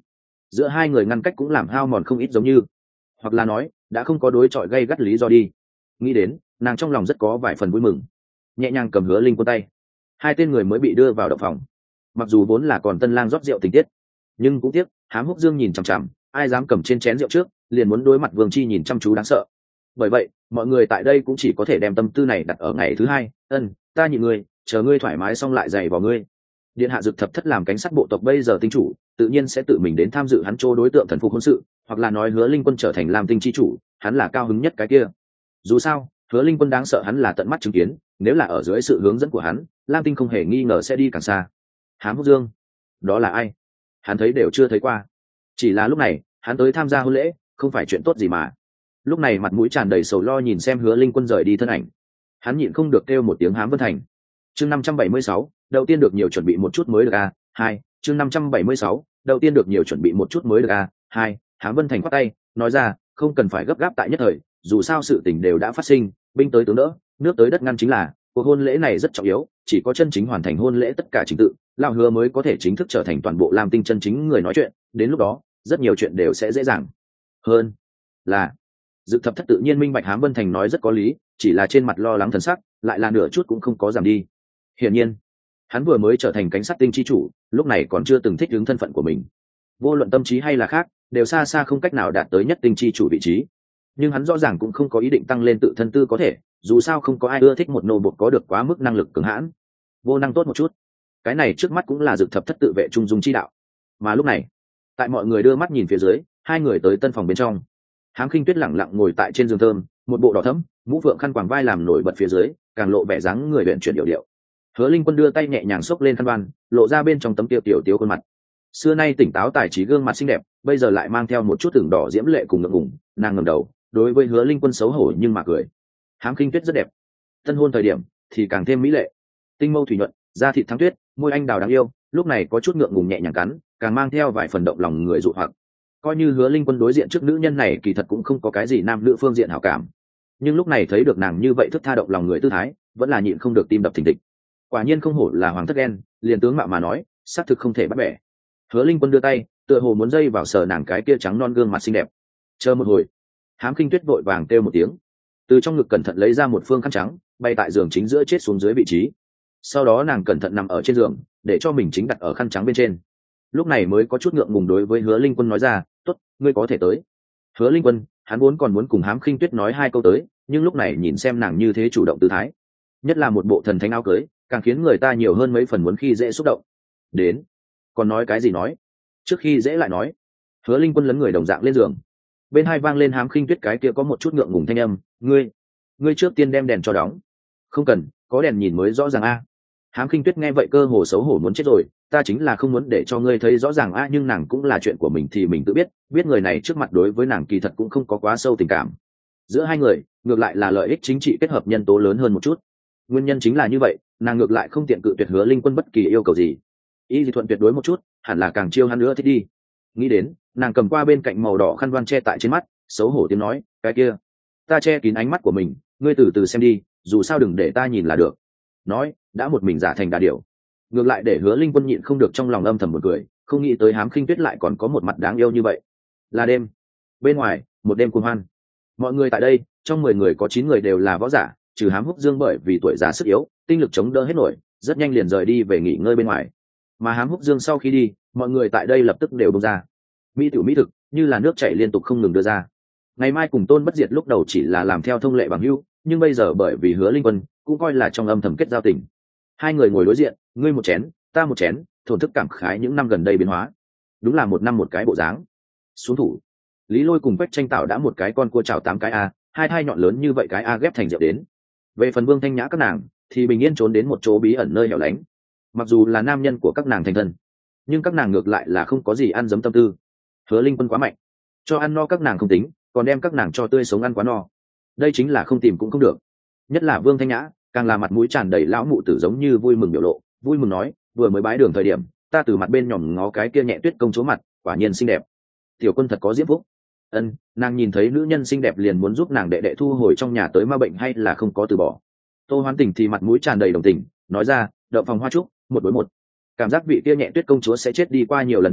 [SPEAKER 1] giữa hai người ngăn cách cũng làm hao mòn không ít giống như, hoặc là nói đã không có đối chọi gây gắt lý do đi. Nghĩ đến, nàng trong lòng rất có vài phần vui mừng, nhẹ nhàng cầm Hứa Linh Quân tay. Hai tên người mới bị đưa vào động phòng. Mặc dù vốn là còn tân lang rót rượu tình tiết, nhưng cũng tiếc Hám Húc Dương nhìn chằm chằm, ai dám cầm trên chén rượu trước liền muốn đối mặt Vương Chi nhìn chăm chú đáng sợ. Bởi vậy mọi người tại đây cũng chỉ có thể đem tâm tư này đặt ở ngày thứ hai. Ân, ta nhịn ngươi, chờ ngươi thoải mái xong lại giày vào ngươi. Điện hạ Dực Thập Thất làm cảnh sát bộ tộc bây giờ tinh chủ, tự nhiên sẽ tự mình đến tham dự hắn chỗ đối tượng thần phục hôn sự, hoặc là nói Hứa Linh Quân trở thành Lam Tinh chi chủ, hắn là cao hứng nhất cái kia. Dù sao Hứa Linh Quân đáng sợ hắn là tận mắt chứng kiến, nếu là ở dưới sự hướng dẫn của hắn, Lam Tinh không hề nghi ngờ sẽ đi càng xa. Hám Húc Dương, đó là ai? Hắn thấy đều chưa thấy qua. Chỉ là lúc này hắn tới tham gia hôn lễ, không phải chuyện tốt gì mà. Lúc này mặt mũi tràn đầy sầu lo nhìn xem Hứa Linh Quân rời đi thân ảnh, hắn nhịn không được kêu một tiếng Hám Vân Thành. Chương năm trăm bảy mươi sáu, đầu tiên được nhiều chuẩn bị một chút mới được a. Hai, chương năm trăm bảy mươi sáu, đầu tiên được nhiều chuẩn bị một chút mới được a. Hai, Hám Vân Thành khoát tay, nói ra, không cần phải gấp gáp tại nhất thời, dù sao sự tình đều đã phát sinh, binh tới tướng đỡ, nước tới đất ngăn chính là, cuộc hôn lễ này rất trọng yếu, chỉ có chân chính hoàn thành hôn lễ tất cả trình tự, lão Hứa mới có thể chính thức trở thành toàn bộ Lam Tinh chân chính người nói chuyện, đến lúc đó, rất nhiều chuyện đều sẽ dễ dàng hơn. Là Dực Thập Thất tự nhiên minh bạch Hám Vân Thành nói rất có lý, chỉ là trên mặt lo lắng thần sắc, lại là nửa chút cũng không có giảm đi. Hiển nhiên, hắn vừa mới trở thành cảnh sát tinh chi chủ, lúc này còn chưa từng thích ứng thân phận của mình. Vô luận tâm trí hay là khác, đều xa xa không cách nào đạt tới nhất tinh chi chủ vị trí. Nhưng hắn rõ ràng cũng không có ý định tăng lên tự thân tư có thể, dù sao không có ai ưa thích một nô bộc có được quá mức năng lực cường hãn. Vô năng tốt một chút. Cái này trước mắt cũng là Dực Thập Thất tự vệ trung dung chi đạo. Mà lúc này, tại mọi người đưa mắt nhìn phía dưới, hai người tới tân phòng bên trong. Hám Khinh Tuyết lẳng lặng ngồi tại trên giường thơm, một bộ đỏ thẫm, mũ phượng khăn quàng vai làm nổi bật phía dưới, càng lộ vẻ dáng người luyện chuyển điệu điệu. Hứa Linh Quân đưa tay nhẹ nhàng xốc lên khăn đoan, lộ ra bên trong tấm tiêu tiểu tiểu khuôn mặt. Xưa nay tỉnh táo tài trí gương mặt xinh đẹp, bây giờ lại mang theo một chút tưởng đỏ diễm lệ cùng ngượng ngùng, nàng ngẩng đầu, đối với Hứa Linh Quân xấu hổ nhưng mà cười. Hám Khinh Tuyết rất đẹp, tân hôn thời điểm thì càng thêm mỹ lệ, tinh mâu thủy nhuận, da thịt thắng tuyết, môi anh đào đáng yêu, lúc này có chút ngượng ngùng nhẹ nhàng cắn, càng mang theo vài phần động lòng người dụ hoặc. Coi như Hứa Linh Quân đối diện trước nữ nhân này kỳ thật cũng không có cái gì nam nữ phương diện hảo cảm, nhưng lúc này thấy được nàng như vậy thức tha động lòng người tư thái, vẫn là nhịn không được tim đập thình thịch. Quả nhiên không hổ là hoàng thất đen, liền tướng mạo mà nói, xác thực không thể bắt bẻ. Hứa Linh Quân đưa tay, tựa hồ muốn dây vào sờ nàng cái kia trắng non gương mặt xinh đẹp. Chờ một hồi, Hám Khinh Tuyết vội vàng kêu một tiếng, từ trong ngực cẩn thận lấy ra một phương khăn trắng, bay tại giường chính giữa chết xuống dưới vị trí. Sau đó nàng cẩn thận nằm ở trên giường, để cho mình chính đặt ở khăn trắng bên trên. Lúc này mới có chút ngượng ngùng đối với Hứa Linh Quân nói ra, tốt, ngươi có thể tới. Hứa Linh Quân, hắn vốn còn muốn cùng Hám Khinh Tuyết nói hai câu tới, nhưng lúc này nhìn xem nàng như thế chủ động tư thái, nhất là một bộ thần thánh áo cưới, càng khiến người ta nhiều hơn mấy phần muốn khi dễ xúc động. Đến, còn nói cái gì nói? Trước khi dễ lại nói. Hứa Linh Quân lấn người đồng dạng lên giường, bên hai vang lên Hám Khinh Tuyết cái kia có một chút ngượng ngùng thanh âm, ngươi, ngươi trước tiên đem đèn cho đóng. Không cần, có đèn nhìn mới rõ ràng a. Hám Khinh Tuyết nghe vậy cơ hồ xấu hổ muốn chết rồi, ta chính là không muốn để cho ngươi thấy rõ ràng a, nhưng nàng cũng là chuyện của mình thì mình tự biết, biết người này trước mặt đối với nàng kỳ thật cũng không có quá sâu tình cảm. Giữa hai người, ngược lại là lợi ích chính trị kết hợp nhân tố lớn hơn một chút. Nguyên nhân chính là như vậy, nàng ngược lại không tiện cự tuyệt Hứa Linh Quân bất kỳ yêu cầu gì. Ý gì thuận tuyệt đối một chút, hẳn là càng chiêu hắn nữa thích đi. Nghĩ đến, nàng cầm qua bên cạnh màu đỏ khăn đoan che tại trên mắt, xấu hổ tiếng nói, cái kia, ta che kín ánh mắt của mình, ngươi từ từ xem đi, dù sao đừng để ta nhìn là được. Nói, đã một mình giả thành đà điểu. Ngược lại để Hứa Linh Quân nhịn không được trong lòng âm thầm một cười, không nghĩ tới Hám Khinh Tuyết lại còn có một mặt đáng yêu như vậy. Là đêm, bên ngoài, một đêm cuồng hoan. Mọi người tại đây, trong mười người có chín người đều là võ giả, trừ Hám Húc Dương bởi vì tuổi già sức yếu, tinh lực chống đỡ hết nổi, rất nhanh liền rời đi về nghỉ ngơi bên ngoài. Mà Hám Húc Dương sau khi đi, mọi người tại đây lập tức đều bông ra. Mỹ tiểu mỹ thực, như là nước chảy liên tục không ngừng đưa ra. Ngày mai cùng Tôn Bất Diệt lúc đầu chỉ là làm theo thông lệ bằng hữu, nhưng bây giờ bởi vì Hứa Linh Quân, cũng coi là trong âm thầm kết giao tình. Hai người ngồi đối diện, ngươi một chén, ta một chén, thổn thức cảm khái những năm gần đây biến hóa. Đúng là một năm một cái bộ dáng. Xuống thủ. Lý Lôi cùng Quách Tranh Tạo đã một cái con cua chảo tám cái a, hai thai nhọn lớn như vậy cái a ghép thành rượu đến. Về phần Vương Thanh Nhã các nàng, thì bình yên trốn đến một chỗ bí ẩn nơi hẻo lánh. Mặc dù là nam nhân của các nàng thành thân, nhưng các nàng ngược lại là không có gì ăn dấm tâm tư. Hứa Linh Quân quá mạnh, cho ăn no các nàng không tính, còn đem các nàng cho tươi sống ăn quá no. Đây chính là không tìm cũng không được. Nhất là Vương Thanh Nhã, càng là mặt mũi tràn đầy lão mụ tử giống như vui mừng biểu lộ, vui mừng nói, vừa mới bái đường thời điểm, ta từ mặt bên nhòm ngó cái kia Nhẹ Tuyết công chúa mặt, quả nhiên xinh đẹp. Tiểu Quân thật có diễm phúc. Ân, nàng nhìn thấy nữ nhân xinh đẹp liền muốn giúp nàng đệ đệ thu hồi trong nhà tới ma bệnh hay là không có từ bỏ. Tô Hoán Tình thì mặt mũi tràn đầy đồng tình, nói ra, đậu phòng hoa trúc, một đối một. Cảm giác vị kia Nhẹ Tuyết công chúa sẽ chết đi qua nhiều lần đi,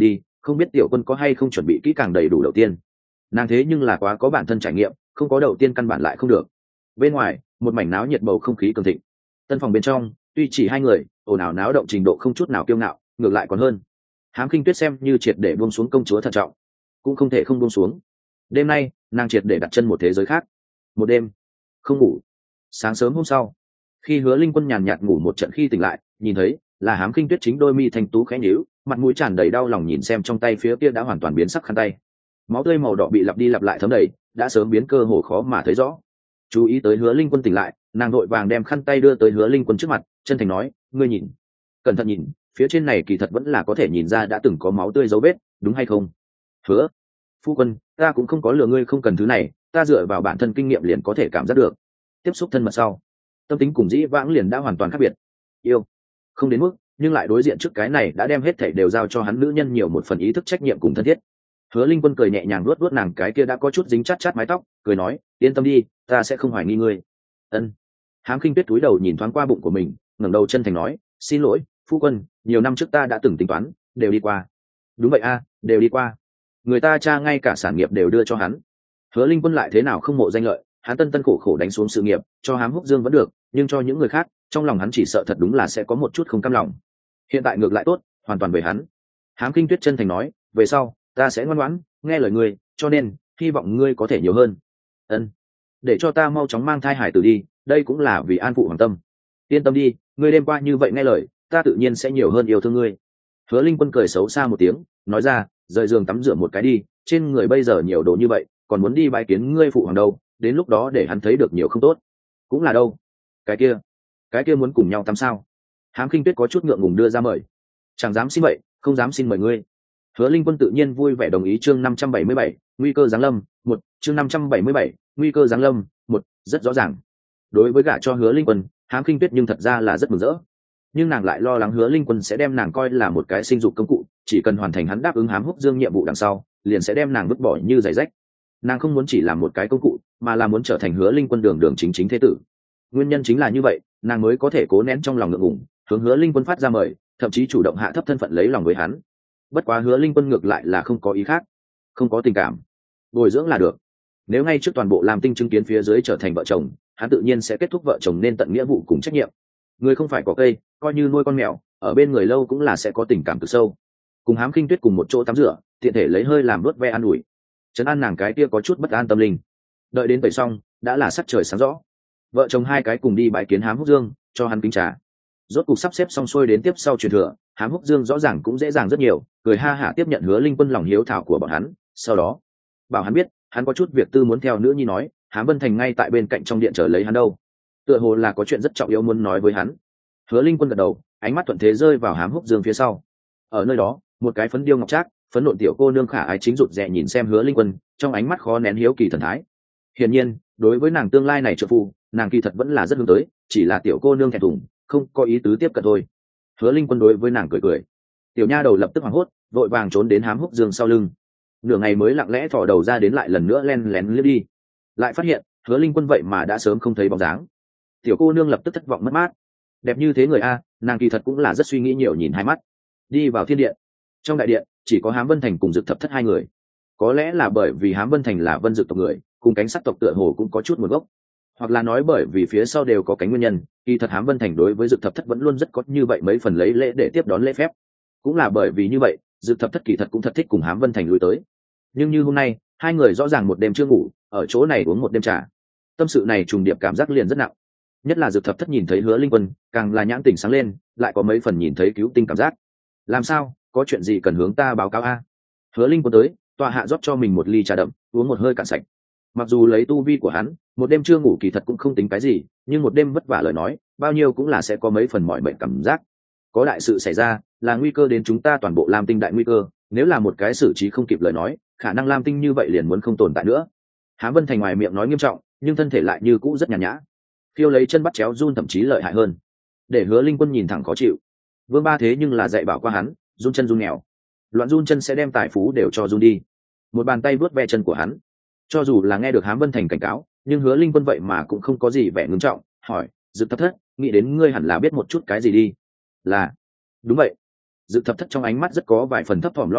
[SPEAKER 1] không biết tiểu quân có hay không chuẩn bị kỹ càng đầy đủ đầu tiên. Nàng thế nhưng là quá có bản thân trải nghiệm, không có đầu tiên căn bản lại không được. Bên ngoài một mảnh náo nhiệt, bầu không khí cường thịnh. Tân phòng bên trong tuy chỉ hai người, ồn ào náo động trình độ không chút nào kiêu ngạo, ngược lại còn hơn. Hám Khinh Tuyết xem như triệt để buông xuống công chúa thận trọng, cũng không thể không buông xuống. Đêm nay nàng triệt để đặt chân một thế giới khác. Một đêm không ngủ. Sáng sớm hôm sau, khi Hứa Linh Quân nhàn nhạt ngủ một trận, khi tỉnh lại nhìn thấy là Hám Khinh Tuyết chính đôi mi thanh tú khẽ nhíu, mặt mũi tràn đầy đau lòng nhìn xem trong tay phía kia đã hoàn toàn biến sắc khăn tay. Máu tươi màu đỏ bị lặp đi lặp lại thấm đầy, đã sớm biến cơ hồ khó mà thấy rõ. Chú ý tới Hứa Linh Quân tỉnh lại, nàng đội vàng đem khăn tay đưa tới Hứa Linh Quân trước mặt, chân thành nói, ngươi nhìn, cẩn thận nhìn, phía trên này kỳ thật vẫn là có thể nhìn ra đã từng có máu tươi dấu vết, đúng hay không? Hứa phu quân, ta cũng không có lừa ngươi, không cần thứ này, ta dựa vào bản thân kinh nghiệm liền có thể cảm giác được. Tiếp xúc thân mật sau, tâm tính cùng dĩ vãng liền đã hoàn toàn khác biệt. Yêu không đến mức, nhưng lại đối diện trước cái này đã đem hết thảy đều giao cho hắn nữ nhân nhiều một phần ý thức trách nhiệm cùng thân thiết. Hứa Linh Quân cười nhẹ nhàng luốt luốt nàng cái kia đã có chút dính chát chát mái tóc, cười nói, yên tâm đi, ta sẽ không hoài nghi ngươi. Ân. Hám Khinh Tuyết cúi đầu nhìn thoáng qua bụng của mình, ngẩng đầu chân thành nói, xin lỗi phu quân, nhiều năm trước ta đã từng tính toán, đều đi qua. Đúng vậy a, đều đi qua. Người ta cha ngay cả sản nghiệp đều đưa cho hắn. Hứa Linh Quân lại thế nào không mộ danh lợi, hắn tân tân khổ khổ đánh xuống sự nghiệp, cho Hám Húc Dương vẫn được, nhưng cho những người khác, trong lòng hắn chỉ sợ thật đúng là sẽ có một chút không cam lòng. Hiện tại ngược lại tốt, hoàn toàn về hắn. Hám Khinh Tuyết chân thành nói, về sau ta sẽ ngoan ngoãn nghe lời ngươi, cho nên hy vọng ngươi có thể nhiều hơn. Ân. Để cho ta mau chóng mang thai hải tử đi, đây cũng là vì an phụ hoàng tâm. Yên tâm đi, ngươi đêm qua như vậy nghe lời, ta tự nhiên sẽ nhiều hơn yêu thương ngươi. Hứa Linh Quân cười xấu xa một tiếng, nói ra, rời giường tắm rửa một cái đi, trên người bây giờ nhiều đồ như vậy, còn muốn đi bái kiến ngươi phụ hoàng đâu, đến lúc đó để hắn thấy được nhiều không tốt. Cũng là đâu, cái kia cái kia muốn cùng nhau tắm sao? Hám Khinh Tuyết có chút ngượng ngùng đưa ra mời. Chẳng dám xin vậy, không dám xin mời ngươi. Hứa Linh Quân tự nhiên vui vẻ đồng ý. Chương năm trăm bảy mươi bảy, nguy cơ giáng lâm một. Chương năm trăm bảy mươi bảy, nguy cơ giáng lâm một. Rất rõ ràng, đối với gả cho Hứa Linh Quân, Hám Khinh Tuyết nhưng thật ra là rất mừng rỡ, nhưng nàng lại lo lắng Hứa Linh Quân sẽ đem nàng coi là một cái sinh dục công cụ, chỉ cần hoàn thành hắn đáp ứng Hám Húc Dương nhiệm vụ đằng sau, liền sẽ đem nàng vứt bỏ như giày rách. Nàng không muốn chỉ là một cái công cụ, mà là muốn trở thành Hứa Linh Quân đường đường chính chính thế tử. Nguyên nhân chính là như vậy, nàng mới có thể cố nén trong lòng ngượng ngùng, hướng Hứa Linh Quân phát ra mời, thậm chí chủ động hạ thấp thân phận lấy lòng với hắn. Bất quá Hứa Linh Quân ngược lại là không có ý khác, không có tình cảm, bồi dưỡng là được. Nếu ngay trước toàn bộ Lam Tinh chứng kiến phía dưới trở thành vợ chồng, hắn tự nhiên sẽ kết thúc vợ chồng nên tận nghĩa vụ cùng trách nhiệm. Người không phải có cây, coi như nuôi con mèo, ở bên người lâu cũng là sẽ có tình cảm cực sâu. Cùng Hám Khinh Tuyết cùng một chỗ tắm rửa, tiện thể lấy hơi làm nuốt ve an ủi, trấn an nàng cái kia có chút bất an tâm linh. Đợi đến tẩy xong, đã là sắc trời sáng rõ. Vợ chồng hai cái cùng đi bái kiến Hám Húc Dương, cho hắn kính trà. Rốt cục sắp xếp xong xuôi đến tiếp sau truyền thừa, Hám Húc Dương rõ ràng cũng dễ dàng rất nhiều, cười ha hả tiếp nhận Hứa Linh Quân lòng hiếu thảo của bọn hắn, sau đó bảo hắn biết, hắn có chút việc tư muốn theo nữ nhi nói, Hám Vân Thành ngay tại bên cạnh trong điện chờ lấy hắn đâu. Tựa hồ là có chuyện rất trọng yếu muốn nói với hắn. Hứa Linh Quân gật đầu, ánh mắt thuận thế rơi vào Hám Húc Dương phía sau. Ở nơi đó, một cái phấn điêu ngọc trác, phấn nộn tiểu cô nương khả ái chính rụt rè nhìn xem Hứa Linh Quân, trong ánh mắt khó nén hiếu kỳ thần thái. Hiển nhiên, đối với nàng tương lai này trợ phu, nàng kỳ thật vẫn là rất hướng tới, chỉ là tiểu cô nương thẹn thùng, không có ý tứ tiếp cận thôi. Hứa Linh Quân đối với nàng cười cười. Tiểu nha đầu lập tức hoảng hốt, vội vàng trốn đến Hám Húc Dương sau lưng. Nửa ngày mới lặng lẽ thò đầu ra đến, lại lần nữa len lén liếc đi, lại phát hiện Hứa Linh Quân vậy mà đã sớm không thấy bóng dáng. Tiểu cô nương lập tức thất vọng mất mát. Đẹp như thế người a, nàng kỳ thật cũng là rất suy nghĩ nhiều, nhìn hai mắt đi vào thiên điện. Trong đại điện chỉ có Hám Vân Thành cùng Dực Thập Thất hai người. Có lẽ là bởi vì Hám Vân Thành là Vân Dực tộc người, cùng cánh sắc tộc tựa hồ cũng có chút nguồn gốc, hoặc là nói bởi vì phía sau đều có cánh nguyên nhân, kỳ thật Hám Vân Thành đối với Dực Thập Thất vẫn luôn rất có như vậy mấy phần lấy lễ để tiếp đón lễ phép. Cũng là bởi vì như vậy, Dực Thập Thất kỳ thật cũng thật thích cùng Hám Vân Thành lui tới. Nhưng như hôm nay, hai người rõ ràng một đêm chưa ngủ, ở chỗ này uống một đêm trà, tâm sự này trùng điệp, cảm giác liền rất nặng. Nhất là Dực Thập Thất nhìn thấy Hứa Linh Quân, càng là nhãn tình sáng lên, lại có mấy phần nhìn thấy cứu tinh cảm giác. Làm sao, có chuyện gì cần hướng ta báo cáo a? Hứa Linh Quân tới, tọa hạ rót cho mình một ly trà đậm, uống một hơi cạn sạch. Mặc dù lấy tu vi của hắn, một đêm chưa ngủ kỳ thật cũng không tính cái gì, nhưng một đêm vất vả lời nói, bao nhiêu cũng là sẽ có mấy phần mỏi mệt cảm giác. Có đại sự xảy ra, là nguy cơ đến chúng ta toàn bộ Lam Tinh đại nguy cơ, nếu là một cái xử trí không kịp lời nói, khả năng Lam Tinh như vậy liền muốn không tồn tại nữa. Hám Vân Thành ngoài miệng nói nghiêm trọng, nhưng thân thể lại như cũ rất nhàn nhã. Khiêu lấy chân bắt chéo run thậm chí lợi hại hơn, để Hứa Linh Quân nhìn thẳng khó chịu. Vương Ba thế nhưng là dạy bảo qua hắn, run chân run nghèo, loạn run chân sẽ đem tài phú đều cho run đi. Một bàn tay vuốt ve chân của hắn. Cho dù là nghe được Hám Vân Thành cảnh cáo, nhưng Hứa Linh Quân vậy mà cũng không có gì vẻ ngưng trọng, hỏi, Dực Thập Thất, nghĩ đến ngươi hẳn là biết một chút cái gì đi. Là, đúng vậy. Dực Thập Thất trong ánh mắt rất có vài phần thấp thỏm lo âu,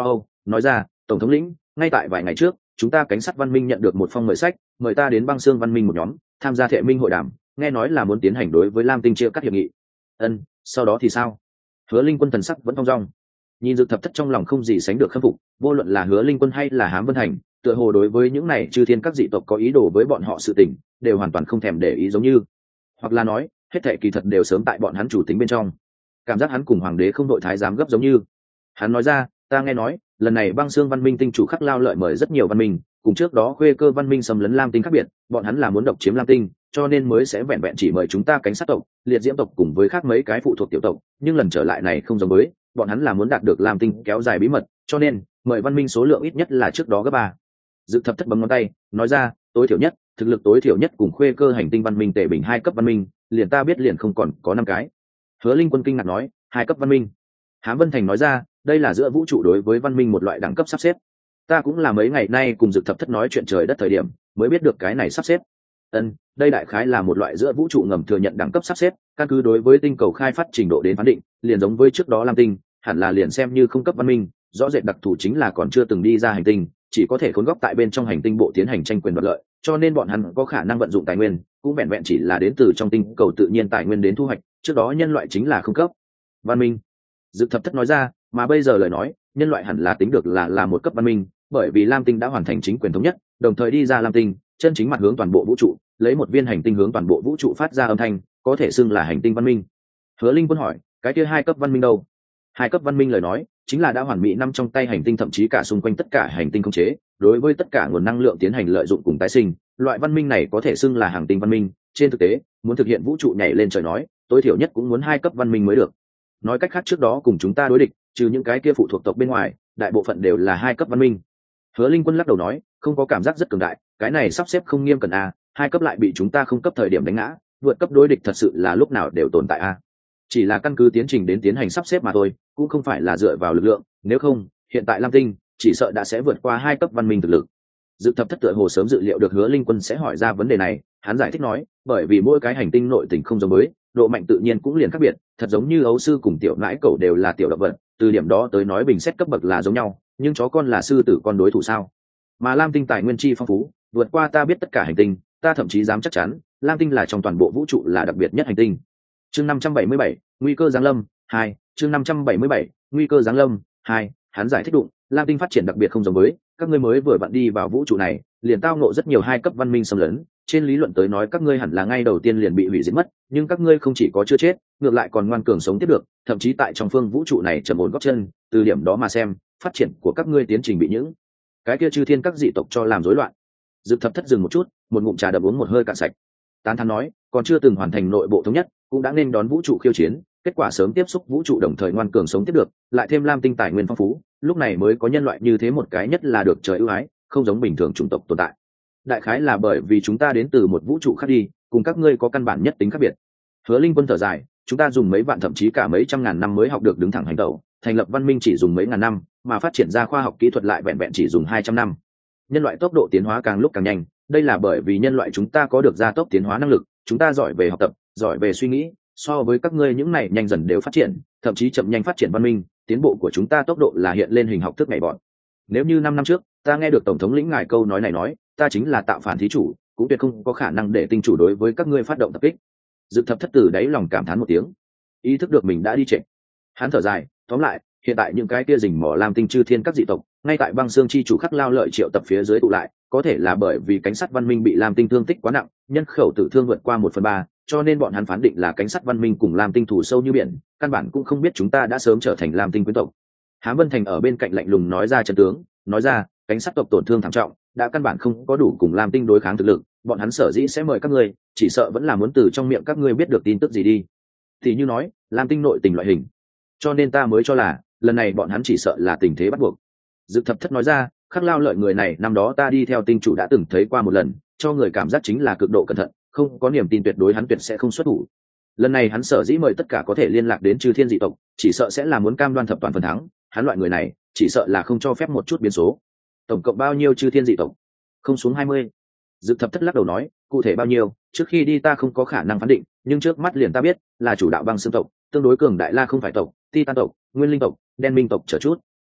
[SPEAKER 1] nói ra tổng thống lĩnh, ngay tại vài ngày trước chúng ta cảnh sát văn minh nhận được một phong mời sách, mời ta đến băng xương văn minh một nhóm tham gia thệ minh hội đàm, nghe nói là muốn tiến hành đối với lam tinh chia cắt hiệp nghị. Ân, sau đó thì sao? Hứa Linh Quân thần sắc vẫn thong dong, nhìn Dực Thập Thất trong lòng không gì sánh được khâm phục, vô luận là Hứa Linh Quân hay là Hám Vân Hành, tựa hồ đối với những này chư thiên các dị tộc có ý đồ với bọn họ sự tình, đều hoàn toàn không thèm để ý giống như, hoặc là nói, hết thảy kỳ thật đều sớm tại bọn hắn chủ tính bên trong. Cảm giác hắn cùng hoàng đế không đội thái giám gấp giống như. Hắn nói ra, ta nghe nói, lần này băng xương văn minh tinh chủ Khắc Lao lợi mời rất nhiều văn minh, cùng trước đó khuê cơ văn minh xâm lấn lam tinh khác biệt, bọn hắn là muốn độc chiếm lam tinh, cho nên mới sẽ vẹn vẹn chỉ mời chúng ta cảnh sát tộc, liệt diễm tộc cùng với khác mấy cái phụ thuộc tiểu tộc, nhưng lần trở lại này không giống với, bọn hắn là muốn đạt được lam tinh kéo dài bí mật, cho nên mời văn minh số lượng ít nhất là trước đó gấp ba. Dực Thập Thất bấm ngón tay, nói ra, tối thiểu nhất, thực lực tối thiểu nhất cùng khuê cơ hành tinh văn minh tề bình hai cấp văn minh, liền ta biết liền không còn có năm cái. Hứa Linh Quân kinh ngạc nói, hai cấp văn minh. Hám Vân Thành nói ra, đây là giữa vũ trụ đối với văn minh một loại đẳng cấp sắp xếp. Ta cũng là mấy ngày nay cùng Dực Thập Thất nói chuyện trời đất thời điểm mới biết được cái này sắp xếp. Ân, đây đại khái là một loại giữa vũ trụ ngầm thừa nhận đẳng cấp sắp xếp, căn cứ đối với tinh cầu khai phát trình độ đến phán định, liền giống với trước đó lam tinh, hẳn là liền xem như không cấp văn minh, rõ rệt đặc thù chính là còn chưa từng đi ra hành tinh, chỉ có thể khốn góp tại bên trong hành tinh bộ tiến hành tranh quyền đoạt lợi, cho nên bọn hắn có khả năng vận dụng tài nguyên, cũng vẹn vẹn chỉ là đến từ trong tinh cầu tự nhiên tài nguyên đến thu hoạch, trước đó nhân loại chính là không cấp văn minh. Dực Thập Thất nói ra, mà bây giờ lời nói, nhân loại hẳn là tính được là là một cấp văn minh, bởi vì lam tinh đã hoàn thành chính quyền thống nhất, đồng thời đi ra lam tinh, chân chính mặt hướng toàn bộ vũ trụ, lấy một viên hành tinh hướng toàn bộ vũ trụ phát ra âm thanh, có thể xưng là hành tinh văn minh. Hứa Linh Quân hỏi, cái kia hai cấp văn minh đâu? Hai cấp văn minh lời nói, chính là đã hoàn mỹ nắm trong tay hành tinh, thậm chí cả xung quanh tất cả hành tinh khống chế, đối với tất cả nguồn năng lượng tiến hành lợi dụng cùng tái sinh, loại văn minh này có thể xưng là hành tinh văn minh. Trên thực tế, muốn thực hiện vũ trụ nhảy lên trời nói, tối thiểu nhất cũng muốn hai cấp văn minh mới được. Nói cách khác trước đó cùng chúng ta đối địch, trừ những cái kia phụ thuộc tộc bên ngoài, đại bộ phận đều là hai cấp văn minh. Hứa Linh Quân lắc đầu nói, không có cảm giác rất cường đại, cái này sắp xếp không nghiêm cẩn a, hai cấp lại bị chúng ta không cấp thời điểm đánh ngã, vượt cấp đối địch thật sự là lúc nào đều tồn tại a. Chỉ là căn cứ tiến trình đến tiến hành sắp xếp mà thôi, cũng không phải là dựa vào lực lượng, nếu không, hiện tại lam tinh chỉ sợ đã sẽ vượt qua hai cấp văn minh thực lực. Dực Thập Thất tựa hồ sớm dự liệu được Hứa Linh Quân sẽ hỏi ra vấn đề này, hắn giải thích nói, bởi vì mỗi cái hành tinh nội tình không giống với, độ mạnh tự nhiên cũng liền khác biệt, thật giống như ấu sư cùng tiểu nãi cẩu đều là tiểu động vật, từ điểm đó tới nói bình xét cấp bậc là giống nhau, nhưng chó con là sư tử con đối thủ sao? Mà lam tinh tài nguyên chi phong phú, vượt qua ta biết tất cả hành tinh, ta thậm chí dám chắc chắn, lam tinh là trong toàn bộ vũ trụ là đặc biệt nhất hành tinh. Chương năm trăm bảy mươi bảy, nguy cơ giáng lâm hai. Chương năm trăm bảy mươi bảy, nguy cơ giáng lâm hai. Hắn giải thích đụng, lam tinh phát triển đặc biệt không giống với, các ngươi mới vừa vặn đi vào vũ trụ này, liền tao ngộ rất nhiều hai cấp văn minh xâm lấn, trên lý luận tới nói các ngươi hẳn là ngay đầu tiên liền bị hủy diệt mất, nhưng các ngươi không chỉ có chưa chết, ngược lại còn ngoan cường sống tiếp được, thậm chí tại trong phương vũ trụ này trầm ổn gót chân, từ điểm đó mà xem, phát triển của các ngươi tiến trình bị những cái kia chư thiên các dị tộc cho làm rối loạn. Dực Thập Thất dừng một chút, một ngụm trà đập uống một hơi cạn sạch, tán thán nói, còn chưa từng hoàn thành nội bộ thống nhất, cũng đã nên đón vũ trụ khiêu chiến, kết quả sớm tiếp xúc vũ trụ đồng thời ngoan cường sống tiếp được, lại thêm lam tinh tài nguyên phong phú, lúc này mới có nhân loại như thế một cái, nhất là được trời ưu ái, không giống bình thường chủng tộc tồn tại. Đại khái là bởi vì chúng ta đến từ một vũ trụ khác đi, cùng các ngươi có căn bản nhất tính khác biệt. Hứa Linh Quân thở dài, chúng ta dùng mấy vạn thậm chí cả mấy trăm ngàn năm mới học được đứng thẳng hành tẩu, thành lập văn minh chỉ dùng mấy ngàn năm, mà phát triển ra khoa học kỹ thuật lại vẹn vẹn chỉ dùng hai trăm năm. Nhân loại tốc độ tiến hóa càng lúc càng nhanh, đây là bởi vì nhân loại chúng ta có được gia tốc tiến hóa năng lực, chúng ta giỏi về học tập, giỏi về suy nghĩ, so với các ngươi những này nhanh dần đều phát triển, thậm chí chậm nhanh phát triển văn minh, tiến bộ của chúng ta tốc độ là hiện lên hình học thức ngày bọn. Nếu như năm năm trước, ta nghe được tổng thống lĩnh ngài câu nói này nói, ta chính là tạo phản thí chủ, cũng tuyệt không có khả năng để tinh chủ đối với các ngươi phát động tập kích. Dực Thập Thất từ đáy lòng cảm thán một tiếng, ý thức được mình đã đi trễ. Hắn thở dài, tóm lại, hiện tại những cái kia rình mỏ làm tinh chư thiên các dị tộc, ngay tại băng xương chi chủ Khắc Lao lợi triệu tập phía dưới tụ lại, có thể là bởi vì cảnh sát văn minh bị làm tinh thương tích quá nặng, nhân khẩu tử thương vượt qua một phần ba, cho nên bọn hắn phán định là cảnh sát văn minh cùng làm tinh thủ sâu như biển, căn bản cũng không biết chúng ta đã sớm trở thành làm tinh quyến tộc. Hám Vân Thành ở bên cạnh lạnh lùng nói ra chân tướng, nói ra, cảnh sát tộc tổn thương thảm trọng, đã căn bản không có đủ cùng làm tinh đối kháng thực lực, bọn hắn sở dĩ sẽ mời các ngươi, chỉ sợ vẫn là muốn từ trong miệng các ngươi biết được tin tức gì đi. Thì như nói, làm tinh nội tình loại hình. Cho nên ta mới cho là, lần này bọn hắn chỉ sợ là tình thế bắt buộc. Dực Thập Thất nói ra, Khắc Lao lợi người này năm đó ta đi theo tinh chủ đã từng thấy qua một lần, cho người cảm giác chính là cực độ cẩn thận, không có niềm tin tuyệt đối hắn tuyệt sẽ không xuất thủ. Lần này hắn sở dĩ mời tất cả có thể liên lạc đến chư thiên dị tộc, chỉ sợ sẽ là muốn cam đoan thập toàn phần thắng, hắn loại người này chỉ sợ là không cho phép một chút biến số. Tổng cộng bao nhiêu chư thiên dị tộc? Không xuống hai mươi. Dực Thập Thất lắc đầu nói, cụ thể bao nhiêu, trước khi đi ta không có khả năng phán định, nhưng trước mắt liền ta biết, là chủ đạo băng xương tộc, tương đối cường đại La không phải tộc, Titan tộc, Nguyên linh tộc, Đen minh tộc chờ chút.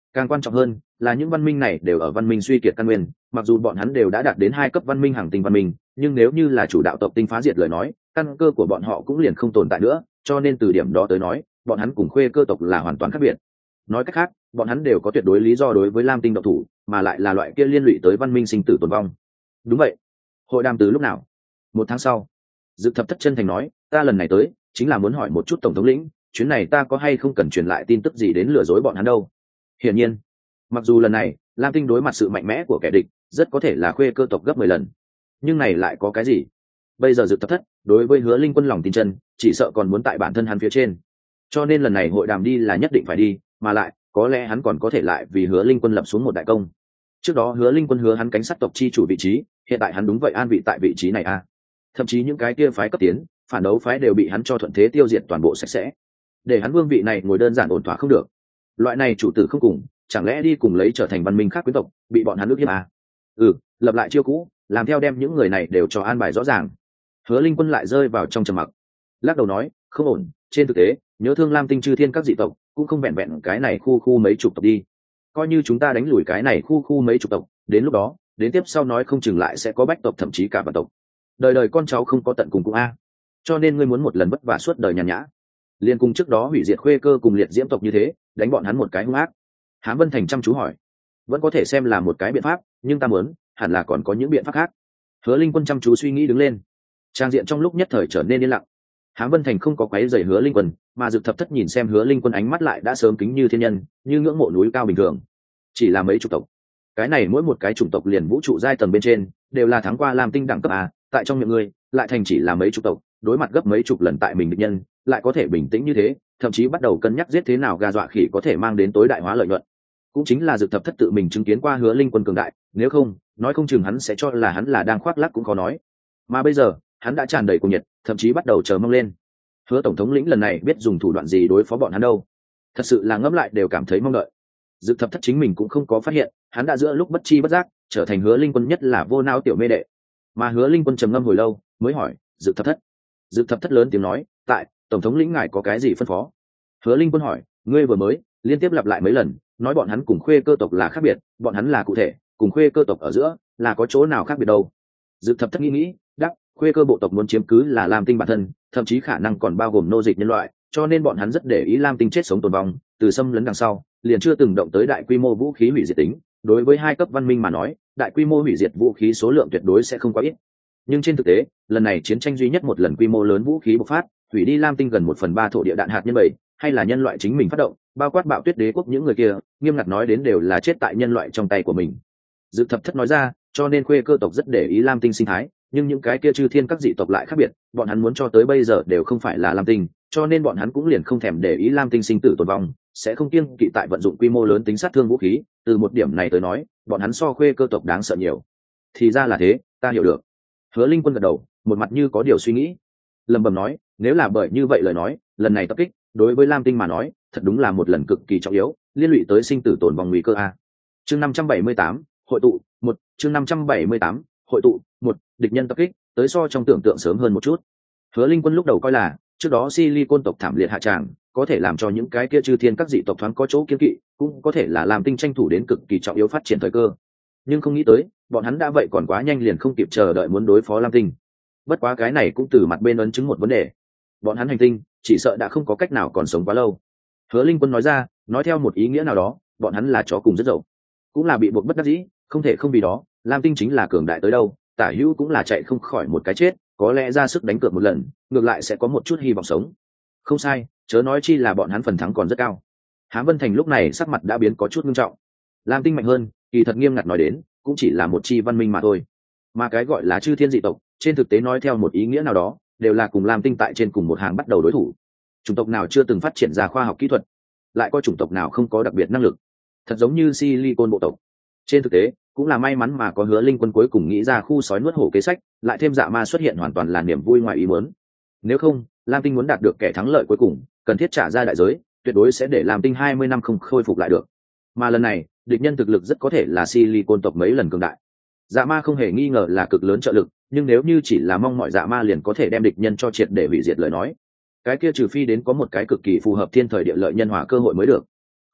[SPEAKER 1] Càng quan trọng hơn là những văn minh này đều ở văn minh suy kiệt căn nguyên, mặc dù bọn hắn đều đã đạt đến hai cấp văn minh hàng tinh văn minh, nhưng nếu như là chủ đạo tộc tinh phá diệt lời nói, căn cơ của bọn họ cũng liền không tồn tại nữa, cho nên từ điểm đó tới nói, bọn hắn cùng Khuê Cơ tộc là hoàn toàn khác biệt. Nói cách khác, bọn hắn đều có tuyệt đối lý do đối với Lam Tinh độc thủ, mà lại là loại kia liên lụy tới văn minh sinh tử tồn vong. Đúng vậy. Hội đàm từ lúc nào? Một tháng sau. Dự Thập Thất chân thành nói, ta lần này tới chính là muốn hỏi một chút tổng thống lĩnh, chuyến này ta có hay không cần truyền lại tin tức gì đến lừa dối bọn hắn đâu. Hiển nhiên, mặc dù lần này Lam Tinh đối mặt sự mạnh mẽ của kẻ địch rất có thể là Khuê Cơ tộc gấp mười lần, nhưng này lại có cái gì? Bây giờ Dự Thập Thất đối với Hứa Linh Quân lòng tin chân, chỉ sợ còn muốn tại bản thân hắn phía trên, cho nên lần này hội đàm đi là nhất định phải đi, mà lại có lẽ hắn còn có thể lại vì Hứa Linh Quân lập xuống một đại công. Trước đó Hứa Linh Quân hứa hắn cánh sát tộc chi chủ vị trí, hiện tại hắn đúng vậy an vị tại vị trí này a. À. Thậm chí những cái kia phái cấp tiến, phản đấu phái đều bị hắn cho thuận thế tiêu diệt toàn bộ sạch sẽ, để hắn vương vị này ngồi đơn giản ổn thỏa không được. Loại này chủ tử không cùng, chẳng lẽ đi cùng lấy trở thành văn minh khác quý tộc, bị bọn hắn ức hiếp à? Ừ, lập lại chiêu cũ, làm theo đem những người này đều cho an bài rõ ràng. Hứa Linh Quân lại rơi vào trong trầm mặc, lắc đầu nói, không ổn. Trên thực tế, nhớ thương Lam Tinh chư thiên các dị tộc cũng không vẹn vẹn cái này khu khu mấy chục tộc đi. Coi như chúng ta đánh lùi cái này khu khu mấy chục tộc, đến lúc đó, đến tiếp sau nói không chừng lại sẽ có bách tộc thậm chí cả vạn tộc. Đời đời con cháu không có tận cùng cũng a. Cho nên ngươi muốn một lần vất vả suốt đời nhàn nhã, liên cùng trước đó hủy diệt Khuê Cơ cùng liệt diễm tộc như thế, đánh bọn hắn một cái hung ác. Hám Vân Thành chăm chú hỏi, vẫn có thể xem là một cái biện pháp, nhưng ta muốn hẳn là còn có những biện pháp khác. Hứa Linh Quân chăm chú suy nghĩ đứng lên, trang diện trong lúc nhất thời trở nên yên lặng. Hám Vân Thành không có quấy rầy Hứa Linh Quân, mà Dực Thập Thất nhìn xem Hứa Linh Quân ánh mắt lại đã sớm kính như thiên nhân, như ngưỡng mộ núi cao bình thường. Chỉ là mấy chục tộc, cái này mỗi một cái chủng tộc liền vũ trụ giai tầng bên trên đều là thắng qua Lam Tinh đẳng cấp a, tại trong miệng ngươi lại thành chỉ là mấy chục tộc, đối mặt gấp mấy chục lần tại mình địch nhân, lại có thể bình tĩnh như thế, thậm chí bắt đầu cân nhắc giết thế nào gà dọa khỉ có thể mang đến tối đại hóa lợi nhuận. Cũng chính là Dực Thập Thất tự mình chứng kiến qua Hứa Linh Quân cường đại, nếu không, nói không chừng hắn sẽ cho là hắn là đang khoác lác cũng khó nói. Mà bây giờ, hắn đã tràn đầy cuồng nhiệt, thậm chí bắt đầu chờ mong lên. Hứa tổng thống lĩnh lần này biết dùng thủ đoạn gì đối phó bọn hắn đâu? Thật sự là ngẫm lại đều cảm thấy mong đợi. Dực Thập Thất chính mình cũng không có phát hiện, hắn đã giữa lúc bất chi bất giác trở thành Hứa Linh Quân nhất là vô não tiểu mê đệ. Mà Hứa Linh Quân trầm ngâm hồi lâu, mới hỏi, Dực Thập Thất. Dực Thập Thất lớn tiếng nói, tại tổng thống lĩnh ngài có cái gì phân phó? Hứa Linh Quân hỏi, ngươi vừa mới liên tiếp lặp lại mấy lần, nói bọn hắn cùng Khuê Cơ tộc là khác biệt, bọn hắn là cụ thể, cùng Khuê Cơ tộc ở giữa là có chỗ nào khác biệt đâu? Dực Thập Thất nghĩ nghĩ, đáp, Khuê Cơ bộ tộc muốn chiếm cứ là Lam Tinh bản thân, thậm chí khả năng còn bao gồm nô dịch nhân loại, cho nên bọn hắn rất để ý Lam Tinh chết sống tồn vong, từ xâm lấn đằng sau, liền chưa từng động tới đại quy mô vũ khí hủy diệt tính. Đối với hai cấp văn minh mà nói, đại quy mô hủy diệt vũ khí số lượng tuyệt đối sẽ không quá ít. Nhưng trên thực tế, lần này chiến tranh duy nhất một lần quy mô lớn vũ khí bộc phát, hủy đi Lam Tinh gần một phần ba thổ địa đạn hạt nhân bảy, hay là nhân loại chính mình phát động, bao quát Bạo Tuyết Đế quốc những người kia, nghiêm ngặt nói đến đều là chết tại nhân loại trong tay của mình. Dực Thập Thất nói ra, cho nên Khuê Cơ tộc rất để ý Lam Tinh sinh thái, nhưng những cái kia chư thiên các dị tộc lại khác biệt, bọn hắn muốn cho tới bây giờ đều không phải là Lam Tinh, cho nên bọn hắn cũng liền không thèm để ý Lam Tinh sinh tử tồn vong, sẽ không kiêng kỵ tại vận dụng quy mô lớn tính sát thương vũ khí. Từ một điểm này tới nói, bọn hắn so Khuê Cơ tộc đáng sợ nhiều. Thì ra là thế, ta hiểu được. Hứa Linh Quân gật đầu, một mặt như có điều suy nghĩ, lẩm bẩm nói, nếu là bởi như vậy lời nói, lần này tập kích đối với Lam Tinh mà nói, thật đúng là một lần cực kỳ trọng yếu, liên lụy tới sinh tử tồn vong nguy cơ a. Chương năm trăm bảy mươi tám, hội tụ, một, chương năm trăm bảy mươi tám, hội tụ, một, địch nhân tập kích, tới so trong tưởng tượng sớm hơn một chút. Hứa Linh Quân lúc đầu coi là, trước đó Silicon tộc thảm liệt hạ tràng, có thể làm cho những cái kia chư thiên các dị tộc thoáng có chỗ kiêng kỵ, cũng có thể là làm Tinh tranh thủ đến cực kỳ trọng yếu phát triển thời cơ. Nhưng không nghĩ tới, bọn hắn đã vậy còn quá nhanh liền không kịp chờ đợi muốn đối phó Lam Tinh. Bất quá cái này cũng từ mặt bên ấn chứng một vấn đề, bọn hắn hành tinh chỉ sợ đã không có cách nào còn sống quá lâu. Hứa Linh Quân nói ra, nói theo một ý nghĩa nào đó, bọn hắn là chó cùng rất dậu, cũng là bị buộc bất đắc dĩ, không thể không vì đó. Lam Tinh chính là cường đại tới đâu, tả hữu cũng là chạy không khỏi một cái chết, có lẽ ra sức đánh cược một lần, ngược lại sẽ có một chút hy vọng sống. Không sai, chớ nói chi là bọn hắn phần thắng còn rất cao. Hám Vân Thành lúc này sắc mặt đã biến có chút nghiêm trọng. Lam Tinh mạnh hơn, kỳ thật nghiêm ngặt nói đến, cũng chỉ là một chi văn minh mà thôi. Mà cái gọi là chư thiên dị tộc, trên thực tế nói theo một ý nghĩa nào đó, đều là cùng Lam Tinh tại trên cùng một hàng bắt đầu đối thủ. Chủng tộc nào chưa từng phát triển ra khoa học kỹ thuật, lại có chủng tộc nào không có đặc biệt năng lực, thật giống như Silicon bộ tộc. Trên thực tế, cũng là may mắn mà có Hứa Linh Quân cuối cùng nghĩ ra khu sói nuốt hổ kế sách, lại thêm Dạ Ma xuất hiện hoàn toàn là niềm vui ngoài ý muốn. Nếu không, Lam Tinh muốn đạt được kẻ thắng lợi cuối cùng, cần thiết trả ra đại giới, tuyệt đối sẽ để Lam Tinh hai mươi năm không khôi phục lại được. Mà lần này, địch nhân thực lực rất có thể là Silicon tộc mấy lần cường đại. Dạ Ma không hề nghi ngờ là cực lớn trợ lực, nhưng nếu như chỉ là mong mọi Dạ Ma liền có thể đem địch nhân cho triệt để hủy diệt lời nói, cái kia trừ phi đến có một cái cực kỳ phù hợp thiên thời địa lợi nhân hòa cơ hội mới được.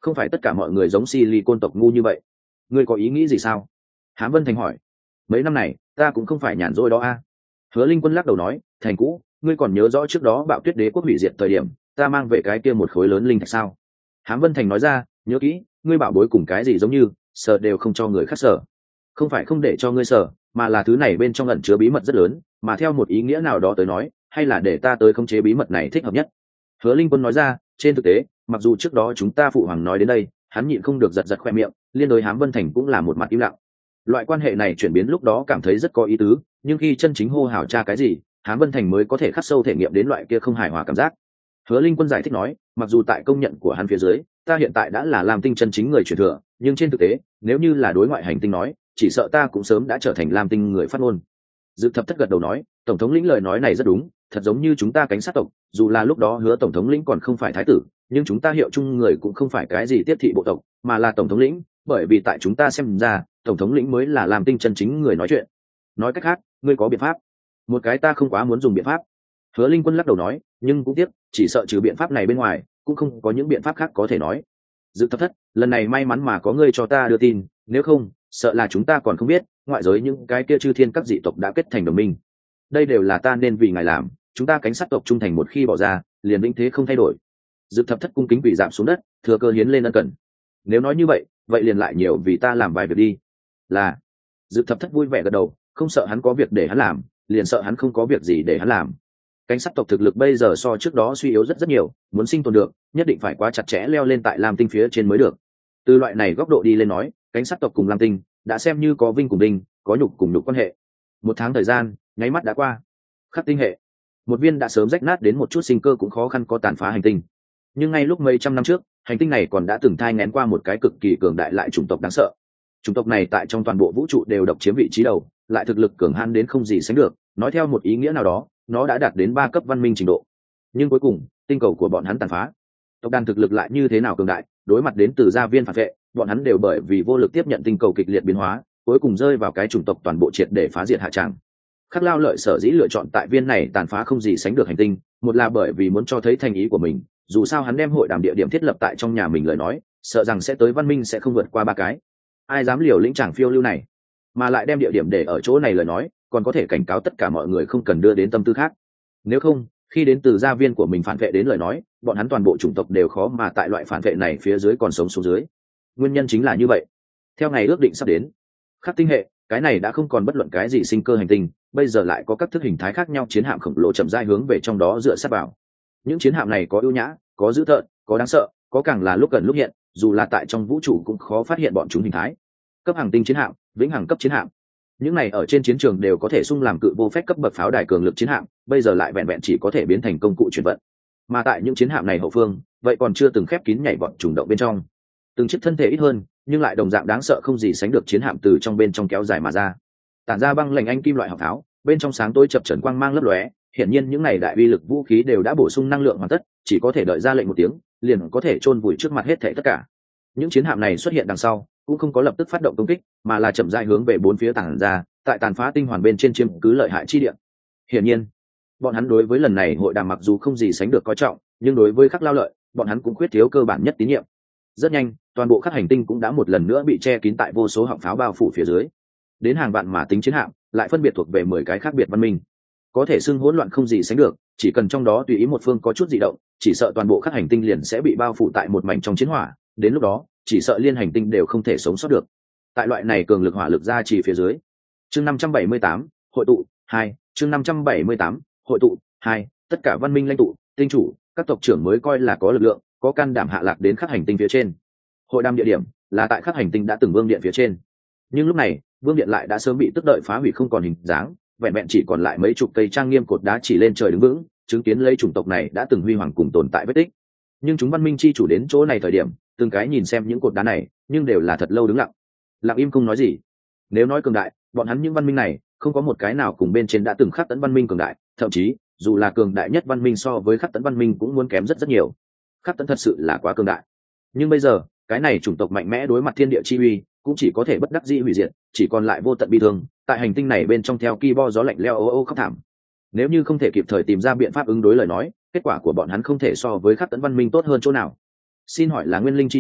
[SPEAKER 1] không phải tất cả mọi người giống silicon tộc ngu như vậy. Ngươi có ý nghĩ gì sao? Hám Vân Thành hỏi. Mấy năm này ta cũng không phải nhàn rỗi đó a. Hứa Linh Quân lắc đầu nói, Thành cũ, ngươi còn nhớ rõ trước đó Bạo Tuyết Đế quốc hủy diệt thời điểm ta mang về cái kia một khối lớn linh thạch sao? Hám Vân Thành nói ra, nhớ kỹ, ngươi bảo bối cùng cái gì giống như sợ đều không cho người khác sợ. Không phải không để cho ngươi sợ, mà là thứ này bên trong ẩn chứa bí mật rất lớn, mà theo một ý nghĩa nào đó tới nói, hay là để ta tới khống chế bí mật này thích hợp nhất. Hứa Linh Quân nói ra, trên thực tế, mặc dù trước đó chúng ta phụ hoàng nói đến đây, hắn nhịn không được giật giật khoe miệng, liên đối Hám Vân Thành cũng là một mặt im lặng. Loại quan hệ này chuyển biến lúc đó cảm thấy rất có ý tứ, nhưng khi chân chính hô hào tra cái gì, Hám Vân Thành mới có thể khắc sâu thể nghiệm đến loại kia không hài hòa cảm giác. Hứa Linh Quân giải thích nói, mặc dù tại công nhận của hắn phía dưới, ta hiện tại đã là Lam Tinh chân chính người truyền thừa, nhưng trên thực tế, nếu như là đối ngoại hành tinh nói, chỉ sợ ta cũng sớm đã trở thành Lam Tinh người phát ngôn. Dự Thập Thất gật đầu nói, tổng thống lĩnh lời nói này rất đúng, thật giống như chúng ta cảnh sát tộc, dù là lúc đó Hứa tổng thống lĩnh còn không phải thái tử, nhưng chúng ta hiệu chung người cũng không phải cái gì tiếp thị bộ tộc, mà là tổng thống lĩnh, bởi vì tại chúng ta xem ra, tổng thống lĩnh mới là Lam Tinh chân chính người nói chuyện. Nói cách khác, ngươi có biện pháp? Một cái ta không quá muốn dùng biện pháp. Hứa Linh Quân lắc đầu nói, nhưng cũng tiếc, chỉ sợ trừ biện pháp này bên ngoài, cũng không có những biện pháp khác có thể nói. Dự Thập Thất, lần này may mắn mà có ngươi cho ta đưa tin, nếu không, sợ là chúng ta còn không biết, ngoại giới những cái kia chư thiên các dị tộc đã kết thành đồng minh. Đây đều là ta nên vì ngài làm, chúng ta cảnh sát tộc trung thành một khi bỏ ra, liền vĩnh thế không thay đổi. Dự Thập Thất cung kính quỳ giảm xuống đất, thừa cơ hiến lên ân cần. Nếu nói như vậy, vậy liền lại nhiều vì ta làm vài việc đi. Là. Dự Thập Thất vui vẻ gật đầu, không sợ hắn có việc để hắn làm, liền sợ hắn không có việc gì để hắn làm. Cảnh sát tộc thực lực bây giờ so trước đó suy yếu rất rất nhiều, muốn sinh tồn được, nhất định phải quá chặt chẽ leo lên tại Lam Tinh phía trên mới được. Từ loại này góc độ đi lên nói, cảnh sát tộc cùng Lam Tinh đã xem như có vinh cùng vinh, có nhục cùng nhục quan hệ. Một tháng thời gian, nháy mắt đã qua. Khắc tinh hệ, một viên đã sớm rách nát đến một chút sinh cơ cũng khó khăn có tàn phá hành tinh. Nhưng ngay lúc mấy trăm năm trước, hành tinh này còn đã từng thai nghén qua một cái cực kỳ cường đại lại chủng tộc đáng sợ. Chủng tộc này tại trong toàn bộ vũ trụ đều độc chiếm vị trí đầu, lại thực lực cường hãn đến không gì sánh được, nói theo một ý nghĩa nào đó, nó đã đạt đến ba cấp văn minh trình độ. Nhưng cuối cùng, tinh cầu của bọn hắn tàn phá. Tộc đàn thực lực lại như thế nào cường đại, đối mặt đến từ gia viên phản vệ, bọn hắn đều bởi vì vô lực tiếp nhận tinh cầu kịch liệt biến hóa, cuối cùng rơi vào cái chủng tộc toàn bộ triệt để phá diệt hạ tràng. Khắc Lao Lợi sở dĩ lựa chọn tại viên này tàn phá không gì sánh được hành tinh, một là bởi vì muốn cho thấy thành ý của mình, dù sao hắn đem hội đàm địa điểm thiết lập tại trong nhà mình lời nói, sợ rằng sẽ tới văn minh sẽ không vượt qua ba cái. Ai dám liều lĩnh chàng phiêu lưu này, mà lại đem địa điểm để ở chỗ này lời nói, còn có thể cảnh cáo tất cả mọi người không cần đưa đến tâm tư khác. Nếu không, khi đến từ gia viên của mình phản vệ đến lời nói, bọn hắn toàn bộ chủng tộc đều khó mà tại loại phản vệ này phía dưới còn sống xuống dưới. Nguyên nhân chính là như vậy. Theo ngày ước định sắp đến, Khắc tinh hệ, cái này đã không còn bất luận cái gì sinh cơ hành tinh, bây giờ lại có các thức hình thái khác nhau chiến hạm khổng lồ chậm rãi hướng về trong đó dựa sát vào. Những chiến hạm này có ưu nhã, có dữ tợn, có đáng sợ, có càng là lúc gần lúc hiện, dù là tại trong vũ trụ cũng khó phát hiện bọn chúng hình thái. Cấp hàng tinh chiến hạm, vĩnh hằng cấp chiến hạm, những này ở trên chiến trường đều có thể xung làm cự vô phép cấp bậc pháo đài cường lực chiến hạm, bây giờ lại vẹn vẹn chỉ có thể biến thành công cụ chuyển vận. Mà tại những chiến hạm này hậu phương, vậy còn chưa từng khép kín nhảy bọn trùng động bên trong. Từng chiếc thân thể ít hơn, nhưng lại đồng dạng đáng sợ không gì sánh được chiến hạm từ trong bên trong kéo dài mà ra. Tản ra băng lạnh anh kim loại hỏa pháo, bên trong sáng tối chập chờn quang mang lấp lóe, hiển nhiên những này đại uy lực vũ khí đều đã bổ sung năng lượng hoàn tất, chỉ có thể đợi ra lệnh một tiếng, liền có thể chôn vùi trước mặt hết thảy tất cả. Những chiến hạm này xuất hiện đằng sau, cũng không có lập tức phát động công kích, mà là chậm rãi hướng về bốn phía tản ra, tại tàn phá tinh hoàn bên trên chiếm cứ lợi hại chi địa. Hiển nhiên, bọn hắn đối với lần này hội đàm mặc dù không gì sánh được coi trọng, nhưng đối với Khắc Lao Lợi, bọn hắn cũng khuyết thiếu cơ bản nhất tín nhiệm. Rất nhanh, toàn bộ Khắc hành tinh cũng đã một lần nữa bị che kín tại vô số họng pháo bao phủ phía dưới. Đến hàng vạn mà tính chiến hạm, lại phân biệt thuộc về mười cái khác biệt văn minh. Có thể xưng hỗn loạn không gì sánh được, chỉ cần trong đó tùy ý một phương có chút dị động, chỉ sợ toàn bộ Khắc hành tinh liền sẽ bị bao phủ tại một mảnh trong chiến hỏa, đến lúc đó, chỉ sợ liên hành tinh đều không thể sống sót được. Tại loại này cường lực hỏa lực ra chỉ phía dưới. Chương năm trăm bảy mươi tám, hội tụ hai, chương năm trăm bảy mươi tám, hội tụ hai, tất cả văn minh lãnh tụ, tinh chủ, các tộc trưởng mới coi là có lực lượng, có can đảm hạ lạc đến Khắc hành tinh phía trên. Hội đàm địa điểm là tại Khắc hành tinh đã từng vương điện phía trên. Nhưng lúc này, vương điện lại đã sớm bị tức đợi phá hủy không còn hình dáng, vẹn vẹn chỉ còn lại mấy chục cây trang nghiêm cột đá chỉ lên trời đứng vững, chứng kiến lấy chủng tộc này đã từng huy hoàng cùng tồn tại vết tích. Nhưng chúng văn minh chi chủ đến chỗ này thời điểm, từng cái nhìn xem những cột đá này, nhưng đều là thật lâu đứng lặng, lặng im không nói gì. Nếu nói cường đại, bọn hắn những văn minh này không có một cái nào cùng bên trên đã từng Khắc Tấn văn minh cường đại, thậm chí dù là cường đại nhất văn minh so với Khắc Tấn văn minh cũng muốn kém rất rất nhiều. Khắc Tấn thật sự là quá cường đại. Nhưng bây giờ, cái này chủng tộc mạnh mẽ đối mặt thiên địa chi uy, cũng chỉ có thể bất đắc dĩ hủy diệt, chỉ còn lại vô tận bi thương, tại hành tinh này bên trong theo ki bo gió lạnh leo ô ô khóc thảm. Nếu như không thể kịp thời tìm ra biện pháp ứng đối lời nói, kết quả của bọn hắn không thể so với Khắc Tấn văn minh tốt hơn chỗ nào. Xin hỏi là Nguyên Linh chi chủ,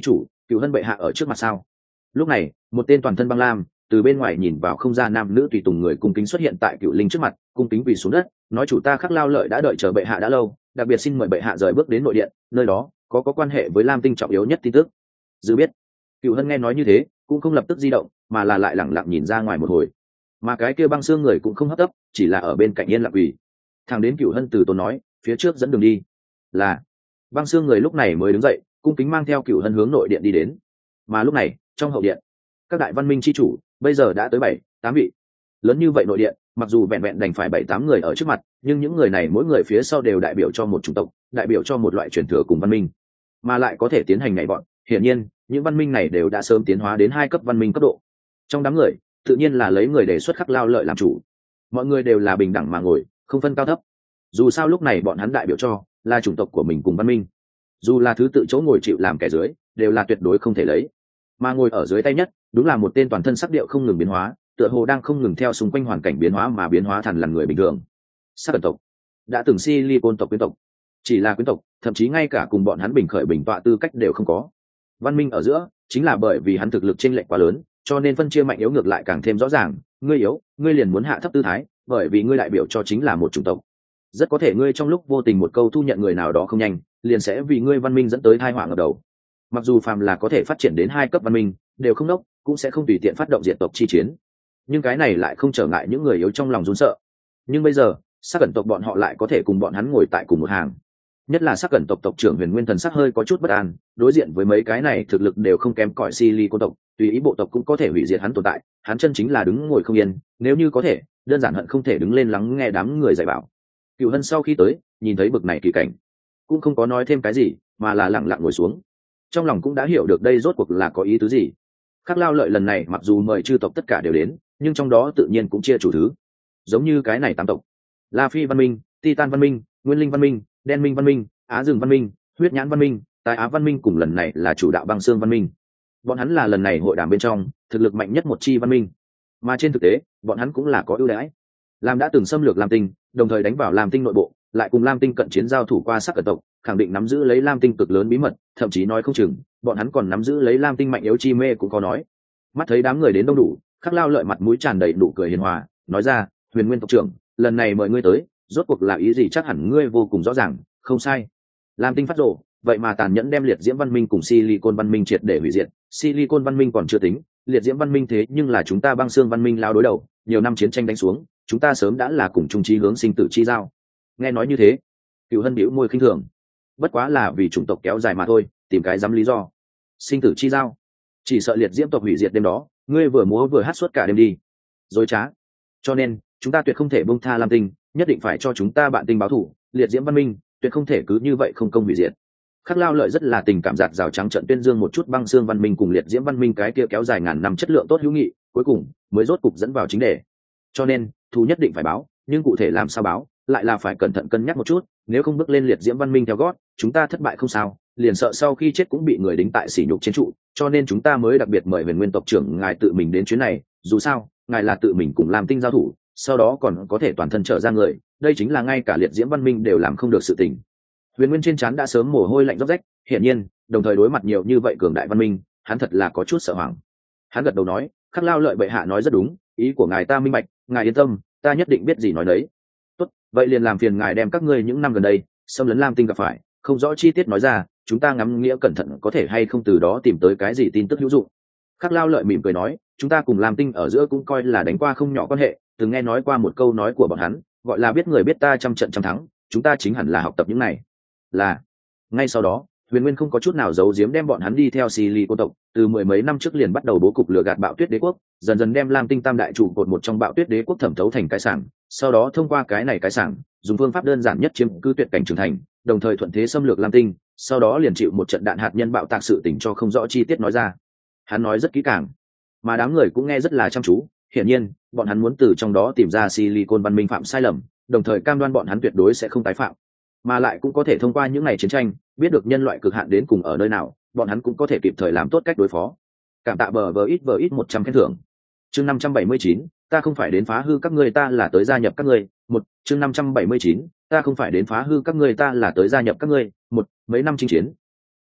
[SPEAKER 1] Cửu Hân bệ hạ ở trước mặt sao? Lúc này một tên toàn thân băng lam từ bên ngoài nhìn vào không ra nam nữ tùy tùng người cung kính xuất hiện tại Cửu Linh trước mặt, cung kính quỳ xuống đất nói chủ ta Khắc Lao Lợi đã đợi chờ bệ hạ đã lâu, đặc biệt xin mời bệ hạ rời bước đến nội điện, nơi đó có có quan hệ với Lam Tinh trọng yếu nhất tin tức. Dự biết. Cửu Hân nghe nói như thế cũng không lập tức di động, mà là lại lẳng lặng nhìn ra ngoài một hồi, mà cái kia băng xương người cũng không hấp tấp, chỉ là ở bên cạnh yên lặng quỳ. Thằng đến Cửu Hân từ tốn nói phía trước dẫn đường đi. Là. Băng xương người lúc này mới đứng dậy cung kính mang theo Cửu Hân hướng nội điện đi đến. Mà lúc này trong hậu điện, các đại văn minh chi chủ bây giờ đã tới bảy tám vị. Lớn như vậy nội điện, mặc dù vẹn vẹn đành phải bảy tám người ở trước mặt, nhưng những người này mỗi người phía sau đều đại biểu cho một chủng tộc, đại biểu cho một loại truyền thừa cùng văn minh, mà lại có thể tiến hành nhảy bọn. Hiển nhiên những văn minh này đều đã sớm tiến hóa đến hai cấp văn minh cấp độ. Trong đám người tự nhiên là lấy người đề xuất Khắc Lao Lợi làm chủ, mọi người đều là bình đẳng mà ngồi, không phân cao thấp. Dù sao lúc này bọn hắn đại biểu cho là chủng tộc của mình cùng văn minh, dù là thứ tự chỗ ngồi chịu làm kẻ dưới đều là tuyệt đối không thể lấy. Mà ngồi ở dưới tay nhất đúng là một tên toàn thân sắc điệu không ngừng biến hóa, tựa hồ đang không ngừng theo xung quanh hoàn cảnh biến hóa mà biến hóa thành là người bình thường. Sắc Cẩn tộc đã từng Silicon tộc quyến tộc, chỉ là quyến tộc, thậm chí ngay cả cùng bọn hắn bình khởi bình tọa tư cách đều không có. Văn minh ở giữa chính là bởi vì hắn thực lực chênh lệch quá lớn, cho nên phân chia mạnh yếu ngược lại càng thêm rõ ràng. Ngươi yếu, ngươi liền muốn hạ thấp tư thái, bởi vì ngươi đại biểu cho chính là một chủng tộc. Rất có thể ngươi trong lúc vô tình một câu thu nhận người nào đó không nhanh, liền sẽ vì ngươi văn minh dẫn tới tai họa ngập đầu. Mặc dù phàm là có thể phát triển đến hai cấp văn minh đều không đốc, cũng sẽ không tùy tiện phát động diệt tộc chi chiến, nhưng cái này lại không trở ngại những người yếu trong lòng run sợ. Nhưng bây giờ Sắc Cẩn tộc bọn họ lại có thể cùng bọn hắn ngồi tại cùng một hàng, nhất là Sắc Cẩn tộc tộc trưởng Huyền Nguyên thần sắc hơi có chút bất an, đối diện với mấy cái này thực lực đều không kém cỏi Silicon tộc, tùy ý bộ tộc cũng có thể hủy diệt hắn tồn tại, hắn chân chính là đứng ngồi không yên, nếu như có thể đơn giản hận không thể đứng lên lắng nghe đám người dạy bảo. Cửu Hân sau khi tới nhìn thấy bực này kỳ cảnh cũng không có nói thêm cái gì, mà là lặng lặng ngồi xuống, trong lòng cũng đã hiểu được đây rốt cuộc là có ý tứ gì. Khắc Lao Lợi lần này mặc dù mời chư tộc tất cả đều đến, nhưng trong đó tự nhiên cũng chia chủ thứ, giống như cái này tám tộc: La Phi văn minh, Titan văn minh, Nguyên Linh văn minh, Đen Minh văn minh, Á Rừng văn minh, Huyết Nhãn văn minh, Tài Á văn minh, cùng lần này là chủ đạo Băng Xương văn minh. Bọn hắn là lần này hội đàm bên trong thực lực mạnh nhất một chi văn minh, mà trên thực tế bọn hắn cũng là có ưu đãi. Lam đã từng xâm lược Lam Tinh, đồng thời đánh vào Lam Tinh nội bộ, lại cùng Lam Tinh cận chiến giao thủ qua Sắc Cẩn tộc, khẳng định nắm giữ lấy Lam Tinh cực lớn bí mật, thậm chí nói không chừng bọn hắn còn nắm giữ lấy Lam Tinh mạnh yếu chi mê cũng có nói. Mắt thấy đám người đến đông đủ, Khắc Lao Lợi mặt mũi tràn đầy nụ cười hiền hòa, nói ra: Huyền Nguyên tộc trưởng, lần này mời ngươi tới rốt cuộc là ý gì? Chắc hẳn ngươi vô cùng rõ ràng, không sai. Lam Tinh phát rồ, vậy mà tàn nhẫn đem liệt diễm văn minh cùng Silicon văn minh triệt để hủy diệt. Silicon văn minh còn chưa tính, liệt diễm văn minh thế nhưng là chúng ta Băng Xương văn minh lao đối đầu, nhiều năm chiến tranh đánh xuống, chúng ta sớm đã là cùng chung chí hướng sinh tử chi giao. Nghe nói như thế, Cửu Hân bĩu môi khinh thường, bất quá là vì chủng tộc kéo dài mà thôi, tìm cái dám lý do. Sinh tử chi giao, chỉ sợ liệt diễm tộc hủy diệt đêm đó, ngươi vừa múa vừa hát suốt cả đêm đi. Dối trá. Cho nên chúng ta tuyệt không thể buông tha Lam Tinh, nhất định phải cho chúng ta bạn tinh báo thù. Liệt diễm văn minh tuyệt không thể cứ như vậy không công hủy diệt. Khắc Lao Lợi rất là tình cảm giạt rào trắng trợn tuyên dương một chút Băng Xương văn minh cùng liệt diễm văn minh cái kia kéo dài ngàn năm chất lượng tốt hữu nghị, cuối cùng mới rốt cục dẫn vào chính đề. Cho nên thù nhất định phải báo, nhưng cụ thể làm sao báo lại là phải cẩn thận cân nhắc một chút, nếu không bước lên liệt diễm văn minh theo gót, chúng ta thất bại không sao, liền sợ sau khi chết cũng bị người đính tại sỉ nhục chiến trụ, cho nên chúng ta mới đặc biệt mời Huyền Nguyên tộc trưởng ngài tự mình đến chuyến này, dù sao ngài là tự mình cùng Lam Tinh giao thủ, sau đó còn có thể toàn thân trở ra người, đây chính là ngay cả liệt diễm văn minh đều làm không được sự tình. Huyền Nguyên trên trán đã sớm mồ hôi lạnh róc rách, hiển nhiên đồng thời đối mặt nhiều như vậy cường đại văn minh, hắn thật là có chút sợ hoảng. Hắn gật đầu nói: Khắc Lao Lợi bệ hạ nói rất đúng, ý của ngài ta minh bạch, ngài yên tâm, ta nhất định biết gì nói đấy. Tốt, vậy liền làm phiền ngài đem các ngươi những năm gần đây xâm lấn Lam Tinh gặp phải không rõ chi tiết nói ra, chúng ta ngắm nghĩa cẩn thận có thể hay không từ đó tìm tới cái gì tin tức hữu dụng. Khắc Lao Lợi mỉm cười nói: chúng ta cùng Lam Tinh ở giữa cũng coi là đánh qua không nhỏ quan hệ, từng nghe nói qua một câu nói của bọn hắn, gọi là biết người biết ta trăm trận trăm thắng, chúng ta chính hẳn là học tập những này. Là. Ngay sau đó Huyền Nguyên không có chút nào giấu giếm đem bọn hắn đi theo Silicon tộc, từ mười mấy năm trước liền bắt đầu bố cục lừa gạt Bạo Tuyết Đế quốc, dần dần đem Lam Tinh tam đại trụ cột một trong Bạo Tuyết Đế quốc thẩm thấu thành cái sảng, sau đó thông qua cái này cái sảng, dùng phương pháp đơn giản nhất chiếm cứ tuyệt cảnh trưởng thành, đồng thời thuận thế xâm lược Lam Tinh, sau đó liền chịu một trận đạn hạt nhân bạo tạc sự tình cho không rõ chi tiết nói ra. Hắn nói rất kỹ càng, mà đám người cũng nghe rất là chăm chú, hiển nhiên bọn hắn muốn từ trong đó tìm ra Silicon văn minh phạm sai lầm, đồng thời cam đoan bọn hắn tuyệt đối sẽ không tái phạm, mà lại cũng có thể thông qua những ngày chiến tranh biết được nhân loại cực hạn đến cùng ở nơi nào, bọn hắn cũng có thể kịp thời làm tốt cách đối phó. Cảm tạ bờ vờ ít vờ ít một trăm khen thưởng. Chương năm trăm bảy mươi chín, ta không phải đến phá hư các ngươi, ta là tới gia nhập các ngươi. Một, chương năm trăm bảy mươi chín, ta không phải đến phá hư các ngươi, ta là tới gia nhập các ngươi. Một, mấy năm chinh chiến,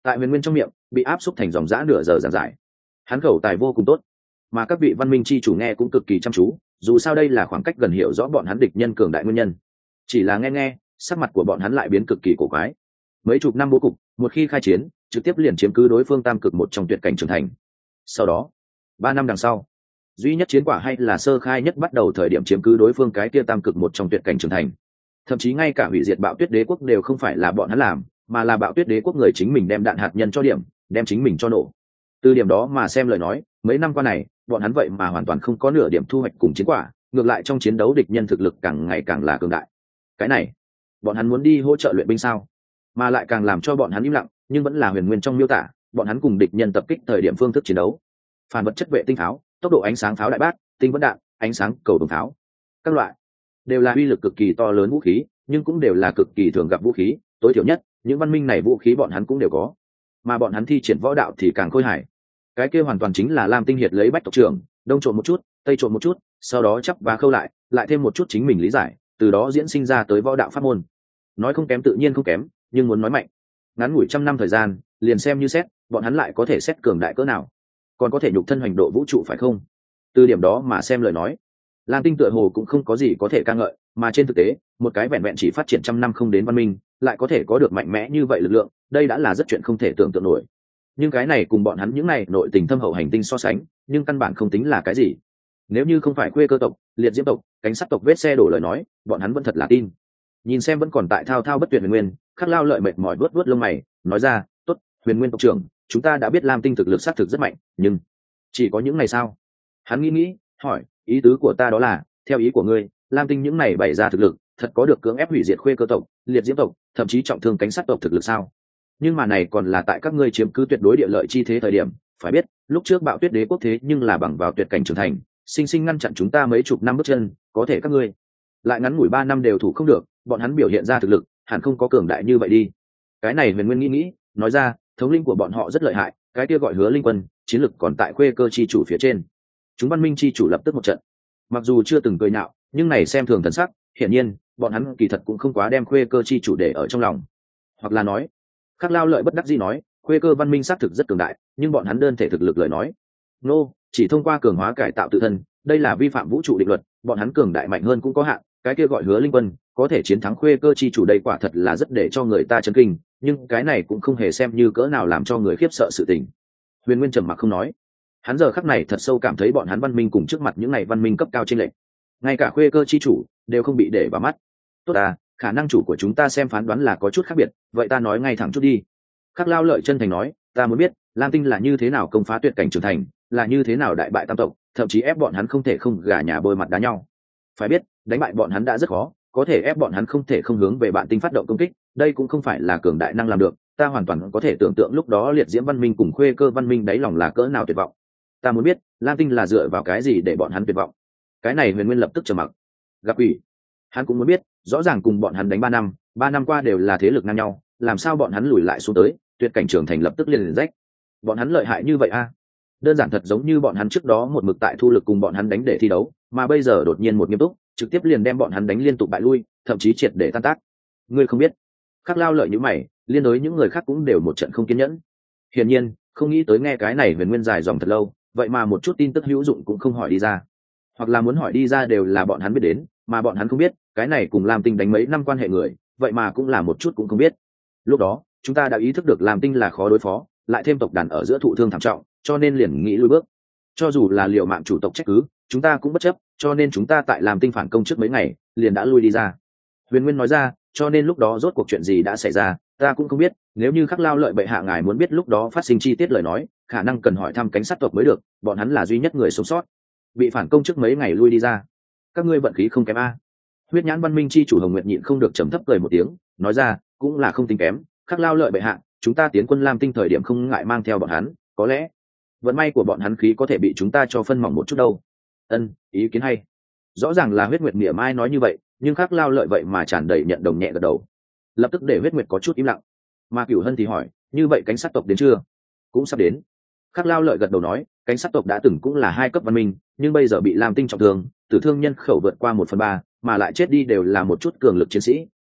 [SPEAKER 1] tại huyền nguyên trong miệng bị áp xúc thành dòng dã nửa giờ giảng giải. Hắn khẩu tài vô cùng tốt, mà các vị văn minh chi chủ nghe cũng cực kỳ chăm chú, dù sao đây là khoảng cách gần hiểu rõ bọn hắn địch nhân cường đại nguyên nhân. Chỉ là nghe nghe, sắc mặt của bọn hắn lại biến cực kỳ cổ quái. Mấy chục năm bố cục, một khi khai chiến, trực tiếp liền chiếm cứ đối phương tam cực một trong tuyệt cảnh trưởng thành. Sau đó, ba năm đằng sau, duy nhất chiến quả hay là sơ khai nhất bắt đầu thời điểm chiếm cứ đối phương cái kia tam cực một trong tuyệt cảnh trưởng thành. Thậm chí ngay cả hủy diệt Bạo Tuyết Đế quốc đều không phải là bọn hắn làm, mà là Bạo Tuyết Đế quốc người chính mình đem đạn hạt nhân cho điểm, đem chính mình cho nổ. Từ điểm đó mà xem lời nói, mấy năm qua này, bọn hắn vậy mà hoàn toàn không có nửa điểm thu hoạch cùng chiến quả, ngược lại trong chiến đấu địch nhân thực lực càng ngày càng là cường đại. Cái này, bọn hắn muốn đi hỗ trợ luyện binh sao? Mà lại càng làm cho bọn hắn im lặng, nhưng vẫn là huyền nguyên trong miêu tả, bọn hắn cùng địch nhân tập kích thời điểm phương thức chiến đấu. Phản vật chất vệ tinh pháo, tốc độ ánh sáng pháo đại bác, tinh vẫn đạn, ánh sáng cầu đồng pháo, các loại đều là uy lực cực kỳ to lớn vũ khí, nhưng cũng đều là cực kỳ thường gặp vũ khí, tối thiểu nhất, những văn minh này vũ khí bọn hắn cũng đều có. Mà bọn hắn thi triển võ đạo thì càng khôi hài. Cái kia hoàn toàn chính là Lam Tinh Hiệt lấy bách tộc trưởng, đông trộn một chút, tây trộn một chút, sau đó chắp và khâu lại, lại thêm một chút chính mình lý giải, từ đó diễn sinh ra tới võ đạo pháp môn. Nói không kém tự nhiên không kém, nhưng muốn nói mạnh, ngắn ngủi trăm năm thời gian, liền xem như xét, bọn hắn lại có thể xét cường đại cỡ nào, còn có thể nhục thân hành độ vũ trụ phải không? Từ điểm đó mà xem lời nói, Lam Tinh tựa hồ cũng không có gì có thể ca ngợi, mà trên thực tế, một cái vẹn vẹn chỉ phát triển trăm năm không đến văn minh, lại có thể có được mạnh mẽ như vậy lực lượng, đây đã là rất chuyện không thể tưởng tượng nổi. Nhưng cái này cùng bọn hắn những này nội tình thâm hậu hành tinh so sánh, nhưng căn bản không tính là cái gì. Nếu như không phải quê cơ tộc, liệt diễm tộc, cánh sắt tộc vết xe đổ lời nói, bọn hắn vẫn thật là tin. Nhìn xem vẫn còn tại thao thao bất tuyệt huyền nguyên, Khắc Lao lợi mệt mỏi vuốt vuốt lông mày, nói ra, tốt, huyền nguyên tộc trưởng, chúng ta đã biết Lam Tinh thực lực sát thực rất mạnh, nhưng chỉ có những này sao? Hắn nghĩ nghĩ, hỏi, ý tứ của ta đó là, theo ý của ngươi, Lam Tinh những này bày ra thực lực, thật có được cưỡng ép hủy diệt khuê cơ tộc, liệt diễm tộc, thậm chí trọng thương cánh sắt tộc thực lực sao? Nhưng mà này còn là tại các ngươi chiếm cứ tuyệt đối địa lợi chi thế thời điểm, phải biết, lúc trước Bạo Tuyết Đế quốc thế nhưng là bằng vào tuyệt cảnh trưởng thành, sinh sinh ngăn chặn chúng ta mấy chục năm bước chân, có thể các ngươi lại ngắn ngủi ba năm đều thủ không được, bọn hắn biểu hiện ra thực lực, hẳn không có cường đại như vậy đi. Cái này Huyền Nguyên nghĩ nghĩ, nói ra, thống lĩnh của bọn họ rất lợi hại, cái kia gọi Hứa Linh Quân, chiến lực còn tại khuê cơ chi chủ phía trên. Chúng văn minh chi chủ lập tức một trận. Mặc dù chưa từng cười nhạo, nhưng này xem thường thần sắc, hiển nhiên, bọn hắn kỳ thật cũng không quá đem khuê cơ chi chủ để ở trong lòng. Hoặc là nói, Khắc Lao lợi bất đắc dĩ nói, khuê cơ văn minh xác thực rất cường đại, nhưng bọn hắn đơn thể thực lực lời nói, nô, chỉ thông qua cường hóa cải tạo tự thân, đây là vi phạm vũ trụ định luật, bọn hắn cường đại mạnh hơn cũng có hạn, cái kia gọi Hứa Linh Quân, có thể chiến thắng khuê cơ chi chủ đây quả thật là rất để cho người ta chấn kinh, nhưng cái này cũng không hề xem như cỡ nào làm cho người khiếp sợ sự tình. Huyền Nguyên trầm mặc không nói. Hắn giờ khắc này thật sâu cảm thấy bọn hắn văn minh cùng trước mặt những này văn minh cấp cao trên lệnh, ngay cả khuê cơ chi chủ đều không bị để vào mắt. Tốt à, khả năng chủ của chúng ta xem phán đoán là có chút khác biệt, vậy ta nói ngay thẳng chút đi. Khắc Lao lợi chân thành nói, ta muốn biết Lam Tinh là như thế nào công phá tuyệt cảnh trưởng thành, là như thế nào đại bại tam tộc, thậm chí ép bọn hắn không thể không gà nhà bôi mặt đá nhau. Phải biết, đánh bại bọn hắn đã rất khó, có thể ép bọn hắn không thể không hướng về bạn tinh phát động công kích, đây cũng không phải là cường đại năng làm được. Ta hoàn toàn có thể tưởng tượng lúc đó liệt diễm văn minh cùng khuê cơ văn minh đáy lòng là cỡ nào tuyệt vọng. Ta muốn biết Lam Tinh là dựa vào cái gì để bọn hắn tuyệt vọng. Cái này Huyền Nguyên lập tức trầm mặc. Gặp ủy, hắn cũng muốn biết, rõ ràng cùng bọn hắn đánh ba năm, ba năm qua đều là thế lực ngang nhau, làm sao bọn hắn lùi lại xuống tới, tuyệt cảnh trưởng thành lập tức liền liền rách. Bọn hắn lợi hại như vậy a? À? Đơn giản thật giống như bọn hắn trước đó một mực tại thu lực cùng bọn hắn đánh để thi đấu, mà bây giờ đột nhiên một nghiêm túc, trực tiếp liền đem bọn hắn đánh liên tục bại lui, thậm chí triệt để tan tác. Ngươi không biết? Khắc Lao lợi như mày, liên đối những người khác cũng đều một trận không kiên nhẫn. Hiển nhiên, không nghĩ tới nghe cái này Huyền Nguyên dài dòng thật lâu, vậy mà một chút tin tức hữu dụng cũng không hỏi đi ra, hoặc là muốn hỏi đi ra đều là bọn hắn biết đến, mà bọn hắn không biết, cái này cùng Lam Tinh đánh mấy năm quan hệ người, vậy mà cũng là một chút cũng không biết. Lúc đó, chúng ta đã ý thức được Lam Tinh là khó đối phó, lại thêm tộc đàn ở giữa thụ thương thảm trọng, cho nên liền nghĩ lui bước. Cho dù là liều mạng chủ tộc trách cứ, chúng ta cũng bất chấp, cho nên chúng ta tại Lam Tinh phản công trước mấy ngày, liền đã lui đi ra. Huyền Nguyên nói ra, cho nên lúc đó rốt cuộc chuyện gì đã xảy ra, ta cũng không biết, nếu như Khắc Lao lợi bệ hạ ngài muốn biết lúc đó phát sinh chi tiết lời nói, khả năng cần hỏi thăm cánh sát tộc mới được, bọn hắn là duy nhất người sống sót, bị phản công trước mấy ngày lui đi ra. Các ngươi vận khí không kém a. Huyết nhãn văn minh chi chủ Hồng Nguyệt nhịn không được trầm thấp cười một tiếng, nói ra, cũng là không tính kém, Khắc Lao lợi bệ hạ, chúng ta tiến quân Lam Tinh thời điểm không ngại mang theo bọn hắn, có lẽ vận may của bọn hắn khí có thể bị chúng ta cho phân mỏng một chút đâu. Ân, ý kiến hay. Rõ ràng là Huyết Nguyệt mỉa mai nói như vậy, nhưng Khắc Lao lợi vậy mà tràn đầy nhận đồng nhẹ gật đầu. Lập tức để Huyết Nguyệt có chút im lặng. Mà Cửu Hân thì hỏi, như vậy cánh sát tộc đến chưa? Cũng sắp đến. Khắc Lao lợi gật đầu nói, cánh sát tộc đã từng cũng là hai cấp văn minh, nhưng bây giờ bị Lam Tinh trọng thương, tử thương nhân khẩu vượt qua một phần ba, mà lại chết đi đều là một chút cường lực chiến sĩ,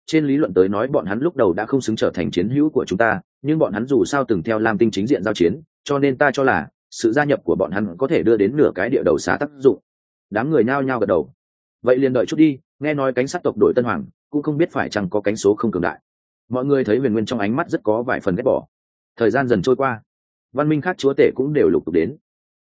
[SPEAKER 1] trên lý luận tới nói bọn hắn lúc đầu đã không xứng trở thành chiến hữu của chúng ta, nhưng bọn hắn dù sao từng theo lam tinh chính diện giao chiến, cho nên ta cho là sự gia nhập của bọn hắn có thể đưa đến nửa cái địa đầu xá tác dụng. Đám người nhao nhao gật đầu. Vậy liền đợi chút đi, nghe nói cánh sát tộc đội Tân Hoàng cũng không biết phải chăng có cánh số không cường đại. Mọi người thấy Huyền Nguyên trong ánh mắt rất có vài phần ghét bỏ. Thời gian dần trôi qua, văn minh khác chúa tể cũng đều lục tục đến.